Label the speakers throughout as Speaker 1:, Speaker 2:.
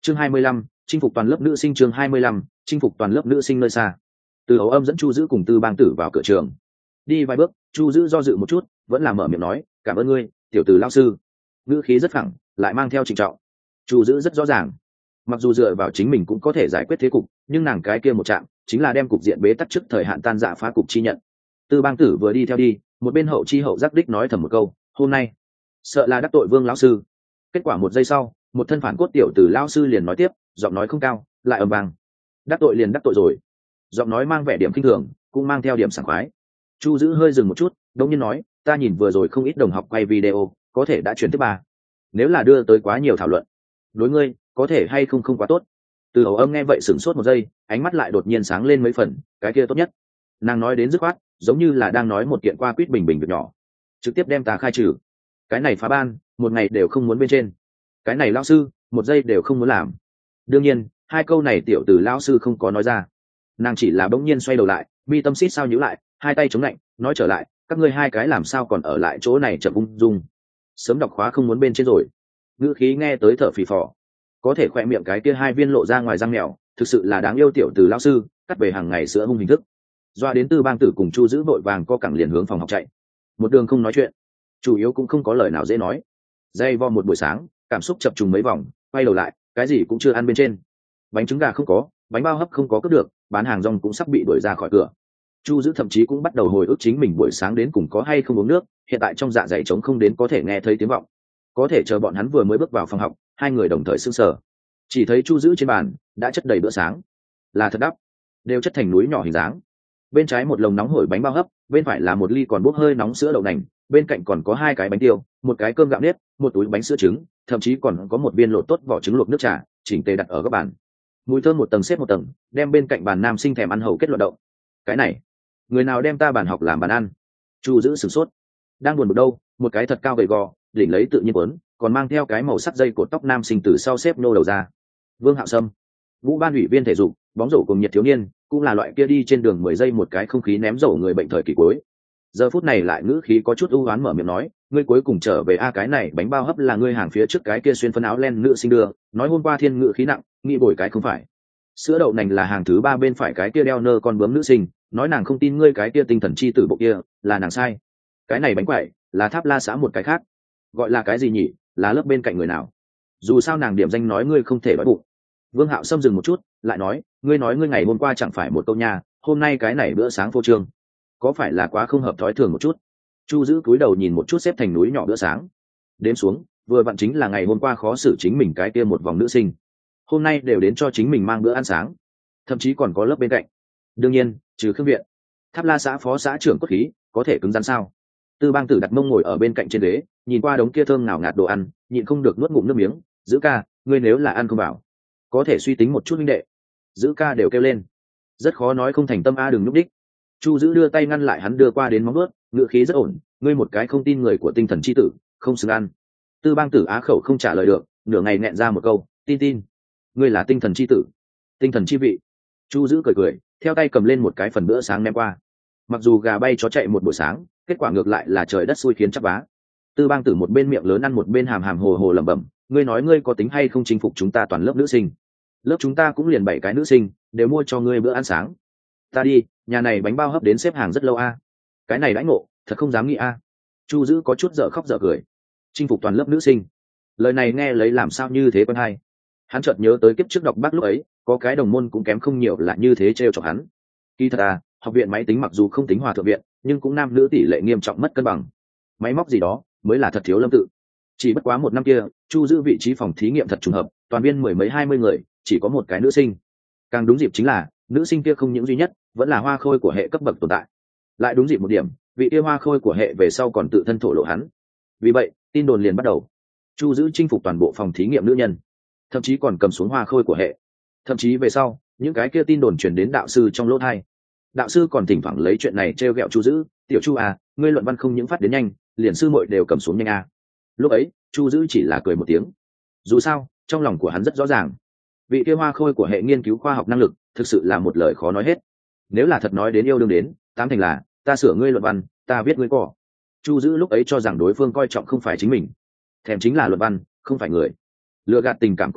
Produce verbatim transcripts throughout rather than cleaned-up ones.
Speaker 1: chương hai mươi lăm, chinh phục toàn lớp nữ sinh. chương hai mươi lăm, chinh phục toàn lớp nữ sinh nơi xa. Từ Ấu Âm dẫn Chu Dữ cùng Tư Bang Tử vào cửa trường. Đi vài bước, Chu Dữ do dự một chút, vẫn là mở miệng nói, "Cảm ơn ngươi, tiểu Từ lão sư." Ngữ khí rất phẳng, lại mang theo trịnh trọng. Chu Dữ rất rõ ràng, mặc dù dựa vào chính mình cũng có thể giải quyết thế cục, nhưng nàng cái kia một chạm, chính là đem cục diện bế tắc trước thời hạn tan rã phá cục chi nhận. Tư Bang Tử vừa đi theo đi, một bên hậu chi hậu giác đích nói thầm một câu, "Hôm nay, sợ là đắc tội Vương lão sư." Kết quả một giây sau, một thân phản cốt tiểu Từ lão sư liền nói tiếp, giọng nói không cao, lại ầm vang, "Đắc tội liền đắc tội rồi." Giọng nói mang vẻ điểm kinh thường, cũng mang theo điểm sảng khoái. Chu Dữ hơi dừng một chút, đống nhiên nói, "Ta nhìn vừa rồi không ít đồng học quay video, có thể đã chuyển tiếp ba. Nếu là đưa tới quá nhiều thảo luận, đối ngươi có thể hay không không quá tốt." Từ Ấu Âm nghe vậy sửng sốt một giây, ánh mắt lại đột nhiên sáng lên mấy phần, "Cái kia tốt nhất." Nàng nói đến dứt khoát, giống như là đang nói một kiện qua quýt bình bình việc nhỏ, trực tiếp đem ta khai trừ. Cái này phá ban, một ngày đều không muốn bên trên. Cái này lão sư, một giây đều không muốn làm. Đương nhiên, hai câu này tiểu Từ lão sư không có nói ra. Nàng chỉ là bỗng nhiên xoay đầu lại, mi tâm xít sao nhíu lại, hai tay chống lạnh, nói trở lại, "Các ngươi hai cái làm sao còn ở lại chỗ này chậm ung dung? Sớm đọc khóa không muốn bên trên rồi." Ngữ khí nghe tới thở phì phò, có thể khỏe miệng cái kia hai viên lộ ra ngoài răng mèo, thực sự là đáng yêu tiểu Từ lão sư, cắt về hàng ngày sữa hung hình thức. Doa đến Tư Bang Tử cùng Chu Dữ vội vàng co cẳng liền hướng phòng học chạy. Một đường không nói chuyện, chủ yếu cũng không có lời nào dễ nói. Dây vo một buổi sáng, cảm xúc chập trùng mấy vòng, quay đầu lại, cái gì cũng chưa ăn bên trên. Bánh trứng gà không có, bánh bao hấp không có cướp được, bán hàng rong cũng sắp bị đuổi ra khỏi cửa. Chu Dữ thậm chí cũng bắt đầu hồi ức chính mình buổi sáng đến cùng có hay không uống nước, hiện tại trong dạ dày trống không đến có thể nghe thấy tiếng vọng. Có thể chờ bọn hắn vừa mới bước vào phòng học, hai người đồng thời sững sờ. Chỉ thấy Chu Dữ trên bàn đã chất đầy bữa sáng, là thật đắp, đều chất thành núi nhỏ hình dáng. Bên trái một lồng nóng hổi bánh bao hấp, bên phải là một ly còn bốc hơi nóng sữa đậu nành, bên cạnh còn có hai cái bánh tiêu, một cái cơm gạo nếp, một túi bánh sữa trứng, thậm chí còn có một viên lột tốt vỏ trứng luộc nước trà, chỉnh tề đặt ở góc bàn. Mùi thơm một tầng xếp một tầng, đem bên cạnh bàn nam sinh thèm ăn hầu kết luận động. Cái này, người nào đem ta bàn học làm bàn ăn? Chu Dữ sửng sốt, đang buồn bực đâu, một cái thật cao gầy gò, đỉnh lấy tự nhiên quấn, còn mang theo cái màu sắc dây cột tóc nam sinh từ sau xếp nô đầu ra. Vương Hạo Sâm, Vũ ban ủy viên thể dục, bóng rổ cùng nhiệt thiếu niên, cũng là loại kia đi trên đường mười giây một cái không khí ném rổ người bệnh thời kỳ cuối. Giờ phút này lại ngữ khí có chút ưu oán mở miệng nói, "Ngươi cuối cùng trở về a, cái này bánh bao hấp là ngươi hàng phía trước cái kia xuyên phấn áo len nữ sinh đưa, nói hôm qua thiên ngữ khí nặng, nghĩ bồi cái không phải. Sữa đậu nành là hàng thứ ba bên phải cái kia đeo nơ con bướm nữ sinh, nói nàng không tin ngươi cái kia tinh thần chi tử bộ kia, là nàng sai. Cái này bánh quẩy là Tháp La xã một cái khác, gọi là cái gì nhỉ, là lớp bên cạnh người nào? Dù sao nàng điểm danh nói ngươi không thể đói bụng." Vương Hạo Sâm dừng một chút, lại nói, "Ngươi nói ngươi ngày hôm qua chẳng phải một câu nha, hôm nay cái này bữa sáng phô trương, có phải là quá không hợp thói thường một chút?" Chu Dữ cúi đầu nhìn một chút xếp thành núi nhỏ bữa sáng, đếm xuống, vừa vặn chính là ngày hôm qua khó xử chính mình cái kia một vòng nữ sinh, hôm nay đều đến cho chính mình mang bữa ăn sáng, thậm chí còn có lớp bên cạnh. Đương nhiên, trừ Khương Viện, Tháp La xã phó xã trưởng cốt khí, có thể cứng rắn sao? Tư Bang Tử đặt mông ngồi ở bên cạnh trên ghế, nhìn qua đống kia thơm ngào ngạt đồ ăn, nhịn không được nuốt ngụm nước miếng. "Dữ ca, ngươi nếu là ăn không vào, có thể suy tính một chút huynh đệ." Dữ ca đều kêu lên, rất khó nói không thành tâm a, đừng núp đích. Chu Dữ đưa tay ngăn lại hắn đưa qua đến móng ướt, ngựa khí rất ổn, "Ngươi một cái không tin người của tinh thần chi tử, không xứng ăn." Tư Bang Tử á khẩu không trả lời được, nửa ngày nghẹn ra một câu, "Tin tin, ngươi là tinh thần chi tử, tinh thần chi vị." Chu Dữ cười cười, theo tay cầm lên một cái phần bữa sáng ném qua. Mặc dù gà bay chó chạy một buổi sáng, kết quả ngược lại là trời đất xui khiến chắc vá. Tư Bang Tử một bên miệng lớn ăn một bên hàm hàm hồ hồ lẩm bẩm, "Ngươi nói ngươi có tính hay không chinh phục chúng ta toàn lớp nữ sinh? Lớp chúng ta cũng liền bảy cái nữ sinh, đều mua cho ngươi bữa ăn sáng. Ta đi, nhà này bánh bao hấp đến xếp hàng rất lâu a. Cái này đãi ngộ, thật không dám nghĩ a." Chu Dữ có chút dở khóc dở cười. Chinh phục toàn lớp nữ sinh, lời này nghe lấy làm sao như thế quen hay. Hắn chợt nhớ tới kiếp trước đọc bác lúc ấy, có cái đồng môn cũng kém không nhiều là như thế trêu chọc hắn. Kỳ thật à, học viện máy tính mặc dù không tính hòa thượng viện, nhưng cũng nam nữ tỷ lệ nghiêm trọng mất cân bằng. Máy móc gì đó mới là thật thiếu lâm tự. Chỉ bất quá một năm kia, Chu Dữ vị trí phòng thí nghiệm thật trùng hợp, toàn viên mười mấy hai mươi người, chỉ có một cái nữ sinh. Càng đúng dịp chính là, nữ sinh kia không những duy nhất, vẫn là hoa khôi của hệ cấp bậc tồn tại. Lại đúng dịp một điểm, vị kia hoa khôi của hệ về sau còn tự thân thổ lộ hắn. Vì vậy, tin đồn liền bắt đầu. Chu Dữ chinh phục toàn bộ phòng thí nghiệm nữ nhân, thậm chí còn cầm xuống hoa khôi của hệ. Thậm chí về sau, những cái kia tin đồn truyền đến đạo sư trong lỗ tai. Đạo sư còn thỉnh thoảng lấy chuyện này trêu ghẹo Chu Dữ, "Tiểu Chu à, ngươi luận văn không những phát đến nhanh, liền sư muội đều cầm xuống nhanh à." Lúc ấy, Chu Dữ chỉ là cười một tiếng. Dù sao, trong lòng của hắn rất rõ ràng, vị kia hoa khôi của hệ nghiên cứu khoa học năng lực, thực sự là một lời khó nói hết. Nếu là thật nói đến yêu đương đến, tám thành là, "Ta sửa ngươi luận văn, ta viết ngươi cỏ." Chu Dữ lúc ấy cho rằng đối phương coi trọng không phải chính mình, thèm chính là luận văn, không phải người. Lừa gạt tình cảm có thể,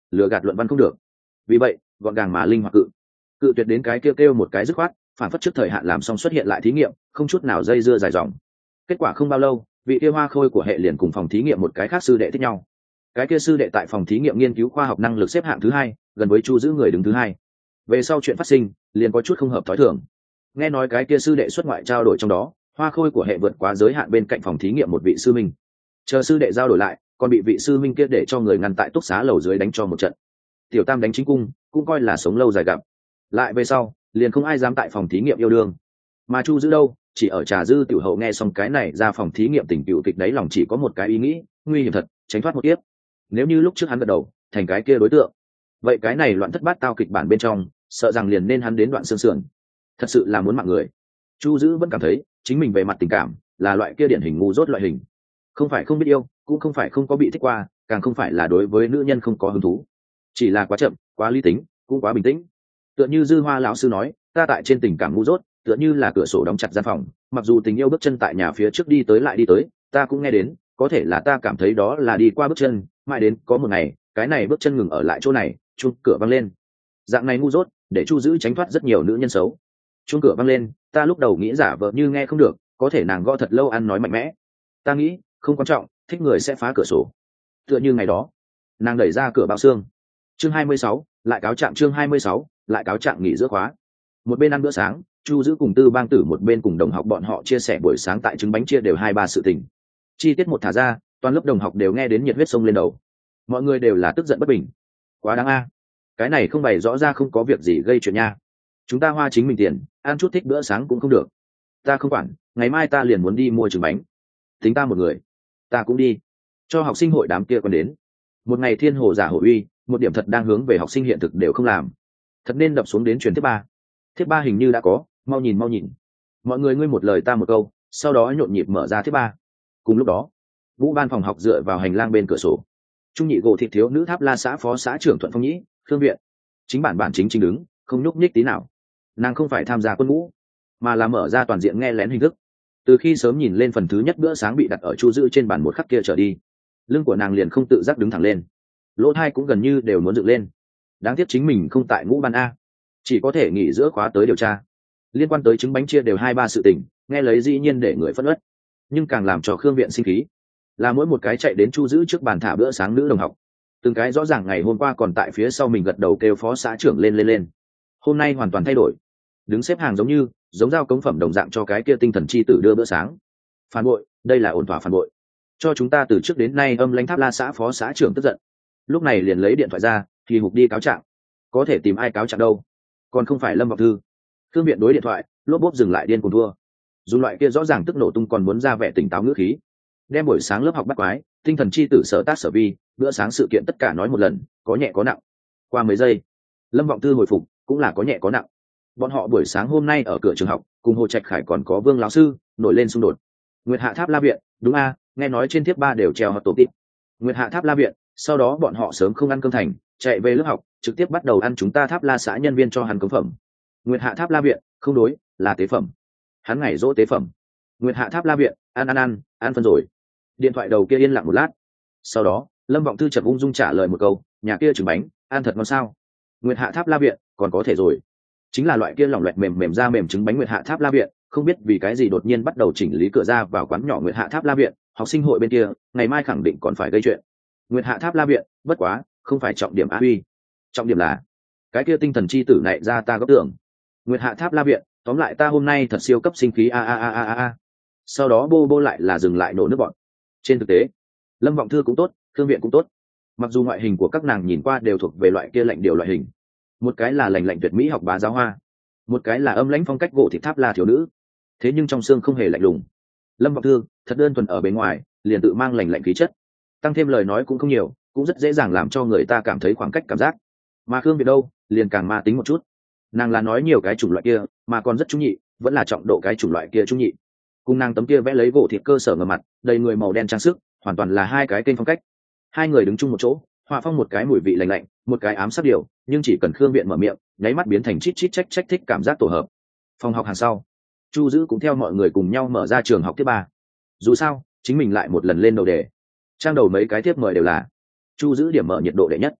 Speaker 1: lừa gạt luận văn không được. Vì vậy gọn gàng mà linh hoạt cự cự tuyệt đến cái kêu kêu một cái dứt khoát, phản phất trước thời hạn làm xong xuất hiện lại thí nghiệm, không chút nào dây dưa dài dòng. Kết quả không bao lâu, vị kia hoa khôi của hệ liền cùng phòng thí nghiệm một cái khác sư đệ thích nhau. Cái kia sư đệ tại phòng thí nghiệm nghiên cứu khoa học năng lực xếp hạng thứ hai, gần với Chu Dữ người đứng thứ hai. Về sau chuyện phát sinh liền có chút không hợp thói thường. Nghe nói cái kia sư đệ xuất ngoại trao đổi trong đó, hoa khôi của hệ vượt quá giới hạn bên cạnh phòng thí nghiệm một vị sư minh. Chờ sư đệ giao đổi lại, còn bị vị sư minh kia để cho người ngăn tại túc xá lầu dưới đánh cho một trận. Tiểu tam đánh chính cung, cũng coi là sống lâu dài gặp. Lại về sau, liền không ai dám tại phòng thí nghiệm yêu đương. Mà Chu Dữ đâu, chỉ ở trà dư tiểu hậu nghe xong cái này ra phòng thí nghiệm tình cựu kịch đấy lòng chỉ có một cái ý nghĩ, nguy hiểm thật, tránh thoát một kiếp. Nếu như lúc trước hắn gật đầu thành cái kia đối tượng, vậy cái này loạn thất bát tao kịch bản bên trong sợ rằng liền nên hắn đến đoạn xương sườn. Thật sự là muốn mạng người. Chu Dữ vẫn cảm thấy chính mình về mặt tình cảm là loại kia điển hình ngu dốt loại hình, không phải không biết yêu, cũng không phải không có bị thích qua, càng không phải là đối với nữ nhân không có hứng thú, chỉ là quá chậm, quá lý tính, cũng quá bình tĩnh. Tựa như Dư Hoa lão sư nói, ta tại trên tình cảm ngu dốt, tựa như là cửa sổ đóng chặt gian phòng, mặc dù tình yêu bước chân tại nhà phía trước đi tới lại đi tới, ta cũng nghe đến, có thể là ta cảm thấy đó là đi qua bước chân, mãi đến có một ngày, cái này bước chân ngừng ở lại chỗ này, chuông cửa vang lên. Dạng này ngu dốt, để Chu Dữ tránh thoát rất nhiều nữ nhân xấu. Chuông cửa vang lên, ta lúc đầu nghĩ giả vờ như nghe không được, có thể nàng gõ thật lâu ăn nói mạnh mẽ. Ta nghĩ, không quan trọng, thích người sẽ phá cửa sổ. Tựa như ngày đó, nàng đẩy ra cửa bao xương. Chương hai mươi sáu, lại cáo trạng chương hai mươi sáu, lại cáo trạng nghỉ giữa khóa. Một bên ăn bữa sáng, Chu Dữ cùng Tư Bang Tử một bên cùng đồng học bọn họ chia sẻ buổi sáng tại trứng bánh chia đều hai ba sự tình. Chi tiết một thả ra, toàn lớp đồng học đều nghe đến nhiệt huyết sông lên đầu. Mọi người đều là tức giận bất bình. Quá đáng a, cái này không bày rõ ra không có việc gì gây chuyện nha. Chúng ta hoa chính mình tiền, ăn chút thích bữa sáng cũng không được. Ta không quản, ngày mai ta liền muốn đi mua trứng bánh. Tính ta một người, ta cũng đi. Cho học sinh hội đám kia còn đến. Một ngày thiên hồ giả hổ uy, một điểm thật đang hướng về học sinh hiện thực đều không làm. Thật nên đập xuống đến truyền tiếp ba. Thiết ba hình như đã có, mau nhìn mau nhìn. Mọi người ngươi một lời ta một câu, sau đó nhộn nhịp mở ra thiết ba. Cùng lúc đó, Vũ ban phòng học dựa vào hành lang bên cửa sổ. Trung nhị gỗ thịt thiếu nữ Tháp La xã phó xã trưởng Thuận Phong Nhĩ, Khương Viện. Chính bản bản chính chính đứng, không nhúc nhích tí nào. Nàng không phải tham gia quân ngũ, mà là mở ra toàn diện nghe lén hình thức. Từ khi sớm nhìn lên phần thứ nhất bữa sáng bị đặt ở Chu Dữ trên bàn một khắc kia trở đi, lưng của nàng liền không tự giác đứng thẳng lên, lỗ tai cũng gần như đều muốn dựng lên. Đáng tiếc chính mình không tại ngũ ban a, chỉ có thể nghỉ giữa khóa tới điều tra. Liên quan tới trứng bánh chia đều hai ba sự tình, nghe lấy dĩ nhiên để người phẫn uất, nhưng càng làm cho Khương Viện sinh khí là mỗi một cái chạy đến Chu Dữ trước bàn thả bữa sáng nữ đồng học, từng cái rõ ràng ngày hôm qua còn tại phía sau mình gật đầu kêu phó xã trưởng lên lên lên, hôm nay hoàn toàn thay đổi, đứng xếp hàng giống như giống giao cống phẩm đồng dạng cho cái kia tinh thần chi tử đưa bữa sáng. Phản bội, đây là ổn thỏa phản bội, cho chúng ta từ trước đến nay âm lãnh Tháp La xã phó xã trưởng tức giận, lúc này liền lấy điện thoại ra thì hục đi cáo trạng. Có thể tìm ai cáo trạng đâu, còn không phải Lâm Vọng Thư. Thương Viện đối điện thoại lốp bốp dừng lại điên cuồng thua, dùng loại kia rõ ràng tức nổ tung còn muốn ra vẻ tỉnh táo ngữ khí, đem buổi sáng lớp học bắt quái tinh thần chi tử sở tác sở vi bữa sáng sự kiện tất cả nói một lần, có nhẹ có nặng. Qua mấy giây, Lâm Vọng Thư hồi phục cũng là có nhẹ có nặng. Bọn họ buổi sáng hôm nay ở cửa trường học cùng Hồ Trạch Khải còn có Vương lão sư nổi lên xung đột. Nguyệt Hạ Tháp La viện, đúng a, nghe nói trên thiếp ba đều treo hot tổ tít. Nguyệt Hạ Tháp La viện, sau đó bọn họ sớm không ăn cơm thành, chạy về lớp học trực tiếp bắt đầu ăn chúng ta Tháp La xã nhân viên cho hắn cống phẩm. Nguyệt Hạ Tháp La viện, không đối, là tế phẩm. Hắn ngày dỗ tế phẩm. Nguyệt Hạ Tháp La viện, ăn ăn ăn, ăn phân rồi. Điện thoại đầu kia yên lặng một lát, sau đó Lâm Vọng Thư chậm ung dung trả lời một câu, nhà kia trứng bánh ăn thật ngon sao? Nguyệt Hạ Tháp La viện, còn có thể rồi. Chính là loại kia lỏng loẹt mềm mềm ra mềm trứng bánh Nguyệt Hạ Tháp La viện, không biết vì cái gì đột nhiên bắt đầu chỉnh lý cửa ra vào quán nhỏ Nguyệt Hạ Tháp La viện, học sinh hội bên kia ngày mai khẳng định còn phải gây chuyện. Nguyệt Hạ Tháp La viện, bất quá không phải trọng điểm a uy, trọng điểm là cái kia tinh thần chi tử này ra ta góp tưởng. Nguyệt Hạ Tháp La viện, tóm lại ta hôm nay thật siêu cấp sinh khí a a a a a. Sau đó bô bô lại là dừng lại nổ nước bọn. Trên thực tế, Lâm Vọng Thư cũng tốt, Thương Viện cũng tốt, mặc dù ngoại hình của các nàng nhìn qua đều thuộc về loại kia lạnh điều loại hình, một cái là lành lạnh tuyệt mỹ học bá giáo hoa, một cái là âm lãnh phong cách gỗ thịt Tháp La thiếu nữ, thế nhưng trong xương không hề lạnh lùng. Lâm Vọng Thư thật đơn thuần ở bên ngoài liền tự mang lành lạnh khí chất, tăng thêm lời nói cũng không nhiều, cũng rất dễ dàng làm cho người ta cảm thấy khoảng cách cảm giác. Mà Khương Việt đâu liền càng ma tính một chút, nàng là nói nhiều cái chủng loại kia mà còn rất trung nhị, vẫn là trọng độ cái chủng loại kia trung nhị. Cùng nàng tấm kia vẽ lấy gỗ thịt cơ sở ngờ mặt đầy người màu đen trang sức, hoàn toàn là hai cái kênh phong cách. Hai người đứng chung một chỗ, hòa phong một cái mùi vị lạnh lạnh, một cái ám sát điều, nhưng chỉ cần Khương Viện mở miệng, nháy mắt biến thành chít chít trách trách thích cảm giác tổ hợp. Phòng học hàng sau, Chu Dữ cũng theo mọi người cùng nhau mở ra trường học thứ ba. Dù sao, chính mình lại một lần lên đầu đề, trang đầu mấy cái tiếp mời đều là Chu Dữ điểm mở nhiệt độ đệ nhất.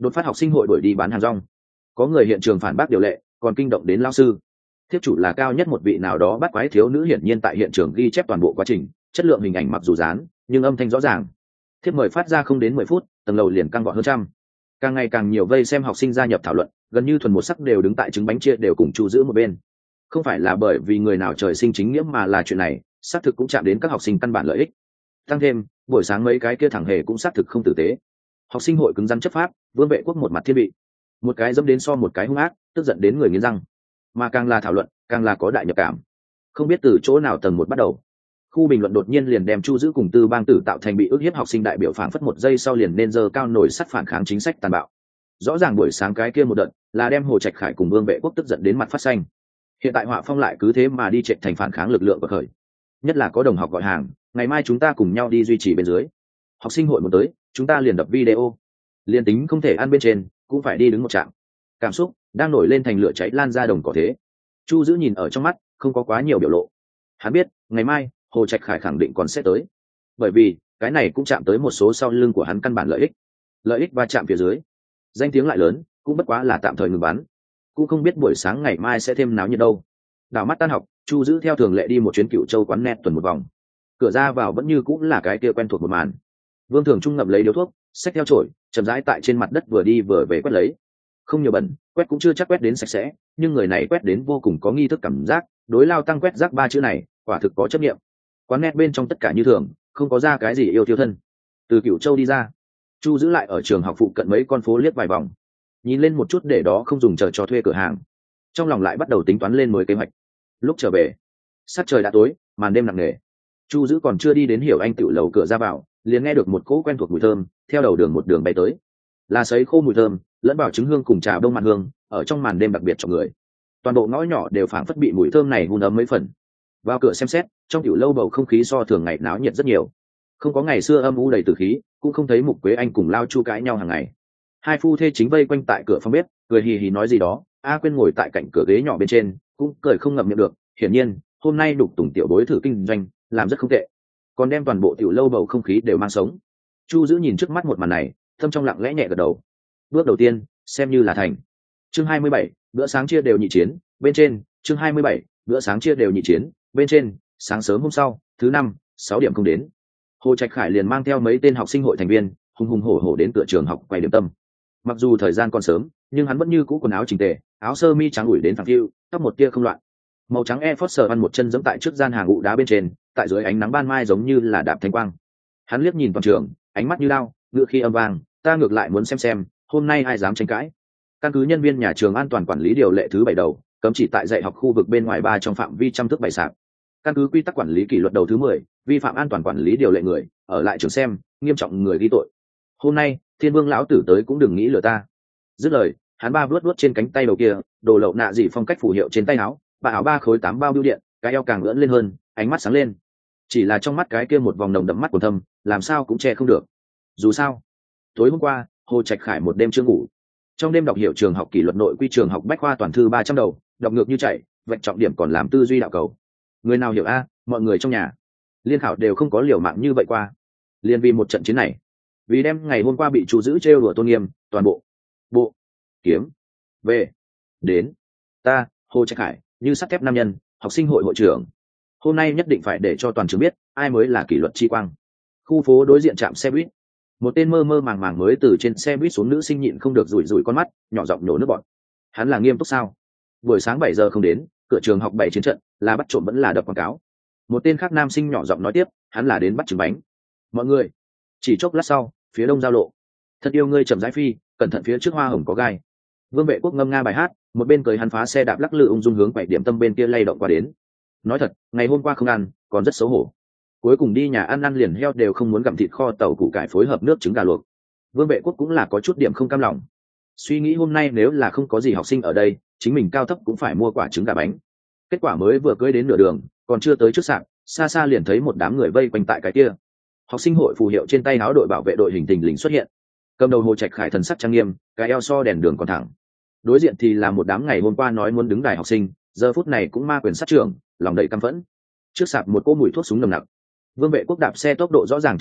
Speaker 1: đột phát học sinh hội đuổi đi bán hàng rong. Có người hiện trường phản bác điều lệ, còn kinh động đến lao sư. Thiếp chủ là cao nhất một vị nào đó bắt quái thiếu nữ hiển nhiên tại hiện trường ghi chép toàn bộ quá trình, chất lượng hình ảnh mặc dù dán nhưng âm thanh rõ ràng. Thiếp mời phát ra không đến mười phút, tầng lầu liền căng gọn hơn trăm. Càng ngày càng nhiều vây xem học sinh gia nhập thảo luận, gần như thuần một sắc đều đứng tại trứng bánh chia đều cùng chu giữ một bên. Không phải là bởi vì người nào trời sinh chính nghĩa, mà là chuyện này xác thực cũng chạm đến các học sinh căn bản lợi ích. Tăng thêm buổi sáng mấy cái kia thẳng hề cũng xác thực không tử tế. Học sinh hội cứng rắn chấp pháp, Vương Vệ Quốc một mặt thiên vị, một cái dẫm đến so một cái hung ác, tức giận đến người nghiến răng. Mà càng là thảo luận càng là có đại nhập cảm. Không biết từ chỗ nào tầng một bắt đầu, khu bình luận đột nhiên liền đem chu giữ cùng tư bang tử tạo thành bị ức hiếp học sinh đại biểu phản phất một giây sau liền nên giơ cao nổi sắt phản kháng chính sách tàn bạo. Rõ ràng buổi sáng cái kia một đợt là đem Hồ Trạch Khải cùng Vương Vệ Quốc tức giận đến mặt phát xanh, hiện tại họa phong lại cứ thế mà đi trệ thành phản kháng lực lượng bậc khởi. Nhất là có đồng học gọi hàng, ngày mai chúng ta cùng nhau đi duy trì bên dưới, học sinh hội muốn tới chúng ta liền đập video, liền tính không thể ăn bên trên cũng phải đi đứng một trạm. Cảm xúc đang nổi lên thành lửa cháy lan ra đồng cỏ thế. Chu giữ nhìn ở trong mắt, không có quá nhiều biểu lộ. Hắn biết ngày mai Hồ Trạch Khải khẳng định còn sẽ tới, bởi vì cái này cũng chạm tới một số sau lưng của hắn căn bản lợi ích. Lợi ích va chạm phía dưới, danh tiếng lại lớn cũng bất quá là tạm thời ngừng bắn, cũng không biết buổi sáng ngày mai sẽ thêm náo nhiệt đâu. Đảo mắt tan học, Chu giữ theo thường lệ đi một chuyến Cựu Châu quán net tuần một vòng. Cửa ra vào vẫn như cũng là cái kia quen thuộc một màn. Vương Thường Trung ngậm lấy điếu thuốc, xách theo chổi, chậm rãi tại trên mặt đất vừa đi vừa về quét lấy. Không nhiều bẩn, quét cũng chưa chắc quét đến sạch sẽ, nhưng người này quét đến vô cùng có nghi thức cảm giác. Đối lao tăng quét rác ba chữ này quả thực có chấp nghiệm. Quán net bên trong tất cả như thường, không có ra cái gì yêu tiêu thân. Từ Cựu Châu đi ra, Chu giữ lại ở trường học phụ cận mấy con phố liếc vài vòng, nhìn lên một chút để đó không dùng chờ cho thuê cửa hàng, trong lòng lại bắt đầu tính toán lên mới kế hoạch. Lúc trở về, sát trời đã tối, màn đêm nặng nề. Chu giữ còn chưa đi đến Hiểu Anh tiểu lầu cửa ra vào, liền nghe được một cỗ quen thuộc mùi thơm theo đầu đường một đường bay tới. Là sấy khô mùi thơm lẫn vào trứng hương cùng trà đông mặt hương, ở trong màn đêm đặc biệt cho người. Toàn bộ ngõ nhỏ đều phảng phất bị mùi thơm này hun ấm mấy phần. Vào cửa xem xét, trong tiểu lâu bầu không khí so thường ngày náo nhiệt rất nhiều, không có ngày xưa âm u đầy tử khí, cũng không thấy Mục Quế Anh cùng Lao Chu cãi nhau hàng ngày. Hai phu thê chính vây quanh tại cửa phòng bếp, cười hì hì nói gì đó. A Quyên ngồi tại cạnh cửa ghế nhỏ bên trên, cũng cười không ngậm miệng được. Hiển nhiên hôm nay Đục Tùng tiểu bối thử kinh doanh làm rất không tệ, còn đem toàn bộ tiểu lâu bầu không khí đều mang sống. Chu giữ nhìn trước mắt một màn này, thâm trong lặng lẽ nhẹ gật đầu. Bước đầu tiên xem như là thành. Chương hai mươi bảy, bữa sáng chia đều nhị chiến bên trên. Chương hai mươi bảy, bữa sáng chia đều nhị chiến bên trên. Sáng sớm hôm sau, thứ năm, sáu điểm không đến, Hồ Trạch Khải liền mang theo mấy tên học sinh hội thành viên hùng hùng hổ hổ đến cửa trường học quay điểm tâm. Mặc dù thời gian còn sớm, nhưng hắn vẫn như cũ quần áo chỉnh tề, áo sơ mi trắng ủi đến thẳng phiu, tóc một tia không loạn. Màu trắng Air Force ăn một chân giẫm tại trước gian hàng ụ đá bên trên, tại dưới ánh nắng ban mai giống như là đạp thanh quang. Hắn liếc nhìn toàn trường, ánh mắt như lao, ngựa khi âm vang, ta ngược lại muốn xem xem hôm nay ai dám tranh cãi. Căn cứ nhân viên nhà trường an toàn quản lý điều lệ thứ bảy đầu, cấm chỉ tại dạy học khu vực bên ngoài ba trong phạm vi trăm thước bày sạp. Căn cứ quy tắc quản lý kỷ luật đầu thứ mười, vi phạm an toàn quản lý điều lệ người ở lại trường xem, nghiêm trọng người ghi tội. Hôm nay Thiên Vương lão tử tới cũng đừng nghĩ lừa ta. Dứt lời, hắn ba vuốt vuốt trên cánh tay đầu kia, đồ lậu nạ gì phong cách phù hiệu trên tay áo, bà áo ba khối tám bao bưu điện, cái eo càng ưỡn lên hơn, ánh mắt sáng lên. Chỉ là trong mắt cái kia một vòng nồng đậm mắt của thâm, làm sao cũng che không được. Dù sao, tối hôm qua Hồ Trạch Khải một đêm chưa ngủ, trong đêm đọc hiểu trường học kỷ luật nội quy trường học bách khoa toàn thư ba trăm đầu, đọc ngược như chạy, vạch trọng điểm còn làm tư duy đạo cầu. Người nào hiểu a, mọi người trong nhà liên khảo đều không có liều mạng như vậy qua. Liên vì một trận chiến này, vì đem ngày hôm qua bị Chu giữ trêu đùa tôn nghiêm, toàn bộ bộ kiếm về đến ta Hồ Trạch Khải như sắt thép nam nhân, học sinh hội hội trưởng, hôm nay nhất định phải để cho toàn trường biết ai mới là kỷ luật chi quang. Khu phố đối diện trạm xe buýt, một tên mơ mơ màng màng mới từ trên xe buýt xuống nữ sinh nhịn không được rủi rủi con mắt, nhỏ giọng nổ nước bọt. Hắn là nghiêm túc sao? Buổi sáng bảy giờ không đến, cửa trường học bảy chiến trận, là bắt trộm vẫn là đập quảng cáo? Một tên khác nam sinh nhỏ giọng nói tiếp, hắn là đến bắt trứng bánh. Mọi người chỉ chốc lát sau, phía đông giao lộ, thật yêu ngươi chậm rãi phi, cẩn thận phía trước hoa hồng có gai. Vương Vệ Quốc ngâm nga bài hát, một bên cười hắn phá xe đạp lắc lư ung dung hướng quầy điểm tâm bên kia lay động qua đến. Nói thật, ngày hôm qua không ăn, còn rất xấu hổ. Cuối cùng đi nhà ăn ăn liền heo đều không muốn gặm thịt kho tàu củ cải phối hợp nước trứng gà luộc. Vương Vệ Quốc cũng là có chút điểm không cam lòng. Suy nghĩ hôm nay nếu là không có gì học sinh ở đây, chính mình cao thấp cũng phải mua quả trứng gà bánh. Kết quả mới vừa cưỡi đến nửa đường, còn chưa tới trước sạp, xa xa liền thấy một đám người vây quanh tại cái kia. Học sinh hội phù hiệu trên tay áo đội bảo vệ đội hình tình lình xuất hiện. Cầm đầu Hồ Trạch Khải thần sắc trang nghiêm, cái eo so đèn đường còn thẳng. Đối diện thì là một đám ngày hôm qua nói muốn đứng đài học sinh, giờ phút này cũng ma quyền sát trưởng, lòng đầy căm phẫn. Trước sạp một cỗ mùi thuốc súng nồng nặc. Vương Vệ Quốc đạp xe tốc độ rõ ràng chậm lại,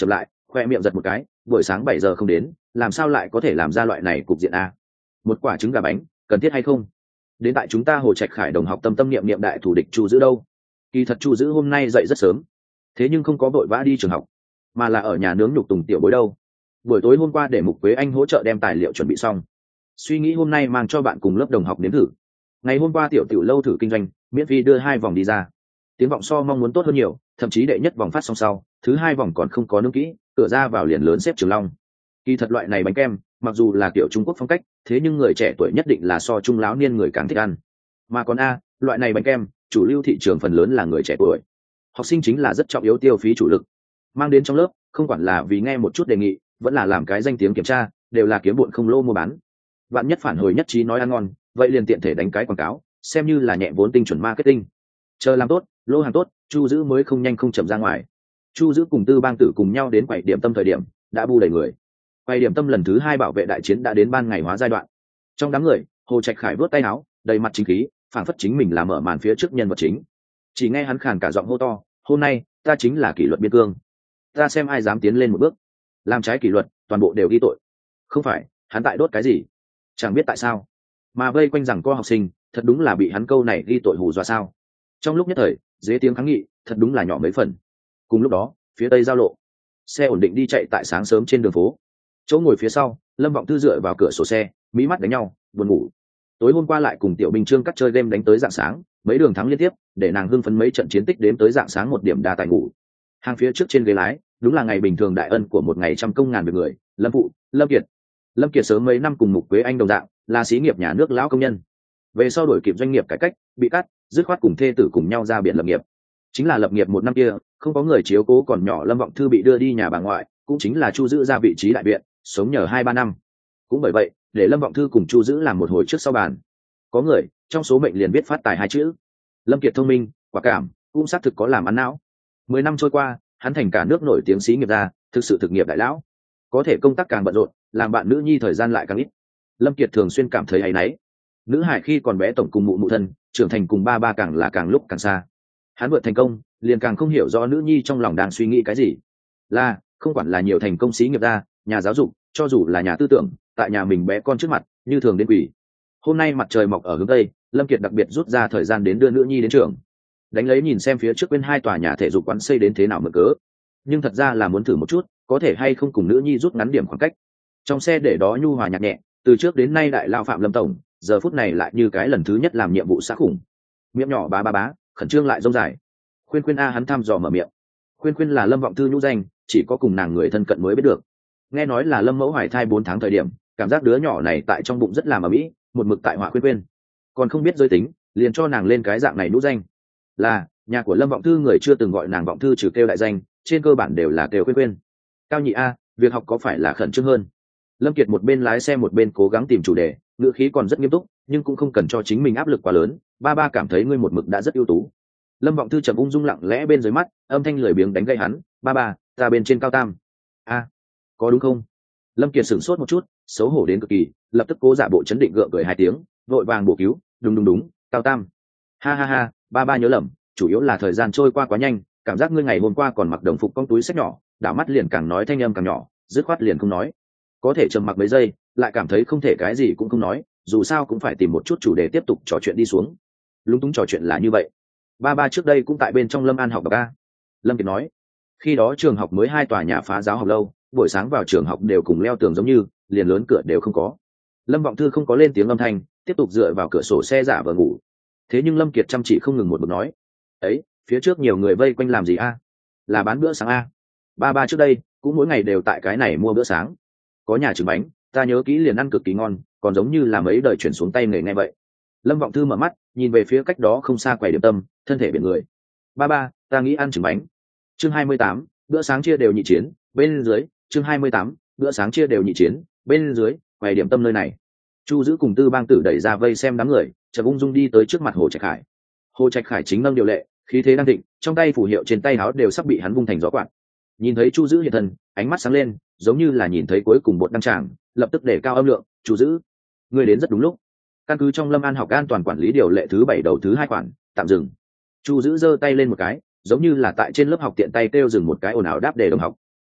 Speaker 1: khoe miệng giật một cái, buổi sáng bảy giờ không đến, làm sao lại có thể làm ra loại này cục diện a? Một quả trứng gà bánh, cần thiết hay không? Đến tại chúng ta Hồ Trạch Khải đồng học tâm tâm niệm niệm đại thủ địch Chu Dữ đâu? Kỳ thật Chu Dữ hôm nay dậy rất sớm, thế nhưng không có vội vã đi trường học, mà là ở nhà nướng nhục tùng tiểu bối đâu. Buổi tối hôm qua để Mục Quế Anh hỗ trợ đem tài liệu chuẩn bị xong, suy nghĩ hôm nay mang cho bạn cùng lớp đồng học đến thử. Ngày hôm qua tiểu tiểu lâu thử kinh doanh, miễn phí đưa hai vòng đi ra, tiếng vọng so mong muốn tốt hơn nhiều, thậm chí đệ nhất vòng phát xong sau, thứ hai vòng còn không có nướng kỹ, cửa ra vào liền lớn xếp Trường Long. Kỳ thật loại này bánh kem, mặc dù là kiểu Trung Quốc phong cách, thế nhưng người trẻ tuổi nhất định là so trung lão niên người càng thích ăn. Mà còn a, loại này bánh kem, chủ lưu thị trường phần lớn là người trẻ tuổi. Học sinh chính là rất trọng yếu tiêu phí chủ lực. Mang đến trong lớp, không quản là vì nghe một chút đề nghị, vẫn là làm cái danh tiếng kiểm tra, đều là kiếm bộn không lô mua bán. Bạn nhất phản hồi nhất trí nói ăn ngon, vậy liền tiện thể đánh cái quảng cáo, xem như là nhẹ vốn tinh chuẩn marketing. Chờ làm tốt, lô hàng tốt, Chu Dữ mới không nhanh không chậm ra ngoài. Chu Dữ cùng Tư Bang Tử cùng nhau đến quầy điểm tâm thời điểm, đã bu đầy người. Quầy điểm tâm lần thứ hai bảo vệ đại chiến đã đến ban ngày hóa giai đoạn. Trong đám người, Hồ Trạch Khải vớt tay áo, đầy mặt chính khí, phảng phất chính mình là mở màn phía trước nhân vật chính. Chỉ nghe hắn khàn cả giọng hô to, "Hôm nay, ta chính là kỷ luật biên cương. Ta xem ai dám tiến lên một bước, làm trái kỷ luật, toàn bộ đều ghi tội." Không phải, hắn tại đốt cái gì? Chẳng biết tại sao. Mà vây quanh rằng co học sinh, thật đúng là bị hắn câu này ghi tội hù dọa sao? Trong lúc nhất thời, dế tiếng kháng nghị, thật đúng là nhỏ mấy phần. Cùng lúc đó, phía tây giao lộ, xe ổn định đi chạy tại sáng sớm trên đường phố. Chỗ ngồi phía sau, Lâm Vọng Thư dựa vào cửa sổ xe, mí mắt đánh nhau, buồn ngủ. Tối hôm qua lại cùng Tiểu Binh Trương cắt chơi game đánh tới rạng sáng, mấy đường thắng liên tiếp, để nàng hưng phấn mấy trận chiến tích đếm tới rạng sáng một điểm đa tài ngủ. Hàng phía trước trên ghế lái, đúng là ngày bình thường đại ân của một ngày trăm công ngàn việc người, Lâm Phụ, Lâm Kiệt. Lâm Kiệt sớm mấy năm cùng Mục Quế Anh đồng dạng, là xí nghiệp nhà nước lão công nhân. Về sau đổi kịp doanh nghiệp cải cách, bị cắt, dứt khoát cùng thê tử cùng nhau ra biển lập nghiệp. Chính là lập nghiệp một năm kia, không có người chiếu cố còn nhỏ Lâm Vọng Thư bị đưa đi nhà bà ngoại, cũng chính là Chu Dữ ra vị trí đại viện, sống nhờ hai ba năm. Cũng bởi vậy, để Lâm Vọng Thư cùng Chu Dữ làm một hồi trước sau bàn. Có người trong số mệnh liền viết phát tài hai chữ. Lâm Kiệt thông minh, quả cảm, cũng xác thực có làm ăn não. Mười năm trôi qua, hắn thành cả nước nổi tiếng xí nghiệp gia, thực sự thực nghiệp đại lão. Có thể công tác càng bận rộn, làm bạn nữ nhi thời gian lại càng ít. Lâm Kiệt thường xuyên cảm thấy áy náy. Nữ hải khi còn bé tổng cùng mụ mụ thân, trưởng thành cùng ba ba càng là càng lúc càng xa. Hắn vượt thành công, liền càng không hiểu rõ nữ nhi trong lòng đang suy nghĩ cái gì. Là, không quản là nhiều thành công xí nghiệp gia, nhà giáo dục, cho dù là nhà tư tưởng, tại nhà mình bé con trước mặt, như thường đến quỷ. Hôm nay mặt trời mọc ở hướng tây, Lâm Kiệt đặc biệt rút ra thời gian đến đưa nữ nhi đến trường. Đánh lấy nhìn xem phía trước bên hai tòa nhà thể dục quán xây đến thế nào mượn cớ. Nhưng thật ra là muốn thử một chút, có thể hay không cùng nữ nhi rút ngắn điểm khoảng cách. Trong xe để đó nhu hòa nhạc nhẹ, từ trước đến nay đại lao Phạm Lâm tổng, giờ phút này lại như cái lần thứ nhất làm nhiệm vụ xã khủng. Miệng nhỏ bá bá bá, khẩn trương lại rông dài. Khuyên khuyên a hắn thăm dò mở miệng. Khuyên khuyên là Lâm Vọng Thư nhũ danh, chỉ có cùng nàng người thân cận mới biết được. Nghe nói là Lâm mẫu hoài thai bốn tháng thời điểm, cảm giác đứa nhỏ này tại trong bụng rất làm ở mỹ, một mực tại họa khuyên khuyên. Còn không biết giới tính, liền cho nàng lên cái dạng này nhũ danh. Là, nhà của Lâm Vọng Thư người chưa từng gọi nàng Vọng Thư trừ kêu đại danh, trên cơ bản đều là kêu khuyên khuyên. Cao nhị a, việc học có phải là khẩn trương hơn? Lâm Kiệt một bên lái xe một bên cố gắng tìm chủ đề, ngữ khí còn rất nghiêm túc, nhưng cũng không cần cho chính mình áp lực quá lớn. Ba ba cảm thấy ngươi một mực đã rất ưu tú. Lâm Vọng Thư trầm ung dung lặng lẽ bên dưới mắt, âm thanh lười biếng đánh gây hắn. Ba ba, ta bên trên cao tam. A, có đúng không? Lâm Kiệt sửng sốt một chút, xấu hổ đến cực kỳ, lập tức cố giả bộ chấn định gượng cười hai tiếng, vội vàng bổ cứu. Đúng đúng đúng, cao tam. Ha ha ha, ba ba nhớ lầm, chủ yếu là thời gian trôi qua quá nhanh, cảm giác ngươi ngày hôm qua còn mặc đồng phục con túi xách nhỏ, đảo mắt liền càng nói thanh âm càng nhỏ, dứt khoát liền không nói. Có thể trầm mặc mấy giây, lại cảm thấy không thể cái gì cũng không nói, dù sao cũng phải tìm một chút chủ đề tiếp tục trò chuyện đi xuống. Lúng túng trò chuyện là như vậy. Ba ba trước đây cũng tại bên trong Lâm An học đọc a. Lâm Kiệt nói, khi đó trường học mới hai tòa nhà phá giáo học lâu, buổi sáng vào trường học đều cùng leo tường giống như, liền lớn cửa đều không có. Lâm Vọng Thư không có lên tiếng âm thanh, tiếp tục dựa vào cửa sổ xe giả vờ ngủ. Thế nhưng Lâm Kiệt chăm chỉ không ngừng một bực nói, ấy, phía trước nhiều người vây quanh làm gì a? Là bán bữa sáng a? Ba ba trước đây cũng mỗi ngày đều tại cái này mua bữa sáng. Có nhà trứng bánh, ta nhớ kỹ liền ăn cực kỳ ngon, còn giống như là mấy đời chuyển xuống tay nghề ngay vậy. Lâm Vọng Thư mở mắt, nhìn về phía cách đó không xa quầy điểm tâm, thân thể biển người. Ba ba, ta nghĩ ăn trứng bánh. Chương hai mươi tám, bữa sáng chia đều nhị chiến, bên dưới. Chương hai mươi tám, bữa sáng chia đều nhị chiến, bên dưới, quầy điểm tâm nơi này. Chu Dữ cùng Tư Bang Tử đẩy ra vây xem đám người, chợt ung dung đi tới trước mặt Hồ Trạch Khải. Hồ Trạch Khải chính nâng điều lệ, khí thế đang thịnh, trong tay phù hiệu trên tay áo đều sắp bị hắn vung thành gió quạt. Nhìn thấy Chu Dữ hiện thân, ánh mắt sáng lên, giống như là nhìn thấy cuối cùng bột đăng tràng, lập tức để cao âm lượng. Chu Dữ, ngươi đến rất đúng lúc. Căn cứ trong Lâm An học an toàn quản lý điều lệ thứ bảy đầu thứ hai khoản, tạm dừng. Chu Dữ giơ tay lên một cái, giống như là tại trên lớp học tiện tay kêu dừng một cái ồn ào đáp đề đồng học.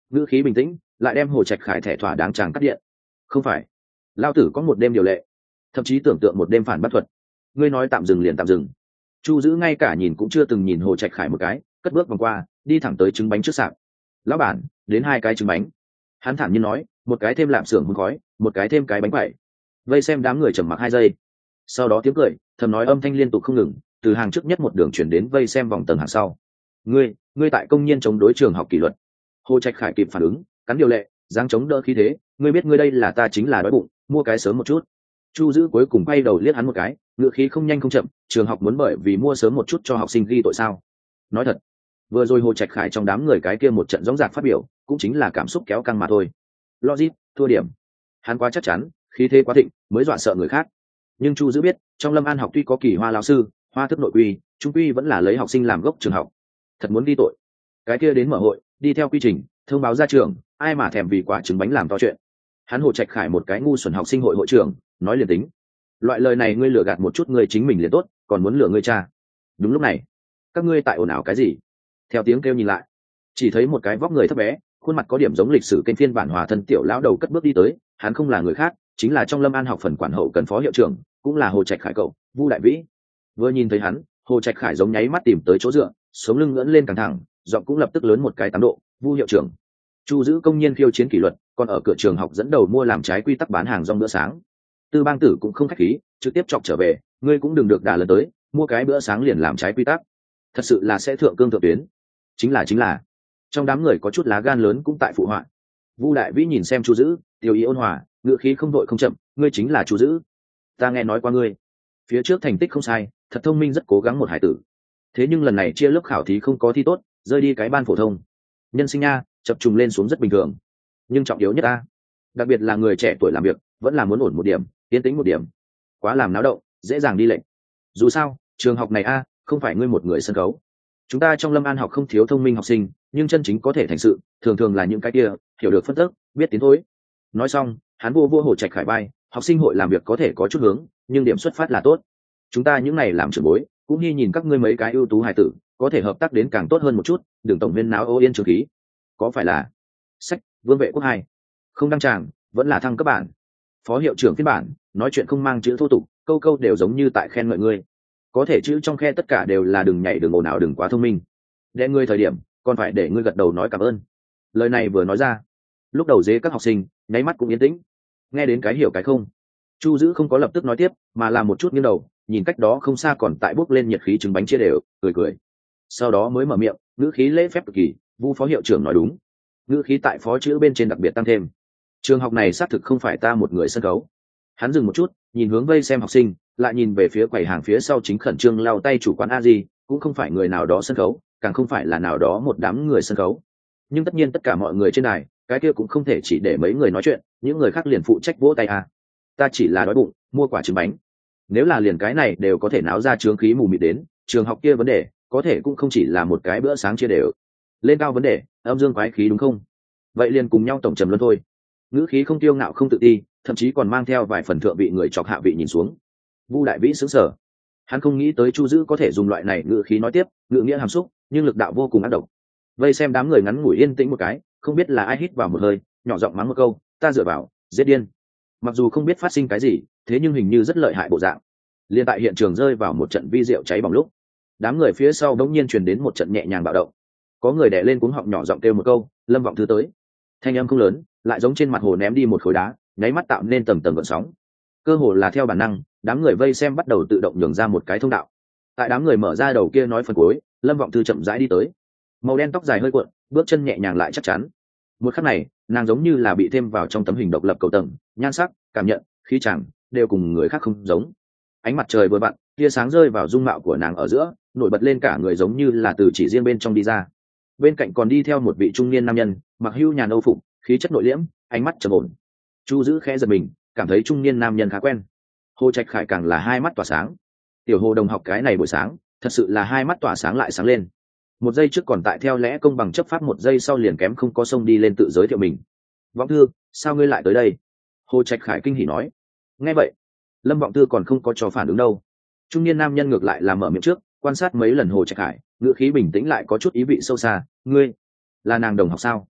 Speaker 1: ngữ khí bình tĩnh lại đem Hồ Trạch Khải thẻ thỏa đáng chàng cắt điện. Không phải, lao tử có một đêm điều lệ, thậm chí tưởng tượng một đêm phản bắt thuật. Ngươi nói tạm dừng liền tạm dừng. Chu Dữ ngay cả nhìn cũng chưa từng nhìn Hồ Trạch Khải một cái, cất bước vòng qua, đi thẳng tới trứng bánh trước sạp. Lão bản, đến hai cái trứng bánh. Hắn thản nhiên nói, một cái thêm lạp xưởng hun khói, một cái thêm cái bánh quẩy. Vây xem đám người trầm mặc hai giây, sau đó tiếng cười thầm nói âm thanh liên tục không ngừng từ hàng trước nhất một đường chuyển đến vây xem vòng tầng hàng sau. Ngươi, ngươi tại công nhiên chống đối trường học kỷ luật. Hồ Trạch Khải kịp phản ứng, cắn điều lệ, dáng chống đỡ khí thế. Ngươi biết ngươi đây là ta chính là đói bụng, mua cái sớm một chút. Chu Dữ cuối cùng quay đầu liếc hắn một cái, ngựa khí không nhanh không chậm, trường học muốn bởi vì mua sớm một chút cho học sinh ghi tội sao? Nói thật, vừa rồi Hồ Trạch Khải trong đám người cái kia một trận dõng dạc phát biểu, cũng chính là cảm xúc kéo căng mà thôi. Logic, thua điểm. Hắn quá chắc chắn, khí thế quá thịnh, mới dọa sợ người khác. Nhưng Chu Dữ biết, trong Lâm An học tuy có Kỳ Hoa lão sư, hoa thức nội quy, trung quy vẫn là lấy học sinh làm gốc trường học. Thật muốn ghi tội, cái kia đến mở hội, đi theo quy trình, thông báo ra trường, ai mà thèm vì quả trứng bánh làm to chuyện. Hắn Hồ Trạch Khải một cái ngu xuẩn học sinh hội hội trưởng, nói liền tính. Loại lời này ngươi lừa gạt một chút người chính mình liền tốt, còn muốn lừa ngươi cha. Đúng lúc này, các ngươi tại ồn ào cái gì? Theo tiếng kêu nhìn lại, chỉ thấy một cái vóc người thấp bé, khuôn mặt có điểm giống lịch sử kênh phiên bản hòa thân tiểu lão đầu cất bước đi tới. Hắn không là người khác, chính là trong Lâm An học phần quản hậu cần phó hiệu trưởng, cũng là Hồ Trạch Khải cậu, Vu Đại Vĩ. Vừa nhìn thấy hắn, Hồ Trạch Khải giống nháy mắt tìm tới chỗ dựa, sống lưng ngẩng lên căng thẳng, giọng cũng lập tức lớn một cái tám độ. Vu hiệu trưởng, Chu Dữ công nhiên khiêu chiến kỷ luật, còn ở cửa trường học dẫn đầu mua làm trái quy tắc bán hàng rong bữa sáng. Tư Bang Tử cũng không khách khí, trực tiếp chọc trở về, ngươi cũng đừng được đà lần tới, mua cái bữa sáng liền làm trái quy tắc, thật sự là sẽ thượng cương thượng tuyến. Chính là chính là. Trong đám người có chút lá gan lớn cũng tại phụ họa. Vu Đại Vĩ nhìn xem Chu Dữ, tiêu ý ôn hòa, ngữ khí không đội không chậm, ngươi chính là Chu Dữ. Ta nghe nói qua ngươi, phía trước thành tích không sai, thật thông minh, rất cố gắng một hải tử. Thế nhưng lần này chia lớp khảo thí không có thi tốt, rơi đi cái ban phổ thông. Nhân sinh nha, chập trùng lên xuống rất bình thường, nhưng trọng yếu nhất ta, đặc biệt là người trẻ tuổi làm việc, vẫn là muốn ổn một điểm, yên tĩnh một điểm. Quá làm náo động, dễ dàng đi lệnh. Dù sao, trường học này a, không phải ngươi một người sân khấu. Chúng ta trong Lâm An học không thiếu thông minh học sinh, nhưng chân chính có thể thành sự, thường thường là những cái kia hiểu được phân tích, biết tiến thối. Nói xong, hắn vô vô Hồ Trạch Khải bay, học sinh hội làm việc có thể có chút hướng, nhưng điểm xuất phát là tốt. Chúng ta những này làm trưởng bối, cũng hy nhìn các ngươi mấy cái ưu tú hài tử, có thể hợp tác đến càng tốt hơn một chút, đừng tổng viên náo ô yên trường khí. Có phải là sách Vương Vệ Quốc hai không đăng tràng, vẫn là thăng cấp bản. Phó hiệu trưởng phiên bản, nói chuyện không mang chữ thô tục, câu câu đều giống như tại khen ngợi ngươi. Có thể chữ trong khe tất cả đều là đừng nhảy đừng ồn ào đừng quá thông minh. Để ngươi thời điểm, còn phải để ngươi gật đầu nói cảm ơn. Lời này vừa nói ra, lúc đầu dế các học sinh nháy mắt cũng yên tĩnh, nghe đến cái hiểu cái không. Chu Dữ không có lập tức nói tiếp, mà làm một chút nghiêng đầu, nhìn cách đó không xa còn tại bốc lên nhiệt khí trứng bánh chia đều, cười cười. Sau đó mới mở miệng, ngữ khí lễ phép cực kỳ, Vu phó hiệu trưởng nói đúng. Ngữ khí tại phó chữ bên trên đặc biệt tăng thêm. Trường học này xác thực không phải ta một người sân khấu. Hắn dừng một chút, nhìn hướng vây xem học sinh, lại nhìn về phía quầy hàng phía sau chính khẩn trương lau tay chủ quán a di, cũng không phải người nào đó sân khấu, càng không phải là nào đó một đám người sân khấu. Nhưng tất nhiên tất cả mọi người trên này, cái kia cũng không thể chỉ để mấy người nói chuyện, những người khác liền phụ trách vỗ tay à. Ta chỉ là đói bụng, mua quả trứng bánh. Nếu là liền cái này đều có thể náo ra chướng khí mù mịt đến, trường học kia vấn đề, có thể cũng không chỉ là một cái bữa sáng chia đều. Lên cao vấn đề, âm dương quái khí đúng không? Vậy liền cùng nhau tổng trầm luân thôi. Ngữ khí không tiêu ngạo không tự ti, thậm chí còn mang theo vài phần thượng vị người chọc hạ vị nhìn xuống. Vu Đại Vĩ sững sờ, hắn không nghĩ tới Chu Dữ có thể dùng loại này ngữ khí nói tiếp, ngữ nghĩa hàm xúc, nhưng lực đạo vô cùng ác độc. Vây xem đám người ngắn ngủi yên tĩnh một cái, không biết là ai hít vào một hơi, nhỏ giọng mắng một câu, ta dựa vào, giết điên. Mặc dù không biết phát sinh cái gì, thế nhưng hình như rất lợi hại bộ dạng. Liên tại hiện trường rơi vào một trận vi diệu cháy bỏng lúc, đám người phía sau đống nhiên truyền đến một trận nhẹ nhàng bạo động. Có người đè lên cuống họng nhỏ giọng kêu một câu, Lâm Vọng Thư tới. Thanh âm không lớn, lại giống trên mặt hồ ném đi một khối đá, nháy mắt tạo nên tầng tầng gợn sóng. Cơ hồ là theo bản năng, đám người vây xem bắt đầu tự động nhường ra một cái thông đạo. Tại đám người mở ra đầu kia nói phần cuối, Lâm Vọng Thư chậm rãi đi tới. Màu đen tóc dài hơi cuộn, bước chân nhẹ nhàng lại chắc chắn. Một khắc này, nàng giống như là bị thêm vào trong tấm hình độc lập cầu tầng, nhan sắc, cảm nhận, khí chàng đều cùng người khác không giống. Ánh mặt trời vừa vặn, tia sáng rơi vào dung mạo của nàng ở giữa, nổi bật lên cả người giống như là từ chỉ riêng bên trong đi ra. Bên cạnh còn đi theo một vị trung niên nam nhân, mặc hưu nhàn âu phục, khí chất nội liễm, ánh mắt trầm ổn. Chu Dữ khẽ giật mình, cảm thấy trung niên nam nhân khá quen. Hồ Trạch Khải càng là hai mắt tỏa sáng. Tiểu Hồ đồng học cái này buổi sáng, thật sự là hai mắt tỏa sáng lại sáng lên. Một giây trước còn tại theo lẽ công bằng chấp pháp, một giây sau liền kém không có sông đi lên tự giới thiệu mình. Vọng Thư, sao ngươi lại tới đây? Hồ Trạch Khải kinh hỉ nói. Nghe vậy, Lâm Vọng Thư còn không có cho phản ứng đâu. Trung niên nam nhân ngược lại là mở miệng trước, quan sát mấy lần Hồ Trạch Khải, ngữ khí bình tĩnh lại có chút ý vị sâu xa. Ngươi là nàng đồng học sao?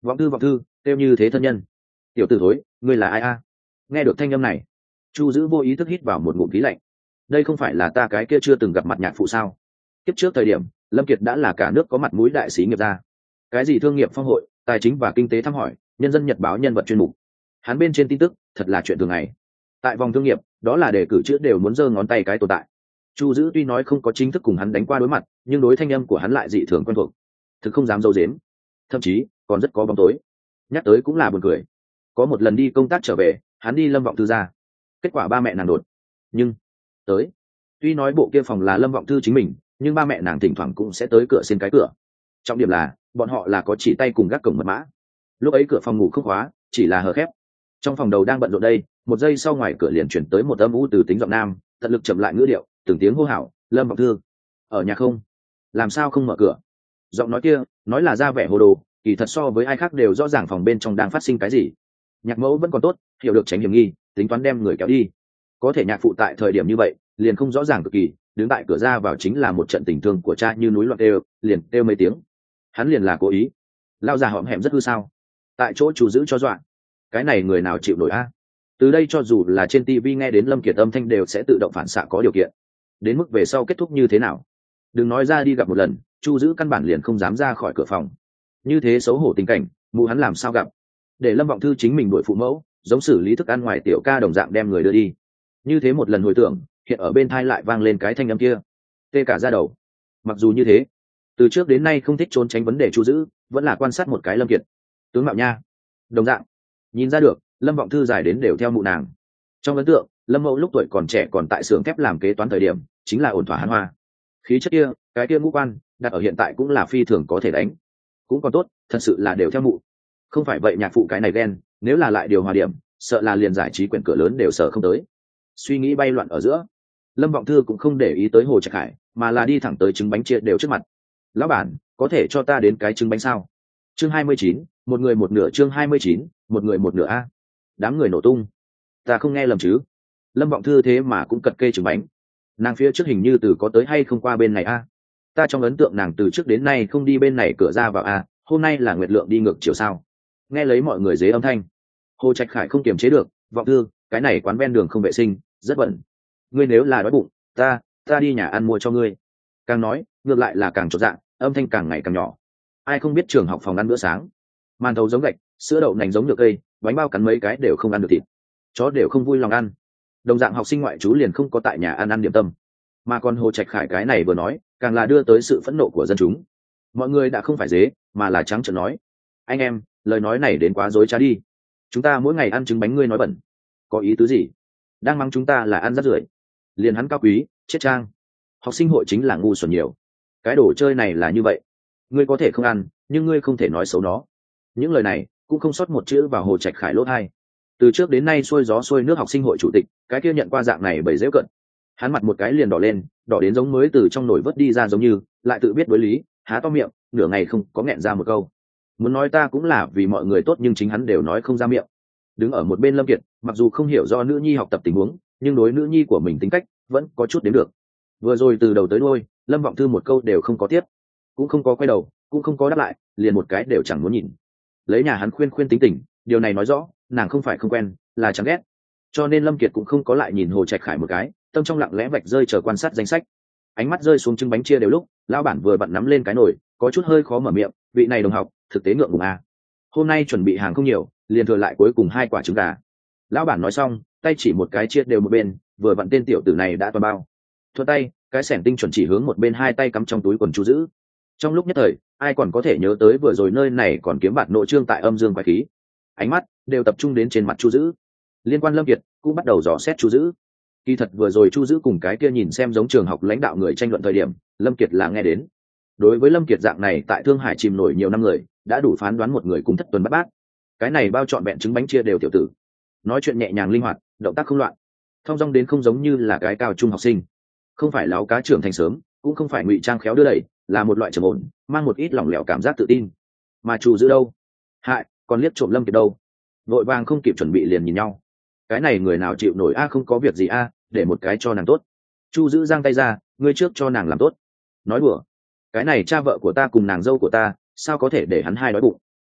Speaker 1: Vọng thư vọng thư kêu như thế thân nhân. Tiểu tử thối, ngươi là ai a? Nghe được thanh âm này, chu dữ vô ý thức hít vào một ngụm khí lạnh. Đây không phải là ta cái kia chưa từng gặp mặt nhạc phụ sao? Kiếp trước thời điểm Lâm Kiệt đã là cả nước có mặt mũi đại sĩ nghiệp gia, cái gì thương nghiệp phong hội, tài chính và kinh tế thăm hỏi, nhân dân nhật báo nhân vật chuyên mục, hắn bên trên tin tức thật là chuyện thường ngày. Tại vòng thương nghiệp đó là đề cử chữ đều muốn giơ ngón tay cái tồn tại. Chu dữ tuy nói không có chính thức cùng hắn đánh qua đối mặt, nhưng đối thanh âm của hắn lại dị thường quen thuộc, thực không dám dâu dếm, thậm chí còn rất có bóng tối. Nhắc tới cũng là buồn cười, có một lần đi công tác trở về, hắn đi Lâm Vọng Thư ra, kết quả ba mẹ nàng đột nhưng tới. Tuy nói bộ kia phòng là Lâm Vọng Thư chính mình, nhưng ba mẹ nàng thỉnh thoảng cũng sẽ tới cửa xin cái cửa. Trọng điểm là bọn họ là có chỉ tay cùng gác cổng mật mã. Lúc ấy cửa phòng ngủ không khóa, chỉ là hờ khép. Trong phòng đầu đang bận rộn đây, một giây sau ngoài cửa liền chuyển tới một âm u từ tính giọng nam, tận lực chậm lại ngữ điệu, từng tiếng hô hào, Lâm Vọng Thư ở nhà không? Làm sao không mở cửa? Giọng nói kia nói là ra vẻ hồ đồ, kỳ thật so với ai khác đều rõ ràng phòng bên trong đang phát sinh cái gì. Nhạc mẫu vẫn còn tốt, hiểu được tránh hiểm nghi, tính toán đem người kéo đi. Có thể nhạc phụ tại thời điểm như vậy liền không rõ ràng cực kỳ, đứng tại cửa ra vào chính là một trận tình thương của cha như núi loạn đều, liền kêu mấy tiếng. Hắn liền là cố ý. Lao già hõm hẹm rất hư sao? Tại chỗ chủ giữ cho dọa. Cái này người nào chịu nổi a? Từ đây cho dù là trên tivi nghe đến Lâm Kiệt âm thanh đều sẽ tự động phản xạ có điều kiện. Đến mức về sau kết thúc như thế nào, đừng nói ra đi gặp một lần, chu giữ căn bản liền không dám ra khỏi cửa phòng. Như thế xấu hổ tình cảnh, mụ hắn làm sao gặp? Để Lâm Vọng Thư chính mình đuổi phụ mẫu, giống xử lý thức ăn ngoài tiểu ca đồng dạng đem người đưa đi. Như thế một lần hồi tưởng, hiện ở bên thai lại vang lên cái thanh âm kia, tê cả da đầu. Mặc dù như thế, từ trước đến nay không thích trốn tránh vấn đề chu giữ, vẫn là quan sát một cái Lâm Kiệt. Tướng mạo nha, đồng dạng, nhìn ra được Lâm Vọng Thư dài đến đều theo mụ nàng. Trong ấn tượng, Lâm Mẫu lúc tuổi còn trẻ còn tại xưởng thép làm kế toán thời điểm, chính là ổn thỏa hàn hoa. Khí chất kia, cái kia ngũ quan, đặt ở hiện tại cũng là phi thường có thể đánh. Cũng còn tốt, thật sự là đều theo mụ. Không phải vậy nhạc phụ cái này ghen, nếu là lại điều hòa điểm, sợ là liền giải trí quyển cửa lớn đều sợ không tới. Suy nghĩ bay loạn ở giữa, Lâm Vọng Thư cũng không để ý tới Hồ Trạch Hải, mà là đi thẳng tới trứng bánh chia đều trước mặt. Lão bản, có thể cho ta đến cái trứng bánh sao? Chương hai mươi chín, một người một nửa. Chương hai mươi chín, một người một nửa a. Đám người nổ tung. Ta không nghe lầm chứ? Lâm Vọng Thư thế mà cũng cật kê trứng bánh. Nàng phía trước hình như từ có tới hay không qua bên này a? Ta trong ấn tượng nàng từ trước đến nay không đi bên này cửa ra vào a, hôm nay là Nguyệt Lượng đi ngược chiều sao? Nghe lấy mọi người dế âm thanh, Hồ Trạch Khải không kiềm chế được, Vọng Thư, cái này quán ven đường không vệ sinh, rất bẩn. Ngươi nếu là đói bụng, ta, ta đi nhà ăn mua cho ngươi. Càng nói, ngược lại là càng chột dạ, âm thanh càng ngày càng nhỏ. Ai không biết trường học phòng ăn bữa sáng, màn thầu giống gạch, sữa đậu nành giống được cây, bánh bao cắn mấy cái đều không ăn được thịt, chó đều không vui lòng ăn. Đồng dạng học sinh ngoại trú liền không có tại nhà ăn ăn điểm tâm, mà còn Hồ Trạch Khải cái này vừa nói, càng là đưa tới sự phẫn nộ của dân chúng. Mọi người đã không phải dế, mà là trắng trợn nói: anh em, lời nói này đến quá dối trá đi. Chúng ta mỗi ngày ăn trứng bánh, ngươi nói bẩn, có ý tứ gì? Đang mắng chúng ta là ăn rác rưởi. Liền hắn cao quý, chết trang. Học sinh hội chính là ngu xuẩn nhiều. Cái đồ chơi này là như vậy, ngươi có thể không ăn, nhưng ngươi không thể nói xấu nó. Những lời này cũng không sót một chữ vào Hồ Trạch Khải lỗ tai. Từ trước đến nay xuôi gió xuôi nước học sinh hội chủ tịch, cái kia nhận qua dạng này bởi dễ cận. Hắn mặt một cái liền đỏ lên, đỏ đến giống mới từ trong nồi vớt đi ra giống như, lại tự biết đối lý, há to miệng, nửa ngày không có nghẹn ra một câu. Muốn nói ta cũng là vì mọi người tốt, nhưng chính hắn đều nói không ra miệng. Đứng ở một bên Lâm Kiệt, mặc dù không hiểu do nữ nhi học tập tình huống, nhưng đối nữ nhi của mình tính cách vẫn có chút đến được. Vừa rồi từ đầu tới đuôi, Lâm Vọng Thư một câu đều không có tiếp, cũng không có quay đầu, cũng không có đáp lại, liền một cái đều chẳng muốn nhìn. Lấy nhà hắn khuyên khuyên tính tình, điều này nói rõ nàng không phải không quen, là chẳng ghét. Cho nên Lâm Kiệt cũng không có lại nhìn Hồ Trạch Khải một cái, tâm trong lặng lẽ vạch rơi chờ quan sát danh sách. Ánh mắt rơi xuống trứng bánh chia đều lúc, lão bản vừa bận nắm lên cái nồi, có chút hơi khó mở miệng, vị này đồng học, thực tế ngượng ngùng à. Hôm nay chuẩn bị hàng không nhiều, liền thừa lại cuối cùng hai quả trứng gà. Lão bản nói xong, tay chỉ một cái chia đều một bên, vừa vặn tên tiểu tử này đã toàn bao. Thuận tay, cái xẻng tinh chuẩn chỉ hướng một bên, hai tay cắm trong túi quần chu giữ. Trong lúc nhất thời, ai còn có thể nhớ tới vừa rồi nơi này còn kiếm bạt nội trương tại âm dương quái khí. Ánh mắt đều tập trung đến trên mặt chu giữ. Liên quan Lâm Kiệt cũng bắt đầu dò xét chu giữ. Kỳ thật vừa rồi chu giữ cùng cái kia nhìn xem giống trường học lãnh đạo người tranh luận thời điểm, Lâm Kiệt là nghe đến. Đối với Lâm Kiệt dạng này tại Thương Hải chìm nổi nhiều năm người, đã đủ phán đoán một người cung thất tuần bắt bát. Cái này bao trọn vẹn trứng bánh chia đều tiểu tử, nói chuyện nhẹ nhàng linh hoạt, động tác không loạn, thong dong đến không giống như là cái cao trung học sinh, không phải láo cá trưởng thành sớm, cũng không phải ngụy trang khéo đưa đẩy, là một loại trầm ổn, mang một ít lỏng lẻo cảm giác tự tin. Mà chu giữ đâu? Hại, còn liếc trộm Lâm Kiệt đâu? Vội vàng không kịp chuẩn bị liền nhìn nhau. Cái này người nào chịu nổi a? Không có việc gì a, để một cái cho nàng tốt. Chu giữ giang tay ra, ngươi trước cho nàng làm tốt. Nói đùa, cái này cha vợ của ta cùng nàng dâu của ta, sao có thể để hắn hai đói bụng?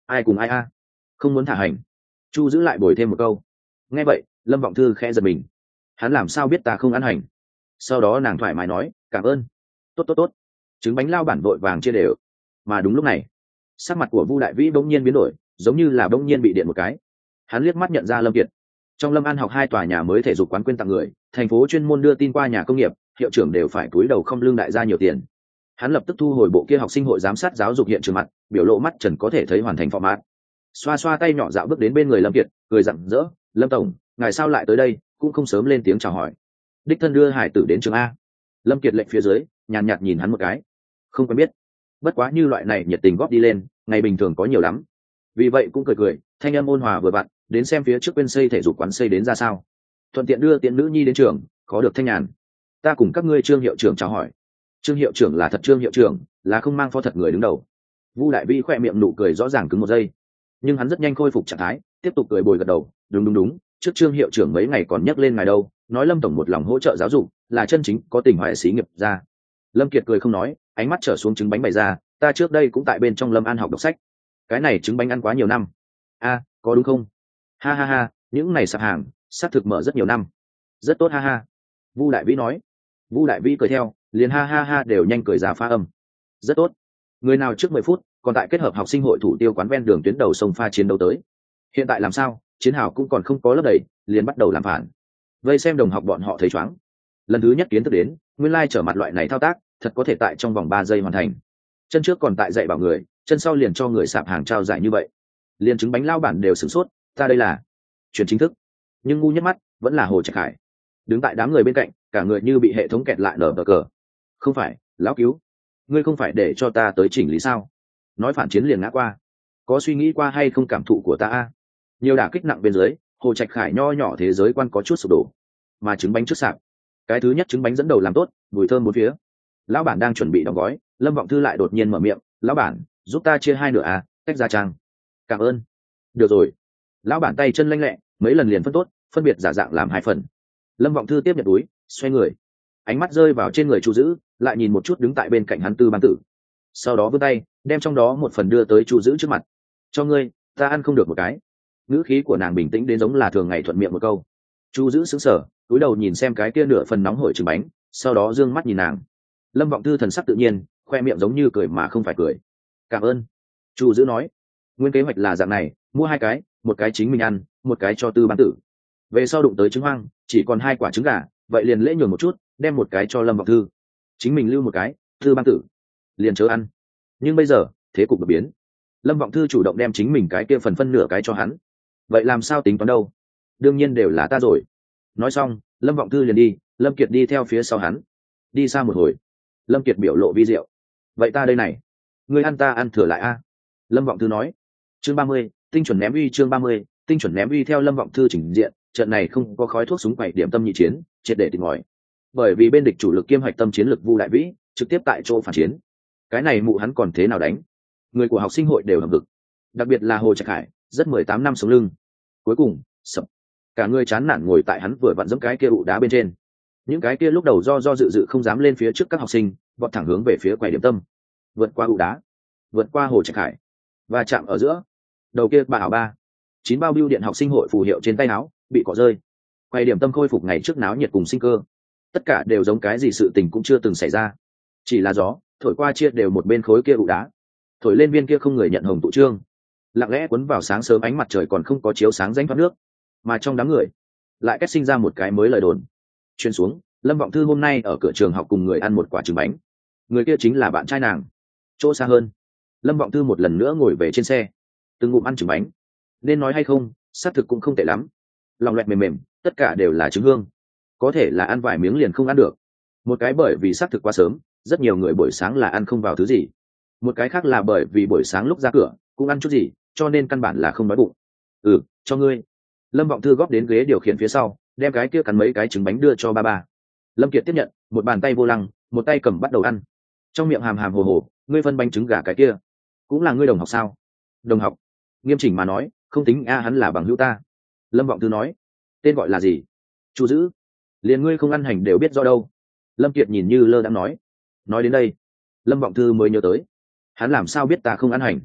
Speaker 1: ai cùng ai a? Không muốn thả hành. Chu giữ lại bồi thêm một câu. Nghe vậy Lâm Vọng Thư khẽ giật mình, hắn làm sao biết ta không ăn hành? Sau đó nàng thoải mái nói cảm ơn. Tốt tốt tốt. Trứng bánh lao bản vội vàng chia đều. Mà đúng lúc này sắc mặt của Vu Đại Vĩ bỗng nhiên biến đổi, giống như là bỗng nhiên bị điện một cái. Hắn liếc mắt nhận ra Lâm Kiệt. Trong Lâm An học hai tòa nhà mới thể dục quán quyên tặng người, thành phố chuyên môn đưa tin qua nhà công nghiệp, hiệu trưởng đều phải cúi đầu không lương đại gia nhiều tiền. Hắn lập tức thu hồi bộ kia học sinh hội giám sát giáo dục hiện trường mặt, biểu lộ mắt trần có thể thấy hoàn thành format. Xoa xoa tay nhỏ dạo bước đến bên người Lâm Kiệt, cười rạng rỡ, "Lâm tổng, ngài sao lại tới đây, cũng không sớm lên tiếng chào hỏi." Đích thân đưa hải tử đến trường a. Lâm Kiệt lệnh phía dưới, nhàn nhạt nhìn hắn một cái. Không quen biết. Bất quá như loại này nhiệt tình góp đi lên, ngày bình thường có nhiều lắm. Vì vậy cũng cười cười, thanh âm ôn hòa vừa vặn, đến xem phía trước bên xây thể dục quán xây đến ra sao. Thuận tiện đưa tiện nữ nhi đến trường, khó được thanh nhàn. Ta cùng các ngươi Trương hiệu trưởng chào hỏi. Trương hiệu trưởng là thật Trương hiệu trưởng, là không mang phó thật người đứng đầu. Vu Đại Vi khỏe miệng nụ cười rõ ràng cứng một giây, nhưng hắn rất nhanh khôi phục trạng thái, tiếp tục cười bồi gật đầu, đúng đúng đúng, trước Trương hiệu trưởng mấy ngày còn nhắc lên ngài đâu, nói Lâm tổng một lòng hỗ trợ giáo dục, là chân chính có tình hoại xí nghiệp ra. Lâm Kiệt cười không nói, ánh mắt trở xuống trứng bánh bày ra, ta trước đây cũng tại bên trong Lâm An học đọc sách. Cái này trứng bánh ăn quá nhiều năm. A, có đúng không? Ha ha ha, những này sạp hàng, xác thực mở rất nhiều năm. Rất tốt ha ha. Vu Đại Vĩ nói. Vu Đại Vĩ cười theo, liền ha ha ha đều nhanh cười ra pha âm. Rất tốt. Người nào trước mười phút, còn tại kết hợp học sinh hội thủ tiêu quán ven đường tuyến đầu sông pha chiến đấu tới. Hiện tại làm sao? Chiến hào cũng còn không có lớp đầy, liền bắt đầu làm phản. Vây xem đồng học bọn họ thấy choáng. Lần thứ nhất kiến thức đến, nguyên lai trở mặt loại này thao tác, thật có thể tại trong vòng ba giây hoàn thành. Chân trước còn tại dạy bảo người, chân sau liền cho người sạp hàng trao giải như vậy. Liền trứng bánh lao bản đều sửng sốt, ta đây là chuyển chính thức. Nhưng ngu nhất mắt vẫn là Hồ Trạch Hải, đứng tại đám người bên cạnh, cả người như bị hệ thống kẹt lại nở bờ cờ. Không phải, lão cứu, ngươi không phải để cho ta tới chỉnh lý sao? Nói phản chiến liền ngã qua, có suy nghĩ qua hay không cảm thụ của ta a? Nhiều đả kích nặng bên dưới, Hồ Trạch Hải nho nhỏ thế giới quan có chút sụp đổ. Mà trứng bánh trước sạp, cái thứ nhất trứng bánh dẫn đầu làm tốt, mùi thơm bốn phía. Lão bản đang chuẩn bị đóng gói, Lâm Vọng Thư lại đột nhiên mở miệng, lão bản, giúp ta chia hai nửa à, cách ra trang. Cảm ơn. Được rồi. Lão bản tay chân lanh lẹ, mấy lần liền phân tốt, phân biệt giả dạng làm hai phần. Lâm Vọng Thư tiếp nhận túi, xoay người, ánh mắt rơi vào trên người Chu Dữ, lại nhìn một chút đứng tại bên cạnh hắn Tư Ban Tử. Sau đó vươn tay, đem trong đó một phần đưa tới Chu Dữ trước mặt. Cho ngươi, ta ăn không được một cái. Ngữ khí của nàng bình tĩnh đến giống là thường ngày thuận miệng một câu. Chu Dữ sững sờ, cúi đầu nhìn xem cái kia nửa phần nóng hổi trứng bánh, sau đó dương mắt nhìn nàng. Lâm Vọng Thư thần sắc tự nhiên, khoe miệng giống như cười mà không phải cười. Cảm ơn. Chu Dữ nói. Nguyên kế hoạch là dạng này, mua hai cái, một cái chính mình ăn, một cái cho Tư Ban Tử. Về sau đụng tới trứng hoang, chỉ còn hai quả trứng gà, vậy liền lễ nhường một chút, đem một cái cho Lâm Vọng Thư, chính mình lưu một cái, Tư Ban Tử liền chớ ăn. Nhưng bây giờ thế cục đột biến, Lâm Vọng Thư chủ động đem chính mình cái kia phần phân nửa cái cho hắn, vậy làm sao tính toán đâu? Đương nhiên đều là ta rồi. Nói xong, Lâm Vọng Thư liền đi, Lâm Kiệt đi theo phía sau hắn. Đi xa một hồi, Lâm Kiệt biểu lộ vi diệu. Vậy ta đây này, ngươi ăn ta ăn thừa lại a. Lâm Vọng Thư nói. Chương ba mươi, tinh chuẩn ném uy. Chương ba mươi, tinh chuẩn ném uy. Theo Lâm Vọng Thư chỉnh diện, trận này không có khói thuốc súng quậy điểm tâm nhị chiến, triệt để tỉnh ngòi. Bởi vì bên địch chủ lực kiêm hạch tâm chiến lực Vu Đại Vĩ trực tiếp tại chỗ phản chiến. Cái này mụ hắn còn thế nào đánh? Người của học sinh hội đều hầm vực, đặc biệt là Hồ Trạch Hải, rất mười tám năm sống lưng. Cuối cùng sập, cả người chán nản ngồi tại hắn vừa vặn giẫm cái kia ụ đá bên trên. Những cái kia lúc đầu do do dự dự không dám lên phía trước các học sinh, vọt thẳng hướng về phía quầy điểm tâm, vượt qua ụ đá, vượt qua Hồ Trạch Hải, và chạm ở giữa. Đầu kia bà ảo ba chín bao bưu điện học sinh hội phù hiệu trên tay áo bị cỏ rơi. Quầy điểm tâm khôi phục ngày trước náo nhiệt cùng sinh cơ, tất cả đều giống cái gì sự tình cũng chưa từng xảy ra, chỉ là gió thổi qua chia đều một bên khối kia ụ đá, thổi lên viên kia không người nhận hồng tụ trương, lặng lẽ cuốn vào sáng sớm ánh mặt trời còn không có chiếu sáng danh thoát nước. Mà trong đám người lại kết sinh ra một cái mới lời đồn chuyên xuống, Lâm Vọng Thư hôm nay ở cửa trường học cùng người ăn một quả trứng bánh, người kia chính là bạn trai nàng. Chỗ xa hơn, Lâm Vọng Thư một lần nữa ngồi về trên xe, từng ngụm ăn trứng bánh, nên nói hay không, xác thực cũng không tệ lắm, lòng loẹt mềm mềm, tất cả đều là trứng hương, có thể là ăn vài miếng liền không ăn được. Một cái bởi vì xác thực quá sớm, rất nhiều người buổi sáng là ăn không vào thứ gì. Một cái khác là bởi vì buổi sáng lúc ra cửa cũng ăn chút gì, cho nên căn bản là không đói bụng. Ừ, cho ngươi. Lâm Vọng Thư góp đến ghế điều khiển phía sau, đem cái kia cắn mấy cái trứng bánh đưa cho ba ba. Lâm Kiệt tiếp nhận, một bàn tay vô lăng, một tay cầm bắt đầu ăn. Trong miệng hàm hàm hồ hồ, ngươi phân bánh trứng gà cái kia, cũng là ngươi đồng học sao? Đồng học? Nghiêm chỉnh mà nói, không tính a, hắn là bằng hữu ta. Lâm Vọng Thư nói. Tên gọi là gì? Chu Dữ. Liền ngươi không ăn hành đều biết do đâu. Lâm Kiệt nhìn như lơ đãng nói. Nói đến đây, Lâm Vọng Thư mới nhớ tới, hắn làm sao biết ta không ăn hành?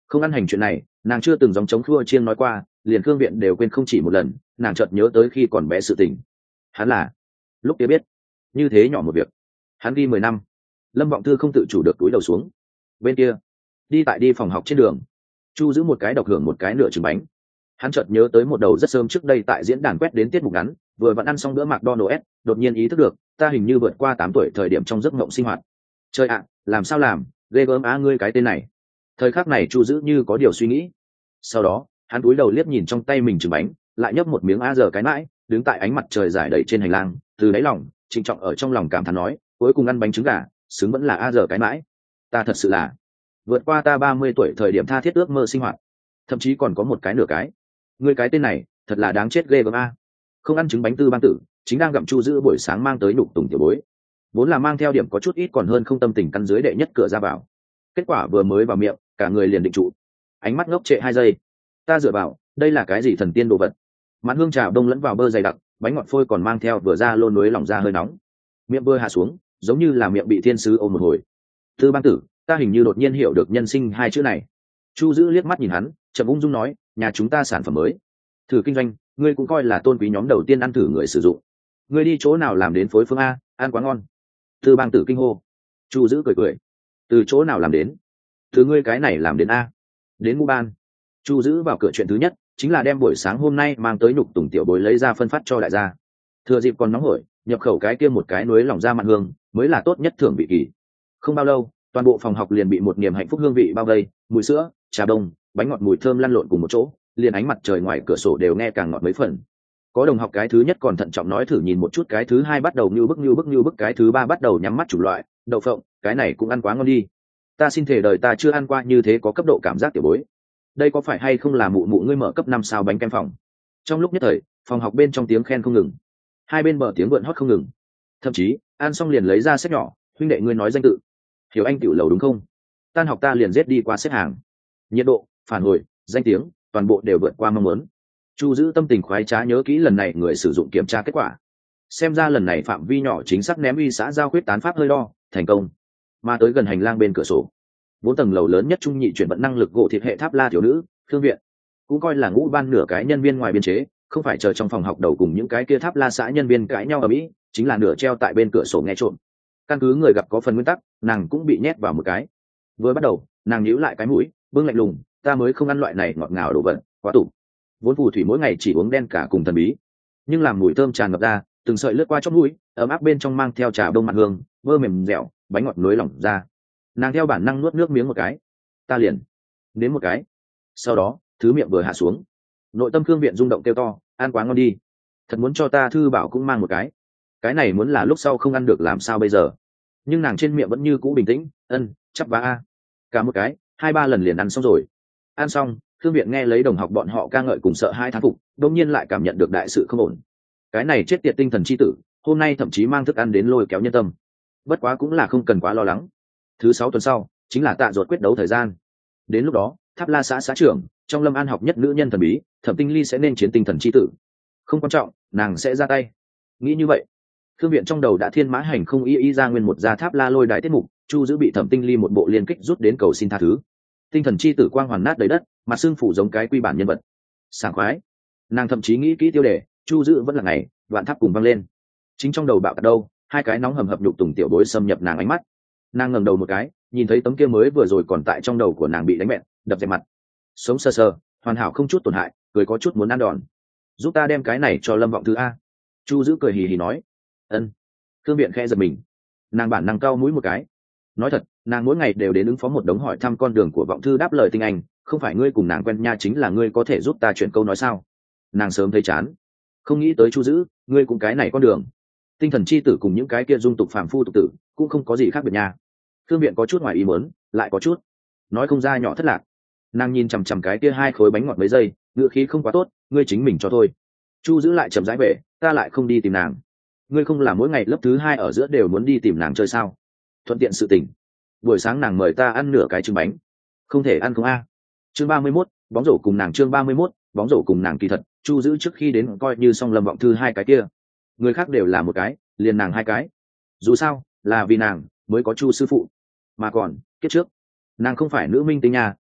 Speaker 1: Không ăn hành chuyện này nàng chưa từng gióng chống khua chiêng nói qua, liền Khương Viện đều quên không chỉ một lần. Nàng chợt nhớ tới khi còn bé sự tình. Hắn là lúc kia biết như thế nhỏ một việc, hắn ghi mười năm. Lâm Vọng Thư không tự chủ được túi đầu xuống. Bên kia đi tại đi phòng học trên đường, Chu giữ một cái độc hưởng một cái nửa trứng bánh. Hắn chợt nhớ tới một đầu rất sớm trước đây tại diễn đàn quét đến tiết mục ngắn, vừa vẫn ăn xong bữa McDonald's, đột nhiên ý thức được ta hình như vượt qua tám tuổi thời điểm trong giấc mộng sinh hoạt. Trời ạ, làm sao làm, ghê gớm á ngươi cái tên này. Thời khắc này Chu giữ như có điều suy nghĩ. Sau đó hắn cúi đầu liếc nhìn trong tay mình trứng bánh, lại nhấp một miếng a giờ cái mãi, đứng tại ánh mặt trời rải đầy trên hành lang, từ đáy lòng trịnh trọng ở trong lòng cảm thán nói, cuối cùng ăn bánh trứng gà xứng vẫn là a giờ cái mãi. Ta thật sự là vượt qua ta ba mươi tuổi thời điểm tha thiết ước mơ sinh hoạt, thậm chí còn có một cái nửa cái. Ngươi cái tên này thật là đáng chết ghê gớm a. Không ăn trứng bánh Tư Bang Tử chính đang gặm chu giữ buổi sáng mang tới nhục tùng tiểu bối, vốn là mang theo điểm có chút ít còn hơn không tâm tình căn dưới đệ nhất cửa ra vào. Kết quả vừa mới vào miệng cả người liền định trụ, ánh mắt ngốc trệ hai giây. Ta dựa vào, đây là cái gì thần tiên đồ vật. Mãn hương trà đông lẫn vào bơ dày đặc, bánh ngọt phôi còn mang theo vừa ra lôn núi lỏng ra hơi nóng, miệng bơ hạ xuống giống như là miệng bị thiên sứ ôm một hồi. Tư Bang Tử, ta hình như đột nhiên hiểu được nhân sinh hai chữ này. Chu giữ liếc mắt nhìn hắn, chậm ung dung nói, nhà chúng ta sản phẩm mới thử kinh doanh, ngươi cũng coi là tôn quý nhóm đầu tiên ăn thử người sử dụng. Ngươi đi chỗ nào làm đến phối phương a, ăn quá ngon. Tư Bang Tử kinh hô. Chu giữ cười cười, từ chỗ nào làm đến? Từ ngươi cái này làm đến a. Đến ngũ ban. Chu giữ vào cửa chuyện thứ nhất chính là đem buổi sáng hôm nay mang tới nhục tùng tiểu bối lấy ra phân phát cho đại gia. Thừa dịp còn nóng hổi, nhập khẩu cái kia một cái núi lỏng ra mặn hương mới là tốt nhất thưởng vị kỳ. Không bao lâu toàn bộ phòng học liền bị một niềm hạnh phúc hương vị bao vây, mùi sữa, trà đông, bánh ngọt mùi thơm lăn lộn cùng một chỗ, liền ánh mặt trời ngoài cửa sổ đều nghe càng ngọt mấy phần. Có đồng học cái thứ nhất còn thận trọng nói thử nhìn một chút, cái thứ hai bắt đầu như bức như bức như bức, cái thứ ba bắt đầu nhắm mắt chủ loại, đậu phộng, cái này cũng ăn quá ngon đi. Ta xin thể đời ta chưa ăn qua như thế có cấp độ cảm giác tiểu bối. Đây có phải hay không là mụ mụ ngươi mở cấp năm sao bánh kem phòng? Trong lúc nhất thời phòng học bên trong tiếng khen không ngừng, hai bên bờ tiếng vượn hót không ngừng, thậm chí ăn xong liền lấy ra sách nhỏ, huynh đệ ngươi nói danh tự, hiểu anh tiểu lầu đúng không? Tan học ta liền giết đi qua xếp hàng. Nhiệt độ, phản hồi, danh tiếng, toàn bộ đều vượt qua mong muốn. Chu giữ tâm tình khoái trá nhớ kỹ lần này người sử dụng kiểm tra kết quả, xem ra lần này phạm vi nhỏ chính xác ném uy xã giao quyết tán pháp hơi đo thành công. Mà tới gần hành lang bên cửa sổ, bốn tầng lầu lớn nhất trung nhị chuyển vận năng lực gỗ thịt hệ tháp la thiếu nữ Khương Viện, cũng coi là ngũ ban nửa cái nhân viên ngoài biên chế, không phải chờ trong phòng học đầu cùng những cái kia tháp la xã nhân viên cãi nhau ở mỹ, chính là nửa treo tại bên cửa sổ nghe trộm. Căn cứ người gặp có phần nguyên tắc, nàng cũng bị nhét vào một cái. Vừa bắt đầu nàng nhíu lại cái mũi, bưng lạnh lùng, ta mới không ăn loại này ngọt ngào đồ vật, quá tủ. Vốn phù thủy mỗi ngày chỉ uống đen cả cùng thần bí, nhưng làm mùi thơm tràn ngập ra, từng sợi lướt qua chóp mũi, ấm áp bên trong mang theo trà đông mặt hương, mơ mềm dẻo, bánh ngọt nối lỏng ra. Nàng theo bản năng nuốt nước miếng một cái, ta liền nếm một cái. Sau đó thứ miệng vừa hạ xuống, nội tâm Khương Viện rung động kêu to, ăn quá ngon đi, thật muốn cho ta thư bảo cũng mang một cái. Cái này muốn là lúc sau không ăn được làm sao bây giờ? Nhưng nàng trên miệng vẫn như cũ bình tĩnh, ân, chắp vá a. Cả một cái, hai ba lần liền ăn xong rồi. Ăn xong, Khương Viện nghe lấy đồng học bọn họ ca ngợi cùng sợ hai thán phục, đột nhiên lại cảm nhận được đại sự không ổn. Cái này chết tiệt tinh thần chi tử, hôm nay thậm chí mang thức ăn đến lôi kéo nhân tâm. Bất quá cũng là không cần quá lo lắng. Thứ sáu tuần sau chính là tạ ruột quyết đấu thời gian. Đến lúc đó, Tháp La xã xã trưởng, trong Lâm An học nhất nữ nhân thần bí, Thẩm Tinh Ly sẽ nên chiến tinh thần chi tử. Không quan trọng, nàng sẽ ra tay. Nghĩ như vậy, Khương Viện trong đầu đã thiên mã hành không y y ra nguyên một gia Tháp La lôi đại tiết mục, Chu giữ bị Thẩm Tinh Ly một bộ liên kích rút đến cầu xin tha thứ. Tinh thần chi tử quang hoàn nát đầy đất, mặt xương phủ giống cái quy bản nhân vật. Sảng khoái. Nàng thậm chí nghĩ kỹ tiêu đề, Chu giữ vẫn là ngày, đoạn tháp cùng vang lên. Chính trong đầu bạo cả đâu, hai cái nóng hầm hập nhục tùng tiểu bối xâm nhập nàng ánh mắt. Nàng ngẩng đầu một cái, nhìn thấy tấm kia mới vừa rồi còn tại trong đầu của nàng bị đánh bẹn, đập dẹp mặt, sống sờ sờ, hoàn hảo không chút tổn hại, cười có chút muốn ăn đòn. Giúp ta đem cái này cho Lâm Vọng Thư a. Chu giữ cười hì hì nói. Ân. Thương Viện khẽ giật mình, nàng bản năng cau mũi một cái. Nói thật, nàng mỗi ngày đều đến ứng phó một đống hỏi thăm con đường của Vọng Thư đáp lời tinh anh, không phải ngươi cùng nàng quen nha chính là ngươi có thể giúp ta chuyển câu nói sao? Nàng sớm thấy chán, không nghĩ tới Chu giữ, ngươi cùng cái này con đường. Tinh thần chi tử cùng những cái kia dung tục phàm phu tục tử, cũng không có gì khác biệt nha. Thương Viện có chút ngoài ý muốn, lại có chút nói không ra nhỏ thất lạc. Nàng nhìn chằm chằm cái kia hai khối bánh ngọt mấy giây, ngựa khí không quá tốt, ngươi chính mình cho thôi. Chu giữ lại chậm rãi về, ta lại không đi tìm nàng. Ngươi không là mỗi ngày lớp thứ hai ở giữa đều muốn đi tìm nàng chơi sao? Thuận tiện sự tình. Buổi sáng nàng mời ta ăn nửa cái trứng bánh, không thể ăn không a. Chương ba mươi mốt, bóng rổ cùng nàng chương ba mươi mốt, bóng rổ cùng nàng kỳ thật, Chu giữ trước khi đến coi như xong Lâm Vọng Thư hai cái kia. Người khác đều là một cái, liền nàng hai cái. Dù sao, là vì nàng mới có Chu sư phụ. Mà còn, kiếp trước, nàng không phải nữ minh tinh nha,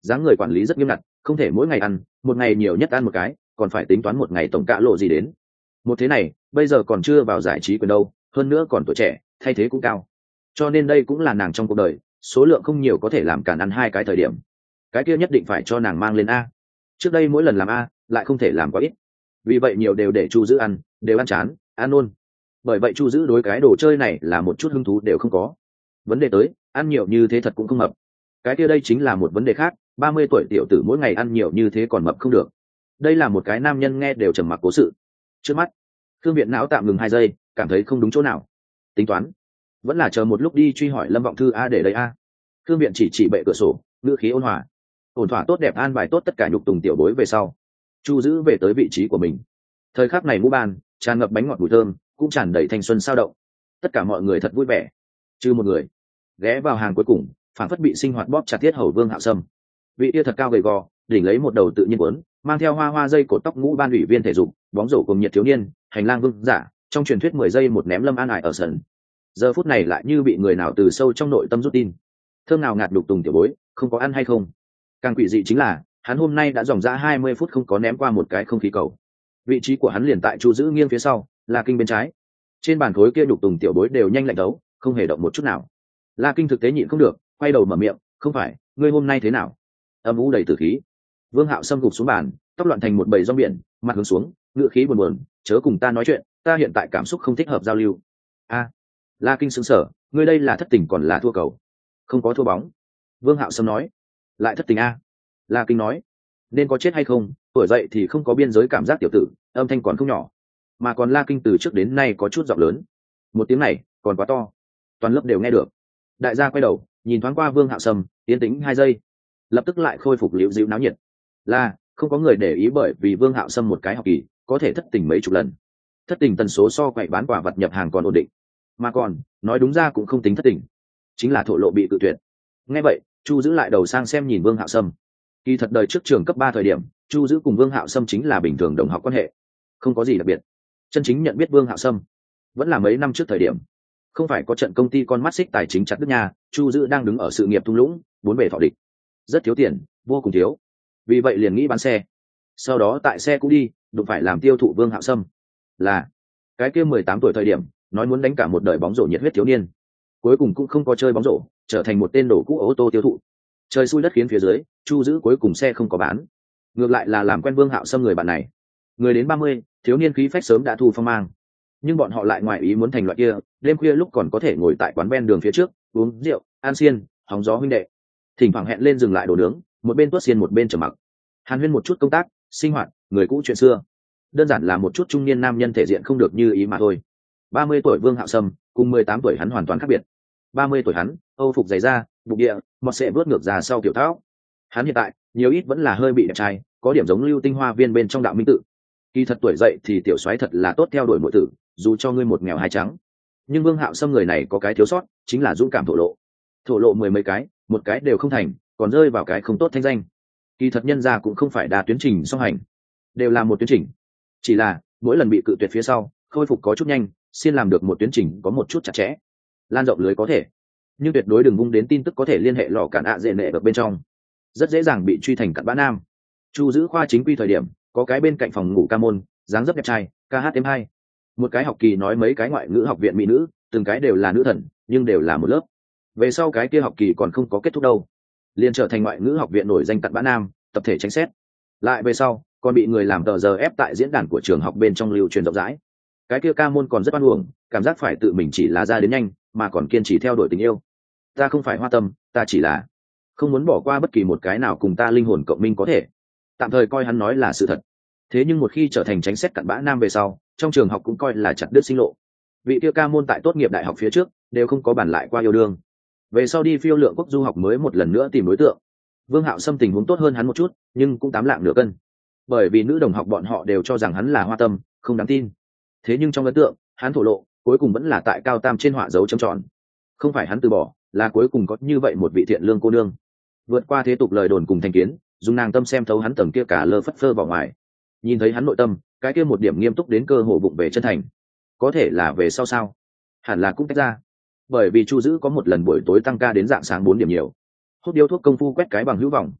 Speaker 1: dáng người quản lý rất nghiêm ngặt, không thể mỗi ngày ăn, một ngày nhiều nhất ăn một cái, còn phải tính toán một ngày tổng cạ lộ gì đến. Một thế này bây giờ còn chưa vào giải trí quyền đâu, hơn nữa còn tuổi trẻ, thay thế cũng cao, cho nên đây cũng là nàng trong cuộc đời số lượng không nhiều có thể làm cản ăn hai cái thời điểm. Cái kia nhất định phải cho nàng mang lên a. Trước đây mỗi lần làm a lại không thể làm quá ít, vì vậy nhiều đều để chu giữ ăn, đều ăn chán ăn nôn. Bởi vậy chu giữ đối cái đồ chơi này là một chút hứng thú đều không có. Vấn đề tới ăn nhiều như thế thật cũng không mập. Cái kia đây chính là một vấn đề khác, ba mươi tuổi tiểu tử mỗi ngày ăn nhiều như thế còn mập không được. Đây là một cái nam nhân nghe đều trầm mặc cố sự. Trước mắt thương viện não tạm ngừng hai giây, cảm thấy không đúng chỗ nào, tính toán vẫn là chờ một lúc đi truy hỏi Lâm Vọng Thư a để đây a. Thương viện chỉ chỉ bệ cửa sổ, ngữ khí ôn hòa, ổn thỏa tốt đẹp an bài tốt tất cả nhục tùng tiểu bối về sau, chu giữ về tới vị trí của mình. Thời khắc này ngũ ban tràn ngập bánh ngọt mùi thơm, cũng tràn đầy thanh xuân sao động, tất cả mọi người thật vui vẻ, trừ một người ghé vào hàng cuối cùng, phản phất bị sinh hoạt bóp chặt thiết hầu Vương Hạo Sâm. Vị kia thật cao gầy gò, đỉnh lấy một đầu tự nhiên quấn, mang theo hoa hoa dây cột tóc ngũ ban ủy viên thể dục, bóng rổ cùng nhiệt thiếu niên, hành lang vương giả, trong truyền thuyết mười giây một ném Lâm An Ải ở sân. Giờ phút này lại như bị người nào từ sâu trong nội tâm rút tin. Thơm nào ngạt đục tùng tiểu bối, không có ăn hay không? Càng quỷ dị chính là, hắn hôm nay đã dòng dã hai mươi phút không có ném qua một cái không khí cầu. Vị trí của hắn liền tại chu giữ nghiêng phía sau, La Kinh bên trái. Trên bàn khối kia đục tùng tiểu bối đều nhanh lạnh đấu, không hề động một chút nào. La Kinh thực tế nhịn không được, quay đầu mở miệng, "Không phải, ngươi hôm nay thế nào?" Âm u đầy tử khí. Vương Hạo Sâm gục xuống bàn, tóc loạn thành một bầy rong biển, mặt hướng xuống, ngựa khí buồn buồn, "Chớ cùng ta nói chuyện, ta hiện tại cảm xúc không thích hợp giao lưu." A. La Kinh sững sờ, "Ngươi đây là thất tình còn là thua cầu?" "Không có thua bóng." Vương Hạo Sâm nói. "Lại thất tình a?" La Kinh nói. "Nên có chết hay không, tuổi dậy thì không có biên giới cảm giác tiểu tử." Âm thanh còn không nhỏ, mà còn La Kinh từ trước đến nay có chút giọng lớn. Một tiếng này còn quá to, toàn lớp đều nghe được. Đại gia quay đầu nhìn thoáng qua Vương Hạo Sâm, yên tĩnh hai giây, lập tức lại khôi phục liễu dịu náo nhiệt. Là không có người để ý, bởi vì Vương Hạo Sâm một cái học kỳ có thể thất tình mấy chục lần, thất tình tần số so quậy bán quả vật nhập hàng còn ổn định, mà còn nói đúng ra cũng không tính thất tình, chính là thổ lộ bị cự tuyệt. Nghe vậy chu giữ lại đầu sang xem nhìn Vương Hạo Sâm. Kỳ thật đời trước trường cấp ba thời điểm, chu giữ cùng Vương Hạo Sâm chính là bình thường đồng học quan hệ, không có gì đặc biệt. Chân chính nhận biết Vương Hạo Sâm vẫn là mấy năm trước thời điểm, không phải có trận công ty con mắt xích tài chính chặt đứt nhà, chu giữ đang đứng ở sự nghiệp thung lũng, bốn bề thọ địch, rất thiếu tiền, vô cùng thiếu, vì vậy liền nghĩ bán xe. Sau đó tại xe cũng đi đụng phải làm tiêu thụ Vương Hạo Sâm, là cái kia mười tám tuổi thời điểm nói muốn đánh cả một đời bóng rổ nhiệt huyết thiếu niên, cuối cùng cũng không có chơi bóng rổ, trở thành một tên đổ cũ ô tô tiêu thụ. Trời xui đất khiến phía dưới, chu giữ cuối cùng xe không có bán, ngược lại là làm quen Vương Hạo Sâm người bạn này. Người đến ba mươi, thiếu niên khí phách sớm đã thu phong mang, nhưng bọn họ lại ngoài ý muốn thành loại kia đêm khuya lúc còn có thể ngồi tại quán ven đường phía trước uống rượu ăn xiên hóng gió huynh đệ, thỉnh thoảng hẹn lên dừng lại đồ nướng, một bên tuốt xiên một bên trầm mặc hàn huyên một chút công tác sinh hoạt người cũ chuyện xưa, đơn giản là một chút trung niên nam nhân thể diện không được như ý mà thôi. ba mươi tuổi Vương Hạo Sâm cùng mười tám tuổi hắn hoàn toàn khác biệt. ba mươi tuổi hắn âu phục dày da bụng địa mọt sệ vớt ngược ra sau kiểu tháo, hắn hiện tại nhiều ít vẫn là hơi bị đẹp trai, có điểm giống Lưu Tinh Hoa Viên bên trong Đạo Minh Tự. Kỳ thật tuổi dậy thì tiểu soái thật là tốt theo đuổi muội tử, dù cho ngươi một nghèo hai trắng. Nhưng Vương Hạo Sâm người này có cái thiếu sót, chính là dũng cảm thổ lộ. Thổ lộ mười mấy cái, một cái đều không thành, còn rơi vào cái không tốt thanh danh. Kỳ thật nhân gia cũng không phải đa tuyến trình song hành, đều là một tuyến trình. Chỉ là mỗi lần bị cự tuyệt phía sau, khôi phục có chút nhanh, xin làm được một tuyến trình có một chút chặt chẽ. Lan rộng lưới có thể, nhưng tuyệt đối đừng vung đến tin tức có thể liên hệ lò cản ạ dễ nệ ở bên trong, rất dễ dàng bị truy thành cặn bã nam. Chu giữ khoa chính quy thời điểm, có cái bên cạnh phòng ngủ ca môn, dáng dấp đẹp trai, ca hát êm hay. Một cái học kỳ nói mấy cái ngoại ngữ học viện mỹ nữ, từng cái đều là nữ thần, nhưng đều là một lớp. Về sau cái kia học kỳ còn không có kết thúc đâu, liền trở thành ngoại ngữ học viện nổi danh cặn bã nam, tập thể tránh xét. Lại về sau còn bị người làm tờ giờ ép tại diễn đàn của trường học bên trong lưu truyền rộng rãi. Cái kia ca môn còn rất oan uổng, cảm giác phải tự mình chỉ là ra đến nhanh, mà còn kiên trì theo đuổi tình yêu. Ta không phải hoa tâm, ta chỉ là không muốn bỏ qua bất kỳ một cái nào cùng ta linh hồn cộng minh có thể. Tạm thời coi hắn nói là sự thật. Thế nhưng một khi trở thành tránh xét cặn bã nam về sau, trong trường học cũng coi là chặt đứt sinh lộ. Vị tiêu ca môn tại tốt nghiệp đại học phía trước đều không có bàn lại qua yêu đương, về sau đi phiêu lượng quốc du học mới một lần nữa tìm đối tượng. Vương Hạo Sâm tình huống tốt hơn hắn một chút, nhưng cũng tám lạng nửa cân, bởi vì nữ đồng học bọn họ đều cho rằng hắn là hoa tâm, không đáng tin. Thế nhưng trong ấn tượng hắn thổ lộ, cuối cùng vẫn là tại cao tam trên họa dấu chấm tròn. Không phải hắn từ bỏ, là cuối cùng có như vậy một vị thiện lương cô nương, vượt qua thế tục lời đồn cùng thành kiến, dùng nàng tâm xem thấu hắn tầng kia cả lơ phất phơ vào ngoài, nhìn thấy hắn nội tâm cái kia một điểm nghiêm túc đến cơ hồ bụng về chân thành. Có thể là về sau sao, hẳn là cũng tách ra, bởi vì Chu Dữ có một lần buổi tối tăng ca đến dạng sáng bốn điểm nhiều, hút điếu thuốc công phu quét cái bằng hữu vọng,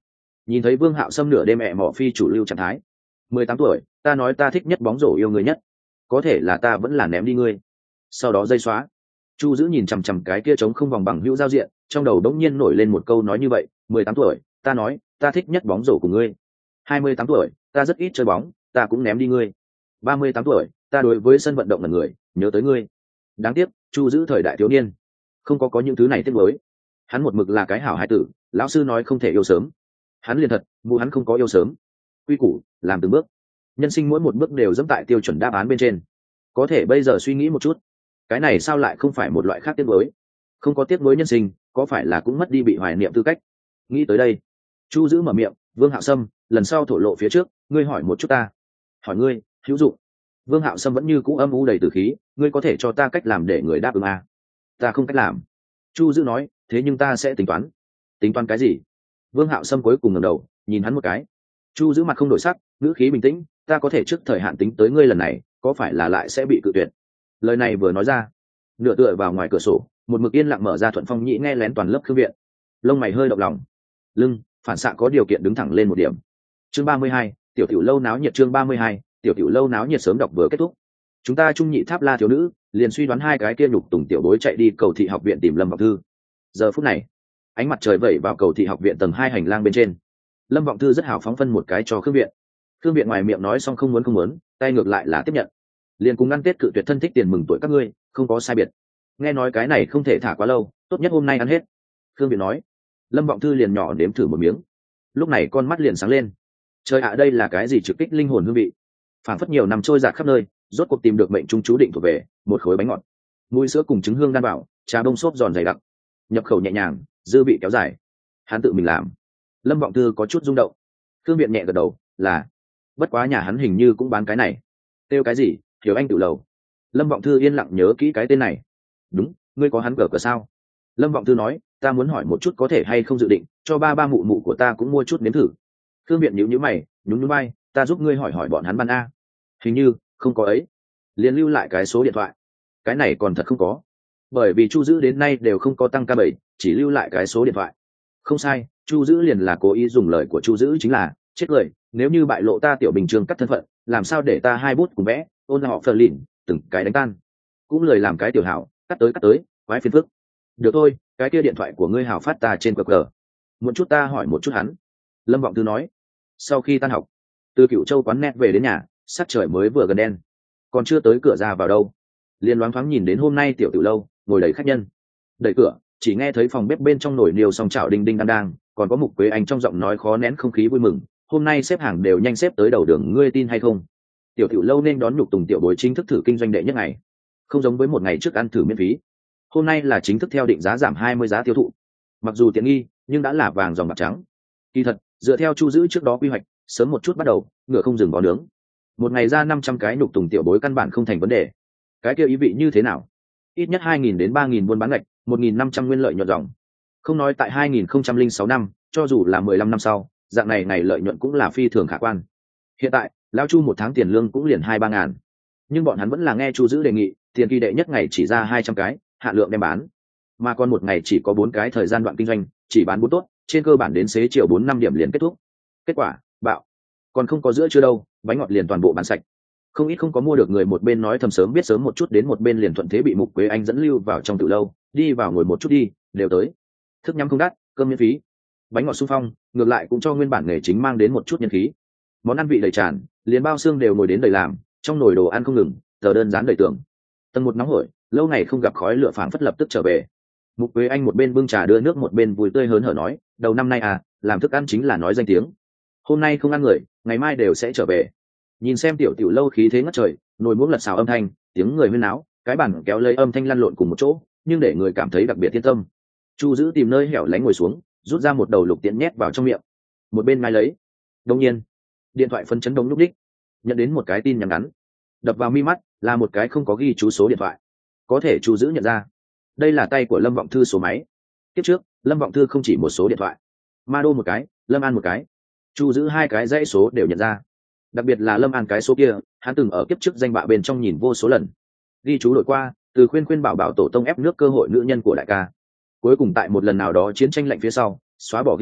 Speaker 1: nhìn thấy Vương Hạo Sâm nửa đêm mẹ mỏ phi chủ lưu trạng thái. Mười tám tuổi, ta nói ta thích nhất bóng rổ yêu người nhất, có thể là ta vẫn là ném đi ngươi. Sau đó dây xóa. Chu Dữ nhìn chằm chằm cái kia trống không vòng bằng hữu giao diện, trong đầu đống nhiên nổi lên một câu nói như vậy. Mười tám tuổi, ta nói ta thích nhất bóng rổ của ngươi. Hai mươi tám tuổi, ta rất ít chơi bóng, ta cũng ném đi ngươi. Ba mươi tám tuổi, ta đối với sân vận động là người, nhớ tới ngươi. Đáng tiếc, Chu Dữ thời đại thiếu niên không có có những thứ này tiếc mới. Hắn một mực là cái hảo hải tử, lão sư nói không thể yêu sớm, hắn liền thật vụ hắn không có yêu sớm. Quy củ làm từng bước, nhân sinh mỗi một bước đều dẫm tại tiêu chuẩn đáp án bên trên. Có thể bây giờ suy nghĩ một chút, cái này sao lại không phải một loại khác tiếc mới? Không có tiếc mới nhân sinh, có phải là cũng mất đi bị hoài niệm tư cách? Nghĩ tới đây, Chu Dữ mở miệng. Vương Hạo Sâm, lần sau thổ lộ phía trước, ngươi hỏi một chút ta. Hỏi ngươi hữu dụng. Vương Hạo Sâm vẫn như cũ âm u đầy tử khí. Ngươi có thể cho ta cách làm để người đáp ứng à? Ta không cách làm. Chu Dữ nói. Thế nhưng ta sẽ tính toán. Tính toán cái gì? Vương Hạo Sâm cuối cùng ngẩng đầu nhìn hắn một cái. Chu Dữ mặt không đổi sắc, ngữ khí bình tĩnh. Ta có thể trước thời hạn tính tới ngươi lần này, có phải là lại sẽ bị cự tuyệt? Lời này vừa nói ra, nửa tựa vào ngoài cửa sổ, một mực yên lặng mở ra Thuận Phong Nhĩ nghe lén toàn lớp Khương Viện. Lông mày hơi động lòng, lưng phản xạ có điều kiện đứng thẳng lên một điểm. Chương ba mươi hai, tiểu tiểu lâu náo nhiệt. Chương ba mươi hai, tiểu tiểu lâu náo nhiệt. Sớm đọc vừa kết thúc, chúng ta trung nhị tháp la thiếu nữ liền suy đoán hai cái kia nhục tùng tiểu bối chạy đi cầu thị học viện tìm Lâm Vọng Thư. Giờ phút này, ánh mặt trời vẩy vào cầu thị học viện tầng hai hành lang bên trên. Lâm Vọng Thư rất hào phóng phân một cái cho Khương Viện. Khương Viện ngoài miệng nói xong không muốn không muốn, tay ngược lại là tiếp nhận. Liền cùng ăn Tết cự tuyệt thân thích tiền mừng tuổi các ngươi, không có sai biệt. Nghe nói cái này không thể thả quá lâu, tốt nhất hôm nay ăn hết. Khương Viện nói. Lâm Vọng Thư liền nhỏ nếm thử một miếng, lúc này con mắt liền sáng lên. Trời ạ, đây là cái gì trực kích linh hồn hương vị? Phảng phất nhiều năm trôi dạt khắp nơi, rốt cuộc tìm được mệnh trung chú định thuộc về, một khối bánh ngọt, mùi sữa cùng trứng hương đan bảo, trà bông xốp giòn dày đặc, nhập khẩu nhẹ nhàng, dư vị kéo dài. Hắn tự mình làm. Lâm Vọng Thư có chút rung động. Khương Viện nhẹ gật đầu, là. Bất quá nhà hắn hình như cũng bán cái này. Tiêu cái gì? Hiểu Anh Tự Lầu. Lâm Vọng Thư yên lặng nhớ kỹ cái tên này. Đúng, ngươi có hắn cờ cờ sao? Lâm Vọng Thư nói, ta muốn hỏi một chút có thể hay không dự định cho ba ba mụ mụ của ta cũng mua chút nếm thử. Khương Viện nhíu nhíu mày, nhún nhún vai, ta giúp ngươi hỏi hỏi bọn hắn ban a. Hình như không có ấy. Liền lưu lại cái số điện thoại. Cái này còn thật không có, bởi vì Chu Dữ đến nay đều không có tăng ca bảy, chỉ lưu lại cái số điện thoại. Không sai, Chu Dữ liền là cố ý dùng lời của Chu Dữ chính là chết cười, nếu như bại lộ ta tiểu bình trường cắt thân phận, làm sao để ta hai bút cùng vẽ ôn họ phờ lìn từng cái đánh tan. Cũng lời làm cái tiểu hảo, cắt tới cắt tới quái phiền phức. Được thôi, cái kia điện thoại của ngươi hảo phát ta trên qr qr, muốn chút ta hỏi một chút hắn. Lâm Vọng Thư nói. Sau khi tan học, từ Cửu Châu quán net về đến nhà, sắc trời mới vừa gần đen, còn chưa tới cửa ra vào đâu, liền loáng thoáng nhìn đến hôm nay tiểu tiểu lâu ngồi đầy khách nhân. Đẩy cửa, chỉ nghe thấy phòng bếp bên trong nồi niêu song chảo đinh đinh đang đang, còn có Mục Quế Anh trong giọng nói khó nén không khí vui mừng. Hôm nay xếp hàng đều nhanh xếp tới đầu đường, ngươi tin hay không? Tiểu tiểu lâu nên đón nhục tùng tiểu bối chính thức thử kinh doanh đệ nhất ngày, không giống với một ngày trước ăn thử miễn phí. Hôm nay là chính thức theo định giá giảm hai mươi giá tiêu thụ. Mặc dù tiện nghi, nhưng đã là vàng dòng bạc trắng. Kỳ thật, dựa theo Chu Dữ trước đó quy hoạch, sớm một chút bắt đầu, ngựa không dừng bó nướng. Một ngày ra năm trăm cái nhục tùng tiểu bối căn bản không thành vấn đề. Cái kia ý vị như thế nào? Ít nhất hai nghìn đến ba nghìn buôn bán ngạch, một nghìn năm trăm nguyên lợi nhuận dòng. Không nói tại hai nghìn không trăm lẻ sáu năm, cho dù là mười lăm năm sau, dạng này ngày lợi nhuận cũng là phi thường khả quan. Hiện tại, lão Chu một tháng tiền lương cũng liền hai ba ngàn. Nhưng bọn hắn vẫn là nghe Chu Dữ đề nghị, tiền kỳ đệ nhất ngày chỉ ra hai trăm cái, hạn lượng đem bán. Mà còn một ngày chỉ có bốn cái thời gian đoạn kinh doanh, chỉ bán bốn tốt, trên cơ bản đến xế chiều bốn năm điểm liền kết thúc. Kết quả, bạo. Còn không có giữa chưa đâu, bánh ngọt liền toàn bộ bán sạch. Không ít không có mua được người một bên nói thầm sớm biết sớm một chút đến, một bên liền thuận thế bị Mục Quế Anh dẫn lưu vào trong tự lâu, đi vào ngồi một chút đi, đều tới. Thức nhắm không đắt, cơm miễn phí. Bánh ngọt xung phong, ngược lại cũng cho nguyên bản nghề chính mang đến một chút nhân khí. Món ăn vị đầy tràn, liền bao xương đều ngồi đến đầy làm, trong nồi đồ ăn không ngừng, tờ đơn dán đầy tường. Tầng một nóng hổi, lâu ngày không gặp khói lửa phảng phất lập tức trở về. Mục Quế Anh một bên bưng trà đưa nước một bên vui tươi hớn hở nói, đầu năm nay à, làm thức ăn chính là nói danh tiếng. Hôm nay không ăn người, ngày mai đều sẽ trở về. Nhìn xem tiểu tiểu lâu khí thế ngất trời, nồi muỗng lật xào âm thanh, tiếng người huyên náo, cái bàn kéo lấy âm thanh lăn lộn cùng một chỗ, nhưng để người cảm thấy đặc biệt yên tâm. Chu Dữ tìm nơi hẻo lánh ngồi xuống, rút ra một đầu lục tiễn nhét vào trong miệng, một bên ngay lấy. Đột nhiên, điện thoại phân chấn đống lúc đích, nhận đến một cái tin nhắn ngắn, đập vào mi mắt là một cái không có ghi chú số điện thoại. Có thể Chu Dữ nhận ra, đây là tay của Lâm Vọng Thư số máy. Tiếp trước, Lâm Vọng Thư không chỉ một số điện thoại, Ma Đô một cái, Lâm An một cái, Chu Dữ hai cái dãy số đều nhận ra. Đặc biệt là Lâm An cái số kia, hắn từng ở kiếp trước danh bạ bên trong nhìn vô số lần. Ghi chú đổi qua, từ khuyên khuyên bảo bảo tổ tông ép nước cơ hội nữ nhân của đại ca. Cuối cùng tại một lần nào đó chiến tranh lạnh phía sau, xóa bỏ ghi chú,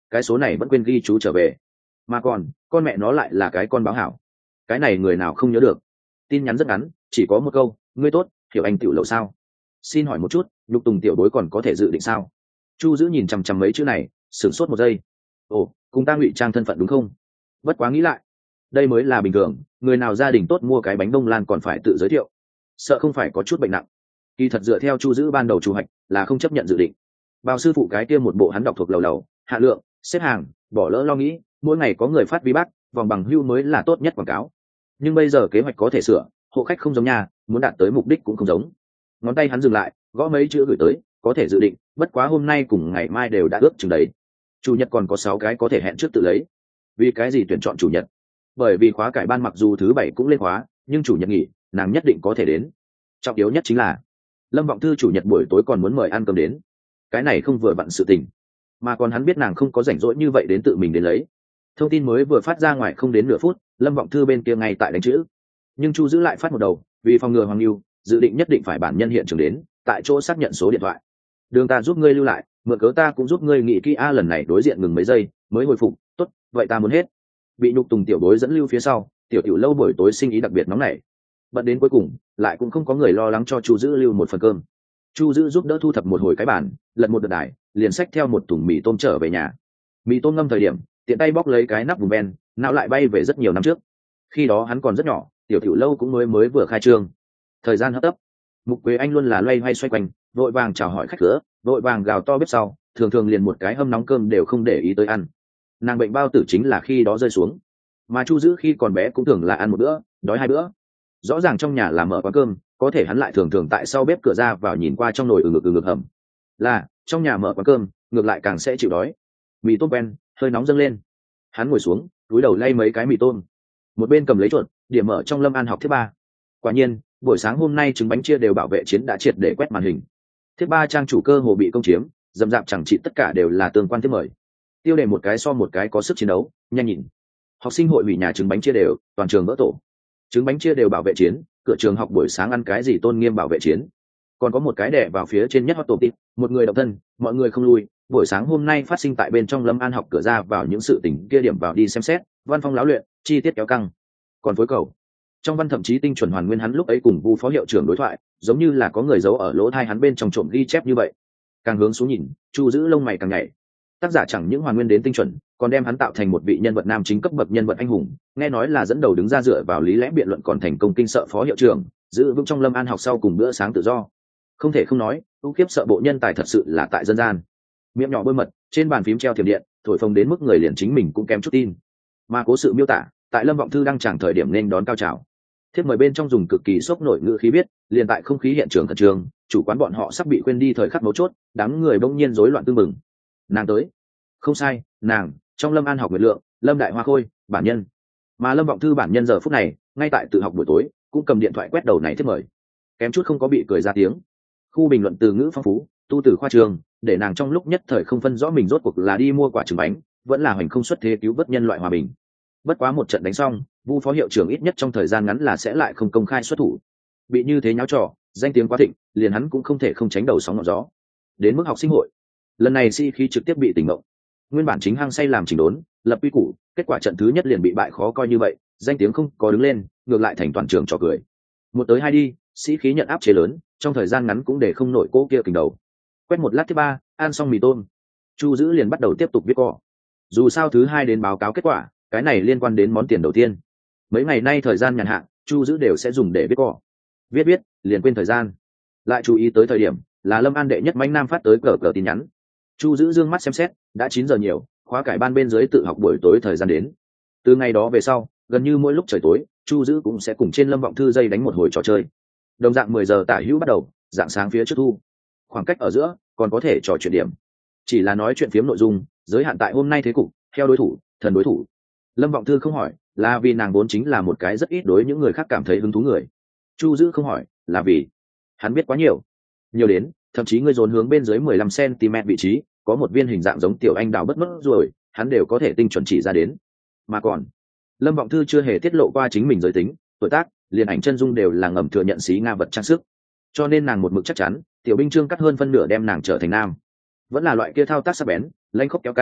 Speaker 1: cái số này vẫn quên ghi chú trở về, mà còn con mẹ nó lại là cái con báo hảo. Cái này người nào không nhớ được. Tin nhắn rất ngắn, chỉ có một câu: ngươi tốt, hiểu anh tiểu lậu sao? Xin hỏi một chút, nhục tùng tiểu bối còn có thể dự định sao? Chu Dữ nhìn chằm chằm mấy chữ này, sửng sốt một giây. Ồ, cùng ta ngụy trang thân phận đúng không? Bất quá nghĩ lại, đây mới là bình thường, người nào gia đình tốt mua cái bánh bông lan còn phải tự giới thiệu, sợ không phải có chút bệnh nặng. Kỳ thật dựa theo Chu Dữ ban đầu chủ hoạch là không chấp nhận dự định. Bao sư phụ cái kia một bộ hắn đọc thuộc lầu lầu, hạ lượng, xếp hàng, bỏ lỡ lo nghĩ, mỗi ngày có người phát vi bác, vòng bằng hưu mới là tốt nhất quảng cáo. Nhưng bây giờ kế hoạch có thể sửa, hộ khách không giống nhà, muốn đạt tới mục đích cũng không giống. Ngón tay hắn dừng lại, gõ mấy chữ gửi tới, có thể dự định, bất quá hôm nay cùng ngày mai đều đã ước chừng đấy. Chủ nhật còn có sáu cái có thể hẹn trước tự lấy. Vì cái gì tuyển chọn chủ nhật? Bởi vì khóa cải ban mặc dù thứ bảy cũng lên khóa, nhưng chủ nhật nghỉ, nàng nhất định có thể đến. Trọng yếu nhất chính là Lâm Vọng Thư chủ nhật buổi tối còn muốn mời ăn cơm đến. Cái này không vừa vặn sự tình, mà còn hắn biết nàng không có rảnh rỗi như vậy đến tự mình đến lấy. Thông tin mới vừa phát ra ngoài không đến nửa phút, Lâm Vọng Thư bên kia ngay tại đánh chữ. Nhưng Chu Dữ lại phát một đầu, vì phòng ngừa Hoàng Lưu, dự định nhất định phải bản nhân hiện trường đến, tại chỗ xác nhận số điện thoại. Đường ta giúp ngươi lưu lại, mượn cớ ta cũng giúp ngươi nghĩ kỹ a. Lần này đối diện ngừng mấy giây mới hồi phục. Tốt, vậy ta muốn hết. Bị nhục tùng tiểu bối dẫn lưu phía sau, tiểu tiểu lâu buổi tối sinh ý đặc biệt nóng nảy. Bận đến cuối cùng lại cũng không có người lo lắng cho Chu Dữ lưu một phần cơm. Chu Dữ giúp đỡ thu thập một hồi cái bàn, lật một đợt đài, liền xách theo một thùng mì tôm trở về nhà. Mì tôm ngâm thời điểm, tiện tay bóc lấy cái nắp vùng ven, não lại bay về rất nhiều năm trước. Khi đó hắn còn rất nhỏ, tiểu tiểu lâu cũng mới mới vừa khai trương. Thời gian hấp tấp, Mục Quế Anh luôn là loay hoay xoay quanh, vội vàng chào hỏi khách cửa, vội vàng gào to bếp sau, thường thường liền một cái hâm nóng cơm đều không để ý tới ăn. Nàng bệnh bao tử chính là khi đó rơi xuống, mà Chu Dữ khi còn bé cũng thường là ăn một bữa, đói hai bữa. Rõ ràng trong nhà là mở quán cơm, có thể hắn lại thường thường tại sau bếp cửa ra vào nhìn qua trong nồi ừ ngực ừ ngực hầm. Là trong nhà mở quán cơm, ngược lại càng sẽ chịu đói. Mì tôm quen, hơi nóng dâng lên. Hắn ngồi xuống, cúi đầu lay mấy cái mì tôm, một bên cầm lấy chuột, điểm mở trong Lâm An học thứ ba. Quả nhiên, buổi sáng hôm nay trứng bánh chia đều bảo vệ chiến đã triệt để quét màn hình. Thứ ba trang chủ cơ hồ bị công chiếm, dầm dạp chẳng trị tất cả đều là tương quan tiếp mời. Tiêu đề một cái so một cái có sức chiến đấu, nhanh nhìn. Học sinh hội hủy nhà trứng bánh chia đều, toàn trường vỡ tổ. Trứng bánh chia đều bảo vệ chiến, cửa trường học buổi sáng ăn cái gì tôn nghiêm bảo vệ chiến. Còn có một cái đè vào phía trên nhất hot top tip, một người độc thân, mọi người không lui. Buổi sáng hôm nay phát sinh tại bên trong Lâm An học cửa ra vào những sự tình kia điểm vào đi xem xét, văn phong láo luyện, chi tiết kéo căng. Còn phối cầu, trong văn thậm chí tinh chuẩn hoàn nguyên hắn lúc ấy cùng Vu phó hiệu trưởng đối thoại, giống như là có người giấu ở lỗ tai hắn bên trong trộm ghi chép như vậy. Càng hướng xuống nhìn, Chu Dữ lông mày càng nhảy. Tác giả chẳng những hoàn nguyên đến tinh chuẩn, còn đem hắn tạo thành một vị nhân vật nam chính cấp bậc nhân vật anh hùng, nghe nói là dẫn đầu đứng ra dựa vào lý lẽ biện luận còn thành công kinh sợ phó hiệu trưởng, giữ vững trong Lâm An học sau cùng bữa sáng tự do. Không thể không nói, ưu khiếp sợ bộ nhân tài thật sự là tại dân gian. Miệng nhỏ bôi mật, trên bàn phím treo thiểm điện, thổi phồng đến mức người liền chính mình cũng kém chút tin. Mà cố sự miêu tả, tại Lâm Vọng Thư đang chẳng thời điểm nên đón cao trào. Thiếp mời bên trong dùng cực kỳ sốc nổi ngữ khí viết, liền tại không khí hiện trường khẩn trương, chủ quán bọn họ sắp bị quên đi thời khắc mấu chốt, đám người bỗng nhiên rối loạn tương mừng. Nàng tới. Không sai, nàng, trong Lâm An học Nguyệt Lượng, Lâm Đại Hoa Khôi, bản nhân. Mà Lâm Vọng Thư bản nhân giờ phút này, ngay tại tự học buổi tối, cũng cầm điện thoại quét đầu này thiếp mời. Kém chút không có bị cười ra tiếng. Khu bình luận từ ngữ phong phú, tu từ khoa trường, để nàng trong lúc nhất thời không phân rõ mình rốt cuộc là đi mua quả trứng bánh, vẫn là hoành không xuất thế cứu vớt nhân loại hòa bình. Bất quá một trận đánh xong, Vu phó hiệu trưởng ít nhất trong thời gian ngắn là sẽ lại không công khai xuất thủ. Bị như thế nháo trò, danh tiếng quá thịnh, liền hắn cũng không thể không tránh đầu sóng ngọn gió. Đến mức học sinh hội, lần này si khi trực tiếp bị tỉnh mộng. Nguyên bản chính hăng say làm chỉnh đốn, lập quy củ, kết quả trận thứ nhất liền bị bại khó coi như vậy, danh tiếng không có đứng lên, ngược lại thành toàn trường trò cười. Một tới hai đi, sĩ khí nhận áp chế lớn, trong thời gian ngắn cũng để không nổi cố kia kình đầu. Quét một lát thứ ba, ăn xong mì tôm, Chu Dữ liền bắt đầu tiếp tục viết cỏ. Dù sao thứ hai đến báo cáo kết quả, cái này liên quan đến món tiền đầu tiên. Mấy ngày nay thời gian nhàn hạ, Chu Dữ đều sẽ dùng để viết cỏ. Viết viết, liền quên thời gian. Lại chú ý tới thời điểm, là Lâm An đệ nhất mãnh nam phát tới cờ cờ tin nhắn. Chu Dữ dương mắt xem xét, đã chín giờ nhiều, khóa cải ban bên dưới tự học buổi tối thời gian đến. Từ ngày đó về sau, gần như mỗi lúc trời tối, Chu Dữ cũng sẽ cùng trên Lâm Vọng Thư dây đánh một hồi trò chơi. Đồng dạng mười giờ tả hữu bắt đầu, dạng sáng phía trước thu. Khoảng cách ở giữa, còn có thể trò chuyện điểm. Chỉ là nói chuyện phiếm nội dung, giới hạn tại hôm nay thế cục, theo đối thủ, thần đối thủ. Lâm Vọng Thư không hỏi, là vì nàng vốn chính là một cái rất ít đối những người khác cảm thấy hứng thú người. Chu Dữ không hỏi, là vì hắn biết quá nhiều. Nhiều đến, thậm chí người dồn hướng bên dưới mười lăm xăng-ti-mét vị trí, có một viên hình dạng giống tiểu anh đào bất mất rồi, hắn đều có thể tinh chuẩn chỉ ra đến. Mà còn, Lâm Vọng Thư chưa hề tiết lộ qua chính mình giới tính, tuổi tác, liền ảnh chân dung đều là ngầm thừa nhận xí nga vật trang sức. Cho nên nàng một mực chắc chắn, tiểu binh trương cắt hơn phân nửa đem nàng trở thành nam. Vẫn là loại kia thao tác sắc bén, lanh khóc kéo ca,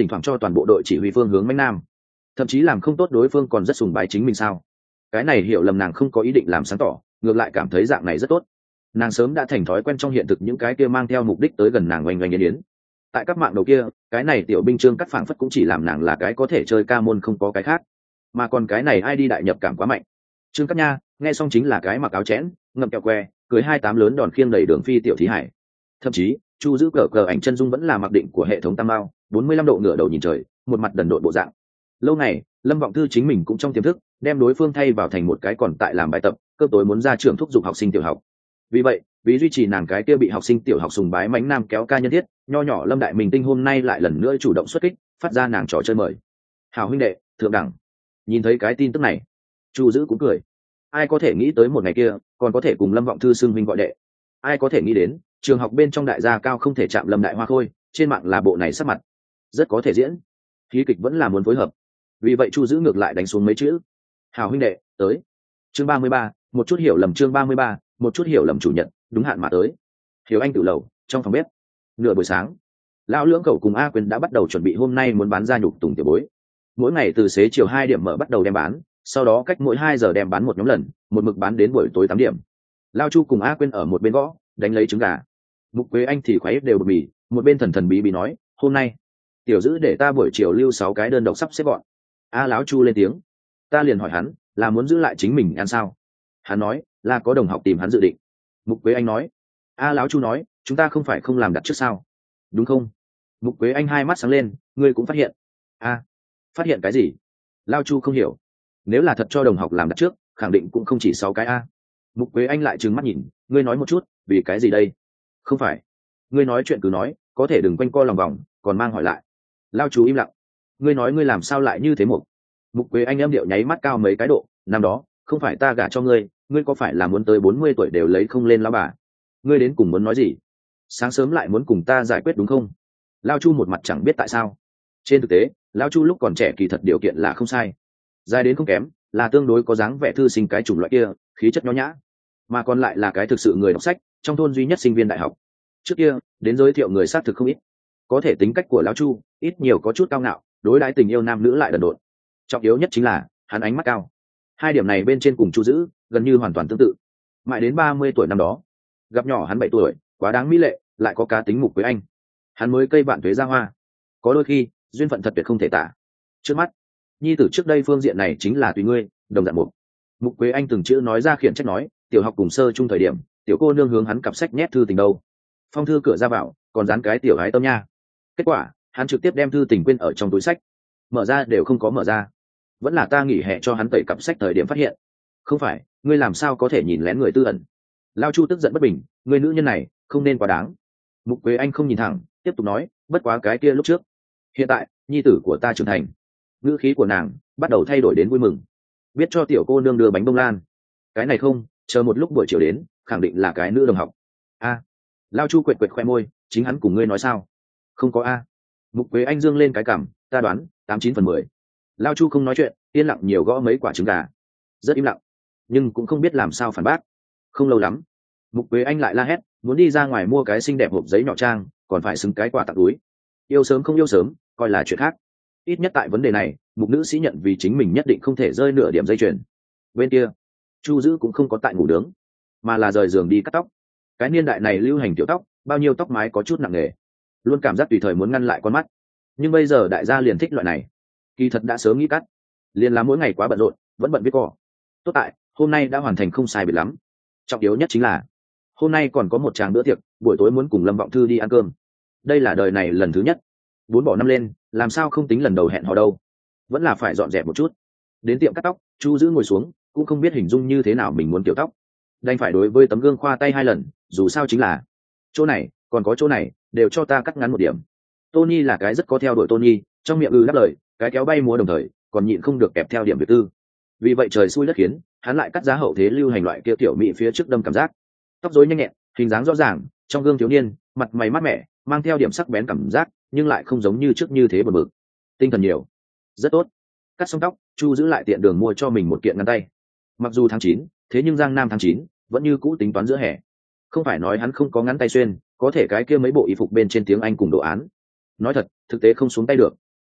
Speaker 1: thỉnh thoảng cho toàn bộ đội chỉ huy phương hướng mánh nam, thậm chí làm không tốt đối phương còn rất sùng bái chính mình sao. Cái này hiểu lầm nàng không có ý định làm sáng tỏ, ngược lại cảm thấy dạng này rất tốt. Nàng sớm đã thành thói quen trong hiện thực những cái kia mang theo mục đích tới gần nàng oanh oanh yến yến. Tại các mạng đầu kia, cái này tiểu binh trương cắt phảng phất cũng chỉ làm nàng là cái có thể chơi ca môn không có cái khác, mà còn cái này ai đi đại nhập cảm quá mạnh. Trương cắt nha nghe xong chính là cái mặc áo chẽn ngậm kẹo que cưới hai tám lớn đòn khiêng đầy đường phi tiểu thí hải. Thậm chí chu giữ cờ cờ ảnh chân dung vẫn là mặc định của hệ thống tam bao bốn mươi lăm độ ngửa đầu nhìn trời, một mặt đần độn bộ dạng. Lâu này Lâm Vọng Thư chính mình cũng trong tiềm thức đem đối phương thay vào thành một cái còn tại làm bài tập cơ tối muốn ra trường thúc giục học sinh tiểu học. Vì vậy vì duy trì nàng cái kia bị học sinh tiểu học sùng bái mánh nam kéo ca nhân thiết, nho nhỏ Lâm Đại Minh Tinh hôm nay lại lần nữa chủ động xuất kích, phát ra nàng trò chơi mời. Hào huynh đệ thượng đẳng. Nhìn thấy cái tin tức này chu giữ cũng cười. Ai có thể nghĩ tới một ngày kia còn có thể cùng Lâm Vọng Thư xưng huynh gọi đệ. Ai có thể nghĩ đến trường học bên trong đại gia cao không thể chạm Lâm Đại Hoa Khôi, trên mạng là bộ này sắc mặt. Rất có thể diễn, khí kịch vẫn là muốn phối hợp. Vì vậy chu giữ ngược lại đánh xuống mấy chữ. Hào huynh đệ tới. Chương ba mươi ba, một chút hiểu lầm. Chương ba mươi ba, một chút hiểu lầm. Chủ nhật đúng hạn mà tới. Hiểu Anh tự lầu trong phòng bếp. Nửa buổi sáng lão lưỡng cậu cùng A Quyền đã bắt đầu chuẩn bị hôm nay muốn bán ra nhục tùng tiểu bối. Mỗi ngày từ xế chiều hai điểm mở bắt đầu đem bán, sau đó cách mỗi hai giờ đem bán một nhóm lần, một mực bán đến buổi tối tám điểm. Lao Chu cùng A Quyền ở một bên gõ đánh lấy trứng gà, Mục Quế Anh thì khuấy đều bột mì, một bên thần thần bí bí nói hôm nay tiểu giữ để ta buổi chiều lưu sáu cái đơn độc sắp xếp gọn. A Lão Chu lên tiếng. Ta liền hỏi hắn là muốn giữ lại chính mình ăn sao. Hắn nói là có đồng học tìm hắn dự định. Mục Quế Anh nói. A Lão Chu nói chúng ta không phải không làm đặt trước sao, đúng không? Mục Quế Anh hai mắt sáng lên. Ngươi cũng phát hiện? A, phát hiện cái gì? Lao Chu không hiểu. Nếu là thật cho đồng học làm đặt trước khẳng định cũng không chỉ sáu cái A. Mục Quế Anh lại trừng mắt nhìn. Ngươi nói một chút vì cái gì đây? Không phải, ngươi nói chuyện cứ nói, có thể đừng quanh co lòng vòng còn mang hỏi lại. Lao Chu im lặng. Ngươi nói ngươi làm sao lại như thế? Một Mục Quế Anh âm điệu nháy mắt cao mấy cái độ. Năm đó không phải ta gả cho ngươi, ngươi có phải là muốn tới bốn mươi tuổi đều lấy không lên lão bà? Ngươi đến cùng muốn nói gì? Sáng sớm lại muốn cùng ta giải quyết đúng không? Lao Chu một mặt chẳng biết tại sao. Trên thực tế Lao Chu lúc còn trẻ kỳ thật điều kiện là không sai, dài đến không kém, là tương đối có dáng vẻ thư sinh cái chủng loại kia, khí chất nho nhã, mà còn lại là cái thực sự người đọc sách, trong thôn duy nhất sinh viên đại học. Trước kia đến giới thiệu người xác thực không ít, có thể tính cách của Lao Chu ít nhiều có chút cao ngạo, đối đãi tình yêu nam nữ lại đần độn. Trọng yếu nhất chính là hắn ánh mắt cao. Hai điểm này bên trên cùng Chu giữ gần như hoàn toàn tương tự. Mãi đến ba mươi tuổi năm đó gặp nhỏ hắn bảy tuổi, quá đáng mỹ lệ, lại có cá tính Mục Quế Anh, hắn mới cây bạn thuế ra hoa. Có đôi khi duyên phận thật tuyệt không thể tả. Trước mắt nhi tử trước đây phương diện này chính là tùy ngươi đồng dạng. Mục Mục Quế Anh từng chữ nói ra khiển trách nói tiểu học cùng sơ chung thời điểm tiểu cô nương hướng hắn cặp sách nhét thư tình đâu, phong thư cửa ra vào còn dán cái tiểu gái tâm nha. Kết quả hắn trực tiếp đem thư tình quên ở trong túi sách, mở ra đều không có mở ra. Vẫn là ta nghỉ hè cho hắn tẩy cặp sách thời điểm phát hiện. Không phải, ngươi làm sao có thể nhìn lén người tư ẩn? Lao Chu tức giận bất bình. Người nữ nhân này không nên quá đáng. Mục Quế Anh không nhìn thẳng, tiếp tục nói bất quá cái kia lúc trước, hiện tại nhi tử của ta trưởng thành. Ngữ khí của nàng bắt đầu thay đổi đến vui mừng. Biết cho tiểu cô nương đưa bánh bông lan. Cái này không, chờ một lúc buổi chiều đến khẳng định là cái nữ đồng học. A. Lao Chu quệt quệt khoe môi. Chính hắn cùng ngươi nói sao? Không có A. Mục Quế Anh dương lên cái cằm. Ta đoán tám chín phần mười. Lao Chu không nói chuyện, yên lặng nhiều gõ mấy quả trứng gà. Rất im lặng, nhưng cũng không biết làm sao phản bác. Không lâu lắm Mục Quế Anh lại la hét, muốn đi ra ngoài mua cái xinh đẹp hộp giấy nhỏ trang, còn phải xứng cái quà tặng túi. Yêu sớm không yêu sớm coi là chuyện khác, ít nhất tại vấn đề này Mục nữ sĩ nhận vì chính mình nhất định không thể rơi nửa điểm dây chuyền. Bên kia Chu giữ cũng không có tại ngủ nướng, mà là rời giường đi cắt tóc. Cái niên đại này lưu hành tiểu tóc, bao nhiêu tóc mái có chút nặng nề, luôn cảm giác tùy thời muốn ngăn lại con mắt. Nhưng bây giờ đại gia liền thích loại này, kỳ thật đã sớm nghĩ cắt, liền là mỗi ngày quá bận rộn vẫn bận biết cỏ. Tốt tại hôm nay đã hoàn thành không sai biệt lắm. Trọng yếu nhất chính là hôm nay còn có một tràng bữa tiệc, buổi tối muốn cùng Lâm Vọng Thư đi ăn cơm. Đây là đời này lần thứ nhất, bốn bỏ năm lên làm sao không tính lần đầu hẹn hò đâu, vẫn là phải dọn dẹp một chút. Đến tiệm cắt tóc, Chu giữ ngồi xuống, cũng không biết hình dung như thế nào mình muốn kiểu tóc, đành phải đối với tấm gương khoa tay hai lần. Dù sao chính là chỗ này còn có chỗ này đều cho ta cắt ngắn một điểm. Tony là cái rất có theo đuổi Tony, trong miệng ư đáp lời, cái kéo bay múa đồng thời còn nhịn không được kẹp theo điểm việc tư. Vì vậy trời xui đất khiến, hắn lại cắt giá hậu thế lưu hành loại kia tiểu mỹ phía trước đâm cảm giác, tóc rối nhanh nhẹn, hình dáng rõ ràng, trong gương thiếu niên, mặt mày mát mẻ, mang theo điểm sắc bén cảm giác, nhưng lại không giống như trước như thế bực bực. Tinh thần nhiều, rất tốt. Cắt xong tóc, Chu giữ lại tiện đường mua cho mình một kiện ngắn tay. Mặc dù tháng chín, thế nhưng Giang Nam tháng chín vẫn như cũ tính toán giữa hè. Không phải nói hắn không có ngắn tay xuyên, có thể cái kia mấy bộ y phục bên trên tiếng Anh cùng đồ án, nói thật, thực tế không xuống tay được.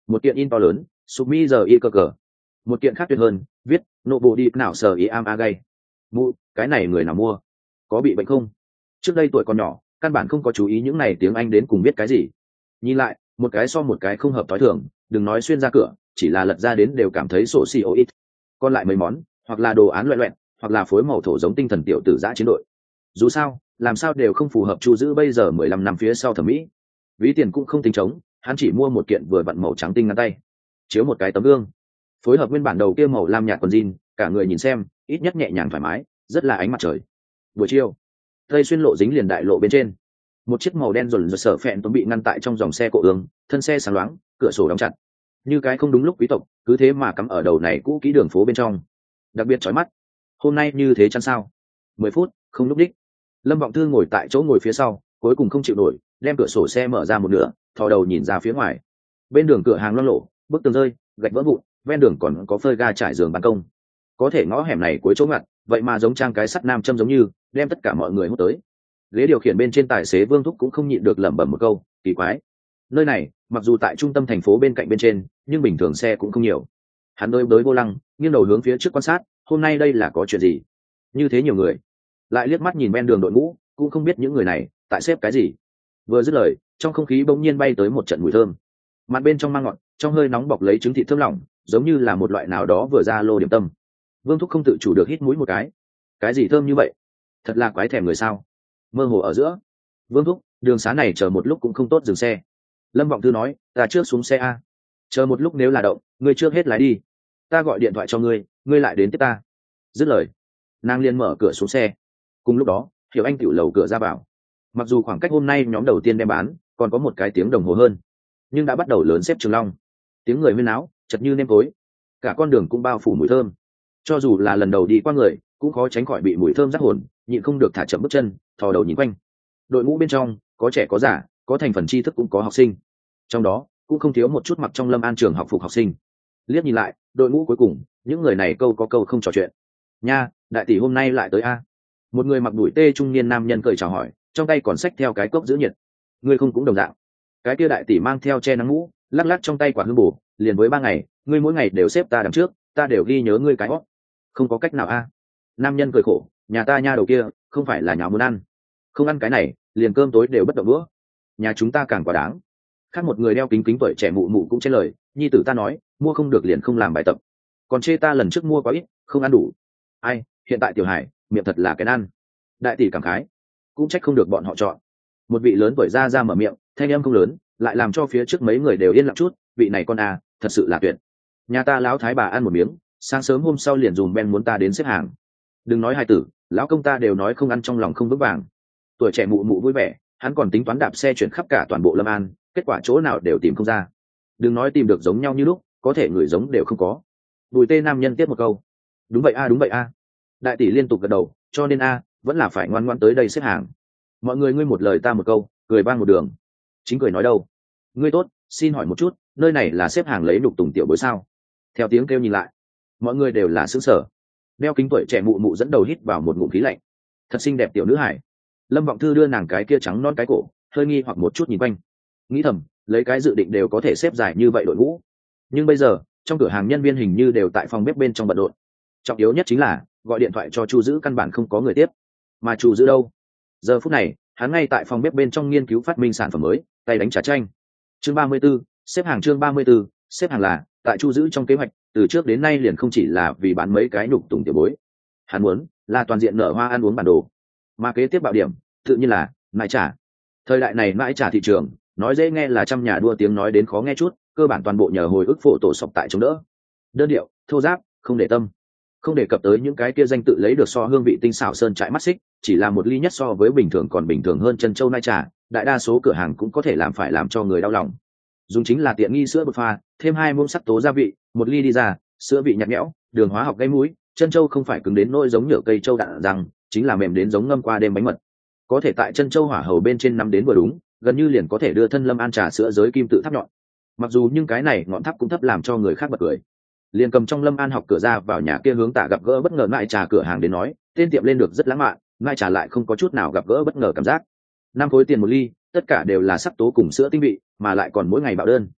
Speaker 1: một kiện in to lớn sumi giờ y cơ cờ. Một kiện khác tuyệt hơn, viết nộ bộ đi nào sở ý am a gay. Mụ, cái này người nào mua? Có bị bệnh không? Trước đây tuổi còn nhỏ, căn bản không có chú ý những này tiếng Anh đến cùng biết cái gì. Nhìn lại, một cái so một cái không hợp thói thường, đừng nói xuyên ra cửa, chỉ là lật ra đến đều cảm thấy sổ xì ô ít. Còn lại mấy món, hoặc là đồ án loẹt loẹt, hoặc là phối màu thổ giống tinh thần tiểu tử giã chiến đội. Dù sao, làm sao đều không phù hợp Chu Dữ bây giờ mười lăm năm phía sau thẩm mỹ. Ví tiền cũng không tính trống, hắn chỉ mua một kiện vừa vặn màu trắng tinh ngắn tay, chiếu một cái tấm gương, phối hợp nguyên bản đầu kia màu lam nhạt quần jean, cả người nhìn xem ít nhất nhẹ nhàng thoải mái, rất là ánh mặt trời. Buổi chiều, tây xuyên lộ dính liền đại lộ bên trên, một chiếc màu đen rồn rợn sở phẹn tuấn bị ngăn tại trong dòng xe cộ ương, thân xe sáng loáng, cửa sổ đóng chặt, như cái không đúng lúc quý tộc, cứ thế mà cắm ở đầu này cũ kỹ đường phố bên trong, đặc biệt chói mắt. Hôm nay như thế chăng sao? Mười phút, không lúc đích. Lâm Vọng Thư ngồi tại chỗ ngồi phía sau, cuối cùng không chịu nổi, đem cửa sổ xe mở ra một nửa, thò đầu nhìn ra phía ngoài. Bên đường cửa hàng loang lổ, bức tường rơi, gạch vỡ vụn, ven đường còn có phơi ga trải giường ban công. Có thể ngõ hẻm này cuối chỗ ngặt, vậy mà giống trang cái sắt nam châm giống như, đem tất cả mọi người hút tới. Ghế điều khiển bên trên tài xế Vương Thúc cũng không nhịn được lẩm bẩm một câu, kỳ quái. Nơi này, mặc dù tại trung tâm thành phố bên cạnh bên trên, nhưng bình thường xe cũng không nhiều. Hắn đôi đới vô lăng, nghiêng đầu hướng phía trước quan sát, hôm nay đây là có chuyện gì? Như thế nhiều người. Lại liếc mắt nhìn ven đường đội ngũ, cũng không biết những người này tại xếp cái gì. Vừa dứt lời, trong không khí bỗng nhiên bay tới một trận mùi thơm. Mặt bên trong mang ngọt, trong hơi nóng bọc lấy trứng thịt thơm lỏng, giống như là một loại nào đó vừa ra lô điểm tâm. Vương Thúc không tự chủ được hít mũi một cái. Cái gì thơm như vậy? Thật là quái thèm người sao? Mơ hồ ở giữa, Vương Thúc, đường xá này chờ một lúc cũng không tốt dừng xe. Lâm Vọng Thư nói, ta trước xuống xe a. Chờ một lúc nếu là động, ngươi trước hết lái đi. Ta gọi điện thoại cho ngươi, ngươi lại đến tiếp ta. Dứt lời, nàng liền mở cửa xuống xe. Cùng lúc đó, Hiểu Anh tiểu lầu cửa ra vào. Mặc dù khoảng cách hôm nay nhóm đầu tiên đem bán, còn có một cái tiếng đồng hồ hơn, nhưng đã bắt đầu lớn xếp Trường Long. Tiếng người huyên náo, chật như nêm tối. Cả con đường cũng bao phủ mùi thơm. Cho dù là lần đầu đi qua người, cũng khó tránh khỏi bị mùi thơm giác hồn, nhịn không được thả chậm bước chân, thò đầu nhìn quanh. Đội ngũ bên trong, có trẻ có già, có thành phần tri thức cũng có học sinh. Trong đó, cũng không thiếu một chút mặc trong Lâm An trường học phục học sinh. Liếc nhìn lại, đội ngũ cuối cùng, những người này câu có câu không trò chuyện. Nha, đại tỷ hôm nay lại tới a. Một người mặc đuổi tê trung niên nam nhân cười chào hỏi, trong tay còn xách theo cái cốc giữ nhiệt. Ngươi không cũng đồng dạng. Cái kia đại tỷ mang theo che nắng mũ, lắc lắc trong tay quả hương bổ, liền với ba ngày, ngươi mỗi ngày đều xếp ta đằng trước, ta đều ghi nhớ ngươi cái hót. Không có cách nào a. Nam nhân cười khổ, nhà ta nha đầu kia, không phải là nhà muốn ăn. Không ăn cái này, liền cơm tối đều bất động đũa. Nhà chúng ta càng quá đáng. Khác một người đeo kính kính tuổi trẻ mụ mụ cũng trên lời, nhi tử ta nói, mua không được liền không làm bài tập. Còn chê ta lần trước mua quá ít, không ăn đủ. Ai, hiện tại tiểu hải, miệng thật là cái ăn. Đại tỷ cảm khái, cũng trách không được bọn họ chọn. Một vị lớn tuổi ra ra mở miệng, thanh âm không lớn, lại làm cho phía trước mấy người đều yên lặng chút, vị này con à, thật sự là tuyệt. Nhà ta lão thái bà ăn một miếng, sáng sớm hôm sau liền dùm ben muốn ta đến xếp hàng. Đừng nói hai tử, lão công ta đều nói không ăn trong lòng không vững vàng. Tuổi trẻ mụ mụ vui vẻ, hắn còn tính toán đạp xe chuyển khắp cả toàn bộ Lâm An, kết quả chỗ nào đều tìm không ra. Đừng nói tìm được giống nhau như lúc, có thể người giống đều không có. Bùi tê nam nhân tiếp một câu, đúng vậy a đúng vậy a. Đại tỷ liên tục gật đầu, cho nên a vẫn là phải ngoan ngoãn tới đây xếp hàng. Mọi người ngươi một lời ta một câu, cười vang một đường. Chính cười nói đâu, ngươi tốt, xin hỏi một chút, nơi này là xếp hàng lấy đục tùng tiểu bối sao? Theo tiếng kêu nhìn lại, mọi người đều là xứng sở. Đeo kính tuổi trẻ mụ mụ dẫn đầu hít vào một ngụm khí lạnh. Thật xinh đẹp tiểu nữ hải. Lâm Vọng Thư đưa nàng cái kia trắng non cái cổ, hơi nghi hoặc một chút nhìn quanh, nghĩ thầm, lấy cái dự định đều có thể xếp dài như vậy đội ngũ. Nhưng bây giờ, trong cửa hàng nhân viên hình như đều tại phòng bếp bên trong bận rộn. Trọng yếu nhất chính là gọi điện thoại cho Chu Dữ căn bản không có người tiếp. Mà Chu Dữ đâu? Giờ phút này, hắn ngay tại phòng bếp bên trong nghiên cứu phát minh sản phẩm mới, tay đánh trà chanh. Chương ba mươi 34, xếp hàng chương ba mươi 34, xếp hàng là, tại Chu Dữ trong kế hoạch, từ trước đến nay liền không chỉ là vì bán mấy cái nhục tùng tiểu bối. Hắn muốn là toàn diện nở hoa ăn uống bản đồ. Mà kế tiếp bạo điểm, tự nhiên là mãi trà. Thời đại này mãi trà thị trường, nói dễ nghe là trăm nhà đua tiếng nói đến khó nghe chút, cơ bản toàn bộ nhờ hồi ức phổ tổ sọc tại chống đỡ. Đơn điệu, thô giáp, không để tâm. Không đề cập tới những cái kia danh tự lấy được so hương vị tinh xảo sơn trại mắt xích, chỉ là một ly nhất so với bình thường còn bình thường hơn chân châu nai trà, đại đa số cửa hàng cũng có thể làm phải làm cho người đau lòng. Dùng chính là tiện nghi sữa bột pha, thêm hai muỗng sắc tố gia vị, một ly đi ra, sữa vị nhạt nhẽo, đường hóa học gây mũi, chân châu không phải cứng đến nỗi giống nhựa cây châu đạn răng, chính là mềm đến giống ngâm qua đêm bánh mật. Có thể tại chân châu hỏa hầu bên trên năm đến vừa đúng, gần như liền có thể đưa thân Lâm An trà sữa giới kim tự tháp nhọn. Mặc dù nhưng cái này ngọn tháp cũng thấp làm cho người khác bật cười. Liền cầm trong Lâm An học cửa ra vào nhà kia hướng tả gặp gỡ bất ngờ mại trà cửa hàng đến nói, tên tiệm lên được rất lãng mạn, mại trà lại không có chút nào gặp gỡ bất ngờ cảm giác. Năm khối tiền một ly, tất cả đều là sắc tố cùng sữa tinh vị, mà lại còn mỗi ngày bạo đơn.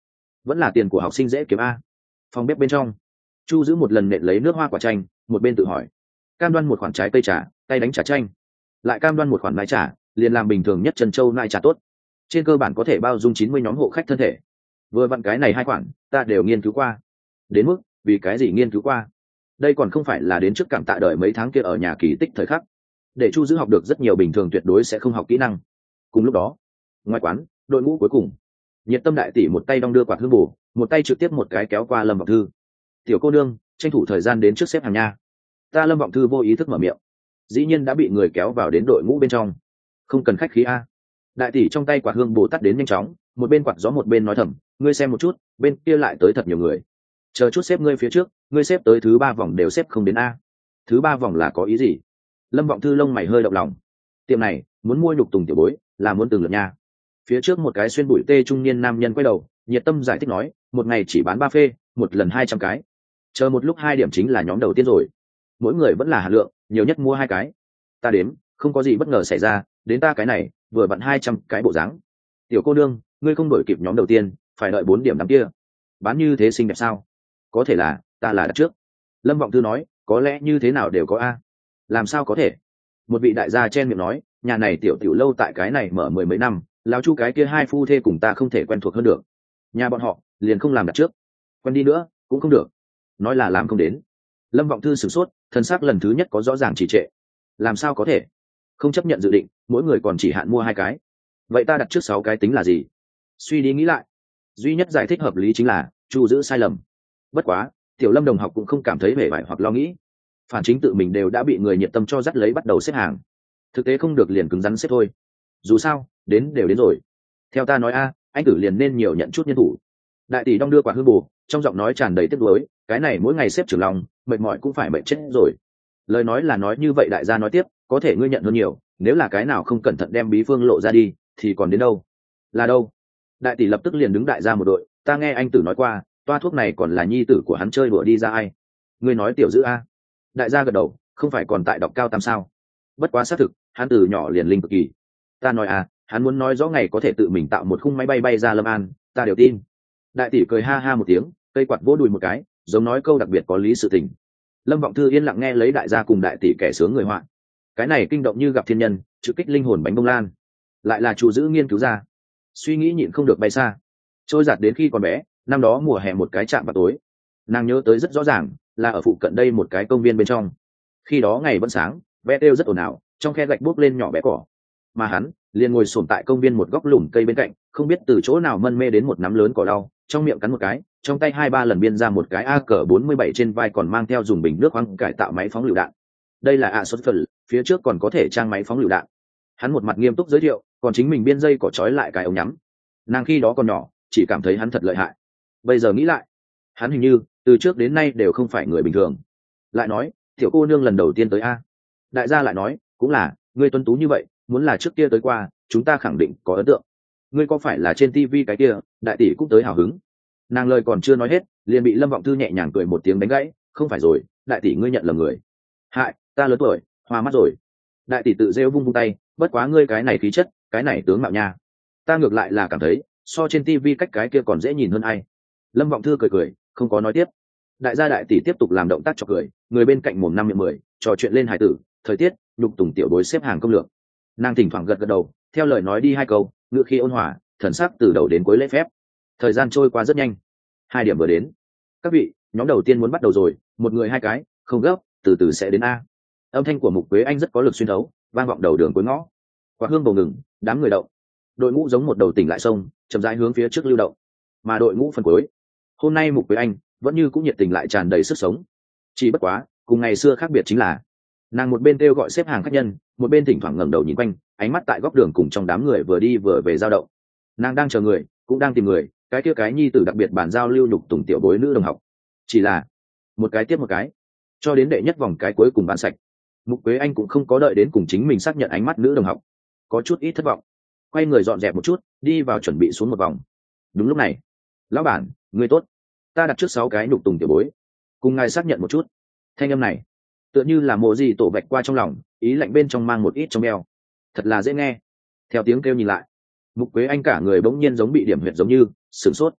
Speaker 1: vẫn là tiền của học sinh dễ kiếm a. Phòng bếp bên trong, chu giữ một lần nện lấy nước hoa quả chanh, một bên tự hỏi, cam đoan một khoản trái cây trà, tay đánh trà chanh, lại cam đoan một khoản nãi trà, liền làm bình thường nhất trần châu nãi trà tốt, trên cơ bản có thể bao dung chín mươi nhóm hộ khách thân thể. Vừa vặn cái này hai khoản ta đều nghiên cứu qua. Đến mức vì cái gì nghiên cứu qua, đây còn không phải là đến trước cảm tạ đời mấy tháng kia ở nhà kỳ tích thời khắc, để chu giữ học được rất nhiều bình thường tuyệt đối sẽ không học kỹ năng. Cùng lúc đó, ngoài quán, đội ngũ cuối cùng, nhiệt tâm đại tỷ một tay đong đưa quạt hương bù, một tay trực tiếp một cái kéo qua Lâm Vọng Thư. Tiểu cô nương, tranh thủ thời gian đến trước xếp hàng nha. Ta Lâm Vọng Thư vô ý thức mở miệng, dĩ nhiên đã bị người kéo vào đến đội ngũ bên trong. Không cần khách khí a. Đại tỷ trong tay quạt hương bù tắt đến nhanh chóng, một bên quạt gió một bên nói thầm, ngươi xem một chút, bên kia lại tới thật nhiều người. Chờ chút xếp ngươi phía trước, ngươi xếp tới thứ ba vòng đều xếp không đến a. Thứ ba vòng là có ý gì? Lâm Vọng Thư lông mày hơi động lòng. Tiệm này muốn mua nhục tùng tiểu bối, là muốn từng lượt nha. Phía trước một cái xuyên bụi tê trung niên nam nhân quay đầu, nhiệt tâm giải thích nói, một ngày chỉ bán ba phê, một lần hai trăm cái. Chờ một lúc hai điểm chính là nhóm đầu tiên rồi. Mỗi người vẫn là hạt lượng, nhiều nhất mua hai cái. Ta đếm, không có gì bất ngờ xảy ra, đến ta cái này vừa vặn hai trăm cái bộ dáng. Tiểu cô nương, ngươi không đổi kịp nhóm đầu tiên, phải đợi bốn điểm đám kia. Bán như thế xinh đẹp sao? Có thể là ta là đặt trước. Lâm Vọng Thư nói, có lẽ như thế nào đều có a. Làm sao có thể? Một vị đại gia chen miệng nói, nhà này tiểu tiểu lâu tại cái này mở mười mấy năm, lão chu cái kia hai phu thê cùng ta không thể quen thuộc hơn được. Nhà bọn họ liền không làm đặt trước, quen đi nữa cũng không được. Nói là làm không đến. Lâm Vọng Thư sửng sốt, thân xác lần thứ nhất có rõ ràng trì trệ. Làm sao có thể? Không chấp nhận dự định, mỗi người còn chỉ hạn mua hai cái. Vậy ta đặt trước sáu cái tính là gì? Suy đi nghĩ lại, duy nhất giải thích hợp lý chính là chu giữ sai lầm. Bất quá, tiểu Lâm đồng học cũng không cảm thấy vẻ vải hoặc lo nghĩ. Phản chính tự mình đều đã bị người nhiệt tâm cho dắt lấy bắt đầu xếp hàng. Thực tế không được liền cứng rắn xếp thôi. Dù sao, đến đều đến rồi. Theo ta nói a, anh tử liền nên nhiều nhận chút nhân thủ. Đại tỷ đong đưa quả hương bù, trong giọng nói tràn đầy tiếc nuối, cái này mỗi ngày xếp trưởng lòng, mệt mỏi cũng phải mệt chết rồi. Lời nói là nói như vậy, đại gia nói tiếp, có thể ngươi nhận hơn nhiều, nếu là cái nào không cẩn thận đem bí phương lộ ra đi, thì còn đến đâu? Là đâu? Đại tỷ lập tức liền đứng đại ra một đội, ta nghe anh tử nói qua, toa thuốc này còn là nhi tử của hắn chơi đùa đi ra ai? Ngươi nói tiểu dữ a? Đại gia gật đầu, không phải còn tại đọc cao tam sao? Bất quá xác thực, hắn từ nhỏ liền linh cực kỳ. Ta nói à, hắn muốn nói rõ ngày có thể tự mình tạo một khung máy bay bay ra Lâm An, ta đều tin. Đại tỷ cười ha ha một tiếng, cây quạt vỗ đùi một cái, giống nói câu đặc biệt có lý sự tình. Lâm Vọng Thư yên lặng nghe lấy đại gia cùng đại tỷ kẻ sướng người họa. Cái này kinh động như gặp thiên nhân, trực kích linh hồn bánh bông lan. Lại là chủ giữ nghiên cứu ra, suy nghĩ nhịn không được bay xa, trôi giạt đến khi còn bé, năm đó mùa hè một cái chạm vào tối, nàng nhớ tới rất rõ ràng, là ở phụ cận đây một cái công viên bên trong. Khi đó ngày vẫn sáng, bé kêu rất ồn ào, trong khe gạch bốc lên nhỏ bé cỏ, mà hắn liền ngồi xổm tại công viên một góc lùm cây bên cạnh, không biết từ chỗ nào mân mê đến một nắm lớn cỏ đau, trong miệng cắn một cái, trong tay hai ba lần biên ra một cái a cờ bốn mươi bảy, trên vai còn mang theo dùng bình nước khoáng cải tạo máy phóng lựu đạn. Đây là a xuất phần, phía trước còn có thể trang máy phóng lựu đạn. Hắn một mặt nghiêm túc giới thiệu, còn chính mình biên dây cỏ trói lại cái ống nhắm. Nàng khi đó còn nhỏ, chỉ cảm thấy hắn thật lợi hại. Bây giờ nghĩ lại, hắn hình như từ trước đến nay đều không phải người bình thường. Lại nói, tiểu cô nương lần đầu tiên tới a. Đại gia lại nói, cũng là, ngươi tuấn tú như vậy, muốn là trước kia tới qua, chúng ta khẳng định có ấn tượng. Ngươi có phải là trên tivi cái kia? Đại tỷ cũng tới hào hứng. Nàng lời còn chưa nói hết, liền bị Lâm Vọng Thư nhẹ nhàng cười một tiếng đánh gãy, không phải rồi, đại tỷ ngươi nhận lầm người. Hại, ta lớn tuổi, hoa mắt rồi. Đại tỷ tự rêu vung vung tay, bất quá ngươi cái này khí chất, cái này tướng mạo nha, ta ngược lại là cảm thấy so trên tivi cách cái kia còn dễ nhìn hơn ai. Lâm Vọng Thư cười cười, không có nói tiếp. Đại gia đại tỷ tiếp tục làm động tác chọc cười, người bên cạnh mồm năm miệng mười, trò chuyện lên hài tử, thời tiết, nhục tùng tiểu bối xếp hàng công lược. Nàng thỉnh thoảng gật gật đầu, theo lời nói đi hai câu, ngữ khí ôn hòa, thần sắc từ đầu đến cuối lễ phép. Thời gian trôi qua rất nhanh, hai điểm vừa đến. Các vị, nhóm đầu tiên muốn bắt đầu rồi, một người hai cái, không gấp, từ từ sẽ đến a. Âm thanh của Mục Quế Anh rất có lực xuyên thấu, vang vọng đầu đường cuối ngõ. Quả hương bầu ngừng, đám người động. Đội ngũ giống một đầu tỉnh lại sông, chậm rãi hướng phía trước lưu động. Mà đội ngũ phần cuối, hôm nay Mục Quế Anh vẫn như cũng nhiệt tình lại tràn đầy sức sống. Chỉ bất quá, cùng ngày xưa khác biệt chính là, nàng một bên kêu gọi xếp hàng khách nhân, một bên thỉnh thoảng ngẩng đầu nhìn quanh, ánh mắt tại góc đường cùng trong đám người vừa đi vừa về dao động. Nàng đang chờ người, cũng đang tìm người, cái kia cái nhi tử đặc biệt bản giao lưu nhục tùng tiểu bối nữ đồng học. Chỉ là một cái tiếp một cái, cho đến đệ nhất vòng cái cuối cùng bán sạch. Mục Quế Anh cũng không có đợi đến cùng chính mình xác nhận ánh mắt nữ đồng học, có chút ít thất vọng, quay người dọn dẹp một chút, đi vào chuẩn bị xuống một vòng. Đúng lúc này, lão bản, người tốt, ta đặt trước sáu cái nhục tùng tiểu bối, cùng ngài xác nhận một chút. Thanh âm này tựa như là mộ gì tổ vạch qua trong lòng, ý lạnh bên trong mang một ít trong beo, thật là dễ nghe. Theo tiếng kêu nhìn lại, Mục Quế Anh cả người bỗng nhiên giống bị điểm huyệt giống như sửng sốt.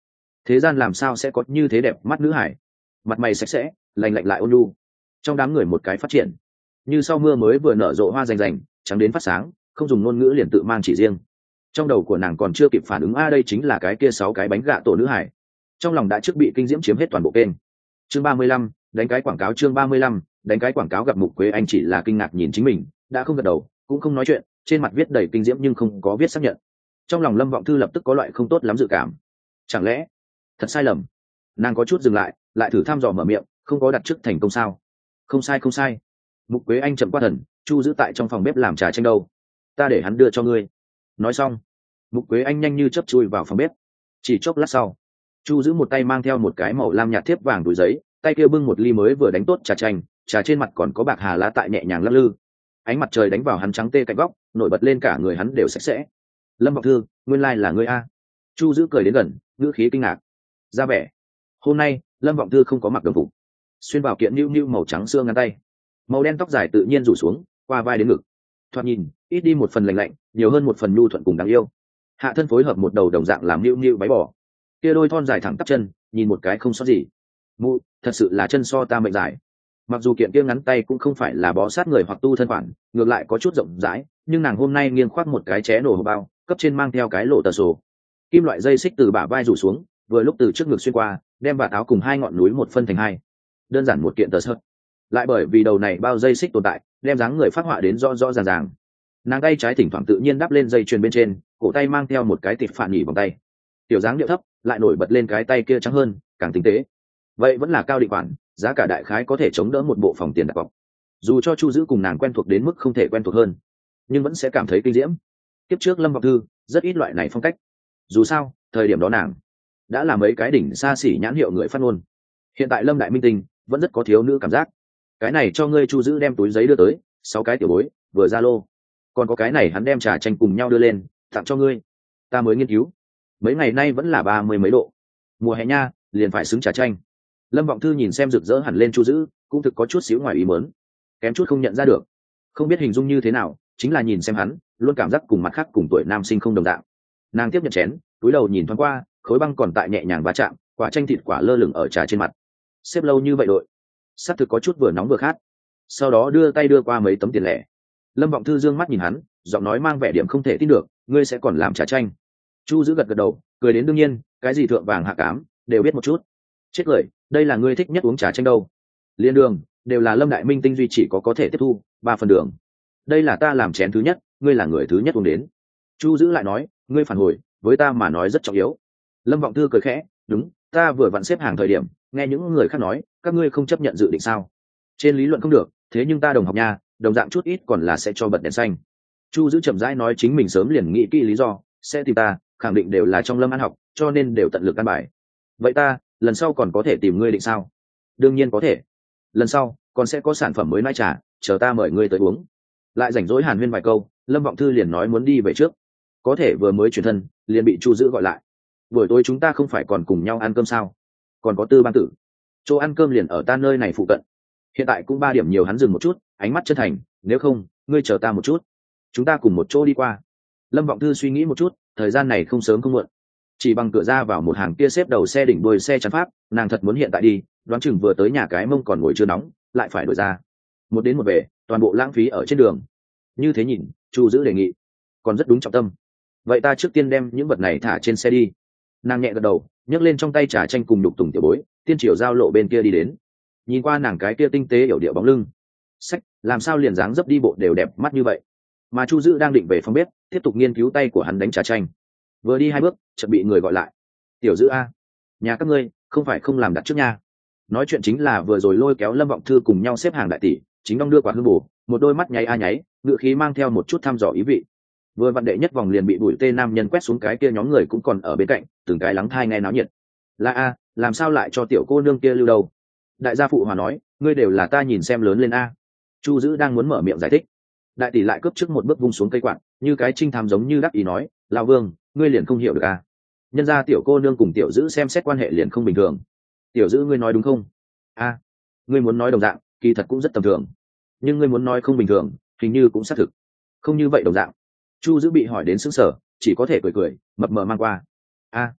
Speaker 1: thế gian làm sao sẽ có như thế đẹp mắt nữ hải, mặt mày sạch sẽ, lành lạnh lại ôn nhu. Trong đám người một cái phát triển, như sau mưa mới vừa nở rộ hoa rành rành, trắng đến phát sáng, không dùng ngôn ngữ liền tự mang chỉ riêng. Trong đầu của nàng còn chưa kịp phản ứng a đây chính là cái kia sáu cái bánh gạ tổ nữ hải. Trong lòng đã trước bị kinh diễm chiếm hết toàn bộ kênh. Chương ba mươi lăm, đánh cái quảng cáo. Chương ba mươi lăm, đánh cái quảng cáo. Gặp Mục Quế Anh chỉ là kinh ngạc nhìn chính mình, đã không gật đầu, cũng không nói chuyện, trên mặt viết đầy kinh diễm nhưng không có viết xác nhận. Trong lòng Lâm Vọng Thư lập tức có loại không tốt lắm dự cảm. Chẳng lẽ thật sai lầm? Nàng có chút dừng lại, lại thử thăm dò mở miệng, không có đặt trước thành công sao? Không sai không sai. Mục Quế Anh chậm qua thần, Chu giữ tại trong phòng bếp làm trà chanh đâu, ta để hắn đưa cho ngươi. Nói xong, Mục Quế Anh nhanh như chớp chui vào phòng bếp. Chỉ chốc lát sau, Chu giữ một tay mang theo một cái màu lam nhạt thiếp vàng túi giấy, tay kia bưng một ly mới vừa đánh tốt trà chanh, trà trên mặt còn có bạc hà lá tại nhẹ nhàng lắc lư. Ánh mặt trời đánh vào hắn trắng tê cạnh góc, nổi bật lên cả người hắn đều sạch sẽ. Lâm Vọng Thư, nguyên lai là ngươi a. Chu giữ cười đến gần, ngữ khí kinh ngạc. Ra vẻ, hôm nay Lâm Vọng Thư không có mặc đồng phục, xuyên vào kiện nữu nữu màu trắng xương ngắn tay, màu đen tóc dài tự nhiên rủ xuống qua vai đến ngực, thoạt nhìn ít đi một phần lạnh lạnh, nhiều hơn một phần nhu thuận cùng đáng yêu. Hạ thân phối hợp một đầu đồng dạng làm nữu nữu váy bò, kia đôi thon dài thẳng tắp chân nhìn một cái không sót gì. Mụ, thật sự là chân so ta mệnh dài. Mặc dù kiện kia ngắn tay cũng không phải là bó sát người hoặc tu thân khoản, ngược lại có chút rộng rãi, nhưng nàng hôm nay nghiêng khoác một cái ché nổ hộp bao, cấp trên mang theo cái lỗ tờ sổ, kim loại dây xích từ bả vai rủ xuống, vừa lúc từ trước ngực xuyên qua, đem vạt áo cùng hai ngọn núi một phân thành hai. Đơn giản một kiện tờ sợt, lại bởi vì đầu này bao dây xích tồn tại, đem dáng người phát họa đến rõ rõ ràng ràng. Nàng tay trái thỉnh thoảng tự nhiên đắp lên dây chuyền bên trên, cổ tay mang theo một cái tịt phản nhỉ vòng tay, tiểu dáng điệu thấp, lại nổi bật lên cái tay kia trắng hơn, càng tinh tế. Vậy vẫn là cao định khoản, giá cả đại khái có thể chống đỡ một bộ phòng tiền đặt cọc. Dù cho Chu giữ cùng nàng quen thuộc đến mức không thể quen thuộc hơn, nhưng vẫn sẽ cảm thấy kinh diễm. Tiếp trước Lâm Vọng Thư rất ít loại này phong cách. Dù sao, thời điểm đó nàng đã là mấy cái đỉnh xa xỉ nhãn hiệu người phát ngôn. Hiện tại Lâm đại minh tinh vẫn rất có thiếu nữ cảm giác. Cái này cho ngươi. Chu giữ đem túi giấy đưa tới, sáu cái tiểu bối, vừa ra lô. Còn có cái này hắn đem trà chanh cùng nhau đưa lên, tặng cho ngươi. Ta mới nghiên cứu, mấy ngày nay vẫn là ba mươi mấy độ, mùa hè nha, liền phải xứng trà chanh. Lâm Vọng Thư nhìn xem rực rỡ hẳn lên Chu giữ, cũng thực có chút xíu ngoài ý mớn, kém chút không nhận ra được, không biết hình dung như thế nào, chính là nhìn xem hắn luôn cảm giác cùng mặt khác cùng tuổi nam sinh không đồng dạng. Nàng tiếp nhận chén, túi đầu nhìn thoáng qua, khối băng còn tại nhẹ nhàng va chạm, quả chanh thịt quả lơ lửng ở trà trên mặt. Xếp lâu như vậy đội, xác thực có chút vừa nóng vừa khát. Sau đó đưa tay đưa qua mấy tấm tiền lẻ. Lâm Vọng Thư dương mắt nhìn hắn, giọng nói mang vẻ điểm không thể tin được, ngươi sẽ còn làm trà chanh? Chu giữ gật gật đầu, cười đến đương nhiên, cái gì thượng vàng hạ cám đều biết một chút. Chết cười, đây là ngươi thích nhất uống trà chanh đâu. Liên đường đều là Lâm đại minh tinh duy chỉ có có thể tiếp thu ba phần đường. Đây là ta làm chén thứ nhất, ngươi là người thứ nhất uống đến. Chu giữ lại nói, ngươi phản hồi với ta mà nói rất trọng yếu. Lâm Vọng Thư cười khẽ, đúng, ta vừa vặn xếp hàng thời điểm nghe những người khác nói các ngươi không chấp nhận dự định sao? Trên lý luận không được, thế nhưng ta đồng học nha, đồng dạng chút ít còn là sẽ cho bật đèn xanh. Chu giữ chậm rãi nói, chính mình sớm liền nghĩ kỹ lý do sẽ tìm ta, khẳng định đều là trong Lâm ăn học, cho nên đều tận lực căn bài. Vậy ta lần sau còn có thể tìm ngươi định sao? Đương nhiên có thể, lần sau còn sẽ có sản phẩm mới nãi trà, chờ ta mời ngươi tới uống. Lại rảnh rỗi hàn huyên vài câu, Lâm Vọng Thư liền nói muốn đi về trước, có thể vừa mới chuyển thân liền bị Chu giữ gọi lại. Buổi tối chúng ta không phải còn cùng nhau ăn cơm sao? Còn có Tư Ban Tử, chỗ ăn cơm liền ở ta nơi này phụ cận. Hiện tại cũng ba điểm nhiều. Hắn dừng một chút, ánh mắt chân thành, nếu không ngươi chờ ta một chút, chúng ta cùng một chỗ đi qua. Lâm Vọng Thư suy nghĩ một chút, thời gian này không sớm không muộn, chỉ bằng cửa ra vào một hàng kia xếp đầu xe đỉnh đuôi xe chắn pháp, nàng thật muốn hiện tại đi, đoán chừng vừa tới nhà cái mông còn ngồi chưa nóng, lại phải đổi ra. Một đến một về, toàn bộ lãng phí ở trên đường. Như thế nhìn, Chu giữ đề nghị còn rất đúng trọng tâm. Vậy ta trước tiên đem những vật này thả trên xe đi. Nàng nhẹ gật đầu, nhấc lên trong tay trà chanh cùng nhục tùng tiểu bối, tiên triều giao lộ bên kia đi đến. Nhìn qua nàng cái kia tinh tế yểu điệu bóng lưng, sách làm sao liền dáng dấp đi bộ đều đẹp mắt như vậy. Mà Chu giữ đang định về phòng bếp tiếp tục nghiên cứu, tay của hắn đánh trà chanh, vừa đi hai bước chợt bị người gọi lại. Tiểu giữ a, nhà các ngươi không phải không làm đặt trước nha. Nói chuyện chính là vừa rồi lôi kéo Lâm Vọng Thư cùng nhau xếp hàng đại tỷ, chính đong đưa quả hương bổ, một đôi mắt nháy a nháy, ngựa khí mang theo một chút thăm dò ý vị. Vừa vặn đệ nhất vòng liền bị bụi tê nam nhân quét xuống, cái kia nhóm người cũng còn ở bên cạnh, từng cái lắng thai nghe náo nhiệt. Là a, làm sao lại cho tiểu cô nương kia lưu đầu? Đại gia phụ hòa nói, ngươi đều là ta nhìn xem lớn lên a. Chu giữ đang muốn mở miệng giải thích, đại tỷ lại cướp trước một bước vung xuống cây quạt, như cái trinh thám giống như đắc ý nói, lão Vương, ngươi liền không hiểu được a. Nhân ra tiểu cô nương cùng tiểu giữ xem xét quan hệ liền không bình thường. Tiểu giữ ngươi nói đúng không? A, ngươi muốn nói đồng dạng, kỳ thật cũng rất tầm thường, nhưng ngươi muốn nói không bình thường, hình như cũng xác thực không như vậy đồng dạng. Chu giữ bị hỏi đến sững sờ, chỉ có thể cười cười, mập mờ mang qua. A,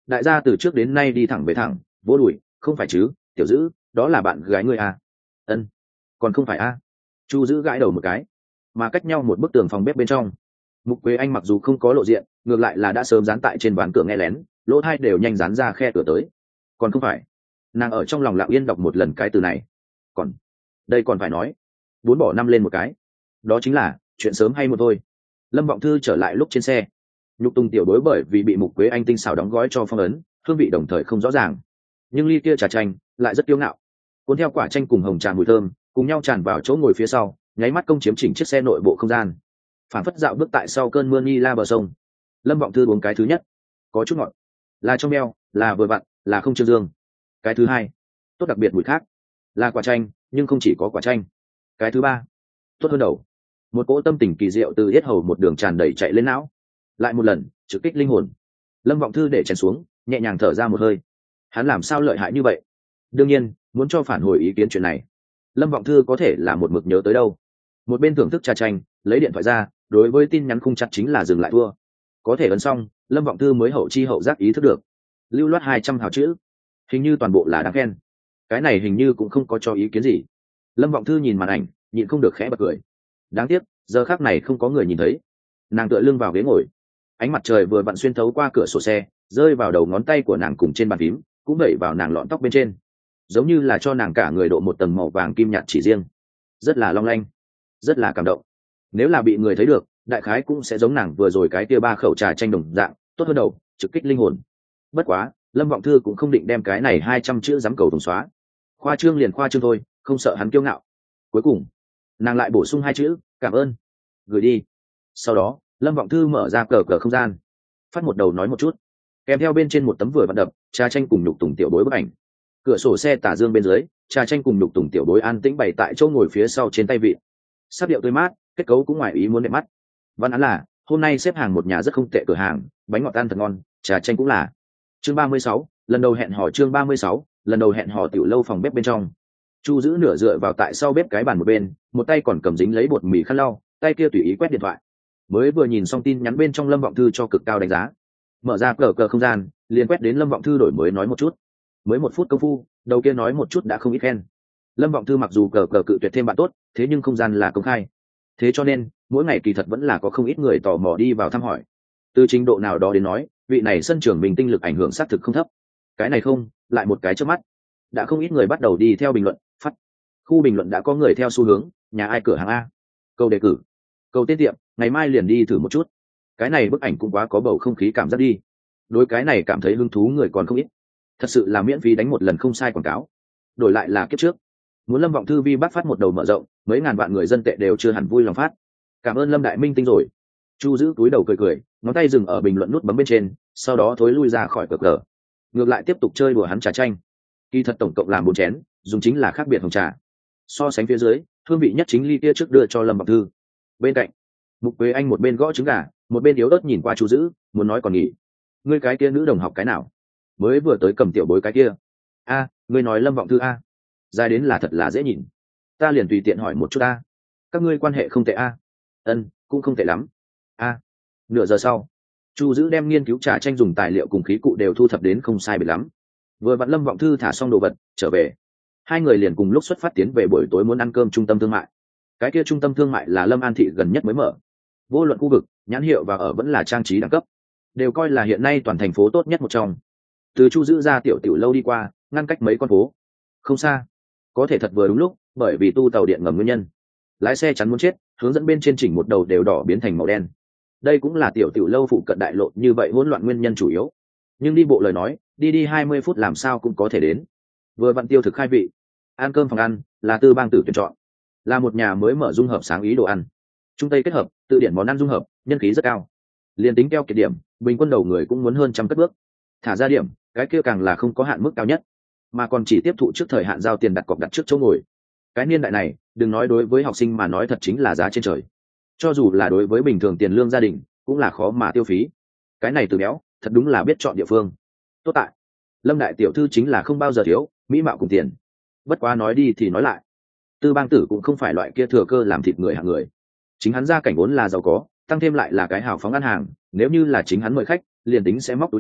Speaker 1: đại gia từ trước đến nay đi thẳng về thẳng, vỗ đùi, không phải chứ, tiểu dữ, đó là bạn gái ngươi à? Ân, còn không phải à? Chu dữ gãi đầu một cái. Mà cách nhau một bức tường phòng bếp bên trong, Mục Quế Anh mặc dù không có lộ diện, ngược lại là đã sớm dán tại trên ván cửa nghe lén, lỗ tai đều nhanh dán ra khe cửa tới. Còn không phải? Nàng ở trong lòng lặng yên đọc một lần cái từ này. Còn, đây còn phải nói, bốn bỏ năm lên một cái. Đó chính là chuyện sớm hay muộn thôi. Lâm Vọng Thư trở lại lúc trên xe, nhục tùng tiểu đối bởi vì bị Mục Quế Anh tinh xảo đóng gói cho phong ấn, hương vị đồng thời không rõ ràng. Nhưng ly kia trà chanh lại rất kiêu ngạo, cuốn theo quả chanh cùng hồng trà mùi thơm, cùng nhau tràn vào chỗ ngồi phía sau, nháy mắt công chiếm chỉnh chiếc xe nội bộ không gian. Phản phất dạo bước tại sau cơn mưa ni la bờ sông. Lâm Vọng Thư uống cái thứ nhất, có chút ngọt, là trong meo, là vừa vặn, là không trương dương. Cái thứ hai, tốt đặc biệt mùi khác, là quả chanh, nhưng không chỉ có quả chanh. Cái thứ ba, tốt hơn đầu, một cỗ tâm tình kỳ diệu từ yết hầu một đường tràn đầy chạy lên não. Lại một lần trực kích linh hồn. Lâm Vọng Thư để chén xuống, nhẹ nhàng thở ra một hơi. Hắn làm sao lợi hại như vậy? Đương nhiên muốn cho phản hồi ý kiến chuyện này, Lâm Vọng Thư có thể là một mực nhớ tới đâu. Một bên thưởng thức trà chanh, lấy điện thoại ra, đối với tin nhắn khung chặt chính là dừng lại thua. Có thể ấn xong, Lâm Vọng Thư mới hậu chi hậu giác ý thức được, lưu loát hai trăm hào chữ, hình như toàn bộ là đáng khen. Cái này hình như cũng không có cho ý kiến gì. Lâm Vọng Thư nhìn màn ảnh, nhịn không được khẽ bật cười. Đáng tiếc giờ khắc này không có người nhìn thấy. Nàng tựa lưng vào ghế ngồi, ánh mặt trời vừa vặn xuyên thấu qua cửa sổ xe, rơi vào đầu ngón tay của nàng cùng trên bàn phím, cũng đẩy vào nàng lọn tóc bên trên, giống như là cho nàng cả người độ một tầng màu vàng kim nhạt chỉ riêng, rất là long lanh, rất là cảm động. Nếu là bị người thấy được, đại khái cũng sẽ giống nàng vừa rồi cái kia ba khẩu trà tranh đồng dạng, tốt hơn đầu, trực kích linh hồn. Bất quá Lâm Vọng Thư cũng không định đem cái này hai trăm chữ dám cầu thùng xóa, khoa trương liền khoa trương thôi, không sợ hắn kiêu ngạo. Cuối cùng nàng lại bổ sung hai chữ cảm ơn, gửi đi. Sau đó Lâm Vọng Thư mở ra cờ cờ không gian, phát một đầu nói một chút, kèm theo bên trên một tấm vừa vận đập trà tranh cùng nhục tùng tiểu bối bức ảnh. Cửa sổ xe tả dương bên dưới, trà tranh cùng nhục tùng tiểu bối an tĩnh bày tại chỗ ngồi phía sau trên tay vịn, sắc điệu tươi mát, kết cấu cũng ngoài ý muốn đẹp mắt. Văn án là hôm nay xếp hàng một nhà rất không tệ cửa hàng, bánh ngọt ăn thật ngon, trà tranh cũng là. Chương ba mươi sáu, lần đầu hẹn hò. Chương ba mươi sáu, lần đầu hẹn hò. Tiểu lâu phòng bếp bên trong, Chu giữ nửa dựa vào tại sau bếp cái bàn một bên, một tay còn cầm dính lấy bột mì khăn lau, tay kia tùy ý quét điện thoại. Mới vừa nhìn xong tin nhắn bên trong Lâm Vọng Thư cho cực cao đánh giá, mở ra cờ cờ không gian, liền quét đến Lâm Vọng Thư đổi mới nói một chút. Mới một phút công phu, đầu kia nói một chút đã không ít khen. Lâm Vọng Thư mặc dù cờ cờ cự tuyệt thêm bạn tốt, thế nhưng không gian là công khai, thế cho nên mỗi ngày kỳ thật vẫn là có không ít người tò mò đi vào thăm hỏi. Từ trình độ nào đó đến nói, vị này sân trưởng mình tinh lực ảnh hưởng xác thực không thấp. Cái này không, lại một cái trước mắt, đã không ít người bắt đầu đi theo bình luận. Phát khu bình luận đã có người theo xu hướng, nhà ai cửa hàng a, câu đề cử, câu tên tiệm, ngày mai liền đi thử một chút. Cái này bức ảnh cũng quá có bầu không khí cảm giác đi. Đối cái này cảm thấy hứng thú người còn không ít. Thật sự là miễn phí đánh một lần không sai quảng cáo. Đổi lại là kiếp trước, muốn Lâm Vọng Thư vi bắt phát một đầu mở rộng, mấy ngàn vạn người dân tệ đều chưa hẳn vui lòng phát. Cảm ơn Lâm đại minh tinh rồi. Chu giữ túi đầu cười cười, ngón tay dừng ở bình luận nút bấm bên trên, sau đó thối lui ra khỏi cờ cờ, ngược lại tiếp tục chơi đùa hắn trà chanh. Kỳ thật tổng cộng làm bốn chén, dùng chính là khác biệt hồng trà. So sánh phía dưới, hương vị nhất chính ly kia trước đưa cho Lâm Vọng Thư. Bên cạnh, Mục Quế Anh một bên gõ trứng gà, một bên yếu ớt nhìn qua Chu giữ, muốn nói còn nghỉ. Ngươi cái kia nữ đồng học cái nào? Mới vừa tới cầm tiểu bối cái kia. A, ngươi nói Lâm Vọng Thư a? Dài đến là thật là dễ nhìn. Ta liền tùy tiện hỏi một chút a. Các ngươi quan hệ không tệ a? Ân, cũng không tệ lắm. A. Nửa giờ sau, Chu giữ đem nghiên cứu trà tranh dùng tài liệu cùng khí cụ đều thu thập đến không sai biệt lắm. Vừa vặn Lâm Vọng Thư thả xong đồ vật trở về, hai người liền cùng lúc xuất phát tiến về buổi tối muốn ăn cơm trung tâm thương mại. Cái kia trung tâm thương mại là Lâm An thị gần nhất mới mở, vô luận khu vực, nhãn hiệu và ở vẫn là trang trí đẳng cấp, đều coi là hiện nay toàn thành phố tốt nhất một trong. Từ Chu giữ ra tiểu tiểu lâu đi qua, ngăn cách mấy con phố, không xa. Có thể thật vừa đúng lúc, bởi vì tu tàu điện ngầm nguyên nhân, lái xe chắn muốn chết, hướng dẫn bên trên chỉnh một đầu đều đỏ biến thành màu đen. Đây cũng là tiểu tiểu lâu phụ cận đại lộ như vậy hỗn loạn nguyên nhân chủ yếu. Nhưng đi bộ lời nói, đi đi hai mươi phút làm sao cũng có thể đến. Vừa vặn tiêu thực khai vị, ăn cơm phòng ăn là Tư Bang Tử tuyển chọn, là một nhà mới mở dung hợp sáng ý đồ ăn, trung tây kết hợp, tự điển món ăn dung hợp, nhân khí rất cao. Liên tính keo kiệt điểm, bình quân đầu người cũng muốn hơn trăm cất bước. Thả ra điểm, cái kia càng là không có hạn mức cao nhất, mà còn chỉ tiếp thụ trước thời hạn giao tiền đặt cọc đặt trước chỗ ngồi. Cái niên đại này, đừng nói đối với học sinh mà nói thật chính là giá trên trời. Cho dù là đối với bình thường tiền lương gia đình, cũng là khó mà tiêu phí. Cái này từ béo, thật đúng là biết chọn địa phương. Tốt tại, Lâm đại tiểu thư chính là không bao giờ thiếu, mỹ mạo cùng tiền. Bất quá nói đi thì nói lại, Tư Bang Tử cũng không phải loại kia thừa cơ làm thịt người hạng người. Chính hắn gia cảnh vốn là giàu có, tăng thêm lại là cái hào phóng ăn hàng, nếu như là chính hắn mời khách, liền tính sẽ móc túi không,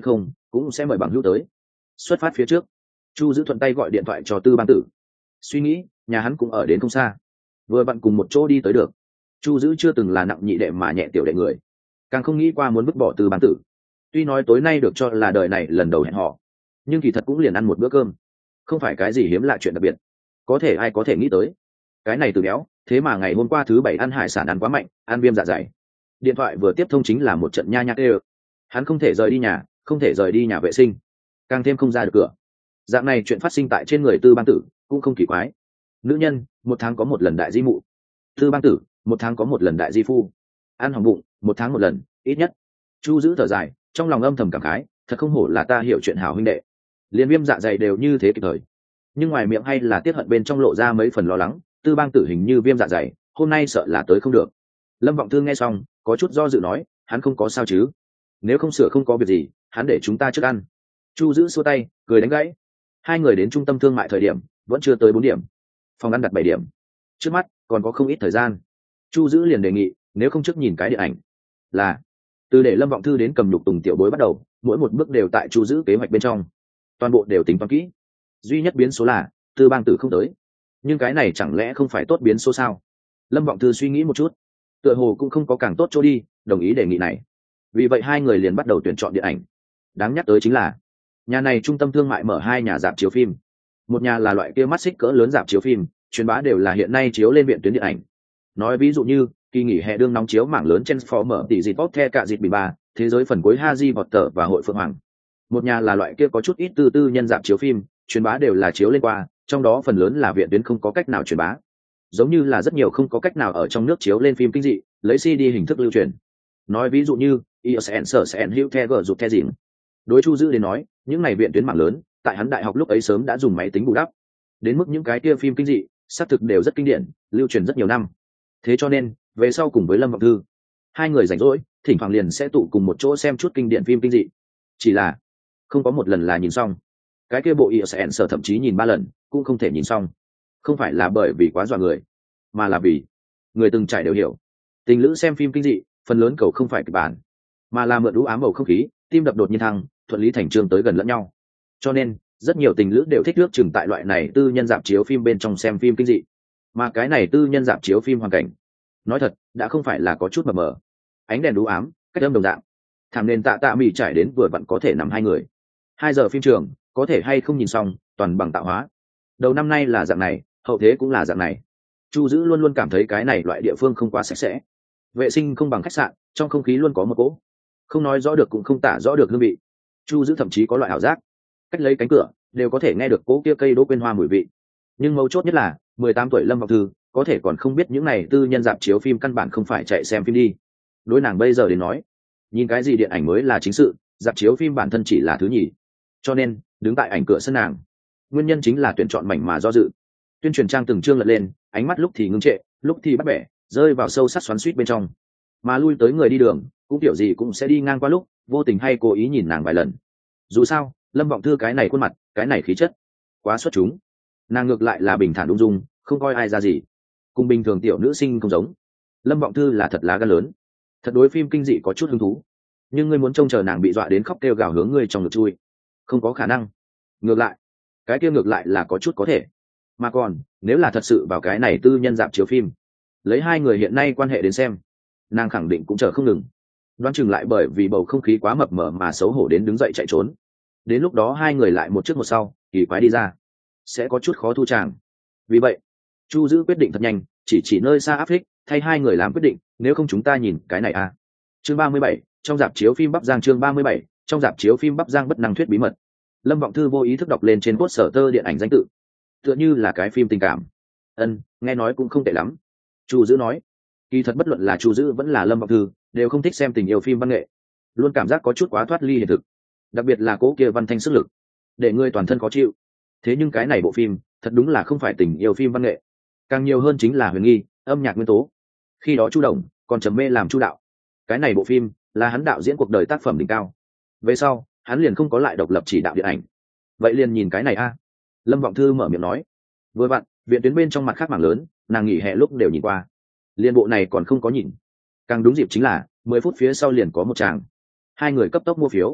Speaker 1: cũng sẽ mời bằng hữu tới. Xuất phát phía trước, Chu Dữ thuận tay gọi điện thoại cho Tư Bang Tử. Suy nghĩ, nhà hắn cũng ở đến không xa, vừa vặn cùng một chỗ đi tới được. Chu Dữ chưa từng là nặng nhị đệ mà nhẹ tiểu đệ người, càng không nghĩ qua muốn vứt bỏ Tư Bang Tử. Tuy nói tối nay được cho là đời này lần đầu hẹn hò, nhưng kỳ thật cũng liền ăn một bữa cơm, không phải cái gì hiếm lạ chuyện đặc biệt. Có thể ai có thể nghĩ tới, cái này từ béo, thế mà ngày hôm qua thứ bảy ăn hải sản ăn quá mạnh, ăn viêm dạ dày. Điện thoại vừa tiếp thông chính là một trận nha nhác ê. Hắn không thể rời đi nhà, không thể rời đi nhà vệ sinh, càng thêm không ra được cửa. Dạng này chuyện phát sinh tại trên người Tư Bang Tử cũng không kỳ quái. Nữ nhân một tháng có một lần đại di mụ, Tư Bang Tử một tháng có một lần đại di phu. Ăn hỏng bụng một tháng một lần ít nhất. Chu Dữ thở dài, trong lòng âm thầm cảm khái, thật không hổ là ta hiểu chuyện hảo huynh đệ, liên viêm dạ dày đều như thế kịp thời. Nhưng ngoài miệng hay là tiết hận bên trong lộ ra mấy phần lo lắng. Tư Bang Tử hình như viêm dạ dày, hôm nay sợ là tới không được. Lâm Vọng Thương nghe xong có chút do dự nói, hắn không có sao chứ? Nếu không sửa không có việc gì, hắn để chúng ta trước ăn. Chu Dữ xua tay cười đánh gãy. Hai người đến trung tâm thương mại thời điểm vẫn chưa tới bốn điểm, phòng ăn đặt bảy điểm, trước mắt còn có không ít thời gian. Chu Dữ liền đề nghị, nếu không trước nhìn cái điện ảnh. Là từ để Lâm Vọng Thư đến cầm nhục Tùng tiểu bối bắt đầu, mỗi một bước đều tại Chu Dữ kế hoạch bên trong, toàn bộ đều tính toán kỹ. Duy nhất biến số là Tư Bang Tử không tới, nhưng cái này chẳng lẽ không phải tốt biến số sao? Lâm Vọng Thư suy nghĩ một chút, tựa hồ cũng không có càng tốt chỗ đi, đồng ý đề nghị này. Vì vậy hai người liền bắt đầu tuyển chọn điện ảnh. Đáng nhắc tới chính là nhà này trung tâm thương mại mở hai nhà rạp chiếu phim, một nhà là loại kia mắt xích cỡ lớn rạp chiếu phim, truyền bá đều là hiện nay chiếu lên viện tuyến điện ảnh. Nói ví dụ như kỳ nghỉ hè đương nóng chiếu mảng lớn Transformer tỷ dịp tốt the cả dịp bị ba, thế giới phần cuối Harry Potter và hội Phượng Hoàng. Một nhà là loại kia có chút ít tư tư nhân rạp chiếu phim, truyền bá đều là chiếu lên qua, trong đó phần lớn là viện tuyến không có cách nào truyền bá, giống như là rất nhiều không có cách nào ở trong nước chiếu lên phim kinh dị, lấy xê đê hình thức lưu truyền. Nói ví dụ như i ét en sở sẽ hữu the gờ dục the dịnh. Đối Chu Dữ đến nói, những này viện tuyến mạng lớn tại hắn đại học lúc ấy sớm đã dùng máy tính bù đắp, đến mức những cái kia phim kinh dị xác thực đều rất kinh điển, lưu truyền rất nhiều năm. Thế cho nên về sau cùng với Lâm Vọng Thư, hai người rảnh rỗi thỉnh thoảng liền sẽ tụ cùng một chỗ xem chút kinh điển phim kinh dị. Chỉ là không có một lần là nhìn xong, cái kia bộ i ét en sở thậm chí nhìn ba lần cũng không thể nhìn xong. Không phải là bởi vì quá dọa người, mà là vì người từng trải đều hiểu, tình lữ xem phim kinh dị phần lớn cầu không phải kịch bản, mà là mượn đũ ám bầu không khí, tim đập đột nhiên thăng, thuận lý thành trương tới gần lẫn nhau. Cho nên rất nhiều tình lữ đều thích nước chừng tại loại này tư nhân rạp chiếu phim bên trong xem phim kinh dị. Mà cái này tư nhân rạp chiếu phim hoàn cảnh, nói thật đã không phải là có chút mờ mờ, ánh đèn đũ ám, cách âm đồng dạng, thảm nền tạ tạ mỉ trải đến vừa vặn có thể nằm hai người. Hai giờ phim trường có thể hay không nhìn xong toàn bằng tạo hóa. Đầu năm nay là dạng này, hậu thế cũng là dạng này. Chu Dữ luôn luôn cảm thấy cái này loại địa phương không quá sạch sẽ, vệ sinh không bằng khách sạn, trong không khí luôn có một cỗ không nói rõ được cũng không tả rõ được hương vị. Chu Dữ thậm chí có loại ảo giác, cách lấy cánh cửa đều có thể nghe được cỗ kia cây đỗ quyên hoa mùi vị. Nhưng mấu chốt nhất là mười tám tuổi Lâm Vọng Thư có thể còn không biết những này tư nhân rạp chiếu phim căn bản không phải chạy xem phim đi. Đối nàng bây giờ đến nói, nhìn cái gì điện ảnh mới là chính sự, rạp chiếu phim bản thân chỉ là thứ nhì. Cho nên đứng tại ảnh cửa sân nàng, nguyên nhân chính là tuyển chọn mảnh mà do dự. Tuyên truyền trang từng chương lật lên, ánh mắt lúc thì ngưng trệ, lúc thì bắt bẻ, rơi vào sâu sắc xoắn xuýt bên trong. Mà lui tới người đi đường cũng kiểu gì cũng sẽ đi ngang qua lúc vô tình hay cố ý nhìn nàng vài lần. Dù sao Lâm Vọng Thư cái này khuôn mặt, cái này khí chất quá xuất chúng, nàng ngược lại là bình thản ung dung, không coi ai ra gì, cùng bình thường tiểu nữ sinh không giống. Lâm Vọng Thư là thật lá gan lớn, thật đối phim kinh dị có chút hứng thú. Nhưng ngươi muốn trông chờ nàng bị dọa đến khóc kêu gào hướng ngươi trong ngực chui, không có khả năng. Ngược lại, cái kia ngược lại là có chút có thể. Mà còn nếu là thật sự vào cái này tư nhân rạp chiếu phim, lấy hai người hiện nay quan hệ đến xem, nàng khẳng định cũng chờ không ngừng. Đoán chừng lại bởi vì bầu không khí quá mập mờ mà xấu hổ đến đứng dậy chạy trốn. Đến lúc đó hai người lại một trước một sau, kỳ quái đi ra, sẽ có chút khó thu tràng. Vì vậy Chu Dữ quyết định thật nhanh, chỉ chỉ nơi xa áp thích, thay hai người làm quyết định, nếu không chúng ta nhìn cái này à. Chương ba mươi bảy, trong rạp chiếu phim Bắc Giang. Chương ba mươi bảy, trong rạp chiếu phim Bắc Giang bất năng thuyết bí mật. Lâm Vọng Thư vô ý thức đọc lên trên poster tơ điện ảnh danh tự, tựa như là cái phim tình cảm. Ân, nghe nói cũng không tệ lắm. Chu Dữ nói, kỳ thật bất luận là Chu Dữ vẫn là Lâm Vọng Thư đều không thích xem tình yêu phim văn nghệ, luôn cảm giác có chút quá thoát ly hiện thực, đặc biệt là cố kia văn thanh sức lực, để người toàn thân khó chịu. Thế nhưng cái này bộ phim thật đúng là không phải tình yêu phim văn nghệ, càng nhiều hơn chính là huyền nghi, âm nhạc nguyên tố. Khi đó Chu Đồng còn trầm mê làm Chu đạo, cái này bộ phim là hắn đạo diễn cuộc đời tác phẩm đỉnh cao. Về sau hắn liền không có lại độc lập chỉ đạo điện ảnh, vậy liền nhìn cái này a. Lâm Vọng Thư mở miệng nói. Vừa vặn viện tuyến bên trong mặt khác mảng lớn, nàng nghỉ hè lúc đều nhìn qua, liên bộ này còn không có nhìn. Càng đúng dịp chính là mười phút phía sau liền có một tràng. Hai người cấp tốc mua phiếu.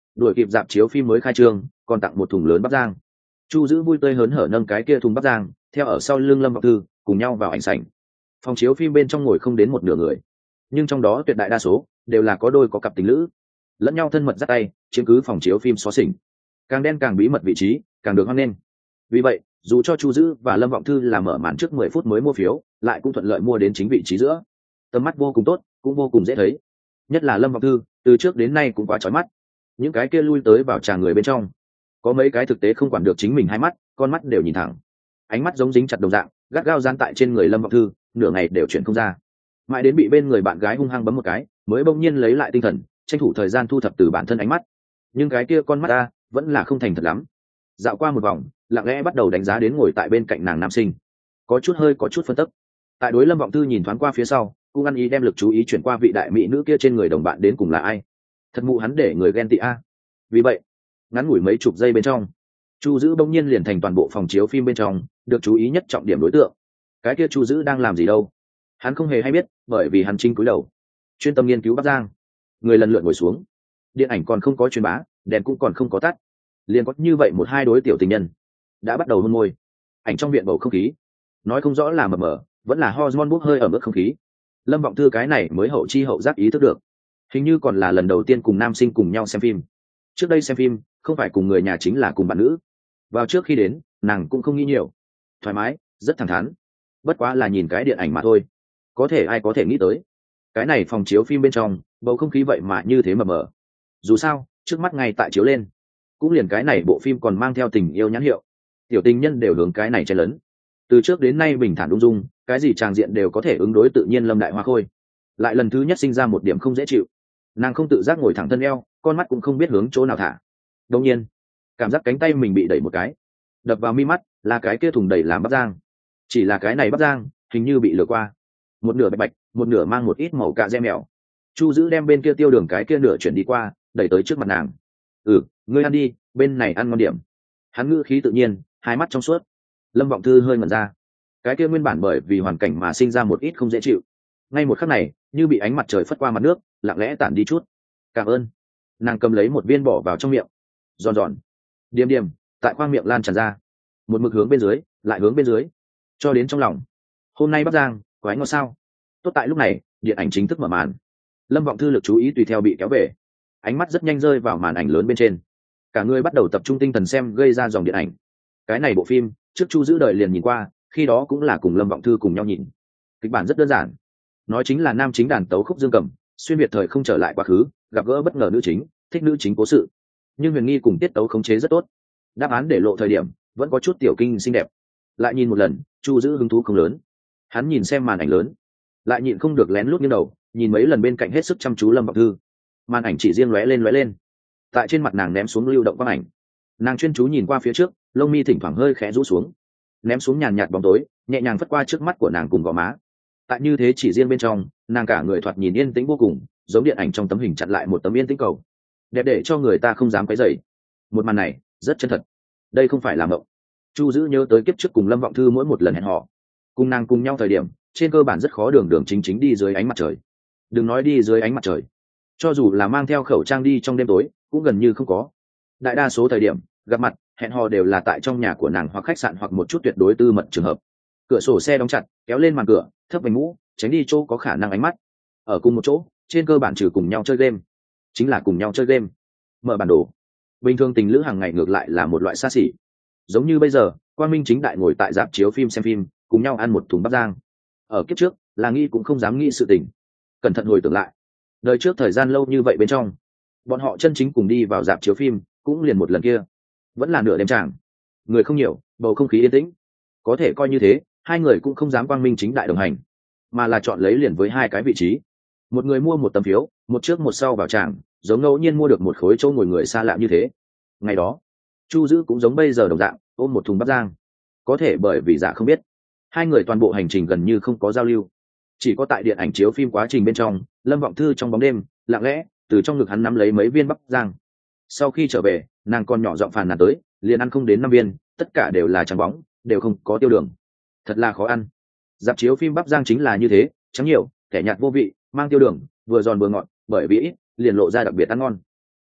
Speaker 1: đuổi kịp dạp chiếu phim mới khai trương, còn tặng một thùng lớn bắp rang. Chu Dữ vui tươi hớn hở nâng cái kia thùng bắp rang, theo ở sau lưng Lâm Vọng Thư, cùng nhau vào ảnh sảnh. Phòng chiếu phim bên trong ngồi không đến một nửa người, nhưng trong đó tuyệt đại đa số đều là có đôi có cặp tình lữ, lẫn nhau thân mật dắt tay, chiếm cứ phòng chiếu phim xó xỉnh. Càng đen càng bí mật vị trí, càng được hoan nghênh. Vì vậy, dù cho Chu Dữ và Lâm Vọng Thư là mở màn trước mười phút mới mua phiếu, lại cũng thuận lợi mua đến chính vị trí giữa. Tầm mắt vô cùng tốt, cũng vô cùng dễ thấy. Nhất là Lâm Vọng Thư, từ trước đến nay cũng quá chói mắt. Những cái kia lui tới vào tràng người bên trong, có mấy cái thực tế không quản được chính mình hai mắt, con mắt đều nhìn thẳng, ánh mắt giống dính chặt đồng dạng, gắt gao dán tại trên người Lâm Vọng Thư, nửa ngày đều chuyển không ra. Mãi đến bị bên người bạn gái hung hăng bấm một cái, mới bỗng nhiên lấy lại tinh thần, tranh thủ thời gian thu thập từ bản thân ánh mắt. Nhưng cái kia con mắt ta vẫn là không thành thật lắm. Dạo qua một vòng, lặng lẽ bắt đầu đánh giá đến ngồi tại bên cạnh nàng nam sinh, có chút hơi có chút phân tức. Tại đối Lâm Vọng Thư nhìn thoáng qua phía sau, cũng ăn ý đem lực chú ý chuyển qua vị đại mỹ nữ kia trên người đồng bạn đến cùng là ai. Thật mụ hắn để người ghen tị a. Vì vậy, ngắn ngủi mấy chục giây bên trong, Chu Dữ bỗng nhiên liền thành toàn bộ phòng chiếu phim bên trong được chú ý nhất trọng điểm đối tượng. Cái kia Chu Dữ đang làm gì đâu? Hắn không hề hay biết, bởi vì hắn chính cúi đầu, chuyên tâm nghiên cứu Bắc Giang. Người lần lượt ngồi xuống, điện ảnh còn không có truyền bá, đèn cũng còn không có tắt, liền có như vậy một hai đối tiểu tình nhân đã bắt đầu hôn môi. Ảnh trong viện bầu không khí, nói không rõ là mờ mờ, vẫn là hormone bốc hơi ở mức không khí. Lâm Vọng Thư cái này mới hậu chi hậu giác ý thức được, hình như còn là lần đầu tiên cùng nam sinh cùng nhau xem phim. Trước đây xem phim không phải cùng người nhà chính là cùng bạn nữ. Vào trước khi đến, nàng cũng không nghĩ nhiều, thoải mái, rất thẳng thắn. Bất quá là nhìn cái điện ảnh mà thôi, có thể ai có thể nghĩ tới cái này phòng chiếu phim bên trong bầu không khí vậy mà như thế mờ mờ. Dù sao trước mắt ngay tại chiếu lên, cũng liền cái này bộ phim còn mang theo tình yêu nhãn hiệu, tiểu tình nhân đều hướng cái này chen lấn. Từ trước đến nay bình thản ung dung, cái gì tràng diện đều có thể ứng đối tự nhiên. Lâm Đại Hoa Khôi lại lần thứ nhất sinh ra một điểm không dễ chịu. Nàng không tự giác ngồi thẳng thân eo, con mắt cũng không biết hướng chỗ nào thả. Đột nhiên cảm giác cánh tay mình bị đẩy một cái, đập vào mi mắt là cái kia thùng đẩy làm bắp rang. Chỉ là cái này bắp rang hình như bị lừa qua, một nửa bạch bạch, một nửa mang một ít màu cà re mèo. Chu Dữ đem bên kia tiêu đường cái kia nửa chuyển đi qua, đẩy tới trước mặt nàng. Ừ, ngươi ăn đi, bên này ăn ngon điểm. Hắn ngữ khí tự nhiên, hai mắt trong suốt. Lâm Vọng Thư hơi ngẩn ra, cái kia nguyên bản bởi vì hoàn cảnh mà sinh ra một ít không dễ chịu, ngay một khắc này như bị ánh mặt trời phất qua mặt nước, lặng lẽ tản đi chút. Cảm ơn. Nàng cầm lấy một viên bỏ vào trong miệng, giòn giòn, điềm điềm, tại khoang miệng lan tràn ra, một mực hướng bên dưới, lại hướng bên dưới, cho đến trong lòng. Hôm nay Bắc Giang quái ngon sao? Tốt tại lúc này điện ảnh chính thức mở màn. Lâm Vọng Thư lực chú ý tùy theo bị kéo về, ánh mắt rất nhanh rơi vào màn ảnh lớn bên trên, cả người bắt đầu tập trung tinh thần xem gây ra dòng điện ảnh. Cái này bộ phim trước Chu Dữ đời liền nhìn qua, khi đó cũng là cùng Lâm Vọng Thư cùng nhau nhìn. Kịch bản rất đơn giản, nói chính là nam chính đàn tấu khúc dương cầm, xuyên việt thời không trở lại quá khứ, gặp gỡ bất ngờ nữ chính, thích nữ chính cố sự, nhưng huyền nghi cùng tiết tấu khống chế rất tốt. Đáp án để lộ thời điểm vẫn có chút tiểu kinh xinh đẹp. Lại nhìn một lần, Chu Dữ hứng thú không lớn. Hắn nhìn xem màn ảnh lớn, lại nhịn không được lén lút nghiêng đầu nhìn mấy lần bên cạnh hết sức chăm chú Lâm Vọng Thư. Màn ảnh chỉ riêng lóe lên lóe lên, tại trên mặt nàng ném xuống lưu động quang ảnh. Nàng chuyên chú nhìn qua phía trước, lông mi thỉnh thoảng hơi khẽ rũ xuống, ném xuống nhàn nhạt bóng tối, nhẹ nhàng phất qua trước mắt của nàng cùng gò má. Tại như thế chỉ riêng bên trong, nàng cả người thoạt nhìn yên tĩnh vô cùng, giống điện ảnh trong tấm hình chặn lại một tấm yên tĩnh cầu, đẹp để cho người ta không dám quấy rầy. Một màn này rất chân thật, đây không phải là mộng. Chu Dữ nhớ tới kiếp trước cùng Lâm Vọng Thư mỗi một lần hẹn hò, cùng nàng cùng nhau thời điểm, trên cơ bản rất khó đường đường chính chính đi dưới ánh mặt trời. Đừng nói đi dưới ánh mặt trời, cho dù là mang theo khẩu trang đi trong đêm tối cũng gần như không có. Đại đa số thời điểm gặp mặt hẹn hò đều là tại trong nhà của nàng hoặc khách sạn hoặc một chút tuyệt đối tư mật trường hợp. Cửa sổ xe đóng chặt, kéo lên màn cửa, thấp vành mũ, tránh đi chỗ có khả năng ánh mắt. Ở cùng một chỗ, trên cơ bản trừ cùng nhau chơi game, chính là cùng nhau chơi game. Mở bản đồ. Bình thường tình lữ hàng ngày ngược lại là một loại xa xỉ. Giống như bây giờ, Quang Minh chính đại ngồi tại rạp chiếu phim xem phim, cùng nhau ăn một thùng bắp rang. Ở kiếp trước, là nghi cũng không dám nghĩ sự tình. Cẩn thận hồi tưởng lại, đời trước thời gian lâu như vậy bên trong, bọn họ chân chính cùng đi vào rạp chiếu phim, cũng liền một lần kia, vẫn là nửa đêm tràng, người không nhiều, bầu không khí yên tĩnh. Có thể coi như thế, hai người cũng không dám quang minh chính đại đồng hành, mà là chọn lấy liền với hai cái vị trí. Một người mua một tấm phiếu, một trước một sau vào tràng, giống ngẫu nhiên mua được một khối chỗ ngồi người xa lạ như thế. Ngày đó, Chu Dữ cũng giống bây giờ đồng dạng, ôm một thùng bắp rang. Có thể bởi vì giả không biết, hai người toàn bộ hành trình gần như không có giao lưu. Chỉ có tại điện ảnh chiếu phim quá trình bên trong, Lâm Vọng Thư trong bóng đêm, lặng lẽ từ trong ngực hắn nắm lấy mấy viên bắp rang. Sau khi trở về, nàng còn nhỏ giọng phàn nàn tới, liền ăn không đến năm viên, tất cả đều là trắng bóng, đều không có tiêu đường, thật là khó ăn. Dạp chiếu phim bắp rang chính là như thế, trắng nhiều, kẻ nhạt vô vị, mang tiêu đường, vừa giòn vừa ngọt, bởi vì ít, liền lộ ra đặc biệt ăn ngon.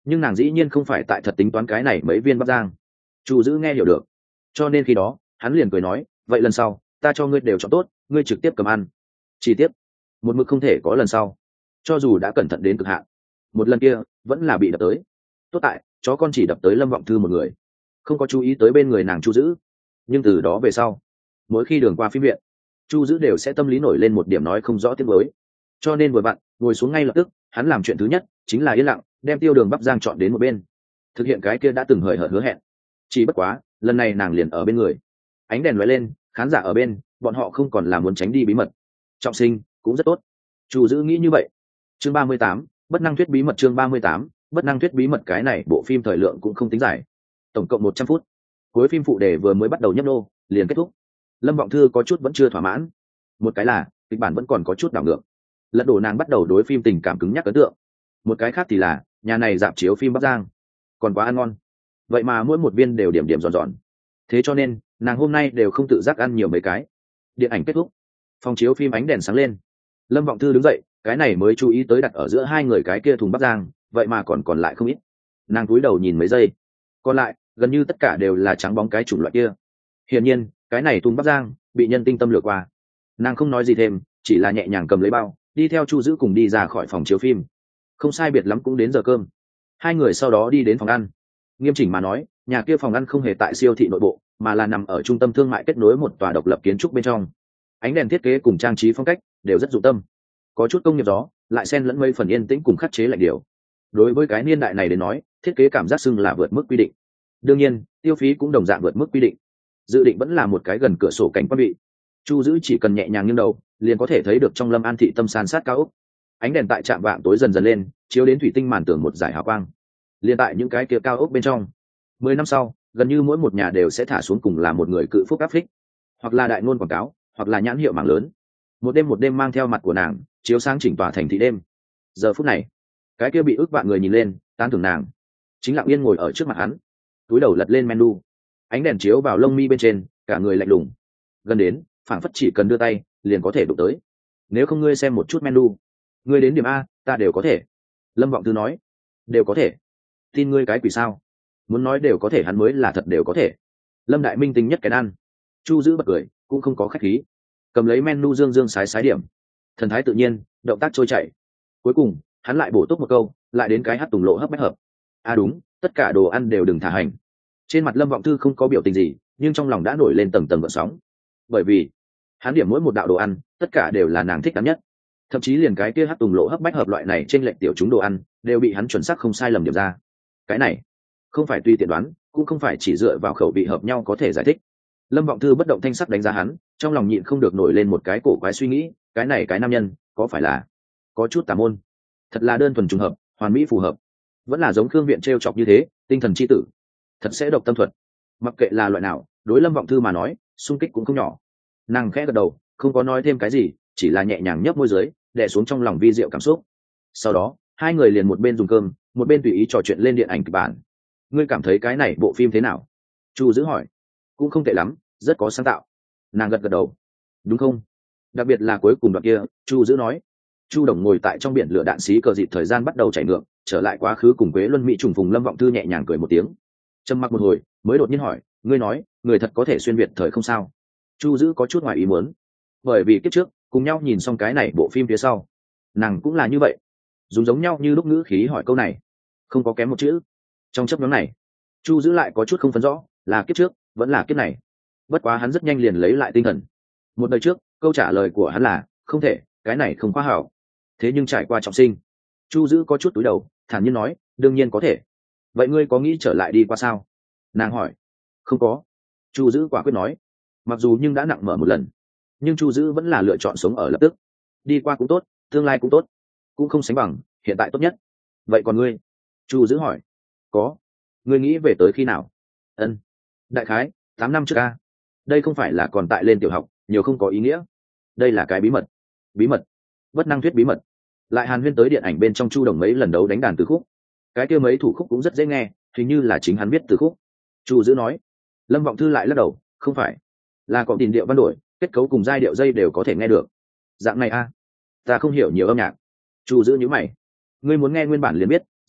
Speaker 1: nhưng nàng dĩ nhiên không phải tại thật tính toán cái này mấy viên bắc giang. Chu Dữ nghe hiểu được, cho nên khi đó hắn liền cười nói, vậy lần sau ta cho ngươi đều chọn tốt, ngươi trực tiếp cầm ăn. Chi tiết, một mực không thể có lần sau, cho dù đã cẩn thận đến cực hạn, một lần kia vẫn là bị đập tới. Tốt tại chó con chỉ đập tới Lâm Vọng Thư một người, không có chú ý tới bên người nàng Chu Dữ. Nhưng từ đó về sau, mỗi khi đường qua phim viện, Chu Dữ đều sẽ tâm lý nổi lên một điểm nói không rõ tiếng với, cho nên vừa vặn ngồi xuống ngay lập tức, hắn làm chuyện thứ nhất chính là yên lặng đem Tiêu Đường Bắp Giang chọn đến một bên, thực hiện cái kia đã từng hời hợt hứa hẹn. Chỉ bất quá lần này nàng liền ở bên người, ánh đèn lóe lên, khán giả ở bên, bọn họ không còn là muốn tránh đi bí mật. Trọng sinh cũng rất tốt, Chu Dữ nghĩ như vậy. Chương ba mươi tám, bất năng thuyết bí mật. Chương ba mươi tám, bất năng thuyết bí mật. Cái này bộ phim thời lượng cũng không tính dài, tổng cộng một trăm phút. Cuối phim phụ đề vừa mới bắt đầu nhấp nô liền kết thúc. Lâm Vọng Thư có chút vẫn chưa thỏa mãn, một cái là kịch bản vẫn còn có chút đảo ngược, lật đổ nàng bắt đầu đối phim tình cảm cứng nhắc ấn tượng. Một cái khác thì là nhà này dạp chiếu phim Bắc Giang còn quá ăn ngon, vậy mà mỗi một viên đều điểm điểm giòn giòn, thế cho nên nàng hôm nay đều không tự giác ăn nhiều mấy cái. Điện ảnh kết thúc, phòng chiếu phim ánh đèn sáng lên, Lâm Vọng Thư đứng dậy, cái này mới chú ý tới đặt ở giữa hai người cái kia thùng Bắc Giang vậy mà còn còn lại không ít. Nàng cúi đầu nhìn mấy giây, còn lại gần như tất cả đều là trắng bóng cái chủng loại kia. Hiển nhiên cái này thùng Bắc Giang bị nhân tinh tâm lừa qua. Nàng không nói gì thêm, chỉ là nhẹ nhàng cầm lấy bao, đi theo Chu Dữ cùng đi ra khỏi phòng chiếu phim. Không sai biệt lắm cũng đến giờ cơm, hai người sau đó đi đến phòng ăn. Nghiêm chỉnh mà nói, nhà kia phòng ăn không hề tại siêu thị nội bộ, mà là nằm ở trung tâm thương mại kết nối một tòa độc lập kiến trúc bên trong. Ánh đèn thiết kế cùng trang trí phong cách đều rất dụng tâm, có chút công nghiệp gió, lại xen lẫn mấy phần yên tĩnh cùng khắc chế lạnh điều. Đối với cái niên đại này đến nói, thiết kế cảm giác xưng là vượt mức quy định. Đương nhiên tiêu phí cũng đồng dạng vượt mức quy định, dự định vẫn là một cái gần cửa sổ cảnh quan bị. Chu Dữ chỉ cần nhẹ nhàng nghiêng đầu liền có thể thấy được trong Lâm An thị tâm san sát cao ốc. Ánh đèn tại trạm vạng tối dần dần lên, chiếu đến thủy tinh màn tường một dải hào quang. Liên tại những cái kia cao ốc bên trong, mười năm sau gần như mỗi một nhà đều sẽ thả xuống cùng là một người cự phúc áp phích, hoặc là đại ngôn quảng cáo, hoặc là nhãn hiệu mảng lớn. Một đêm một đêm mang theo mặt của nàng chiếu sáng chỉnh tòa thành thị đêm. Giờ phút này cái kia bị ức vạn người nhìn lên tán thưởng nàng chính lặng yên ngồi ở trước mặt hắn, túi đầu lật lên menu. Ánh đèn chiếu vào lông mi bên trên, cả người lạnh lùng, gần đến phảng phất chỉ cần đưa tay liền có thể đụng tới. Nếu không ngươi xem một chút menu, ngươi đến điểm A ta đều có thể. Lâm Vọng Thư nói. Đều có thể? Tin ngươi cái quỷ sao? Muốn nói đều có thể hắn mới là thật đều có thể. Lâm Đại Minh tinh nhất cái ăn. Chu Dữ bật cười, cũng không có khách khí, cầm lấy menu dương dương sái sái điểm, thần thái tự nhiên, động tác trôi chảy. Cuối cùng hắn lại bổ túc một câu, lại đến cái hát tùng lộ hấp bách hợp. À đúng, tất cả đồ ăn đều đừng thả hành. Trên mặt Lâm Vọng Thư không có biểu tình gì, nhưng trong lòng đã nổi lên tầng tầng gợn sóng, bởi vì hắn điểm mỗi một đạo đồ ăn tất cả đều là nàng thích ăn nhất, thậm chí liền cái kia hát tùng lộ hấp bách hợp loại này trên lệnh tiểu chúng đồ ăn đều bị hắn chuẩn xác không sai lầm điểm ra. Cái này không phải tùy tiện đoán, cũng không phải chỉ dựa vào khẩu vị hợp nhau có thể giải thích. Lâm Vọng Thư bất động thanh sắc đánh giá hắn, trong lòng nhịn không được nổi lên một cái cổ quái suy nghĩ, cái này cái nam nhân có phải là có chút tà môn? Thật là đơn thuần trùng hợp, hoàn mỹ phù hợp, vẫn là giống Khương Viện trêu chọc như thế, tinh thần chi tử, thật sẽ độc tâm thuật. Mặc kệ là loại nào, đối Lâm Vọng Thư mà nói xung kích cũng không nhỏ. Nàng khẽ gật đầu, không có nói thêm cái gì, chỉ là nhẹ nhàng nhấp môi dưới, đè xuống trong lòng vi diệu cảm xúc. Sau đó hai người liền một bên dùng cơm, một bên tùy ý trò chuyện lên điện ảnh kịch bản. Ngươi cảm thấy cái này bộ phim thế nào? Chu Dữ hỏi. Cũng không tệ lắm, rất có sáng tạo. Nàng gật gật đầu. Đúng không? Đặc biệt là cuối cùng đoạn kia, Chu Dữ nói. Chu Đồng ngồi tại trong biển lửa đạn xí cờ dịt thời gian bắt đầu chảy ngược, trở lại quá khứ cùng Quế Luân Mỹ trùng phùng. Lâm Vọng Thư nhẹ nhàng cười một tiếng, trầm mặc một hồi mới đột nhiên hỏi, ngươi nói người thật có thể xuyên việt thời không sao? Chu Dữ có chút ngoài ý muốn, bởi vì kiếp trước cùng nhau nhìn xong cái này bộ phim phía sau, nàng cũng là như vậy, dùng giống nhau như lúc ngữ khí hỏi câu này, không có kém một chữ. Trong chấp nhóm này Chu Dữ lại có chút không phấn rõ, là kiếp trước vẫn là kiếp này. Bất quá hắn rất nhanh liền lấy lại tinh thần. Một đời trước câu trả lời của hắn là không thể, cái này không khoa học. Thế nhưng trải qua trọng sinh, Chu Dữ có chút túi đầu, thản nhiên nói, đương nhiên có thể. Vậy ngươi có nghĩ trở lại đi qua sao? Nàng hỏi. Không có. Chu Dữ quả quyết nói. Mặc dù nhưng đã nặng mở một lần, nhưng Chu Dữ vẫn là lựa chọn sống ở lập tức. Đi qua cũng tốt, tương lai cũng tốt, cũng không sánh bằng hiện tại tốt nhất. Vậy còn ngươi? Chu Dữ hỏi. Có. Ngươi nghĩ về tới khi nào? Ân. Đại khái tám năm trước a. Đây không phải là còn tại lên tiểu học, nhiều không có ý nghĩa. Đây là cái bí mật. Bí mật? Bất năng thuyết bí mật. Lại hàn huyên tới điện ảnh bên trong Chu Đồng mấy lần đấu đánh đàn từ khúc. Cái kia mấy thủ khúc cũng rất dễ nghe, hình như là chính hắn viết từ khúc. Chu Dữ nói. Lâm Vọng Thư lại lắc đầu, không phải, là có tìm điệu văn đổi, kết cấu cùng giai điệu dây đều có thể nghe được. Dạng này a? Ta không hiểu nhiều âm nhạc. Chu Dữ nhíu mày. Ngươi muốn nghe nguyên bản liền biết,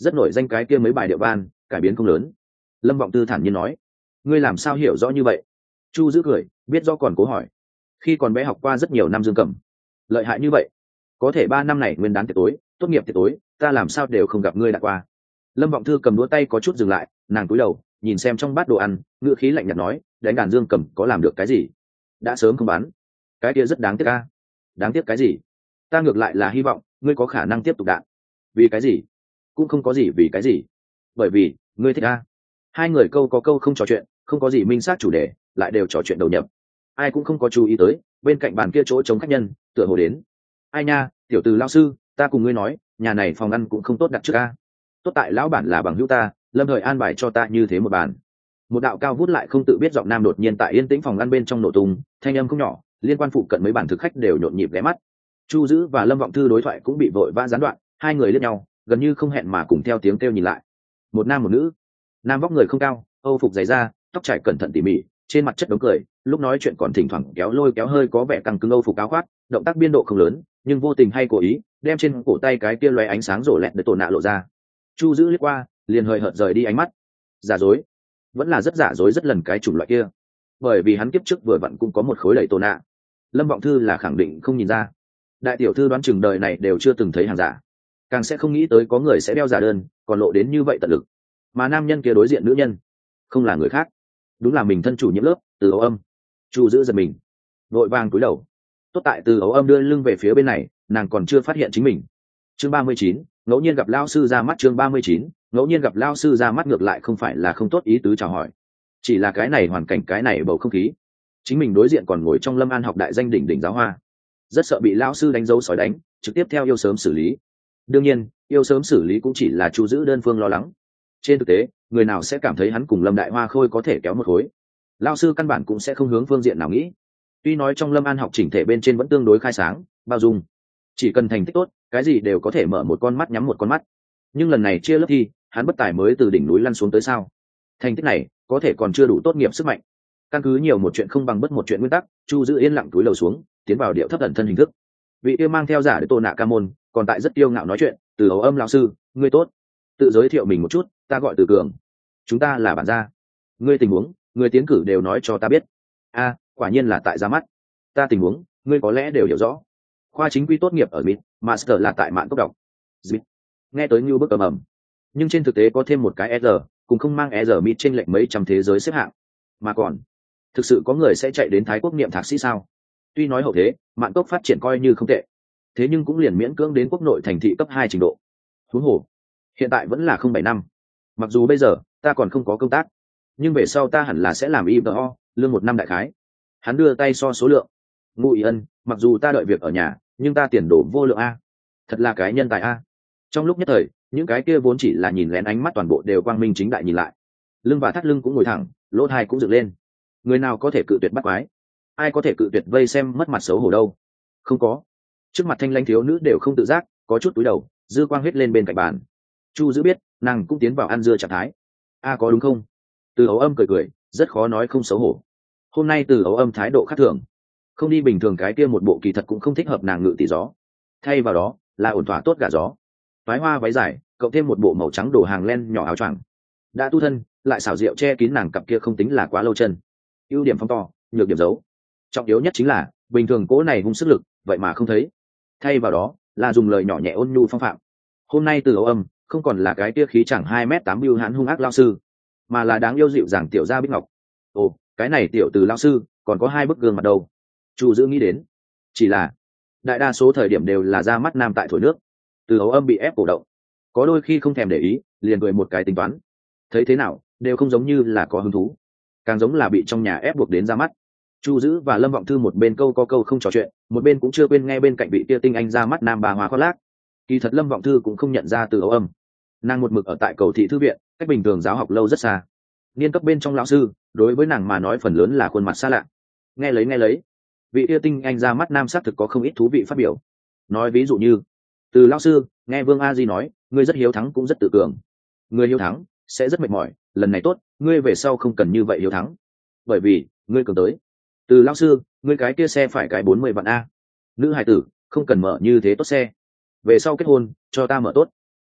Speaker 1: rất nổi danh cái kia mấy bài điệu ban cải biến không lớn. Lâm Vọng Tư thản nhiên nói. Ngươi làm sao hiểu rõ như vậy? Chu giữ cười, biết rõ còn cố hỏi. Khi còn bé học qua rất nhiều năm dương cầm. Lợi hại như vậy, có thể ba năm này nguyên đán tiệc tối, tốt nghiệp tiệc tối, ta làm sao đều không gặp ngươi đã qua. Lâm Vọng Thư cầm đũa tay có chút dừng lại, nàng cúi đầu nhìn xem trong bát đồ ăn, ngữ khí lạnh nhạt nói, đánh đàn dương cầm có làm được cái gì? Đã sớm không bán. Cái kia rất đáng tiếc a. Đáng tiếc cái gì? Ta ngược lại là hy vọng ngươi có khả năng tiếp tục đạn. Vì cái gì? Cũng không có gì vì cái gì. Bởi vì ngươi thích a. Hai người câu có câu không trò chuyện, không có gì minh xác chủ đề, lại đều trò chuyện đầu nhập. Ai cũng không có chú ý tới, bên cạnh bàn kia chỗ trống khách nhân, tựa hồ đến. Ai nha, tiểu từ lão sư, ta cùng ngươi nói, nhà này phòng ăn cũng không tốt đặt trước a. Tốt tại lão bản là bằng hữu ta, lâm thời an bài cho ta như thế một bàn. Một đạo cao vút lại không tự biết giọng nam đột nhiên tại yên tĩnh phòng ăn bên trong nổ tung, thanh âm không nhỏ, liên quan phụ cận mấy bàn thực khách đều nhộn nhịp ghé mắt. Chu Dữ và Lâm Vọng Thư đối thoại cũng bị vội vã gián đoạn, hai người liếc nhau, gần như không hẹn mà cùng theo tiếng kêu nhìn lại. Một nam một nữ. Nam vóc người không cao, âu phục dày da, tóc trải cẩn thận tỉ mỉ, trên mặt chất đống cười, lúc nói chuyện còn thỉnh thoảng kéo lôi kéo hơi có vẻ căng cứng âu phục áo khoác, động tác biên độ không lớn, nhưng vô tình hay cố ý, đem trên cổ tay cái kia lóe ánh sáng rổ lẹt để tổ nạ lộ ra. Chu Dữ liếc qua, liền hơi hợt rời đi ánh mắt. Giả dối, vẫn là rất giả dối rất lần cái chủng loại kia, bởi vì hắn kiếp trước vừa vặn cũng có một khối đẩy tổ nạ. Lâm Vọng Thư là khẳng định không nhìn ra. Đại tiểu thư đoán chừng đời này đều chưa từng thấy hàng giả, càng sẽ không nghĩ tới có người sẽ đeo giả đơn còn lộ đến như vậy tận lực. Mà nam nhân kia đối diện nữ nhân không là người khác, đúng là mình thân chủ nhiễm lớp Từ Ấu Âm. Chu Dữ giật mình, vội vàng cúi đầu. Tốt tại Từ Ấu Âm đưa lưng về phía bên này, nàng còn chưa phát hiện chính mình. Chương ba mươi chín, ngẫu nhiên gặp lao sư ra mắt. Chương ba mươi chín, ngẫu nhiên gặp lao sư ra mắt ngược lại không phải là không tốt ý tứ chào hỏi, chỉ là cái này hoàn cảnh, cái này bầu không khí, chính mình đối diện còn ngồi trong Lâm An học đại danh đỉnh đỉnh giáo hoa, rất sợ bị lao sư đánh dấu sói đánh, trực tiếp theo yêu sớm xử lý. Đương nhiên, yêu sớm xử lý cũng chỉ là Chu Dữ đơn phương lo lắng. Trên thực tế, người nào sẽ cảm thấy hắn cùng Lâm Đại Hoa Khôi có thể kéo một khối? Lao sư căn bản cũng sẽ không hướng phương diện nào nghĩ. Tuy nói trong Lâm An học chỉnh thể bên trên vẫn tương đối khai sáng, bao dung, chỉ cần thành tích tốt, cái gì đều có thể mở một con mắt nhắm một con mắt. Nhưng lần này chia lớp thi, hắn bất tài mới từ đỉnh núi lăn xuống tới sao? Thành tích này có thể còn chưa đủ tốt nghiệp sức mạnh. Căn cứ nhiều một chuyện không bằng bất một chuyện nguyên tắc, Chu Dữ yên lặng túi lầu xuống, tiến vào điệu thấp ẩn thân hình thức. Vị yêu mang theo giả để tô nạ ca môn, còn tại rất yêu ngạo nói chuyện. Từ Ấu Âm lão sư, ngươi tốt. Tự giới thiệu mình một chút, ta gọi Từ Cường. Chúng ta là bản gia. Ngươi tình huống, ngươi tiến cử đều nói cho ta biết. A, quả nhiên là tại ra mắt. Ta tình huống, ngươi có lẽ đều hiểu rõ. Khoa chính quy tốt nghiệp ở Mỹ, master là tại Mạn Cốc đọc. Dịp. Nghe tới như bức ầm ầm. Nhưng trên thực tế có thêm một cái R, cùng không mang R Mỹ trên lệnh mấy trăm thế giới xếp hạng. Mà còn, thực sự có người sẽ chạy đến Thái Quốc niệm thạc sĩ sao? Tuy nói hậu thế, Mạn Cốc phát triển coi như không tệ, thế nhưng cũng liền miễn cưỡng đến quốc nội thành thị cấp hai trình độ. Huống hồ, hiện tại vẫn là không bảy năm. Mặc dù bây giờ ta còn không có công tác, nhưng về sau ta hẳn là sẽ làm i bê o, lương một năm đại khái. Hắn đưa tay so số lượng. Ngụ ý ân, mặc dù ta đợi việc ở nhà, nhưng ta tiền đồ vô lượng a. Thật là cái nhân tài a. Trong lúc nhất thời, những cái kia vốn chỉ là nhìn lén ánh mắt toàn bộ đều quang minh chính đại nhìn lại. Lưng và thắt lưng cũng ngồi thẳng, lỗ tai cũng dựng lên. Người nào có thể cự tuyệt bắt quái? Ai có thể cự tuyệt vây xem mất mặt xấu hổ đâu? Không có. Trước mặt thanh lãnh thiếu nữ đều không tự giác, có chút túi đầu, dư quang hết lên bên cạnh bàn. Chu Dữ biết, nàng cũng tiến vào ăn dưa trạng thái. A có đúng không? Từ Ấu Âm cười cười, rất khó nói không xấu hổ. Hôm nay Từ Ấu Âm thái độ khác thường, không đi bình thường cái kia một bộ kỳ thật cũng không thích hợp nàng ngự tỷ gió. Thay vào đó là ổn thỏa tốt gả gió. Phái hoa váy dài, cộng thêm một bộ màu trắng đồ hàng len nhỏ áo choàng. Đã tu thân, lại xảo diệu che kín nàng cặp kia không tính là quá lâu chân. Ưu điểm phong to, nhược điểm giấu. Trọng yếu nhất chính là, bình thường cỗ này hung sức lực, vậy mà không thấy. Thay vào đó là dùng lời nhỏ nhẹ ôn nhu phong phạm. Hôm nay Từ Ấu Âm không còn là cái tia khí chẳng hai mét tám bưu hãn hung ác lao sư, mà là đáng yêu dịu dàng tiểu gia Bích Ngọc. Ồ, cái này tiểu Từ lao sư còn có hai bức gương mặt đâu? Chu Dữ nghĩ đến. Chỉ là đại đa số thời điểm đều là ra mắt nam tại thổi nước. Từ Ấu Âm bị ép cổ động, có đôi khi không thèm để ý, liền cười một cái tính toán. Thấy thế nào đều không giống như là có hứng thú, càng giống là bị trong nhà ép buộc đến ra mắt. Chu Dữ và Lâm Vọng Thư một bên câu có câu không trò chuyện, một bên cũng chưa quên nghe bên cạnh vị tia tinh anh ra mắt nam bà hoa khoác lác. Kỳ thật Lâm Vọng Thư cũng không nhận ra Từ Ấu Âm, nàng một mực ở tại Cầu Thị thư viện, cách bình thường giáo học lâu rất xa. Niên cấp bên trong lão sư đối với nàng mà nói phần lớn là khuôn mặt xa lạ. Nghe lấy nghe lấy, vị tia tinh anh ra mắt nam xác thực có không ít thú vị phát biểu. Nói ví dụ như, Từ lão sư, nghe Vương A Di nói, ngươi rất hiếu thắng cũng rất tự cường. Ngươi hiếu thắng sẽ rất mệt mỏi, lần này tốt, ngươi về sau không cần như vậy hiếu thắng, bởi vì ngươi cường tới. Từ lão sư, ngươi cái kia xe phải cái bốn mươi vạn a. Nữ hài tử không cần mở như thế tốt xe, về sau kết hôn cho ta mở tốt.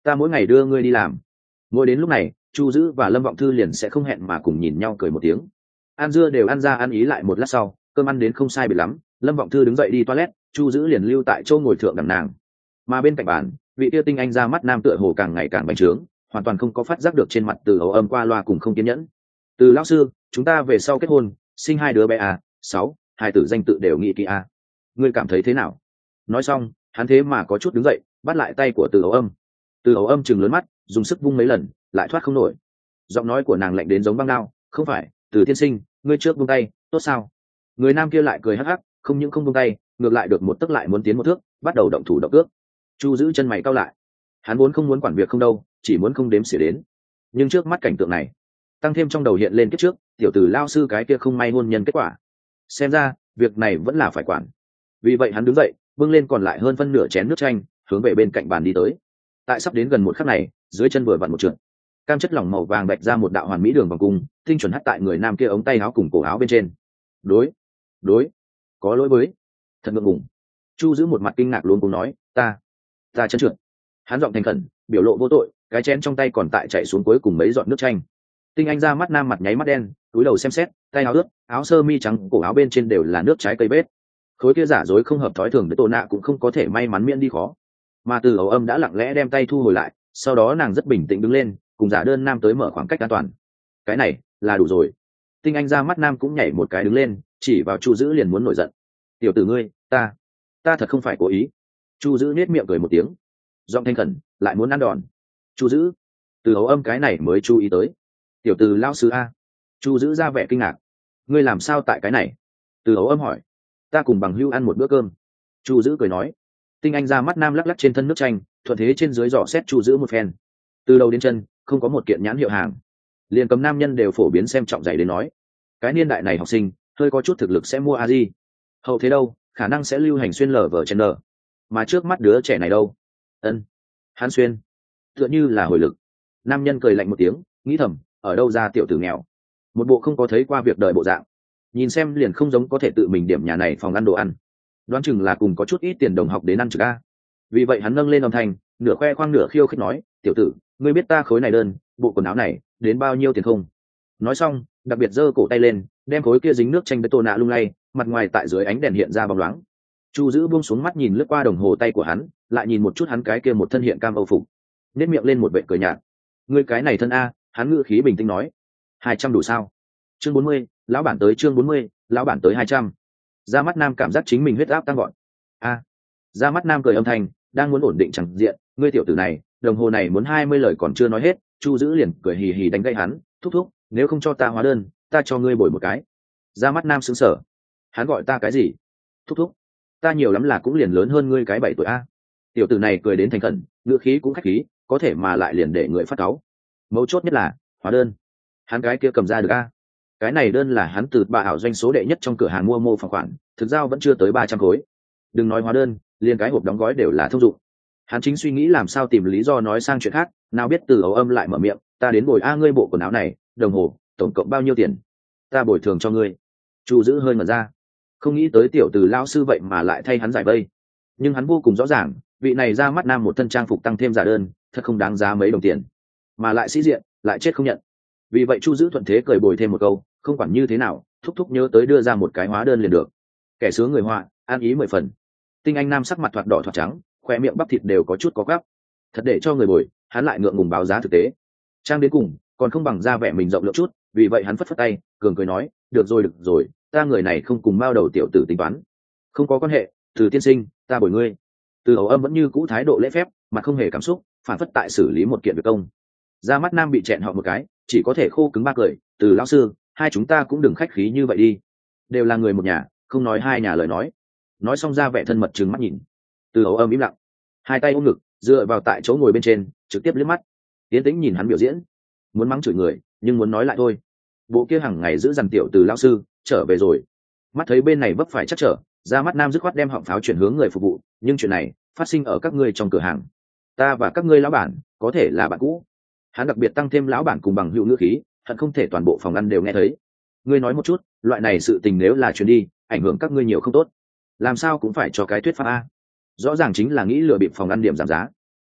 Speaker 1: ta mỗi ngày đưa ngươi đi làm. Mỗi đến lúc này Chu Dữ và Lâm Vọng Thư liền sẽ không hẹn mà cùng nhìn nhau cười một tiếng. Ăn dưa đều ăn ra ăn ý lại một lát sau, cơm ăn đến không sai biệt lắm, Lâm Vọng Thư đứng dậy đi toilet, Chu Dữ liền lưu tại chỗ ngồi thượng đằng nàng. Mà bên cạnh bàn, vị tia tinh anh ra mắt nam tựa hồ càng ngày càng bành trướng, hoàn toàn không có phát giác được trên mặt Từ Ấu Âm qua loa cùng không kiên nhẫn. Từ lão sư, chúng ta về sau kết hôn, sinh hai đứa bé à? Sáu, hai tử danh tự đều nghĩ kỹ à? Ngươi cảm thấy thế nào? Nói xong, hắn thế mà có chút đứng dậy, bắt lại tay của Từ Ấu Âm. Từ Ấu Âm chừng lớn mắt, dùng sức vung mấy lần, lại thoát không nổi. Giọng nói của nàng lạnh đến giống băng đao, không phải, Từ tiên sinh, ngươi trước buông tay, tốt sao? Người nam kia lại cười hắc hắc, không những không buông tay, ngược lại được một tấc lại muốn tiến một thước, bắt đầu động thủ động cước. Chu Giữ chân mày cau lại, hắn vốn không muốn quản việc không đâu, chỉ muốn không đếm xỉa đến. Nhưng trước mắt cảnh tượng này, tăng thêm trong đầu hiện lên kiếp trước tiểu tử lao sư cái kia không may hôn nhân kết quả, xem ra việc này vẫn là phải quản. Vì vậy hắn đứng dậy, bưng lên còn lại hơn phân nửa chén nước chanh, hướng về bên cạnh bàn đi tới. Tại sắp đến gần một khắc này, dưới chân vừa vặn một trượt, cam chất lỏng màu vàng bạch ra một đạo hoàn mỹ đường vòng cung, tinh chuẩn hắt tại người nam kia ống tay áo cùng cổ áo bên trên. Đối, đối, có lỗi với, thật ngượng ngùng. Chu Giữ một mặt kinh ngạc luôn cùng nói, ta, ta chân trượt. Hắn giọng thành khẩn, biểu lộ vô tội, cái chén trong tay còn tại chạy xuống cuối cùng mấy giọt nước chanh. Tinh anh ra mắt nam mặt nháy mắt đen, túi đầu xem xét, tay áo ướt, áo sơ mi trắng, cổ áo bên trên đều là nước trái cây bết. Khối kia giả dối không hợp thói thường với Tô Nạ cũng không có thể may mắn miễn đi khó. Mà Từ Ấu Âm đã lặng lẽ đem tay thu hồi lại, sau đó nàng rất bình tĩnh đứng lên, cùng giả đơn nam tới mở khoảng cách an toàn. Cái này là đủ rồi. Tinh anh ra mắt nam cũng nhảy một cái đứng lên, chỉ vào Chu Giữ liền muốn nổi giận. Tiểu tử ngươi, ta, ta thật không phải cố ý. Chu Giữ nết miệng cười một tiếng, giọng thanh khẩn, lại muốn ăn đòn. Chu Giữ, Từ Ấu Âm cái này mới chú ý tới. Tiểu tử lao sư a. Chu Giữ ra vẻ kinh ngạc, ngươi làm sao tại cái này? Từ Ấu Âm hỏi. Ta cùng bằng hữu ăn một bữa cơm. Chu Giữ cười nói. Tinh anh ra mắt nam lắc lắc trên thân nước chanh, thuận thế trên dưới dò xét Chu Giữ một phen. Từ đầu đến chân không có một kiện nhãn hiệu hàng, liền cầm nam nhân đều phổ biến xem trọng giày đến nói, cái niên đại này học sinh hơi có chút thực lực sẽ mua a di, hậu thế đâu khả năng sẽ lưu hành xuyên lở vở chen lở, mà trước mắt đứa trẻ này đâu, ân, hắn xuyên tựa như là hồi lực. Nam nhân cười lạnh một tiếng, nghĩ thầm, ở đâu ra tiểu tử nghèo, một bộ không có thấy qua việc đời bộ dạng, nhìn xem liền không giống có thể tự mình điểm nhà này phòng ăn đồ ăn, đoán chừng là cùng có chút ít tiền đồng học đến ăn trực a. Vì vậy hắn nâng lên âm thanh, nửa khoe khoang nửa khiêu khích nói, tiểu tử, ngươi biết ta khối này đơn, bộ quần áo này đến bao nhiêu tiền không? Nói xong, đặc biệt giơ cổ tay lên, đem khối kia dính nước chanh với Tô Nạ lung lay, mặt ngoài tại dưới ánh đèn hiện ra bóng loáng. Chu Giữ buông xuống mắt nhìn lướt qua đồng hồ tay của hắn, lại nhìn một chút hắn cái kia một thân hiện cam âu phục, nét miệng lên một vẻ cười nhạt. Ngươi cái này thân a, hắn ngữ khí bình tĩnh nói, hai trăm đủ sao? Chương bốn mươi, lão bản tới chương bốn mươi, lão bản tới hai trăm. Ra mắt nam cảm giác chính mình huyết áp tăng gọn. A. Ra mắt nam cười âm thanh, đang muốn ổn định chẳng diện, ngươi tiểu tử này, đồng hồ này muốn hai mươi lời còn chưa nói hết, Chu Giữ liền cười hì hì đánh gãy hắn, thúc thúc, nếu không cho ta hóa đơn, ta cho ngươi bồi một cái. Ra mắt nam sững sờ, hắn gọi ta cái gì? Thúc thúc, ta nhiều lắm là cũng liền lớn hơn ngươi cái bảy tuổi a. Tiểu tử này cười đến thành khẩn, ngữ khí cũng khách khí, có thể mà lại liền để người phát cáu. Mấu chốt nhất là hóa đơn, hắn cái kia cầm ra được a. Cái này đơn là hắn từ bà ảo doanh số đệ nhất trong cửa hàng mua mô phỏng khoản, thực ra vẫn chưa tới ba trăm khối. Đừng nói hóa đơn, liền cái hộp đóng gói đều là thông dụng. Hắn chính suy nghĩ làm sao tìm lý do nói sang chuyện khác, nào biết Từ Ấu Âm lại mở miệng, ta đến bồi a ngươi bộ quần áo này, đồng hồ tổng cộng bao nhiêu tiền? Ta bồi thường cho ngươi. Chu Giữ hơi ngẩn ra, không nghĩ tới tiểu Từ lao sư vậy mà lại thay hắn giải vây. Nhưng hắn vô cùng rõ ràng, vị này ra mắt nam một thân trang phục tăng thêm giả đơn, thật không đáng giá mấy đồng tiền, mà lại sĩ diện, lại chết không nhận. Vì vậy Chu Giữ thuận thế cười bồi thêm một câu, không quản như thế nào, thúc thúc nhớ tới đưa ra một cái hóa đơn liền được. Kẻ sướng người họa, an ý mười phần. Tinh anh nam sắc mặt thoạt đỏ thoạt trắng, khoe miệng bắp thịt đều có chút có gắp. Thật để cho người bồi, hắn lại ngượng ngùng báo giá thực tế. Trang đến cùng, còn không bằng ra vẻ mình rộng lượng chút, vì vậy hắn phất phất tay, cường cười nói, được rồi được rồi, ta người này không cùng bao đầu tiểu tử tính toán. Không có quan hệ, Từ tiên sinh, ta bồi ngươi. Từ Ấu Âm vẫn như cũ thái độ lễ phép, mà không hề cảm xúc, phản phất tại xử lý một kiện việc công. Ra mắt nam bị chẹn họ một cái, chỉ có thể khô cứng ba cười, Từ lão sư, hai chúng ta cũng đừng khách khí như vậy đi. Đều là người một nhà, không nói hai nhà lời nói. Nói xong ra vẻ thân mật trừng mắt nhìn. Từ Ấu Âm im lặng, hai tay ôm ngực, dựa vào tại chỗ ngồi bên trên, trực tiếp liếc mắt, tiến tĩnh nhìn hắn biểu diễn. Muốn mắng chửi người, nhưng muốn nói lại thôi. Bộ kia hàng ngày giữ dằn tiểu Từ lão sư trở về rồi. Mắt thấy bên này vấp phải chắc trở, ra mắt nam dứt khoát đem họng pháo chuyển hướng người phục vụ, nhưng chuyện này phát sinh ở các ngươi trong cửa hàng. Ta và các ngươi lão bản có thể là bạn cũ. Hắn đặc biệt tăng thêm lão bản cùng bằng hữu ngữ khí, hận không thể toàn bộ phòng ăn đều nghe thấy. Ngươi nói một chút, loại này sự tình nếu là chuyến đi, ảnh hưởng các ngươi nhiều không tốt, làm sao cũng phải cho cái thuyết pháp a. Rõ ràng chính là nghĩ lừa bịp phòng ăn điểm giảm giá.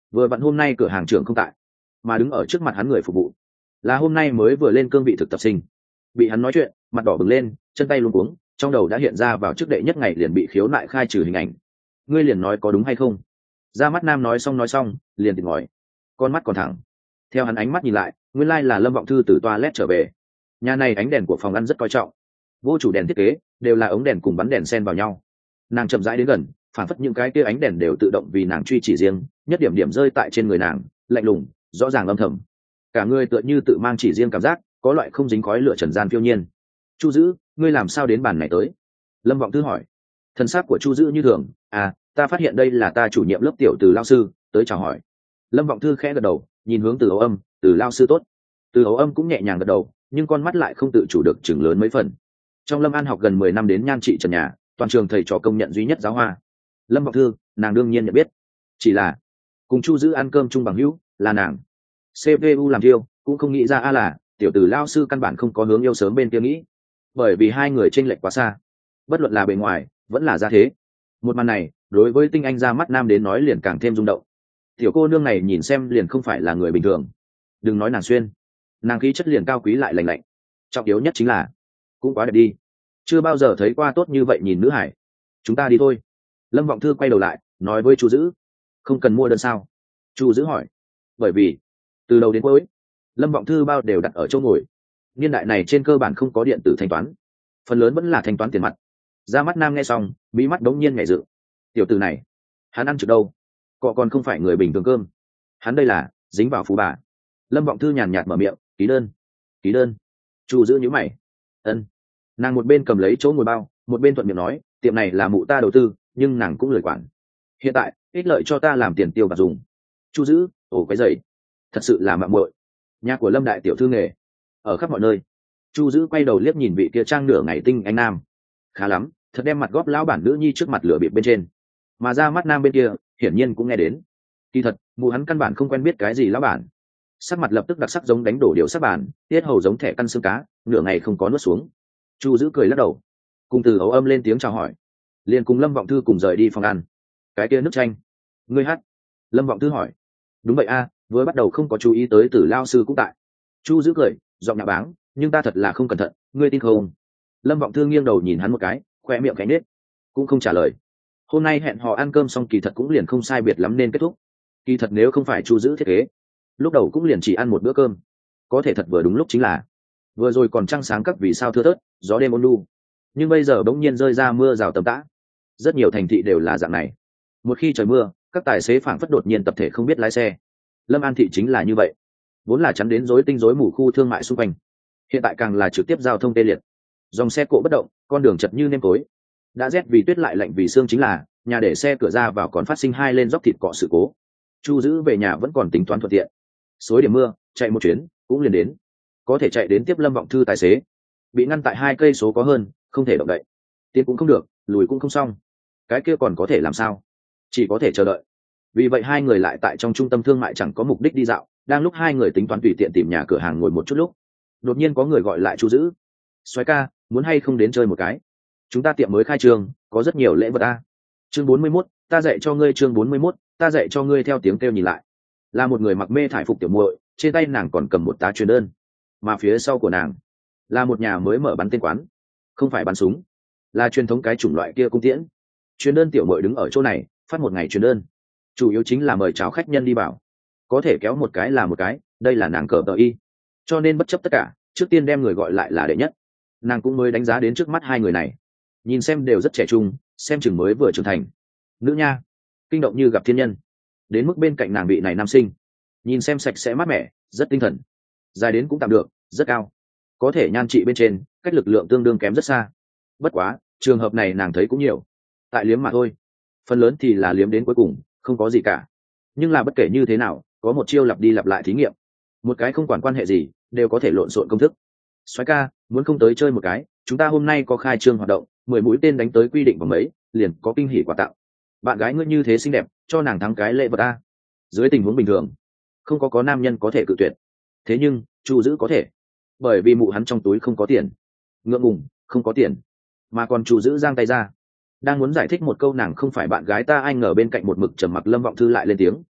Speaker 1: vừa vặn hôm nay cửa hàng trưởng không tại, mà đứng ở trước mặt hắn người phục vụ là hôm nay mới vừa lên cương vị thực tập sinh. Bị hắn nói chuyện, mặt đỏ bừng lên, chân tay luống cuống, trong đầu đã hiện ra vào trước đệ nhất ngày liền bị khiếu nại khai trừ hình ảnh. Ngươi liền nói có đúng hay không? Ra mắt nam nói xong nói xong liền tỉnh ngòi, con mắt còn thẳng. Theo hắn ánh mắt nhìn lại, nguyên lai là Lâm Vọng Thư từ toilet trở về. Nhà này ánh đèn của phòng ăn rất coi trọng, vô chủ đèn thiết kế đều là ống đèn cùng bắn đèn xen vào nhau. Nàng chậm rãi đến gần, phản phất những cái kia ánh đèn đều tự động vì nàng truy chỉ riêng, nhất điểm điểm rơi tại trên người nàng, lạnh lùng, rõ ràng âm thầm. Cả người tựa như tự mang chỉ riêng cảm giác, có loại không dính khói lửa trần gian phiêu nhiên. Chu Dữ, ngươi làm sao đến bàn này tới? Lâm Vọng Thư hỏi. Thân xác của Chu Dữ như thường, à, ta phát hiện đây là ta chủ nhiệm lớp tiểu Từ lao sư, tới chào hỏi. Lâm Vọng Thư khẽ gật đầu, nhìn hướng Từ Ấu Âm, Từ lao sư tốt. Từ Ấu Âm cũng nhẹ nhàng gật đầu, nhưng con mắt lại không tự chủ được chừng lớn mấy phần. Trong Lâm An học gần mười năm đến nhan trị trần nhà, toàn trường thầy trò công nhận duy nhất giáo hoa. Lâm Vọng Thư, nàng đương nhiên nhận biết. Chỉ là cùng Chu Dữ ăn cơm chung bằng hữu, là nàng. xê pê u làm thiêu, cũng không nghĩ ra a là tiểu Từ lao sư căn bản không có hướng yêu sớm bên kia nghĩ, bởi vì hai người chênh lệch quá xa, bất luận là bề ngoài vẫn là gia thế. Một màn này đối với tinh anh ra mắt nam đến nói liền càng thêm rung động. Tiểu cô nương này nhìn xem liền không phải là người bình thường, đừng nói nàng xuyên, nàng khí chất liền cao quý lại lành lạnh, trọng yếu nhất chính là cũng quá đẹp đi, chưa bao giờ thấy qua tốt như vậy nhìn nữ hải. Chúng ta đi thôi. Lâm Vọng Thư quay đầu lại nói với Chu Dữ. Không cần mua đơn sao? Chu Dữ hỏi. Bởi vì từ đầu đến cuối Lâm Vọng Thư bao đều đặt ở chỗ ngồi, niên đại này trên cơ bản không có điện tử thanh toán, phần lớn vẫn là thanh toán tiền mặt. Ra mắt nam nghe xong mí mắt đống nhiên nhảy dựng. Tiểu tử này hắn ăn trực đâu, cọ còn không phải người bình thường cơm, hắn đây là dính vào phú bà. Lâm Vọng Thư nhàn nhạt mở miệng, ký đơn. Ký đơn. Chu Dữ nhíu mày. Ân. Nàng một bên cầm lấy chỗ ngồi bao, một bên thuận miệng nói, tiệm này là mụ ta đầu tư, nhưng nàng cũng lười quản, hiện tại ích lợi cho ta làm tiền tiêu và dùng. Chu Dữ, ồ cái dậy, thật sự là mạng muội. Nhà của Lâm đại tiểu thư nghề ở khắp mọi nơi. Chu Dữ quay đầu liếc nhìn vị kia trang nửa ngày tinh anh nam, khá lắm, thật đem mặt góp lão bản nữ nhi trước mặt lửa bịp bên trên. Mà ra mắt nam bên kia hiển nhiên cũng nghe đến. Kỳ thật mụ hắn căn bản không quen biết cái gì lão bản, sắc mặt lập tức đặc sắc giống đánh đổ điều sắc bản, tiết hầu giống thẻ căn xương cá, nửa ngày không có nuốt xuống. Chu Dữ cười lắc đầu, cùng Từ Ấu Âm lên tiếng chào hỏi, liền cùng Lâm Vọng Thư cùng rời đi phòng ăn. Cái kia nước chanh ngươi hát? Lâm Vọng Thư hỏi. Đúng vậy a, à, vừa bắt đầu không có chú ý tới Từ lao sư cũng tại. Chu Dữ cười, giọng nhạ báng, nhưng ta thật là không cẩn thận, ngươi tin không? Lâm Vọng Thư nghiêng đầu nhìn hắn một cái, khoe miệng cánh nết, cũng không trả lời. Hôm nay hẹn hò ăn cơm xong kỳ thật cũng liền không sai biệt lắm nên kết thúc. Kỳ thật nếu không phải Chu Dữ thiết kế, lúc đầu cũng liền chỉ ăn một bữa cơm. Có thể thật vừa đúng lúc chính là vừa rồi còn trăng sáng các vì sao thưa thớt, gió đêm ôn lu, nhưng bây giờ bỗng nhiên rơi ra mưa rào tầm tã. Rất nhiều thành thị đều là dạng này, một khi trời mưa các tài xế phảng phất đột nhiên tập thể không biết lái xe. Lâm An thị chính là như vậy, vốn là chắn đến rối tinh rối mù khu thương mại xung quanh, hiện tại càng là trực tiếp giao thông tê liệt, dòng xe cộ bất động, con đường chật như nêm tối. Đã rét vì tuyết lại lạnh vì xương, chính là nhà để xe cửa ra vào còn phát sinh hai lên dốc thịt cọ sự cố. Chu Dữ về nhà vẫn còn tính toán thuận tiện, xối điểm mưa chạy một chuyến cũng liền đến, có thể chạy đến tiếp Lâm Vọng Thư tài xế bị ngăn tại hai cây số có hơn, không thể động đậy, tiến cũng không được, lùi cũng không xong, cái kia còn có thể làm sao, chỉ có thể chờ đợi. Vì vậy hai người lại tại trong trung tâm thương mại chẳng có mục đích đi dạo. Đang lúc hai người tính toán tùy tiện tìm nhà cửa hàng ngồi một chút lúc, đột nhiên có người gọi lại Chu Dữ. Soái ca, muốn hay không đến chơi một cái? Chúng ta tiệm mới khai trương, có rất nhiều lễ vật a. Chương bốn mươi mốt, ta dạy cho ngươi. Chương bốn mươi mốt, ta dạy cho ngươi. Theo tiếng kêu nhìn lại, là một người mặc mê thải phục tiểu muội, trên tay nàng còn cầm một tá truyền đơn, mà phía sau của nàng là một nhà mới mở bắn tên quán, không phải bắn súng, là truyền thống cái chủng loại kia cung tiễn. Truyền đơn tiểu muội đứng ở chỗ này phát một ngày truyền đơn, chủ yếu chính là mời chào khách nhân đi vào, có thể kéo một cái là một cái, đây là nàng cờ tờ y, cho nên bất chấp tất cả trước tiên đem người gọi lại là đệ nhất. Nàng cũng mới đánh giá đến trước mắt hai người này, nhìn xem đều rất trẻ trung, xem chừng mới vừa trưởng thành. Nữ nha, kinh động như gặp thiên nhân. Đến mức bên cạnh nàng vị này nam sinh, nhìn xem sạch sẽ mát mẻ, rất tinh thần, dài đến cũng tạm được, rất cao, có thể nhan trị bên trên cách lực lượng tương đương kém rất xa. Bất quá trường hợp này nàng thấy cũng nhiều, tại liếm mà thôi, phần lớn thì là liếm đến cuối cùng không có gì cả. Nhưng là bất kể như thế nào, có một chiêu lặp đi lặp lại thí nghiệm, một cái không quản quan hệ gì đều có thể lộn xộn công thức. Soái ca, muốn không tới chơi một cái? Chúng ta hôm nay có khai trương hoạt động, mười mũi tên đánh tới quy định vào mấy, liền có kinh hỉ quà tặng. Bạn gái ngươi như thế xinh đẹp, cho nàng thắng cái lễ vật a. Dưới tình huống bình thường, không có có nam nhân có thể cự tuyệt. Thế nhưng Chu Dữ có thể, bởi vì mụ hắn trong túi không có tiền. Ngượng ngùng, không có tiền, mà còn Chu Dữ giang tay ra, đang muốn giải thích một câu nàng không phải bạn gái ta, ai ngờ bên cạnh một mực trầm mặc Lâm Vọng Thư lại lên tiếng,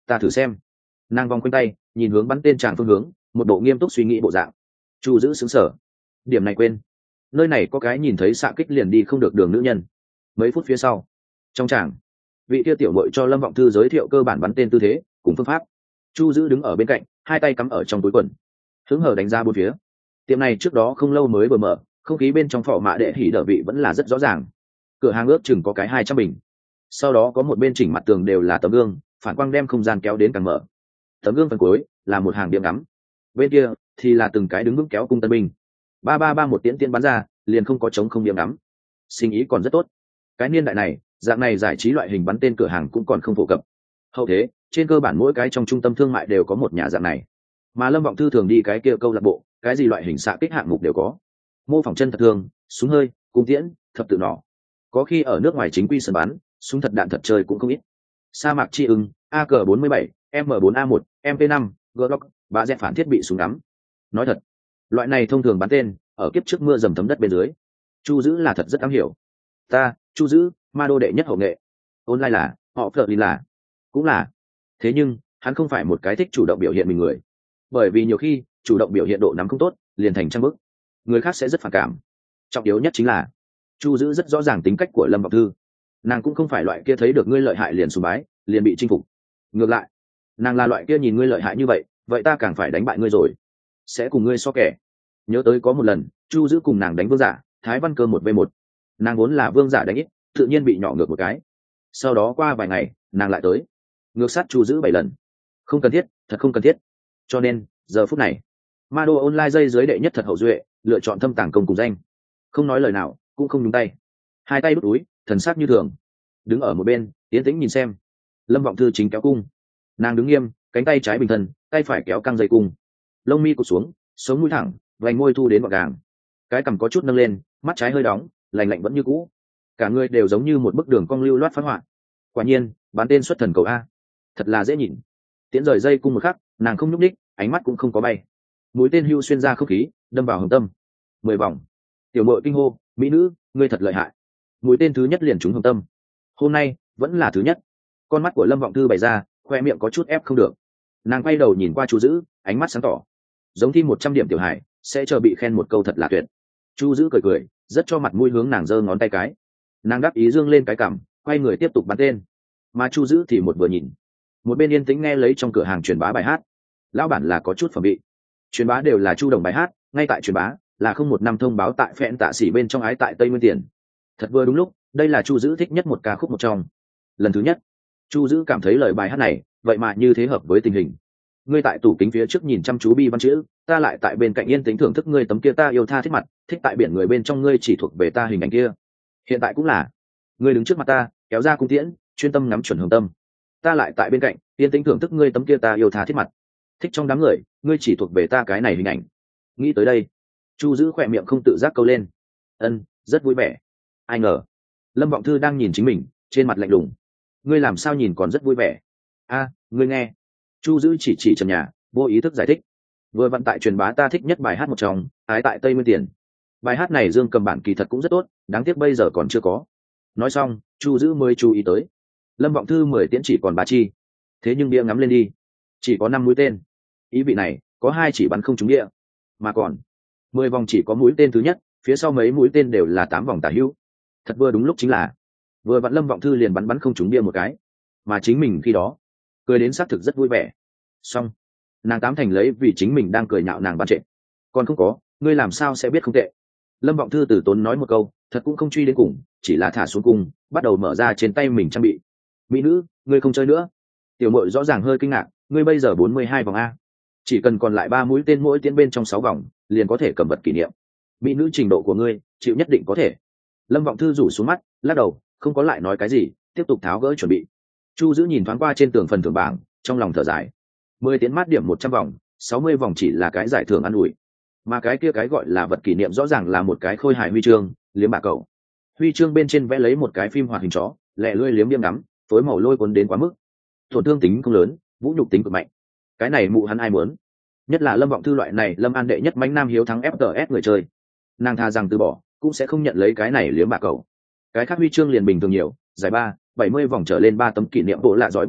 Speaker 1: ta thử xem. Nàng vòng quanh tay nhìn hướng bắn tên tràng phương hướng, một bộ nghiêm túc suy nghĩ bộ dạng. Chu giữ xứng sở, điểm này quên, nơi này có cái nhìn thấy xạ kích liền đi không được đường nữ nhân. Mấy phút phía sau, trong tràng, vị kia tiểu mội cho Lâm Vọng Thư giới thiệu cơ bản bắn tên tư thế cùng phương pháp. Chu giữ đứng ở bên cạnh, hai tay cắm ở trong túi quần, hứng hở đánh ra bốn phía. Tiệm này trước đó không lâu mới vừa mở, không khí bên trong phỏ mạ đệ hỉ đỡ vị vẫn là rất rõ ràng. Cửa hàng ước chừng có cái hai trăm bình, sau đó có một bên chỉnh mặt tường đều là tấm gương, phản quang đem không gian kéo đến càng mở. Tấm gương phần cuối là một hàng điểm ngắm, bên kia thì là từng cái đứng vững kéo cung tân binh. Ba ba ba một tiễn tiễn bắn ra, liền không có trống không điểm ngắm. Sinh ý còn rất tốt. Cái niên đại này, dạng này giải trí loại hình bắn tên cửa hàng cũng còn không phổ cập. Hậu thế, trên cơ bản mỗi cái trong trung tâm thương mại đều có một nhà dạng này. Mà Lâm Vọng Thư thường đi cái kia câu lạc bộ, cái gì loại hình xạ kích hạng mục đều có. Mô phỏng chân thật thường, súng hơi, cung tiễn, thập tự nỏ. Có khi ở nước ngoài chính quy sân bắn, súng thật đạn thật chơi cũng không ít. Sa mạc chi ưng, A K bốn mươi bảy, M bốn A một, M P năm, Glock, và dẹp phản thiết bị súng ngắm. Nói thật, loại này thông thường bắn tên, ở kiếp trước mưa dầm thấm đất bên dưới. Chu giữ là thật rất am hiểu. Ta, Chu giữ, ma đô đệ nhất hậu nghệ. Online là, họ phở là, cũng là. Thế nhưng, hắn không phải một cái thích chủ động biểu hiện mình người. Bởi vì nhiều khi, chủ động biểu hiện độ nắm không tốt, liền thành trang bức. Người khác sẽ rất phản cảm. Trọng yếu nhất chính là, Chu giữ rất rõ ràng tính cách của Lâm Vọng Thư. Nàng cũng không phải loại kia thấy được ngươi lợi hại liền sùng bái, liền bị chinh phục. Ngược lại, nàng là loại kia nhìn ngươi lợi hại như vậy, vậy ta càng phải đánh bại ngươi rồi, sẽ cùng ngươi so kẻ. Nhớ tới có một lần, Chu giữ cùng nàng đánh vương giả, Thái Văn Cơ một v một. Nàng vốn là vương giả đánh ít, tự nhiên bị nhỏ ngược một cái. Sau đó qua vài ngày, nàng lại tới, ngược sát Chu giữ bảy lần. Không cần thiết, thật không cần thiết. Cho nên, giờ phút này, ma đô online dây dưới đệ nhất thật hậu duệ, lựa chọn thâm tàng công cùng danh. Không nói lời nào, cũng không nhúng tay. Hai tay đút túi, thần sắc như thường. Đứng ở một bên, tiến tĩnh nhìn xem. Lâm Vọng Thư chính kéo cung. Nàng đứng nghiêm, cánh tay trái bình thân, tay phải kéo căng dây cung. Lông mi cụt xuống, sống mũi thẳng, vành môi thu đến gọn gàng. Cái cằm có chút nâng lên, mắt trái hơi đóng, lành lạnh vẫn như cũ. Cả người đều giống như một bức đường cong lưu loát phát họa. Quả nhiên, bán tên xuất thần cầu a. Thật là dễ nhìn. Tiễn rời dây cung một khắc, nàng không nhúc nhích, ánh mắt cũng không có bay. Mũi tên hưu xuyên ra không khí, đâm vào hồng tâm. Mười vòng. Tiểu mội kinh hô, mỹ nữ, ngươi thật lợi hại. Mũi tên thứ nhất liền trúng hồng tâm. Hôm nay vẫn là thứ nhất. Con mắt của Lâm Vọng Thư bày ra, khoe miệng có chút ép không được. Nàng quay đầu nhìn qua Chu giữ, ánh mắt sáng tỏ, giống thi một trăm điểm tiểu hải, sẽ chờ bị khen một câu thật là tuyệt. Chu giữ cười cười, rất cho mặt mũi hướng nàng giơ ngón tay cái. Nàng đáp ý dương lên cái cằm, quay người tiếp tục bắn tên. Mà Chu giữ thì một vừa nhìn, một bên yên tĩnh nghe lấy trong cửa hàng truyền bá bài hát. Lão bản là có chút phẩm vị, truyền bá đều là Chu Đồng bài hát, ngay tại truyền bá là không một năm thông báo tại phẹn tạ xỉ bên trong ái tại Tây Nguyên Tiền. Thật vừa đúng lúc, đây là Chu giữ thích nhất một ca khúc một trong. Lần thứ nhất, Chu giữ cảm thấy lời bài hát này vậy mà như thế hợp với tình hình. Ngươi tại tủ kính phía trước nhìn chăm chú bi văn chữ, ta lại tại bên cạnh yên tĩnh thưởng thức ngươi tấm kia ta yêu tha thiết mặt, thích tại biển người bên trong ngươi chỉ thuộc về ta hình ảnh kia. Hiện tại cũng là, ngươi đứng trước mặt ta, kéo ra cung tiễn, chuyên tâm ngắm chuẩn hồng tâm. Ta lại tại bên cạnh yên tĩnh thưởng thức ngươi tấm kia ta yêu tha thiết mặt, thích trong đám người, ngươi chỉ thuộc về ta cái này hình ảnh. Nghĩ tới đây, Chu giữ khỏe miệng không tự giác câu lên. Ân, rất vui vẻ. Ai ngờ, Lâm Vọng Thư đang nhìn chính mình, trên mặt lạnh lùng. Ngươi làm sao nhìn còn rất vui vẻ. A, ngươi nghe. Chu giữ chỉ chỉ trần nhà, vô ý thức giải thích. Vừa vận tại truyền bá ta thích nhất bài hát một trong, ái tại Tây Nguyên Tiền. Bài hát này Dương cầm bản kỳ thật cũng rất tốt, đáng tiếc bây giờ còn chưa có. Nói xong, Chu giữ mới chú ý tới. Lâm Vọng Thư mười tiễn chỉ còn ba chi. Thế nhưng bia ngắm lên đi, chỉ có năm mũi tên. Ý vị này, có hai chỉ bắn không trúng địa, mà còn mười vòng chỉ có mũi tên thứ nhất, phía sau mấy mũi tên đều là tám vòng tả hữu. Thật vừa đúng lúc chính là, vừa vặn Lâm Vọng Thư liền bắn bắn không trúng bia một cái, mà chính mình khi đó cười đến xác thực rất vui vẻ. Xong, nàng tám thành lấy vì chính mình đang cười nhạo nàng bắn trệ. Còn không có, ngươi làm sao sẽ biết không tệ. Lâm Vọng Thư từ tốn nói một câu, thật cũng không truy đến cùng, chỉ là thả xuống cung, bắt đầu mở ra trên tay mình trang bị. Mỹ nữ, ngươi không chơi nữa. Tiểu mội rõ ràng hơi kinh ngạc, ngươi bây giờ bốn mươi hai vòng a, chỉ cần còn lại ba mũi tên mỗi tiến bên trong sáu vòng, liền có thể cầm vật kỷ niệm. Mỹ nữ trình độ của ngươi, chịu nhất định có thể. Lâm Vọng Thư rủ xuống mắt, lắc đầu, không có lại nói cái gì, tiếp tục tháo gỡ chuẩn bị. Chu giữ nhìn thoáng qua trên tường phần thưởng bảng, trong lòng thở dài. Mười tiến mát điểm một trăm vòng, sáu mươi vòng chỉ là cái giải thưởng ăn ủi, mà cái kia cái gọi là vật kỷ niệm rõ ràng là một cái khôi hài huy chương, liếm bả cậu. Huy chương bên trên vẽ lấy một cái phim hoạt hình chó, lẹ lươi liếm điếm ngắm, phối màu lôi cuốn đến quá mức, tổn thương tính không lớn, vũ nhục tính cực mạnh. Cái này mụ hắn ai muốn? Nhất là Lâm Vọng Thư loại này Lâm An đệ nhất mãnh nam hiếu thắng ép tê ét người chơi, nàng tha rằng từ bỏ, cũng sẽ không nhận lấy cái này liếm bả cậu. Cái khác huy chương liền bình thường nhiều, giải ba, bảy mươi vòng trở lên ba tấm kỷ niệm bộ lạ giỏi bức ảnh,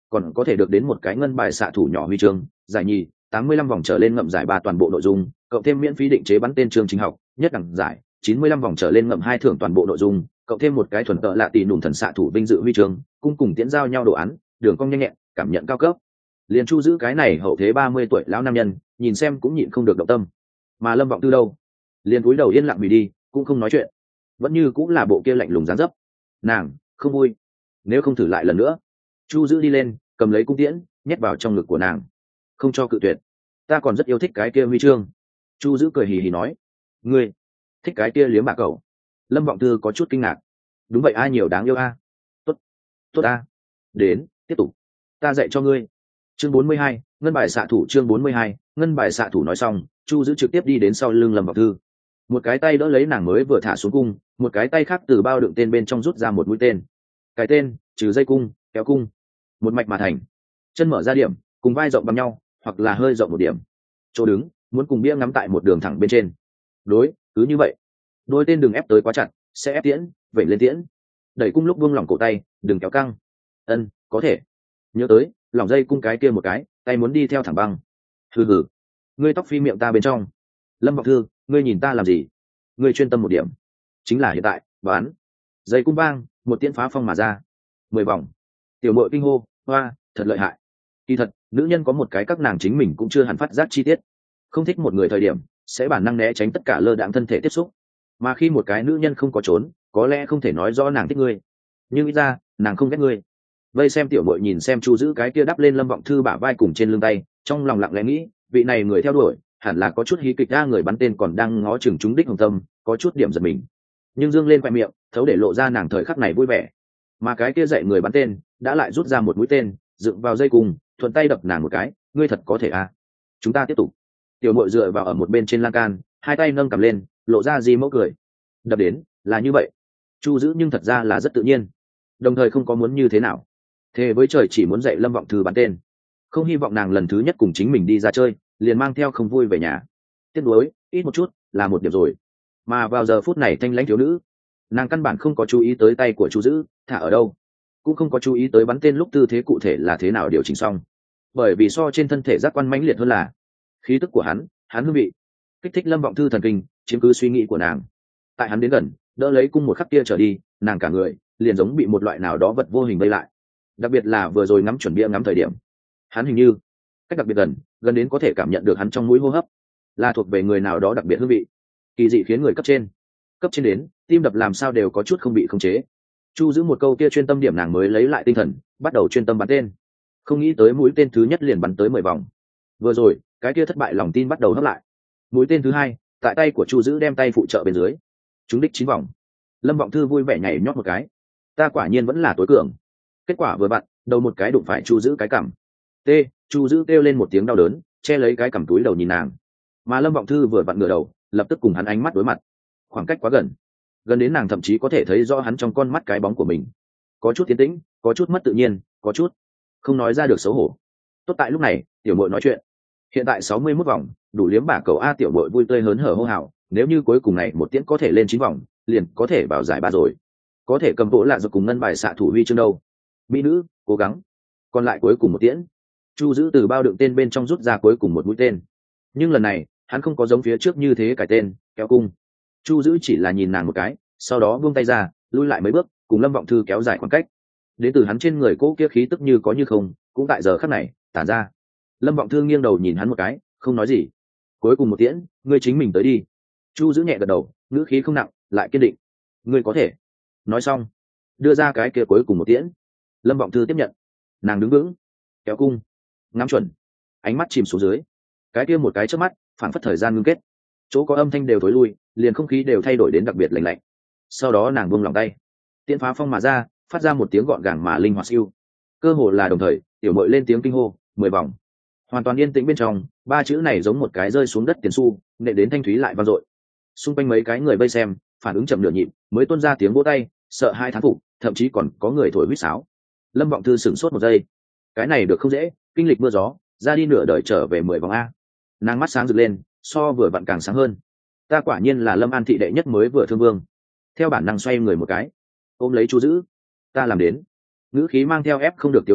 Speaker 1: còn có thể được đến một cái ngân bài xạ thủ nhỏ huy chương, giải nhì tám mươi lăm vòng trở lên ngậm giải ba toàn bộ nội dung, cộng thêm miễn phí định chế bắn tên chương trình học nhất đẳng giải chín mươi lăm vòng trở lên ngậm hai thưởng toàn bộ nội dung, cộng thêm một cái thuần tợ lạ tỷ nùm thần xạ thủ vinh dự huy chương, cung cùng tiễn giao nhau đồ án, đường cong nhanh nhẹn, cảm nhận cao cấp. Liền Chu giữ cái này hậu thế ba mươi tuổi lão nam nhân, nhìn xem cũng nhịn không được động tâm. Mà Lâm Vọng Thư đâu, liền cúi đầu yên lặng bị đi, cũng không nói chuyện, vẫn như cũng là bộ kia lạnh lùng dáng dấp. Nàng không vui, nếu không thử lại lần nữa. Chu giữ đi lên, cầm lấy cung tiễn, nhét vào trong ngực của nàng, không cho cự tuyệt. Ta còn rất yêu thích cái kia huy chương. Chu giữ cười hì hì nói. Ngươi thích cái kia liếm bạc cậu? Lâm Vọng Thư có chút kinh ngạc. Đúng vậy, ai nhiều đáng yêu a. Tốt tốt a. Đến tiếp tục, ta dạy cho ngươi. Chương bốn mươi hai, ngân bài xạ thủ. Chương bốn mươi hai, ngân bài xạ thủ. Nói xong, Chu giữ trực tiếp đi đến sau lưng Lâm Vọng Thư, một cái tay đỡ lấy nàng mới vừa thả xuống cung, một cái tay khác từ bao đựng tên bên trong rút ra một mũi tên. Cái tên trừ dây cung, kéo cung, một mạch mà thành. Chân mở ra điểm, cùng vai rộng bằng nhau, hoặc là hơi rộng một điểm. Chỗ đứng muốn cùng bia ngắm tại một đường thẳng bên trên. Đối, cứ như vậy. Đôi tên đừng ép tới quá chặt, sẽ ép tiễn, vậy lên tiễn. Đẩy cung lúc buông lỏng cổ tay, đừng kéo căng. Ân, có thể. Nhớ tới, lỏng dây cung cái kia một cái, tay muốn đi theo thẳng băng. Hừ hừ, ngươi tóc phi miệng ta bên trong. Lâm Vọng Thư, ngươi nhìn ta làm gì? Ngươi chuyên tâm một điểm, chính là hiện tại. Bán dây cung vang, một tiễn phá phong mà ra. Mười vòng. Tiểu mội kinh hô, hoa, thật lợi hại. Kỳ thật, nữ nhân có một cái các nàng chính mình cũng chưa hẳn phát giác chi tiết. Không thích một người thời điểm, sẽ bản năng né tránh tất cả lơ đãng thân thể tiếp xúc. Mà khi một cái nữ nhân không có trốn, có lẽ không thể nói rõ nàng thích ngươi, nhưng ít ra nàng không ghét ngươi. Vây xem tiểu mội nhìn xem Chu giữ cái kia đắp lên Lâm Vọng Thư bả vai cùng trên lưng tay, trong lòng lặng lẽ nghĩ, vị này người theo đuổi hẳn là có chút hí kịch, ra người bắn tên còn đang ngó chừng trúng đích hồng tâm, có chút điểm giật mình. Nhưng dương lên khoe miệng, thấu để lộ ra nàng thời khắc này vui vẻ. Mà cái kia dạy người bắn tên đã lại rút ra một mũi tên, dựng vào dây cùng, thuận tay đập nàng một cái. Ngươi thật có thể à? Chúng ta tiếp tục. Tiểu mội dựa vào ở một bên trên lan can, hai tay nâng cầm lên, lộ ra di mẫu cười. Đập đến là như vậy. Chu giữ nhưng thật ra là rất tự nhiên, đồng thời không có muốn như thế nào. Thề với trời chỉ muốn dạy Lâm Vọng Thư bắn tên, không hy vọng nàng lần thứ nhất cùng chính mình đi ra chơi liền mang theo không vui về nhà. Tiếc nuối ít một chút là một điểm rồi. Mà vào giờ phút này thanh lãnh thiếu nữ, nàng căn bản không có chú ý tới tay của Chu giữ thả ở đâu, cũng không có chú ý tới bắn tên lúc tư thế cụ thể là thế nào điều chỉnh xong. Bởi vì so trên thân thể giác quan mãnh liệt hơn là khí tức của hắn, hắn hương vị kích thích Lâm Vọng Thư thần kinh, chiếm cứ suy nghĩ của nàng. Tại hắn đến gần, đỡ lấy cung một khắc kia trở đi, nàng cả người liền giống bị một loại nào đó vật vô hình vây lại. Đặc biệt là vừa rồi ngắm chuẩn bia ngắm thời điểm, hắn hình như cách đặc biệt gần, gần đến có thể cảm nhận được hắn trong mũi hô hấp là thuộc về người nào đó đặc biệt hương vị, kỳ dị khiến người cấp trên cấp trên đến tim đập làm sao đều có chút không bị khống chế. Chu giữ một câu kia chuyên tâm điểm, nàng mới lấy lại tinh thần, bắt đầu chuyên tâm bắn tên. Không nghĩ tới mũi tên thứ nhất liền bắn tới mười vòng. Vừa rồi cái kia thất bại lòng tin bắt đầu hấp lại. Mũi tên thứ hai tại tay của Chu giữ đem tay phụ trợ bên dưới, trúng đích chín vòng. Lâm Vọng Thư vui vẻ nhảy nhót một cái, ta quả nhiên vẫn là tối cường. Kết quả vừa vặn đầu một cái đụng phải Chu giữ cái cằm. T. Chu giữ kêu lên một tiếng đau đớn, che lấy cái cằm túi đầu nhìn nàng. Mà Lâm Vọng Thư vừa vặn ngửa đầu, lập tức cùng hắn ánh mắt đối mặt. Khoảng cách quá gần, gần đến nàng thậm chí có thể thấy rõ hắn trong con mắt cái bóng của mình. Có chút tiến tĩnh, có chút mất tự nhiên, có chút không nói ra được xấu hổ. Tốt tại lúc này tiểu muội nói chuyện. Hiện tại sáu mươi mốt vòng, đủ liếm bả cầu a. Tiểu muội vui tươi hớn hở hô hào, nếu như cuối cùng này một tiễn có thể lên chín vòng, liền có thể vào giải ba rồi, có thể cầm bộ lạ rồi cùng ngân bài xạ thủ huy chương đâu. Mỹ nữ cố gắng. Còn lại cuối cùng một tiễn. Chu giữ từ bao đựng tên bên trong rút ra cuối cùng một mũi tên, nhưng lần này hắn không có giống phía trước như thế cải tên kéo cung. Chu giữ chỉ là nhìn nàng một cái, sau đó buông tay ra, lui lại mấy bước, cùng Lâm Vọng Thư kéo dài khoảng cách. Đến từ hắn trên người cỗ kia khí tức như có như không, cũng tại giờ khắc này tản ra. Lâm Vọng Thư nghiêng đầu nhìn hắn một cái, không nói gì. Cuối cùng một tiễn, ngươi chính mình tới đi. Chu giữ nhẹ gật đầu, ngữ khí không nặng lại kiên định. Ngươi có thể. Nói xong, đưa ra cái kia cuối cùng một tiễn. Lâm Vọng Thư tiếp nhận, nàng đứng vững, kéo cung, ngắm chuẩn, ánh mắt chìm xuống dưới. Cái kia một cái chớp mắt, phảng phất thời gian ngưng kết, chỗ có âm thanh đều tối lui, liền không khí đều thay đổi đến đặc biệt lạnh lạnh. Sau đó nàng buông lòng tay, tiễn phá phong mà ra, phát ra một tiếng gọn gàng mà linh hoạt siêu. Cơ hồ là đồng thời, tiểu muội lên tiếng kinh hô, mười vòng. Hoàn toàn yên tĩnh bên trong, ba chữ này giống một cái rơi xuống đất tiền xu, nện đến thanh thúy lại vang dội. Xung quanh mấy cái người vây xem phản ứng chậm nửa nhịp, mới tuôn ra tiếng vỗ tay, sợ hai thán phục, thậm chí còn có người thổi huýt sáo. Lâm Vọng Thư sửng sốt một giây, cái này được không dễ, kinh lịch mưa gió, ra đi nửa đời trở về mười vòng a. Nàng mắt sáng rực lên, so vừa vặn càng sáng hơn. Ta quả nhiên là Lâm An thị đệ nhất mới vừa thương vương. Theo bản năng xoay người một cái, ôm lấy Chu giữ, ta làm đến. Ngữ khí mang theo ép không được tiểu ý,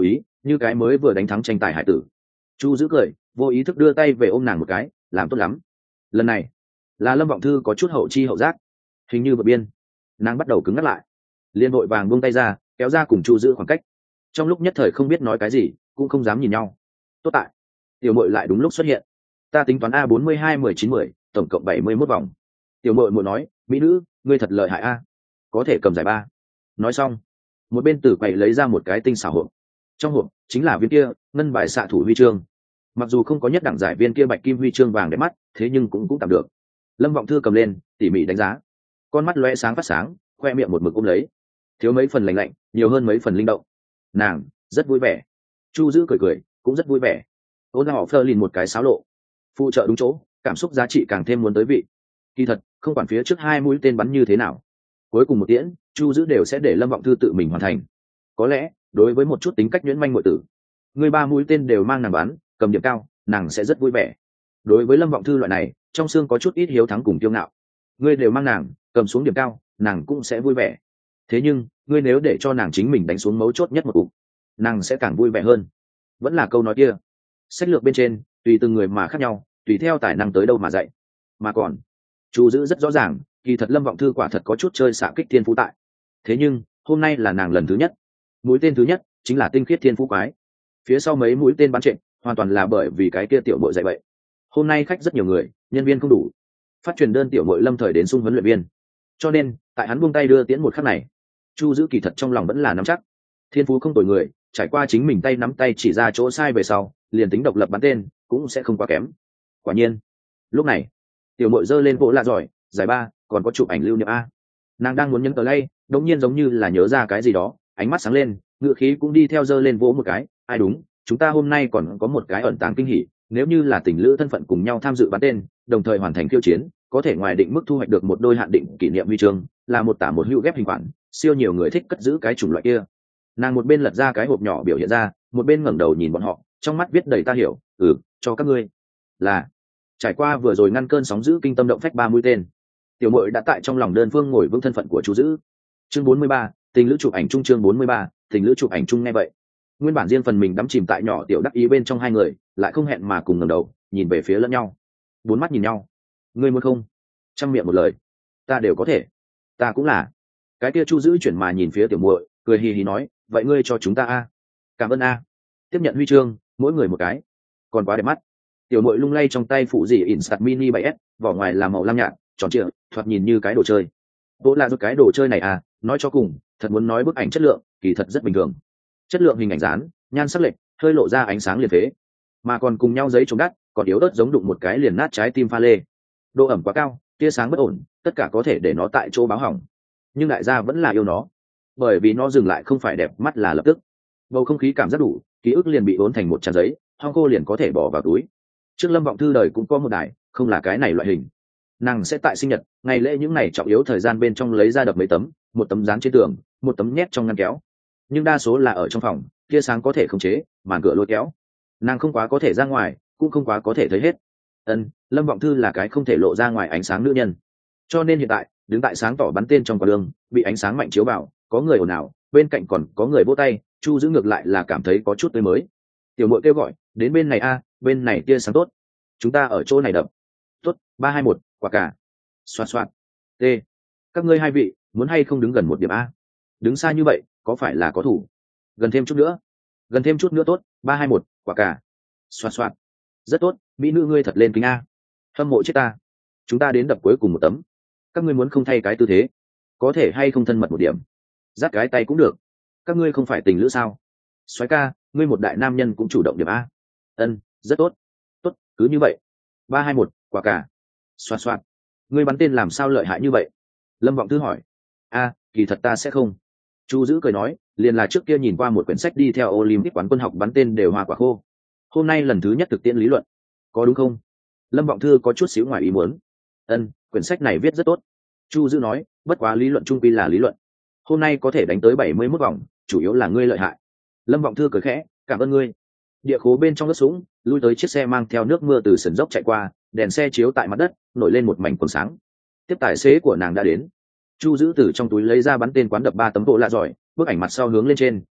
Speaker 1: như cái mới vừa đánh thắng tranh tài hải tử. Chu giữ cười, vô ý thức đưa tay về ôm nàng một cái, làm tốt lắm. Lần này là Lâm Vọng Thư có chút hậu chi hậu giác, hình như vượt biên, nàng bắt đầu cứng ngắt lại, liền vội vàng buông tay ra, kéo ra cùng Chu giữ khoảng cách. Trong lúc nhất thời không biết nói cái gì, cũng không dám nhìn nhau. Tốt tại tiểu muội lại đúng lúc xuất hiện. Ta tính toán a bốn mươi hai mười chín mười, tổng cộng bảy mươi mốt vòng. Tiểu muội muội nói, mỹ nữ, ngươi thật lợi hại a, có thể cầm giải ba. Nói xong, một bên tử quầy lấy ra một cái tinh xảo hộp, trong hộp chính là viên kia ngân bài xạ thủ huy chương. Mặc dù không có nhất đẳng giải viên kia bạch kim huy chương vàng đẹp mắt, thế nhưng cũng cũng tạm được. Lâm Vọng Thư cầm lên, tỉ mỉ đánh giá, con mắt lóe sáng phát sáng, khoe miệng một mực ôm lấy, thiếu mấy phần lạnh lạnh, nhiều hơn mấy phần linh động. Nàng rất vui vẻ. Chu giữ cười cười, cũng rất vui vẻ. Ôn họ phơ lìn một cái xáo lộ, phụ trợ đúng chỗ, cảm xúc giá trị càng thêm muốn tới vị. Kỳ thật không quản phía trước hai mũi tên bắn như thế nào, cuối cùng một tiễn Chu giữ đều sẽ để Lâm Vọng Thư tự mình hoàn thành. Có lẽ đối với một chút tính cách nhuyễn manh muội tử, người ba mũi tên đều mang nàng bắn, cầm điểm cao, nàng sẽ rất vui vẻ. Đối với Lâm Vọng Thư loại này trong xương có chút ít hiếu thắng cùng kiêu ngạo, ngươi đều mang nàng cầm xuống điểm cao, nàng cũng sẽ vui vẻ. Thế nhưng ngươi nếu để cho nàng chính mình đánh xuống mấu chốt nhất một cục, nàng sẽ càng vui vẻ hơn. Vẫn là câu nói kia, sách lược bên trên tùy từng người mà khác nhau, tùy theo tài năng tới đâu mà dạy. Mà còn Chu giữ rất rõ ràng, kỳ thật Lâm Vọng Thư quả thật có chút chơi xạ kích thiên phú tại. Thế nhưng hôm nay là nàng lần thứ nhất, mũi tên thứ nhất chính là tinh khiết thiên phú quái. Phía sau mấy mũi tên bắn trệ hoàn toàn là bởi vì cái kia tiểu muội dạy vậy. Hôm nay khách rất nhiều người, nhân viên không đủ, phát truyền đơn tiểu muội lâm thời đến xung huấn luyện viên, cho nên tại hắn buông tay đưa tiễn một khắc này, Chu giữ kỳ thật trong lòng vẫn là nắm chắc. Thiên phú không tồi người, trải qua chính mình tay nắm tay chỉ ra chỗ sai về sau, liền tính độc lập bắn tên cũng sẽ không quá kém. Quả nhiên lúc này tiểu muội giơ lên vỗ là giỏi, giải ba còn có chụp ảnh lưu niệm a. Nàng đang muốn nhấn tờ lay, đống nhiên giống như là nhớ ra cái gì đó, ánh mắt sáng lên, ngựa khí cũng đi theo giơ lên vỗ một cái. Ai đúng, chúng ta hôm nay còn có một cái ẩn tàng kinh hỉ, nếu như là tình lữ thân phận cùng nhau tham dự bắn tên, đồng thời hoàn thành khiêu chiến, có thể ngoài định mức thu hoạch được một đôi hạn định kỷ niệm huy chương, là một tả một hữu ghép hình khoản, siêu nhiều người thích cất giữ cái chủng loại kia. Nàng một bên lật ra cái hộp nhỏ biểu hiện ra, một bên ngẩng đầu nhìn bọn họ, trong mắt viết đầy ta hiểu, ừ, cho các ngươi. Là trải qua vừa rồi ngăn cơn sóng dữ kinh tâm động phách ba mũi tên, tiểu muội đã tại trong lòng đơn phương ngồi vững thân phận của Chu giữ. Chương bốn mươi ba, tình lữ chụp ảnh chung. Chương bốn mươi ba, tình lữ chụp ảnh chung. Nghe vậy, nguyên bản riêng phần mình đắm chìm tại nhỏ tiểu đắc ý bên trong hai người, lại không hẹn mà cùng ngẩng đầu nhìn về phía lẫn nhau, bốn mắt nhìn nhau. Ngươi muốn không? Trăm miệng một lời, ta đều có thể. Ta cũng là. Cái kia Chu giữ chuyển mà nhìn phía tiểu muội, cười hì hì nói, vậy ngươi cho chúng ta a. Cảm ơn a. Tiếp nhận huy chương, mỗi người một cái, còn quá đẹp mắt. Tiểu muội lung lay trong tay phụ gì Instat Mini bảy S, vỏ ngoài là màu lam nhạt, tròn trịa, thoạt nhìn như cái đồ chơi. Bố là do cái đồ chơi này à, nói cho cùng, thật muốn nói bức ảnh chất lượng, kỳ thật rất bình thường. Chất lượng hình ảnh dán, nhan sắc lệch, hơi lộ ra ánh sáng liền phế, mà còn cùng nhau giấy chống đắt, còn yếu ớt giống đụng một cái liền nát trái tim pha lê. Độ ẩm quá cao, tia sáng bất ổn, tất cả có thể để nó tại chỗ báo hỏng. Nhưng đại gia vẫn là yêu nó, bởi vì nó dừng lại không phải đẹp mắt là lập tức. Bầu không khí cảm giác đủ, ký ức liền bị vốn thành một trang giấy, hong khô liền có thể bỏ vào túi. Trước Lâm Vọng Thư đời cũng có một đài, không là cái này loại hình. Nàng sẽ tại sinh nhật, ngày lễ những ngày trọng yếu thời gian bên trong lấy ra đập mấy tấm, một tấm dán trên tường, một tấm nhét trong ngăn kéo. Nhưng đa số là ở trong phòng, tia sáng có thể khống chế, màn cửa lôi kéo. Nàng không quá có thể ra ngoài, cũng không quá có thể thấy hết. Ân, Lâm Vọng Thư là cái không thể lộ ra ngoài ánh sáng nữ nhân. Cho nên hiện tại, đứng tại sáng tỏ bắn tên trong con đường, bị ánh sáng mạnh chiếu vào, có người ồn ào, bên cạnh còn có người vỗ tay, Chu giữ ngược lại là cảm thấy có chút tươi mới. Tiểu muội kêu gọi, đến bên này a, bên này tia sáng tốt, chúng ta ở chỗ này đập. Tốt, ba hai một, quả cả. Xoạt xoạt. T. Các ngươi hai vị, muốn hay không đứng gần một điểm a? Đứng xa như vậy, có phải là có thủ? Gần thêm chút nữa. Gần thêm chút nữa tốt, ba hai một, quả cả. Xoạt xoạt. Rất tốt, mỹ nữ ngươi thật lên kính a. Hâm mộ chết ta. Chúng ta đến đập cuối cùng một tấm. Các ngươi muốn không thay cái tư thế, có thể hay không thân mật một điểm, dắt cái tay cũng được. Các ngươi không phải tình lữ sao? Soái ca, ngươi một đại nam nhân cũng chủ động điểm a. Ân, rất tốt. Tốt, cứ như vậy. Ba hai một, quả cả. Xoạt xoạt. Ngươi bắn tên làm sao lợi hại như vậy? Lâm Vọng Thư hỏi. A, kỳ thật ta sẽ không. Chu giữ cười nói, liền là trước kia nhìn qua một quyển sách đi theo Olympic quán quân học bắn tên đều hoa quả khô. Hôm nay lần thứ nhất thực tiễn lý luận, có đúng không? Lâm Vọng Thư có chút xíu ngoài ý muốn. Ân, quyển sách này viết rất tốt. Chu giữ nói, bất quá lý luận trung quy là lý luận. Hôm nay có thể đánh tới bảy mươi mốt vòng, chủ yếu là ngươi lợi hại. Lâm Vọng Thư cười khẽ, cảm ơn ngươi. Địa khố bên trong đất sũng, lui tới chiếc xe mang theo nước mưa từ sườn dốc chạy qua, đèn xe chiếu tại mặt đất, nổi lên một mảnh quần sáng. Tiếp tài xế của nàng đã đến. Chu giữ từ trong túi lấy ra bắn tên quán đập ba tấm bộ lạ giỏi, bức ảnh mặt sau hướng lên trên,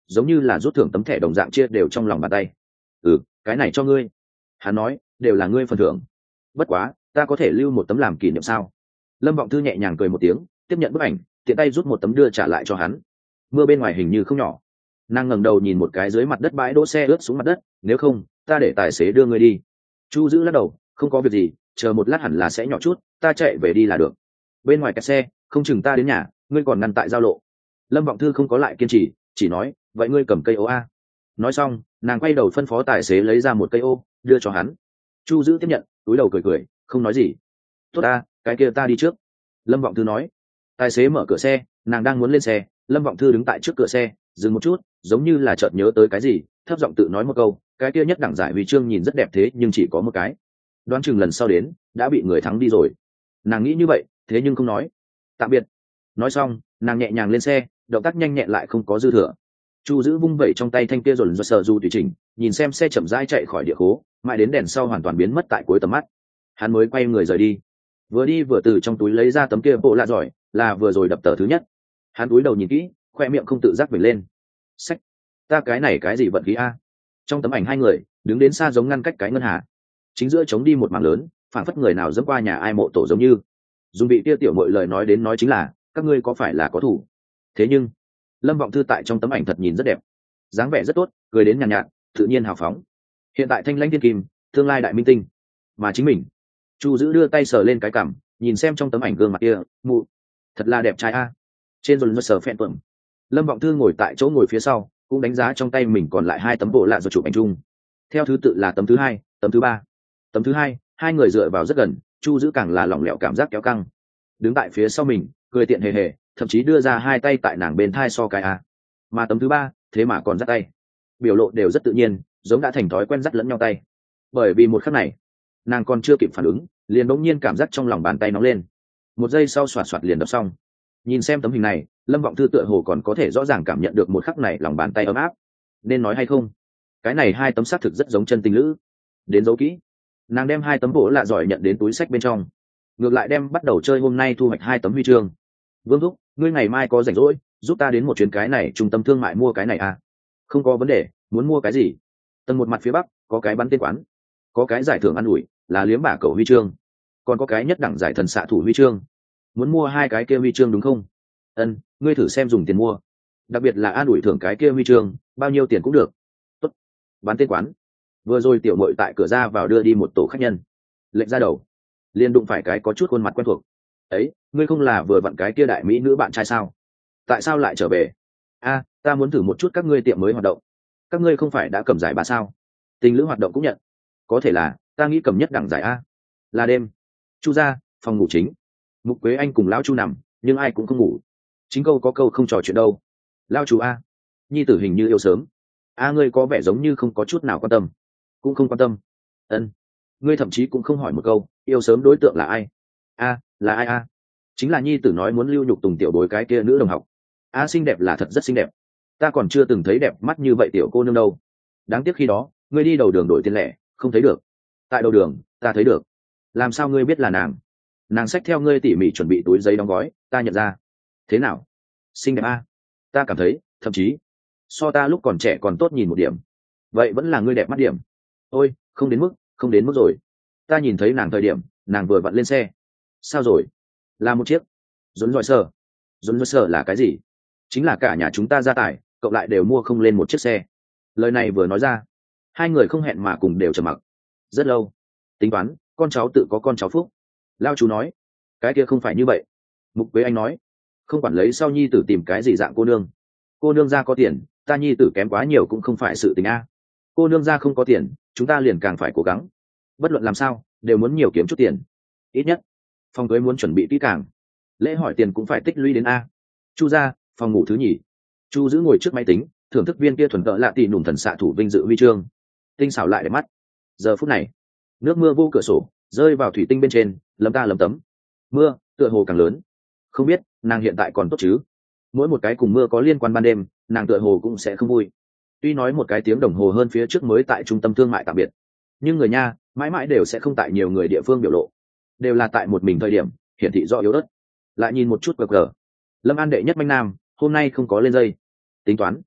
Speaker 1: giống như là rút thưởng tấm thẻ đồng dạng chia đều trong lòng bàn tay. Ừ, cái này cho ngươi. Hắn nói, đều là ngươi phần thưởng. Bất quá, ta có thể lưu một tấm làm kỷ niệm sao? Lâm Vọng Thư nhẹ nhàng cười một tiếng, tiếp nhận bức ảnh, tiện tay rút một tấm đưa trả lại cho hắn. Mưa bên ngoài hình như không nhỏ. Nàng ngẩng đầu nhìn một cái dưới mặt đất bãi đỗ xe ướt xuống mặt đất, nếu không, ta để tài xế đưa ngươi đi. Chu Dữ lắc đầu, không có việc gì, chờ một lát hẳn là sẽ nhỏ chút, ta chạy về đi là được. Bên ngoài kẹt xe, không chừng ta đến nhà, ngươi còn ngăn tại giao lộ. Lâm Vọng Thư không có lại kiên trì, chỉ nói, vậy ngươi cầm cây ô a. Nói xong, nàng quay đầu phân phó tài xế lấy ra một cây ô, đưa cho hắn. Chu Dữ tiếp nhận, cúi đầu cười cười, không nói gì. Tốt ta, cái kia ta đi trước. Lâm Vọng Thư nói. Tài xế mở cửa xe, nàng đang muốn lên xe, Lâm Vọng Thư đứng tại trước cửa xe, dừng một chút, giống như là chợt nhớ tới cái gì, thấp giọng tự nói một câu, cái kia nhất đẳng giải huy chương nhìn rất đẹp thế nhưng chỉ có một cái. Đoán chừng lần sau đến, đã bị người thắng đi rồi. Nàng nghĩ như vậy, thế nhưng không nói. Tạm biệt. Nói xong, nàng nhẹ nhàng lên xe, động tác nhanh nhẹn lại không có dư thừa. Chu Dữ vung vẩy trong tay thanh kia rồi do sờ du tùy chỉnh, nhìn xem xe chậm rãi chạy khỏi địa khố, mãi đến đèn sau hoàn toàn biến mất tại cuối tầm mắt. Hắn mới quay người rời đi. Vừa đi vừa từ trong túi lấy ra tấm kia bộ lạ giỏi, là vừa rồi đập tờ thứ nhất. Hắn cúi đầu nhìn kỹ, khoe miệng không tự giác vểnh lên. Sách, ta cái này cái gì vận khí a? Trong tấm ảnh hai người đứng đến xa giống ngăn cách cái ngân hà, chính giữa chống đi một mảng lớn, phảng phất người nào dẫm qua nhà ai mộ tổ giống như. Dùng vị tia tiểu mọi lời nói đến nói chính là, các ngươi có phải là có thủ? Thế nhưng, Lâm Vọng Thư tại trong tấm ảnh thật nhìn rất đẹp, dáng vẻ rất tốt, cười đến nhàn nhạt, nhạt, tự nhiên hào phóng. Hiện tại thanh lãnh thiên kim, tương lai đại minh tinh, mà chính mình. Chu Dữ đưa tay sờ lên cái cằm, nhìn xem trong tấm ảnh gương mặt kia, mụ, thật là đẹp trai a. Trên rồi nó sờ phẹn tuẩm. Lâm Vọng Thư ngồi tại chỗ ngồi phía sau, cũng đánh giá trong tay mình còn lại hai tấm bộ lạ rồi chụp ảnh chung. Theo thứ tự là tấm thứ hai, tấm thứ ba. Tấm thứ hai, hai người dựa vào rất gần, Chu Dữ càng là lỏng lẻo cảm giác kéo căng. Đứng tại phía sau mình, cười tiện hề hề, thậm chí đưa ra hai tay tại nàng bên thai so cái a. Mà tấm thứ ba, thế mà còn dắt tay. Biểu lộ đều rất tự nhiên, giống đã thành thói quen dắt lẫn nhau tay. Bởi vì một khắc này, nàng còn chưa kịp phản ứng, liền bỗng nhiên cảm giác trong lòng bàn tay nóng lên. Một giây sau xoạt xoạt liền đập xong. Nhìn xem tấm hình này, Lâm Vọng Thư tựa hồ còn có thể rõ ràng cảm nhận được một khắc này lòng bàn tay ấm áp. Nên nói hay không, cái này hai tấm xác thực rất giống chân tình lữ. Đến dấu kỹ, nàng đem hai tấm bộ lạ giỏi nhận đến túi sách bên trong, ngược lại đem bắt đầu chơi hôm nay thu hoạch hai tấm huy chương. Vương thúc, ngươi ngày mai có rảnh rỗi, giúp ta đến một chuyến cái này trung tâm thương mại mua cái này à? Không có vấn đề, muốn mua cái gì? Tầng một mặt phía bắc có cái bắn tên quán, có cái giải thưởng ăn ủi là liếm bả cầu huy chương, còn có cái nhất đẳng giải thần xạ thủ huy chương. Muốn mua hai cái kia huy chương đúng không? Ân, ngươi thử xem dùng tiền mua, đặc biệt là an ủi thưởng cái kia huy chương, bao nhiêu tiền cũng được. Tốt. Bán tên quán. Vừa rồi tiểu mội tại cửa ra vào đưa đi một tổ khách nhân, lệnh ra đầu liền đụng phải cái có chút khuôn mặt quen thuộc. Ấy, ngươi không là vừa vặn cái kia đại mỹ nữ bạn trai sao? Tại sao lại trở về? A, ta muốn thử một chút các ngươi tiệm mới hoạt động. Các ngươi không phải đã cầm giải ba sao? Tình lữ hoạt động cũng nhận. Có thể là, ta nghĩ cầm nhất đẳng giải a. Là đêm. Chu ra, phòng ngủ chính. Mục Quế Anh cùng lão Chu nằm, nhưng ai cũng không ngủ. Chính câu có câu không trò chuyện đâu. Lao Chu a, nhi tử hình như yêu sớm. A, ngươi có vẻ giống như không có chút nào quan tâm. Cũng không quan tâm. Ân, ngươi thậm chí cũng không hỏi một câu, yêu sớm đối tượng là ai? A, là ai a? Chính là nhi tử nói muốn lưu nhục tùng tiểu bối cái kia nữ đồng học. A, xinh đẹp là thật rất xinh đẹp. Ta còn chưa từng thấy đẹp mắt như vậy tiểu cô nương đâu. Đáng tiếc khi đó, ngươi đi đầu đường đổi tiền lẻ, không thấy được. Tại đầu đường, ta thấy được. Làm sao ngươi biết là nàng? Nàng xách theo ngươi tỉ mỉ chuẩn bị túi giấy đóng gói, ta nhận ra. Thế nào? Xinh đẹp a? Ta cảm thấy, thậm chí so ta lúc còn trẻ còn tốt nhìn một điểm. Vậy vẫn là ngươi đẹp mắt điểm. Ôi, không đến mức, không đến mức rồi. Ta nhìn thấy nàng thời điểm, nàng vừa vặn lên xe. Sao rồi? Là một chiếc dồn dọi sờ. Dồn dọi sờ là cái gì? Chính là cả nhà chúng ta gia tài, cộng lại đều mua không lên một chiếc xe. Lời này vừa nói ra, hai người không hẹn mà cùng đều trầm mặc rất lâu. Tính toán, con cháu tự có con cháu phúc. Lao chú nói, cái kia không phải như vậy. Mục Quế Anh nói, không quản lấy sau nhi tử tìm cái gì dạng cô nương. Cô nương ra có tiền, ta nhi tử kém quá nhiều cũng không phải sự tình a. Cô nương ra không có tiền, chúng ta liền càng phải cố gắng. Bất luận làm sao, đều muốn nhiều kiếm chút tiền. Ít nhất, phòng cưới muốn chuẩn bị kỹ càng. Lễ hỏi tiền cũng phải tích lũy đến a. Chu ra, phòng ngủ thứ nhì. Chu giữ ngồi trước máy tính, thưởng thức viên kia thuần cỡ lạ tì nùm thần xạ thủ vinh dự huy chương. Tinh xảo lại để mắt. Giờ phút này, nước mưa vô cửa sổ rơi vào thủy tinh bên trên, lấm ta lấm tấm. Mưa tựa hồ càng lớn. Không biết nàng hiện tại còn tốt chứ? Mỗi một cái cùng mưa có liên quan ban đêm, nàng tựa hồ cũng sẽ không vui. Tuy nói một cái tiếng đồng hồ hơn phía trước mới tại trung tâm thương mại tạm biệt, nhưng người nha mãi mãi đều sẽ không tại nhiều người địa phương biểu lộ, đều là tại một mình thời điểm hiển thị do yếu ớt. Lại nhìn một chút gờ gờ, Lâm An đệ nhất manh nam hôm nay không có lên dây. Tính toán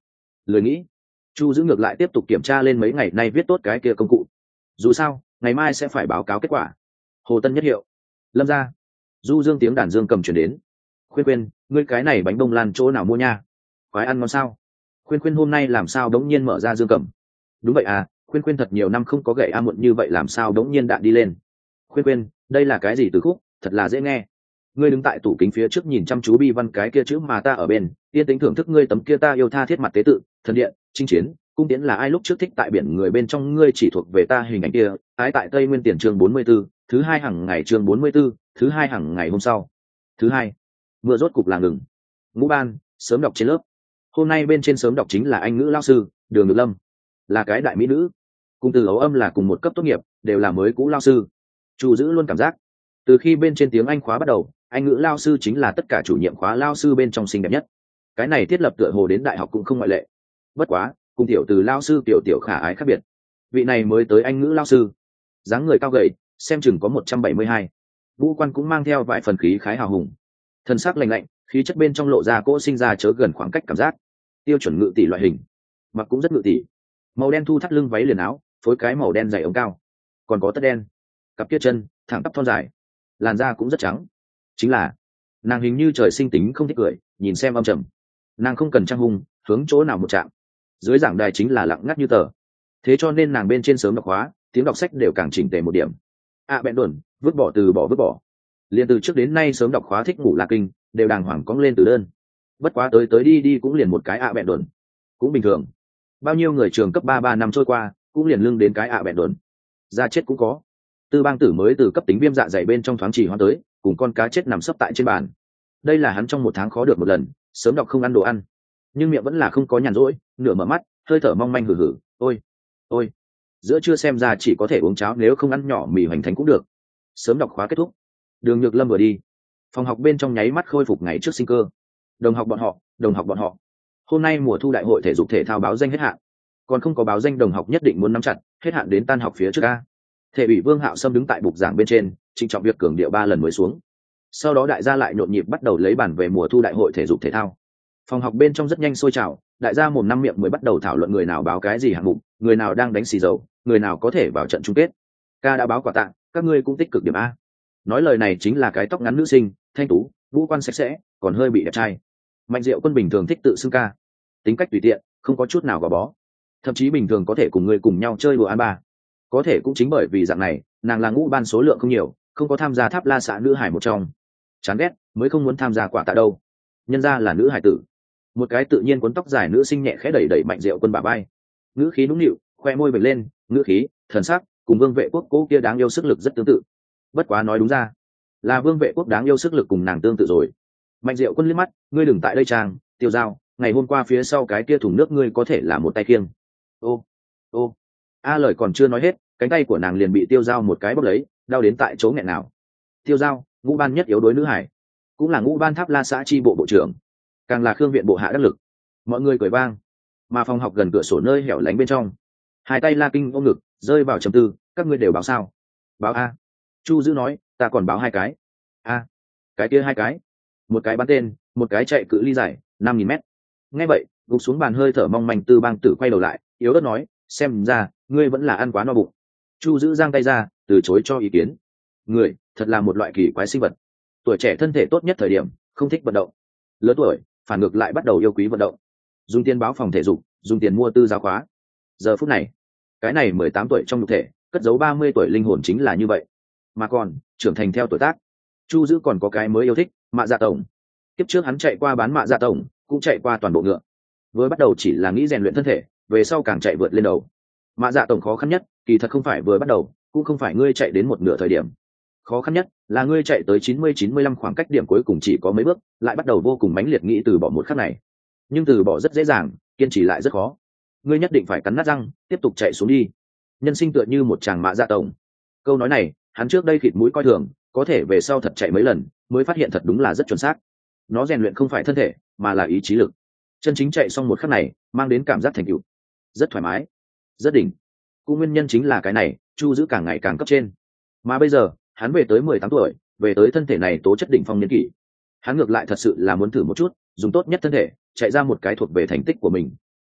Speaker 1: lười nghĩ. Chu giữ ngược lại tiếp tục kiểm tra lên mấy ngày nay viết tốt cái kia công cụ. Dù sao ngày mai sẽ phải báo cáo kết quả. Hồ Tân nhất hiệu. Lâm ra. Du dương tiếng đàn dương cầm chuyển đến. Khuyên khuyên, ngươi cái này bánh bông lan chỗ nào mua nha? Quái ăn ngon sao? Khuyên khuyên hôm nay làm sao đống nhiên mở ra dương cầm? Đúng vậy à, khuyên khuyên thật nhiều năm không có gậy a muộn như vậy làm sao đống nhiên đạn đi lên? Khuyên khuyên, đây là cái gì từ khúc, thật là dễ nghe. Ngươi đứng tại tủ kính phía trước nhìn chăm chú bi văn cái kia chữ mà ta ở bên, yên tĩnh thưởng thức ngươi tấm kia ta yêu tha thiết mặt tế tự, thần điện, chinh chiến, cung tiễn là ai lúc trước thích tại biển người bên trong ngươi chỉ thuộc về ta hình ảnh kia, ái tại Tây Nguyên tiền chương bốn mươi 44, thứ hai hàng ngày chương bốn mươi 44, thứ hai hàng ngày hôm sau. Thứ hai, mưa rốt cục là ngừng. Ngũ ban, sớm đọc trên lớp. Hôm nay bên trên sớm đọc chính là anh ngữ lao sư, Đường Nhược Lâm, là cái đại mỹ nữ. Cùng từ ấu âm là cùng một cấp tốt nghiệp, đều là mới cũ lao sư. Chu giữ luôn cảm giác, từ khi bên trên tiếng Anh khóa bắt đầu, anh ngữ lao sư chính là tất cả chủ nhiệm khóa lao sư bên trong xinh đẹp nhất. Cái này thiết lập tựa hồ đến đại học cũng không ngoại lệ. Bất quá, cùng tiểu từ lao sư tiểu tiểu khả ái khác biệt. Vị này mới tới anh ngữ lao sư, dáng người cao gầy, xem chừng có một trăm bảy mươi hai. Vũ quan cũng mang theo vài phần khí khái hào hùng, thân xác lành lạnh, khí chất bên trong lộ ra cỗ sinh ra chớ gần khoảng cách cảm giác. Tiêu chuẩn ngự tỷ loại hình, mặc cũng rất ngự tỷ. Màu đen thu thắt lưng váy liền áo, phối cái màu đen dày ống cao, còn có tất đen, cặp kia chân thẳng tắp thon dài, làn da cũng rất trắng. Chính là nàng hình như trời sinh tính không thích cười, nhìn xem âm trầm. Nàng không cần trang hung, hướng chỗ nào một chạm. Dưới giảng đài chính là lặng ngắt như tờ. Thế cho nên nàng bên trên sớm đọc hóa, tiếng đọc sách đều càng chỉnh tề một điểm. À bẹn đồn, vứt bỏ từ bỏ vứt bỏ. Liên từ trước đến nay sớm đọc khóa thích ngủ là kinh, đều đàng hoàng cóng lên từ đơn. Bất quá tới tới đi đi cũng liền một cái ạ bẹn đồn, cũng bình thường. Bao nhiêu người trường cấp ba ba năm trôi qua, cũng liền lưng đến cái ạ bẹn đồn. Ra chết cũng có. Tư Bang Tử mới từ cấp tính viêm dạ dày bên trong thoáng chỉ hoan tới, cùng con cá chết nằm sấp tại trên bàn. Đây là hắn trong một tháng khó được một lần, sớm đọc không ăn đồ ăn, nhưng miệng vẫn là không có nhàn rỗi, nửa mở mắt, hơi thở mong manh hử hử, ôi, ôi, giữa trưa xem ra chỉ có thể uống cháo, nếu không ăn nhỏ mì hoành thánh cũng được. Sớm đọc khóa kết thúc, Đường Nhược Lâm vừa đi, phòng học bên trong nháy mắt khôi phục ngày trước sinh cơ. Đồng học bọn họ, đồng học bọn họ, hôm nay mùa thu đại hội thể dục thể thao báo danh hết hạn, còn không có báo danh đồng học nhất định muốn nắm chặt, hết hạn đến tan học phía trước a. Thể ủy Vương Hạo Sâm đứng tại bục giảng bên trên, trịnh trọng việc cường điệu ba lần mới xuống. Sau đó đại gia lại nhộn nhịp bắt đầu lấy bản về mùa thu đại hội thể dục thể thao. Phòng học bên trong rất nhanh sôi trào, đại gia mồm năm miệng mới bắt đầu thảo luận người nào báo cái gì hạng mục, người nào đang đánh xì dầu, người nào có thể vào trận chung kết. Ca đã báo quả tặng, các ngươi cũng tích cực điểm a. Nói lời này chính là cái tóc ngắn nữ sinh, thanh tú, ngũ quan sạch sẽ, còn hơi bị đẹp trai. Mạnh Diệu Quân bình thường thích tự xưng ca, tính cách tùy tiện, không có chút nào gò bó, thậm chí bình thường có thể cùng người cùng nhau chơi đùa ăn ba. Có thể cũng chính bởi vì dạng này, nàng là ngũ ban số lượng không nhiều, không có tham gia tháp la xã nữ hải một trong. Chán ghét, mới không muốn tham gia quả tạ đâu. Nhân ra là nữ hải tử. Một cái tự nhiên cuốn tóc dài nữ sinh nhẹ khẽ đẩy đẩy Mạnh Diệu Quân bả vai. Ngữ khí nũng nịu, khoe môi vểnh lên, ngữ khí, thần sắc, cùng Vương Vệ Quốc cố kia đáng yêu sức lực rất tương tự. Bất quá nói đúng ra, là Vương Vệ Quốc đáng yêu sức lực cùng nàng tương tự rồi. Mạnh Diệu Quân liếc mắt, ngươi đừng tại đây trang, Tiêu Giao, ngày hôm qua phía sau cái kia thùng nước ngươi có thể là một tay khiêng. Ô, ô, a lời còn chưa nói hết, cánh tay của nàng liền bị Tiêu Giao một cái bóp lấy, đau đến tại chỗ nghẹn nào. Tiêu Giao, ngũ ban nhất yếu đối nữ hải, cũng là ngũ ban tháp la xã chi bộ bộ trưởng, càng là khương viện bộ hạ đắc lực. Mọi người cười vang, mà phòng học gần cửa sổ nơi hẻo lánh bên trong, hai tay La Kinh ôm ngực, rơi vào trầm tư. Các ngươi đều báo sao? Báo a. Chu Dữ nói, ta còn báo hai cái. A, cái kia hai cái, một cái bắn tên, một cái chạy cự ly dài năm nghìn mét. Nghe vậy, gục xuống bàn hơi thở mong manh Tư Bang Tử quay đầu lại, yếu ớt nói, xem ra ngươi vẫn là ăn quá no bụng. Chu Dữ giang tay ra, từ chối cho ý kiến. Người thật là một loại kỳ quái sinh vật, tuổi trẻ thân thể tốt nhất thời điểm không thích vận động, lớn tuổi phản ngược lại bắt đầu yêu quý vận động, dùng tiền báo phòng thể dục, dùng tiền mua tư giáo khóa. Giờ phút này, cái này mười tám tuổi trong nhục thể cất giấu ba mươi tuổi linh hồn chính là như vậy, mà còn trưởng thành theo tuổi tác. Chu Dữ còn có cái mới yêu thích, Mạ Dạ Tổng. Tiếp trước hắn chạy qua bán Mạ Dạ Tổng, cũng chạy qua toàn bộ ngựa. Vừa bắt đầu chỉ là nghĩ rèn luyện thân thể, về sau càng chạy vượt lên đầu. Mạ Dạ Tổng khó khăn nhất, kỳ thật không phải vừa bắt đầu, cũng không phải ngươi chạy đến một nửa thời điểm. Khó khăn nhất là ngươi chạy tới chín mươi chín mươi lăm khoảng cách điểm cuối cùng chỉ có mấy bước, lại bắt đầu vô cùng mãnh liệt nghĩ từ bỏ một khắc này. Nhưng từ bỏ rất dễ dàng, kiên trì lại rất khó. Ngươi nhất định phải cắn nát răng, tiếp tục chạy xuống đi. Nhân sinh tựa như một chàng Mạ Dạ Tổng. Câu nói này, hắn trước đây khịt mũi coi thường, có thể về sau thật chạy mấy lần, mới phát hiện thật đúng là rất chuẩn xác. Nó rèn luyện không phải thân thể, mà là ý chí lực. Chân chính chạy xong một khắc này, mang đến cảm giác thành tựu, rất thoải mái, rất đỉnh. Cũng nguyên nhân chính là cái này, Chu Dữ càng ngày càng cấp trên. Mà bây giờ, hắn về tới mười tám tuổi, về tới thân thể này tố chất đỉnh phong niên kỷ. Hắn ngược lại thật sự là muốn thử một chút, dùng tốt nhất thân thể, chạy ra một cái thuộc về thành tích của mình.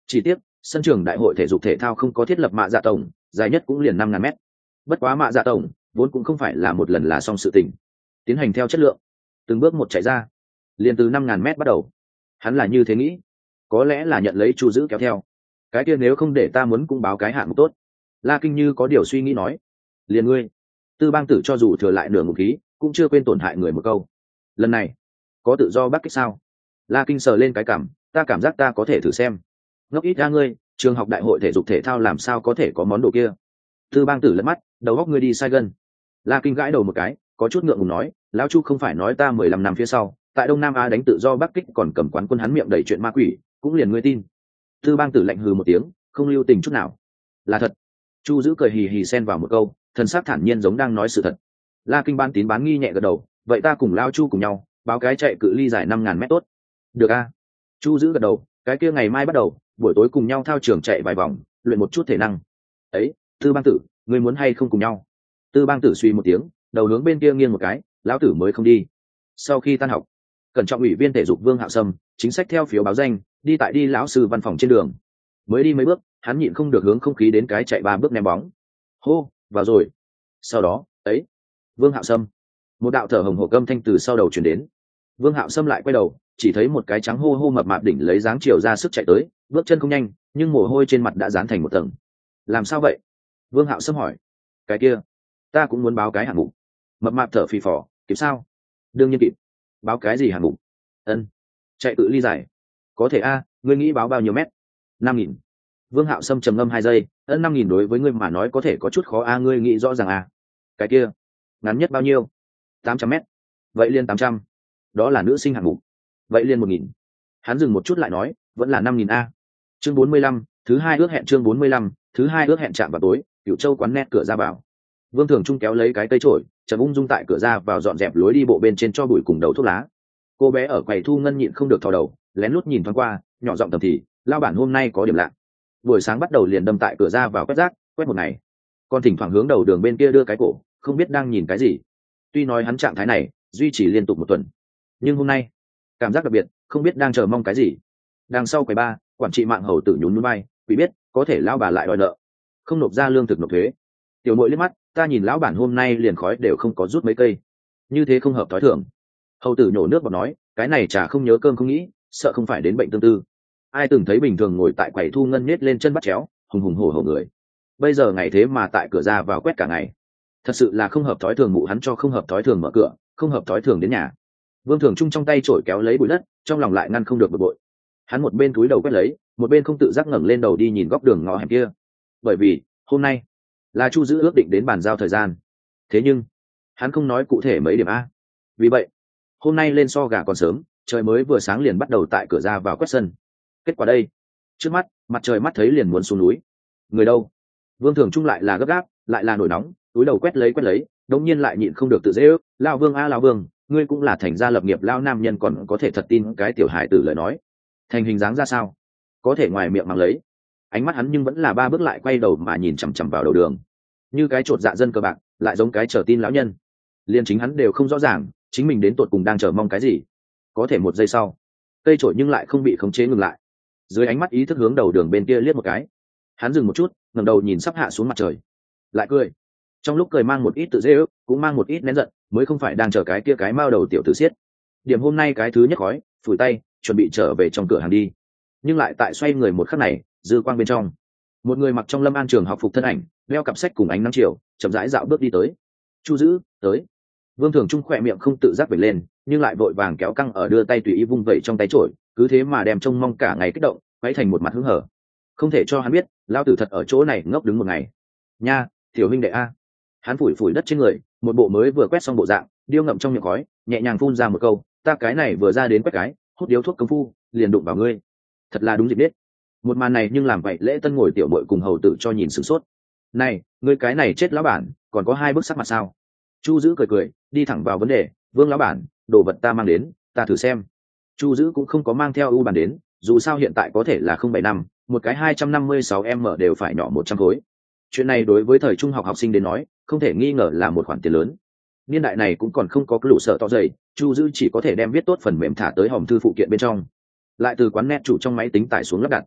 Speaker 1: Chỉ tiếc sân trường đại hội thể dục thể thao không có thiết lập mạ dạ tổng, dài nhất cũng liền năm ngàn mét. Bất quá mạ dạ tổng vốn cũng không phải là một lần là xong sự tình, tiến hành theo chất lượng, từng bước một chạy ra, liền từ năm ngàn mét bắt đầu. Hắn là như thế nghĩ, có lẽ là nhận lấy Chu Dữ kéo theo. Cái kia nếu không để ta muốn cũng báo cái hạng mục tốt. La Kinh như có điều suy nghĩ nói, liền ngươi. Tư Bang Tử cho dù thừa lại nửa ngụm khí, cũng chưa quên tổn hại người một câu. Lần này có tự do bắc kích sao? La Kinh sờ lên cái cảm, ta cảm giác ta có thể thử xem. Ngốc ít ra ngươi, trường học đại hội thể dục thể thao làm sao có thể có món đồ kia? Tư Bang Tử lẫn mắt, đầu góc ngươi đi sai gần. La Kinh gãi đầu một cái, có chút ngượng ngùng nói, lão Chu không phải nói ta mười lăm năm phía sau, tại Đông Nam Á đánh tự do bắc kích còn cầm quán quân, hắn miệng đầy chuyện ma quỷ, cũng liền ngươi tin. Tư Bang Tử lạnh hừ một tiếng, không lưu tình chút nào. Là thật. Chu Dữ cười hì hì xen vào một câu, thần sắc thản nhiên giống đang nói sự thật. La Kinh ban tín bán nghi nhẹ gật đầu, vậy ta cùng Lao Chu cùng nhau báo cái chạy cự ly dài năm ngàn mét tốt. Được a. Chu Dữ gật đầu, cái kia ngày mai bắt đầu, buổi tối cùng nhau thao trường chạy vài vòng, luyện một chút thể năng. Ấy, Tư Bang Tử, ngươi muốn hay không cùng nhau? Tư Bang Tử suy một tiếng, đầu hướng bên kia nghiêng một cái, lão tử mới không đi. Sau khi tan học, cẩn trọng ủy viên thể dục Vương Hạo Sâm chính sách theo phiếu báo danh, đi tại đi lão sư văn phòng trên đường. Mới đi mấy bước, hắn nhịn không được hướng không khí đến cái chạy ba bước ném bóng. Hô, vào rồi. Sau đó, ấy, Vương Hạo Sâm, một đạo thở hồng hộc âm thanh từ sau đầu truyền đến. Vương Hạo Sâm lại quay đầu, chỉ thấy một cái trắng hô hô mập mạp đỉnh lấy dáng chiều ra sức chạy tới, bước chân không nhanh, nhưng mồ hôi trên mặt đã dán thành một tầng. Làm sao vậy? Vương Hạo Sâm hỏi. Cái kia, ta cũng muốn báo cái hạng mục. Mập mạp thở phì phò, kịp sao? Đương nhiên kịp. Báo cái gì hạng mục? Ân, chạy cự ly dài. Có thể a, ngươi nghĩ báo bao nhiêu mét? Năm nghìn. Vương Hạo Sâm trầm ngâm hai giây, ân năm nghìn đối với ngươi mà nói có thể có chút khó a, ngươi nghĩ rõ ràng a. Cái kia, ngắn nhất bao nhiêu? Tám trăm mét. Vậy liền tám trăm. Đó là nữ sinh hạng mục. Vậy liền một nghìn. Hắn dừng một chút lại nói, vẫn là năm nghìn a. Chương bốn mươi lăm, thứ hai ước hẹn chương bốn mươi lăm, thứ hai ước hẹn chạm vào tối, Cửu Châu quán net cửa ra vào. Vương Thường Trung kéo lấy cái cây chổi, chậm ung dung tại cửa ra vào dọn dẹp lối đi bộ bên trên cho bụi cùng đầu thuốc lá. Cô bé ở quầy thu ngân nhịn không được thò đầu, lén lút nhìn thoáng qua, nhỏ giọng thầm thì, lao bản hôm nay có điểm lạ. Buổi sáng bắt đầu liền đâm tại cửa ra vào quét rác, quét một ngày. Còn thỉnh thoảng hướng đầu đường bên kia đưa cái cổ, không biết đang nhìn cái gì. Tuy nói hắn trạng thái này duy trì liên tục một tuần, nhưng hôm nay cảm giác đặc biệt, không biết đang chờ mong cái gì. Đằng sau quầy ba, quản trị mạng hầu tử nhún nhún bay, bị biết có thể lão bà lại đòi nợ, không nộp ra lương thực nộp thuế. Tiểu muội liếc mắt, ta nhìn lão bản hôm nay liền khói đều không có rút mấy cây, như thế không hợp thói thường. Hầu tử nhổ nước bọt nói, cái này chả không nhớ cơm không nghĩ, sợ không phải đến bệnh tương tư. Ai từng thấy bình thường ngồi tại quầy thu ngân nhét lên chân bắt chéo, hùng hùng hổ hổ người, bây giờ ngày thế mà tại cửa ra vào quét cả ngày, thật sự là không hợp thói thường. Mụ hắn cho không hợp thói thường mở cửa, không hợp thói thường đến nhà. Vương Thường Trung trong tay chổi kéo lấy bụi đất, trong lòng lại ngăn không được bực bội. Hắn một bên cúi đầu quét lấy, một bên không tự giác ngẩng lên đầu đi nhìn góc đường ngõ hẻm kia, bởi vì hôm nay là Chu Dữ ước định đến bàn giao thời gian. Thế nhưng hắn không nói cụ thể mấy điểm a. Vì vậy hôm nay lên so gà còn sớm, trời mới vừa sáng liền bắt đầu tại cửa ra vào quét sân. Kết quả đây, trước mắt mặt trời mắt thấy liền muốn xuống núi. Người đâu? Vương Thường Trung lại là gấp gáp, lại là nổi nóng, túi đầu quét lấy quét lấy, đống nhiên lại nhịn không được tự dễ ước. Lão Vương a lão Vương, ngươi cũng là thành gia lập nghiệp lão nam nhân, còn có thể thật tin cái tiểu hài tử lời nói. Thành hình dáng ra sao? Có thể ngoài miệng mang lấy, ánh mắt hắn nhưng vẫn là ba bước lại quay đầu mà nhìn chằm chằm vào đầu đường, như cái chột dạ dân cờ bạc, lại giống cái chờ tin lão nhân. Liên chính hắn đều không rõ ràng chính mình đến tột cùng đang chờ mong cái gì. Có thể một giây sau, cây trổi nhưng lại không bị khống chế ngừng lại. Dưới ánh mắt ý thức hướng đầu đường bên kia liếc một cái, hắn dừng một chút, ngẩng đầu nhìn sắp hạ xuống mặt trời, lại cười. Trong lúc cười mang một ít tự dễ ước, cũng mang một ít nén giận, mới không phải đang chờ cái kia cái mao đầu tiểu tử xiết. Điểm hôm nay cái thứ nhất khói, phủi tay, chuẩn bị trở về trong cửa hàng đi. Nhưng lại tại xoay người một khắc này, dư quang bên trong, một người mặc trong Lâm An trường học phục thân ảnh, đeo cặp sách cùng ánh nắng chiều, chậm rãi dạo bước đi tới. Chu Dữ tới. Vương Thường Trung khỏe miệng không tự giác vểnh lên, nhưng lại vội vàng kéo căng ở đưa tay tùy ý vung vẩy trong tay chổi, cứ thế mà đem trông mong cả ngày kích động, quay thành một mặt hứng hở. Không thể cho hắn biết, lao tử thật ở chỗ này ngốc đứng một ngày. Nha, tiểu huynh đệ a. Hắn phủi phủi đất trên người, một bộ mới vừa quét xong bộ dạng, điêu ngậm trong miệng khói, nhẹ nhàng phun ra một câu, ta cái này vừa ra đến quét cái, hút điếu thuốc công phu, liền đụng vào ngươi. Thật là đúng dịp biết. Một màn này nhưng làm vậy lễ tân ngồi tiểu muội cùng hầu tử cho nhìn sửng sốt. Này, ngươi cái này chết lão bản, còn có hai bức sắc mặt sao? Chu Dữ cười cười, đi thẳng vào vấn đề, Vương lão bản, đồ vật ta mang đến, ta thử xem. Chu Dữ cũng không có mang theo ưu bản đến, dù sao hiện tại có thể là không bảy năm, một cái hai trăm năm mươi sáu m đều phải nhỏ một trăm khối. Chuyện này đối với thời trung học học sinh đến nói, không thể nghi ngờ là một khoản tiền lớn. Niên đại này cũng còn không có cái lũ sợ to dày, Chu Dữ chỉ có thể đem viết tốt phần mềm thả tới hòm thư phụ kiện bên trong, lại từ quán net chủ trong máy tính tải xuống lắp đặt.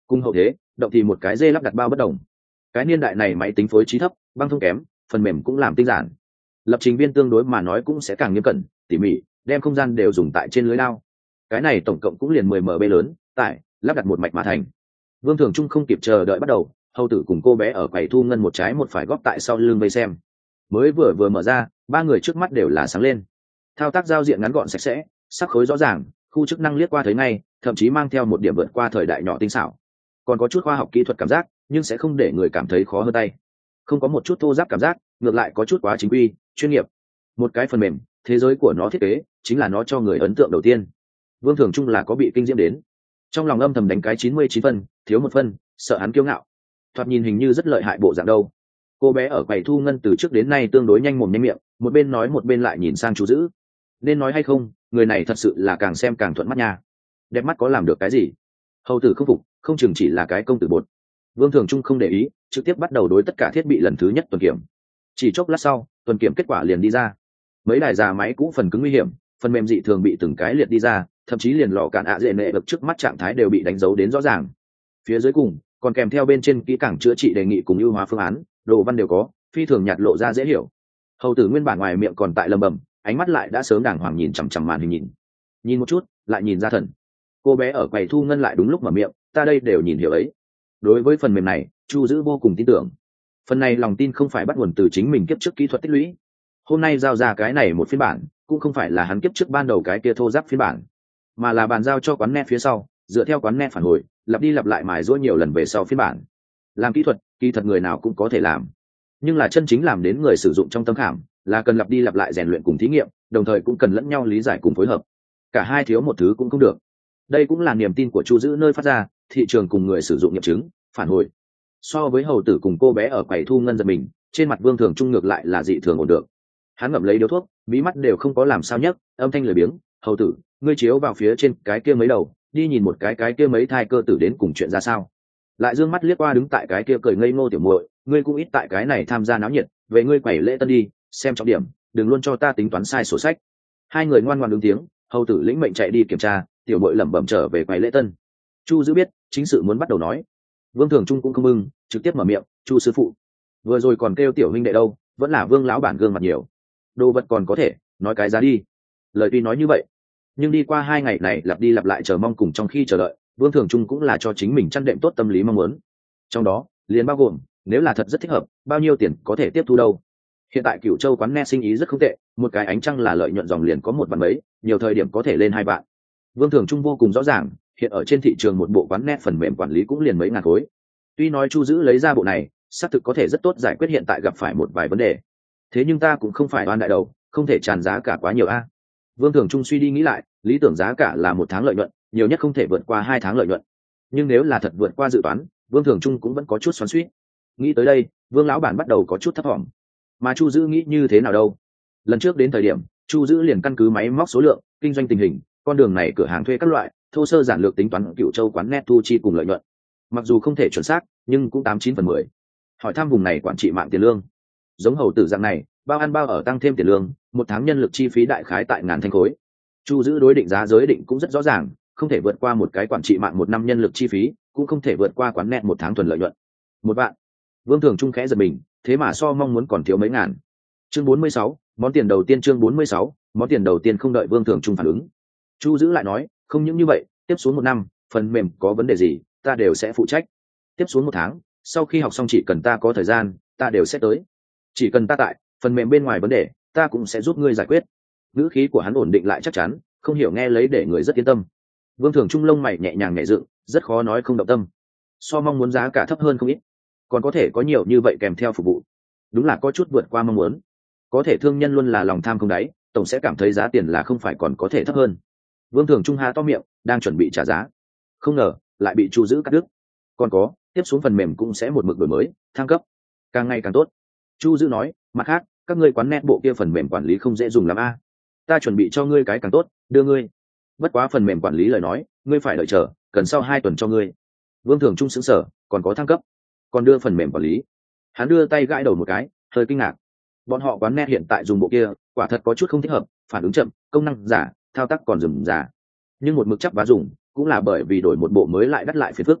Speaker 1: Cùng hậu thế động thì một cái dê lắp đặt bao bất đồng. Cái niên đại này máy tính phối trí thấp, băng thông kém, phần mềm cũng làm tinh giản, lập trình viên tương đối mà nói cũng sẽ càng nghiêm cẩn tỉ mỉ, đem không gian đều dùng tại trên lưới lao. Cái này tổng cộng cũng liền mười em bê lớn, tải lắp đặt một mạch mà thành. Vương Thường Trung không kịp chờ đợi bắt đầu, hầu tử cùng cô bé ở quầy thu ngân một trái một phải góp tại sau lưng vây xem. Mới vừa vừa mở ra, ba người trước mắt đều là sáng lên. Thao tác giao diện ngắn gọn sạch sẽ, sắc khối rõ ràng, khu chức năng liếc qua thấy ngay, thậm chí mang theo một điểm vượt qua thời đại nhỏ tinh xảo, còn có chút khoa học kỹ thuật cảm giác, nhưng sẽ không để người cảm thấy khó hơn tay. Không có một chút thô ráp cảm giác, ngược lại có chút quá chính quy, chuyên nghiệp. Một cái phần mềm, thế giới của nó thiết kế chính là nó cho người ấn tượng đầu tiên. Vương Thường Trung là có bị kinh diễm đến, trong lòng âm thầm đánh cái chín mươi chín phân, thiếu một phân, sợ hắn kiêu ngạo. Thoạt nhìn hình như rất lợi hại bộ dạng đâu. Cô bé ở quầy thu ngân từ trước đến nay tương đối nhanh mồm nhanh miệng, một bên nói một bên lại nhìn sang chú giữ. Nên nói hay không, người này thật sự là càng xem càng thuận mắt nha. Đẹp mắt có làm được cái gì? Hầu tử không phục, không chừng chỉ là cái công tử bột. Vương Thường Trung không để ý, trực tiếp bắt đầu đối tất cả thiết bị lần thứ nhất tuần kiểm. Chỉ chốc lát sau, tuần kiểm kết quả liền đi ra. Mấy đài già máy cũ phần cứng nguy hiểm, phần mềm dị thường bị từng cái liệt đi ra, thậm chí liền lò cạn ạ dễ nệ được trước mắt trạng thái đều bị đánh dấu đến rõ ràng. Phía dưới cùng còn kèm theo bên trên kỹ càng chữa trị đề nghị cùng ưu hóa phương án, đồ văn đều có, phi thường nhạt lộ ra dễ hiểu. Hầu tử nguyên bản ngoài miệng còn tại lầm bầm, ánh mắt lại đã sớm đàng hoàng nhìn chằm chằm màn hình nhìn. Nhìn một chút, lại nhìn ra thần. Cô bé ở quầy thu ngân lại đúng lúc mở miệng, ta đây đều nhìn hiểu ấy. Đối với phần mềm này, Chu Dữ vô cùng tin tưởng. Phần này lòng tin không phải bắt nguồn từ chính mình kiếp trước kỹ thuật tích lũy. Hôm nay giao ra cái này một phiên bản, cũng không phải là hắn kiếp trước ban đầu cái kia thô ráp phiên bản, mà là bàn giao cho quán net phía sau, dựa theo quán net phản hồi, lặp đi lặp lại mài giũa nhiều lần về sau phiên bản. Làm kỹ thuật, kỹ thuật người nào cũng có thể làm, nhưng là chân chính làm đến người sử dụng trong tâm khảm, là cần lặp đi lặp lại rèn luyện cùng thí nghiệm, đồng thời cũng cần lẫn nhau lý giải cùng phối hợp. Cả hai thiếu một thứ cũng không được. Đây cũng là niềm tin của Chu Dữ nơi phát ra, thị trường cùng người sử dụng nghiệm chứng, phản hồi. So với hầu tử cùng cô bé ở quầy thu ngân giật mình, trên mặt Vương Thường Trung ngược lại là dị thường ổn được. Hắn ngậm lấy điếu thuốc, mí mắt đều không có làm sao nhấc, âm thanh lười biếng, hầu tử, ngươi chiếu vào phía trên cái kia mấy đầu, đi nhìn một cái cái kia mấy thai cơ tử đến cùng chuyện ra sao. Lại dương mắt liếc qua đứng tại cái kia cười ngây ngô tiểu muội, ngươi cũng ít tại cái này tham gia náo nhiệt, về ngươi quẩy lễ tân đi, xem trọng điểm, đừng luôn cho ta tính toán sai sổ sách. Hai người ngoan ngoãn ứng tiếng, hầu tử lĩnh mệnh chạy đi kiểm tra, tiểu muội lẩm bẩm trở về quầy lễ tân. Chu Dữ biết chính sự muốn bắt đầu nói. Vương Thường Trung cũng không mừng, trực tiếp mở miệng, Chu sư phụ, vừa rồi còn kêu tiểu huynh đệ đâu, vẫn là Vương lão bản gương mặt nhiều, đồ vật còn có thể nói cái giá đi. Lời tuy nói như vậy, nhưng đi qua hai ngày này lặp đi lặp lại chờ mong cùng trong khi chờ đợi, Vương Thường Trung cũng là cho chính mình chăn đệm tốt tâm lý mong muốn. Trong đó liền bao gồm, nếu là thật rất thích hợp, bao nhiêu tiền có thể tiếp thu đâu. Hiện tại Cửu Châu quán net sinh ý rất không tệ, một cái ánh trăng là lợi nhuận dòng liền có một vạn mấy, nhiều thời điểm có thể lên hai vạn. Vương Thường Trung vô cùng rõ ràng, hiện ở trên thị trường một bộ quán net phần mềm quản lý cũng liền mấy ngàn khối. Tuy nói Chu Dữ lấy ra bộ này, xác thực có thể rất tốt giải quyết hiện tại gặp phải một vài vấn đề. Thế nhưng ta cũng không phải oan đại đầu, không thể tràn giá cả quá nhiều a. Vương Thường Trung suy đi nghĩ lại, lý tưởng giá cả là một tháng lợi nhuận, nhiều nhất không thể vượt qua hai tháng lợi nhuận. Nhưng nếu là thật vượt qua dự toán, Vương Thường Trung cũng vẫn có chút xoắn xuýt. Nghĩ tới đây, Vương lão bản bắt đầu có chút thấp vọng. Mà Chu Dữ nghĩ như thế nào đâu? Lần trước đến thời điểm, Chu Dữ liền căn cứ máy móc số lượng, kinh doanh tình hình, con đường này cửa hàng thuê các loại, thô sơ giản lược tính toán Cửu Châu quán net thu chi cùng lợi nhuận. Mặc dù không thể chuẩn xác, nhưng cũng tám chín phần mười. Hỏi thăm vùng này quản trị mạng tiền lương. Giống hầu tử dạng này, bao ăn bao ở tăng thêm tiền lương, một tháng nhân lực chi phí đại khái tại ngàn thanh khối. Chu Dữ đối định giá giới định cũng rất rõ ràng, không thể vượt qua một cái quản trị mạng một năm nhân lực chi phí, cũng không thể vượt qua quán net một tháng thuần lợi nhuận. Một vạn. Vương Thường Trung khẽ giật mình, thế mà so mong muốn còn thiếu mấy ngàn. Chương bốn mươi sáu, món tiền đầu tiên chương bốn mươi sáu, món tiền đầu tiên không đợi Vương Thường Trung phản ứng. Chu Dữ lại nói, không những như vậy, tiếp xuống một năm, phần mềm có vấn đề gì, ta đều sẽ phụ trách. Tiếp xuống một tháng, sau khi học xong chỉ cần ta có thời gian, ta đều sẽ tới. Chỉ cần ta tại, phần mềm bên ngoài vấn đề, ta cũng sẽ giúp ngươi giải quyết. Ngữ khí của hắn ổn định lại chắc chắn, không hiểu nghe lấy để người rất yên tâm. Vương Thường Trung lông mày nhẹ nhàng nhẹ dựng, rất khó nói không động tâm. So mong muốn giá cả thấp hơn không ít, còn có thể có nhiều như vậy kèm theo phục vụ, đúng là có chút vượt qua mong muốn. Có thể thương nhân luôn là lòng tham không đáy, tổng sẽ cảm thấy giá tiền là không phải còn có thể thấp hơn. Vương Thường Trung há to miệng, đang chuẩn bị trả giá, không ngờ lại bị Chu Dữ cắt đứt. Còn có, tiếp xuống phần mềm cũng sẽ một mực đổi mới, thăng cấp, càng ngày càng tốt. Chu Dữ nói, mặt khác, các ngươi quán net bộ kia phần mềm quản lý không dễ dùng lắm a. Ta chuẩn bị cho ngươi cái càng tốt, đưa ngươi. Bất quá phần mềm quản lý lời nói, ngươi phải đợi chờ, cần sau hai tuần cho ngươi. Vương Thường Trung sững sờ, còn có thăng cấp, còn đưa phần mềm quản lý. Hắn đưa tay gãi đầu một cái, hơi kinh ngạc. Bọn họ quán net hiện tại dùng bộ kia, quả thật có chút không thích hợp, phản ứng chậm, công năng giả, thao tác còn rườm rà. Nhưng một mực chắc và dùng, cũng là bởi vì đổi một bộ mới lại đắt lại phiền phức.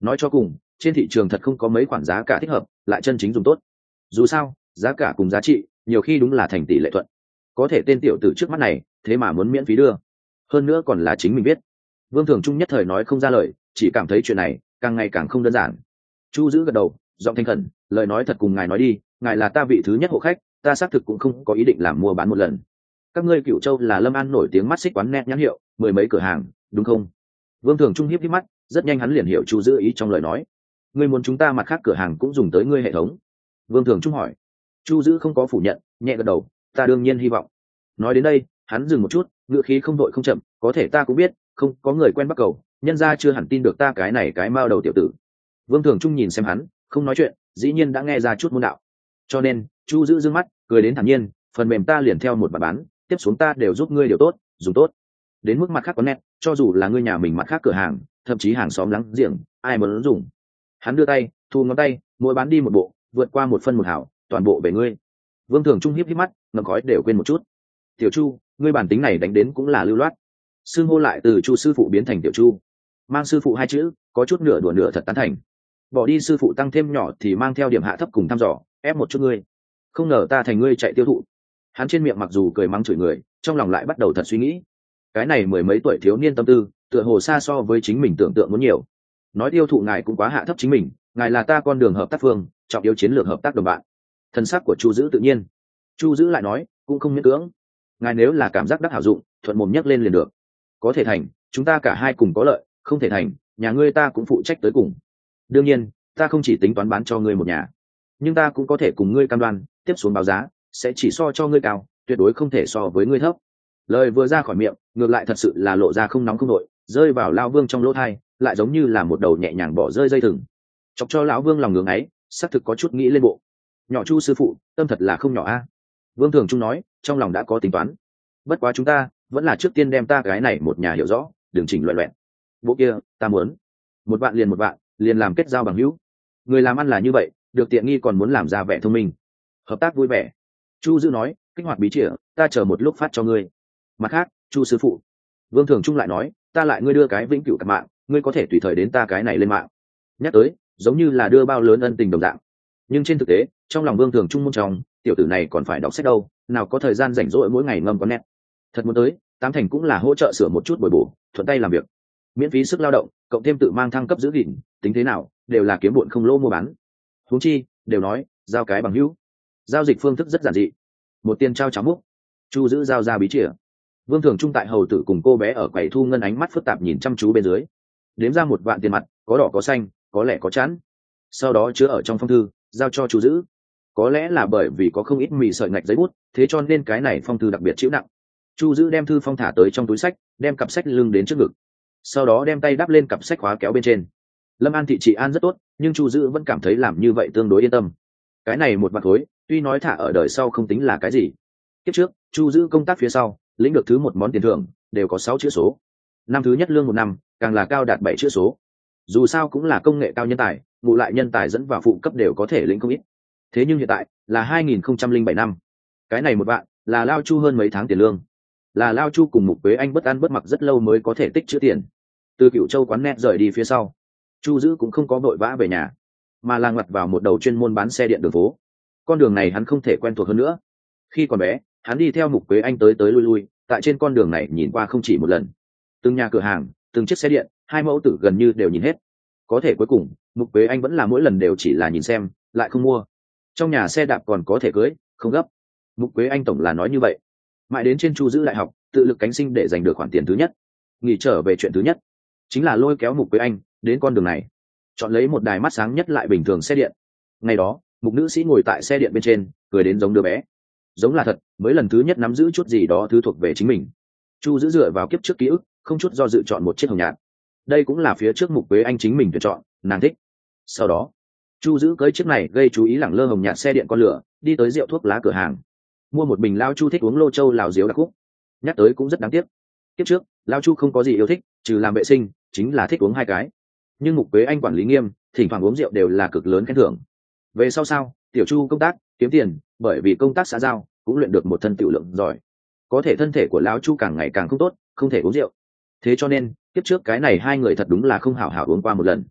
Speaker 1: nói cho cùng trên thị trường thật không có mấy khoản giá cả thích hợp lại chân chính dùng tốt. Dù sao giá cả cùng giá trị nhiều khi đúng là thành tỷ lệ thuận. Có thể tên tiểu tử trước mắt này thế mà muốn miễn phí đưa, hơn nữa còn là chính mình biết. Vương Thường Trung nhất thời nói không ra lời, chỉ cảm thấy chuyện này càng ngày càng không đơn giản. Chu giữ gật đầu, giọng thanh khẩn, lời nói thật cùng ngài nói đi, ngài là ta vị thứ nhất hộ khách, ta xác thực cũng không có ý định làm mua bán một lần. Các ngươi Cửu Châu là Lâm An nổi tiếng mắt xích quán net nhãn hiệu, mười mấy cửa hàng đúng không? Vương Thường Trung hiếp hiếp mắt, rất nhanh hắn liền hiểu Chu giữ ý trong lời nói. Ngươi muốn chúng ta mặt khác cửa hàng cũng dùng tới ngươi hệ thống? Vương Thường Trung hỏi. Chu giữ không có phủ nhận, nhẹ gật đầu, ta đương nhiên hy vọng. Nói đến đây hắn dừng một chút, ngựa khí không đội không chậm, có thể ta cũng biết không có người quen bắt cầu, nhân ra chưa hẳn tin được ta cái này cái mao đầu tiểu tử. Vương Thường Trung nhìn xem hắn không nói chuyện, dĩ nhiên đã nghe ra chút môn đạo, cho nên Chu giữ dương mắt cười đến thản nhiên, phần mềm ta liền theo một bản bán, tiếp xuống ta đều giúp ngươi điều tốt dùng tốt. Đến mức mặt khác có nét, cho dù là ngươi nhà mình mặt khác cửa hàng, thậm chí hàng xóm láng giềng, ai muốn dùng. Hắn đưa tay thu ngón tay, mỗi bán đi một bộ, vượt qua một phân một hảo, toàn bộ về ngươi. Vương Thường Trung hiếp hiếp mắt, ngậm khói đều quên một chút. Tiểu Chu, ngươi bản tính này đánh đến cũng là lưu loát. Xưng hô lại từ Chu sư phụ biến thành Tiểu Chu, mang sư phụ hai chữ có chút nửa đùa nửa thật tán thành. Bỏ đi sư phụ tăng thêm nhỏ thì mang theo điểm hạ thấp cùng thăm dò, ép một chút ngươi. Không ngờ ta thành ngươi chạy tiêu thụ. Hắn trên miệng mặc dù cười mắng chửi người, trong lòng lại bắt đầu thật suy nghĩ. Cái này mười mấy tuổi thiếu niên tâm tư, tựa hồ xa so với chính mình tưởng tượng muốn nhiều. Nói tiêu thụ ngài cũng quá hạ thấp chính mình, ngài là ta con đường hợp tác phương, trọng yếu chiến lược hợp tác đồng bạn. Thân sắc của Chu giữ tự nhiên. Chu giữ lại nói, cũng không miễn cưỡng. Ngài nếu là cảm giác đắc hảo dụng, thuận mồm nhắc lên liền được. Có thể thành, chúng ta cả hai cùng có lợi, không thể thành, nhà ngươi ta cũng phụ trách tới cùng. Đương nhiên ta không chỉ tính toán bán cho ngươi một nhà, nhưng ta cũng có thể cùng ngươi cam đoan tiếp xuống báo giá sẽ chỉ so cho ngươi cao, tuyệt đối không thể so với ngươi thấp. Lời vừa ra khỏi miệng ngược lại thật sự là lộ ra không nóng không nội, rơi vào Lão Vương trong lỗ thai, lại giống như là một đầu nhẹ nhàng bỏ rơi dây thừng, chọc cho Lão Vương lòng ngưỡng ấy, xác thực có chút nghĩ lên bộ. Nhỏ Chu sư phụ tâm thật là không nhỏ a. Vương Thường Trung nói, trong lòng đã có tính toán. Bất quá chúng ta vẫn là trước tiên đem ta cái này một nhà hiểu rõ, đừng chỉnh loạn loạn. Bộ kia ta muốn một vạn liền một vạn, liền làm kết giao bằng hữu. Người làm ăn là như vậy, được tiện nghi còn muốn làm ra vẻ thông minh, hợp tác vui vẻ. Chu dư nói, kích hoạt bí chìa ta chờ một lúc phát cho ngươi. Mặt khác Chu sư phụ, Vương Thường Trung lại nói, ta lại ngươi đưa cái vĩnh cửu cặp mạng, ngươi có thể tùy thời đến ta cái này lên mạng. Nhắc tới giống như là đưa bao lớn ân tình đồng dạng, nhưng trên thực tế trong lòng Vương Thường Trung môn trong, tiểu tử này còn phải đọc sách đâu, nào có thời gian rảnh rỗi mỗi ngày ngâm có nét. Thật muốn tới tám thành cũng là hỗ trợ sửa một chút bồi bổ, thuận tay làm việc, miễn phí sức lao động, cộng thêm tự mang thăng cấp giữ gìn, tính thế nào đều là kiếm bụn không lỗ mua bán. Huống chi đều nói giao cái bằng hữu, giao dịch phương thức rất giản dị, một tiền trao cháo múc. Chu giữ giao ra bí chìa. Vương Thường Trung tại hầu tử cùng cô bé ở quầy thu ngân ánh mắt phức tạp nhìn chăm chú bên dưới, đếm ra một vạn tiền mặt, có đỏ có xanh, có lẻ có chẵn. Sau đó chứa ở trong phong thư giao cho Chu giữ. Có lẽ là bởi vì có không ít mì sợi ngạch giấy bút, thế cho nên cái này phong thư đặc biệt chịu nặng. Chu giữ đem thư phong thả tới trong túi sách, đem cặp sách lưng đến trước ngực, sau đó đem tay đắp lên cặp sách khóa kéo bên trên. Lâm An thị trị an rất tốt, nhưng Chu giữ vẫn cảm thấy làm như vậy tương đối yên tâm. Cái này một vạn khối, tuy nói thả ở đời sau không tính là cái gì. Kiếp trước Chu giữ công tác phía sau, lĩnh được thứ một món tiền thưởng đều có sáu chữ số, năm thứ nhất lương một năm càng là cao đạt bảy chữ số. Dù sao cũng là công nghệ cao nhân tài, ngụ lại nhân tài dẫn vào phụ cấp đều có thể lĩnh không ít. Thế nhưng hiện tại là hai nghìn không trăm linh bảy năm, cái này một vạn là lao Chu hơn mấy tháng tiền lương, là lao Chu cùng Mục Quế Anh bất ăn bất mặc rất lâu mới có thể tích chữ tiền. Từ Cửu Châu quán net rời đi phía sau, Chu giữ cũng không có vội vã về nhà, mà là ngoặt vào một đầu chuyên môn bán xe điện đường phố. Con đường này hắn không thể quen thuộc hơn nữa. Khi còn bé hắn đi theo Mục Quế Anh tới tới lui lui, tại trên con đường này nhìn qua không chỉ một lần. Từng nhà cửa hàng, từng chiếc xe điện, hai mẫu tử gần như đều nhìn hết. Có thể cuối cùng Mục Quế Anh vẫn là mỗi lần đều chỉ là nhìn xem, lại không mua. Trong nhà xe đạp còn có thể cưới, không gấp. Mục Quế Anh tổng là nói như vậy. Mãi đến trên Chu giữ đại học, tự lực cánh sinh để giành được khoản tiền thứ nhất, nghỉ trở về chuyện thứ nhất chính là lôi kéo Mục Quế Anh đến con đường này, chọn lấy một đài mắt sáng nhất lại bình thường xe điện. Ngày đó Mục nữ sĩ ngồi tại xe điện bên trên, cười đến giống đứa bé, giống là thật mới lần thứ nhất nắm giữ chút gì đó thứ thuộc về chính mình. Chu giữ dựa vào kiếp trước ký ức, không chút do dự chọn một chiếc hồng nhạt. Đây cũng là phía trước Mục Quế Anh chính mình tuyển chọn, nàng thích. Sau đó Chu giữ cưới chiếc này gây chú ý lẳng lơ hồng nhạt xe điện con lửa, đi tới rượu thuốc lá cửa hàng, mua một bình lao Chu thích uống lô châu lào diếu đặc khúc. Nhắc tới cũng rất đáng tiếc, kiếp trước lao Chu không có gì yêu thích, trừ làm vệ sinh chính là thích uống hai cái. Nhưng Mục Quế Anh quản lý nghiêm, thỉnh thoảng uống rượu đều là cực lớn khen thưởng. Về sau sao tiểu Chu công tác kiếm tiền, bởi vì công tác xã giao cũng luyện được một thân tiểu lượng giỏi. Có thể thân thể của lão Chu càng ngày càng không tốt, không thể uống rượu. Thế cho nên kiếp trước cái này hai người thật đúng là không hảo hảo uống qua một lần.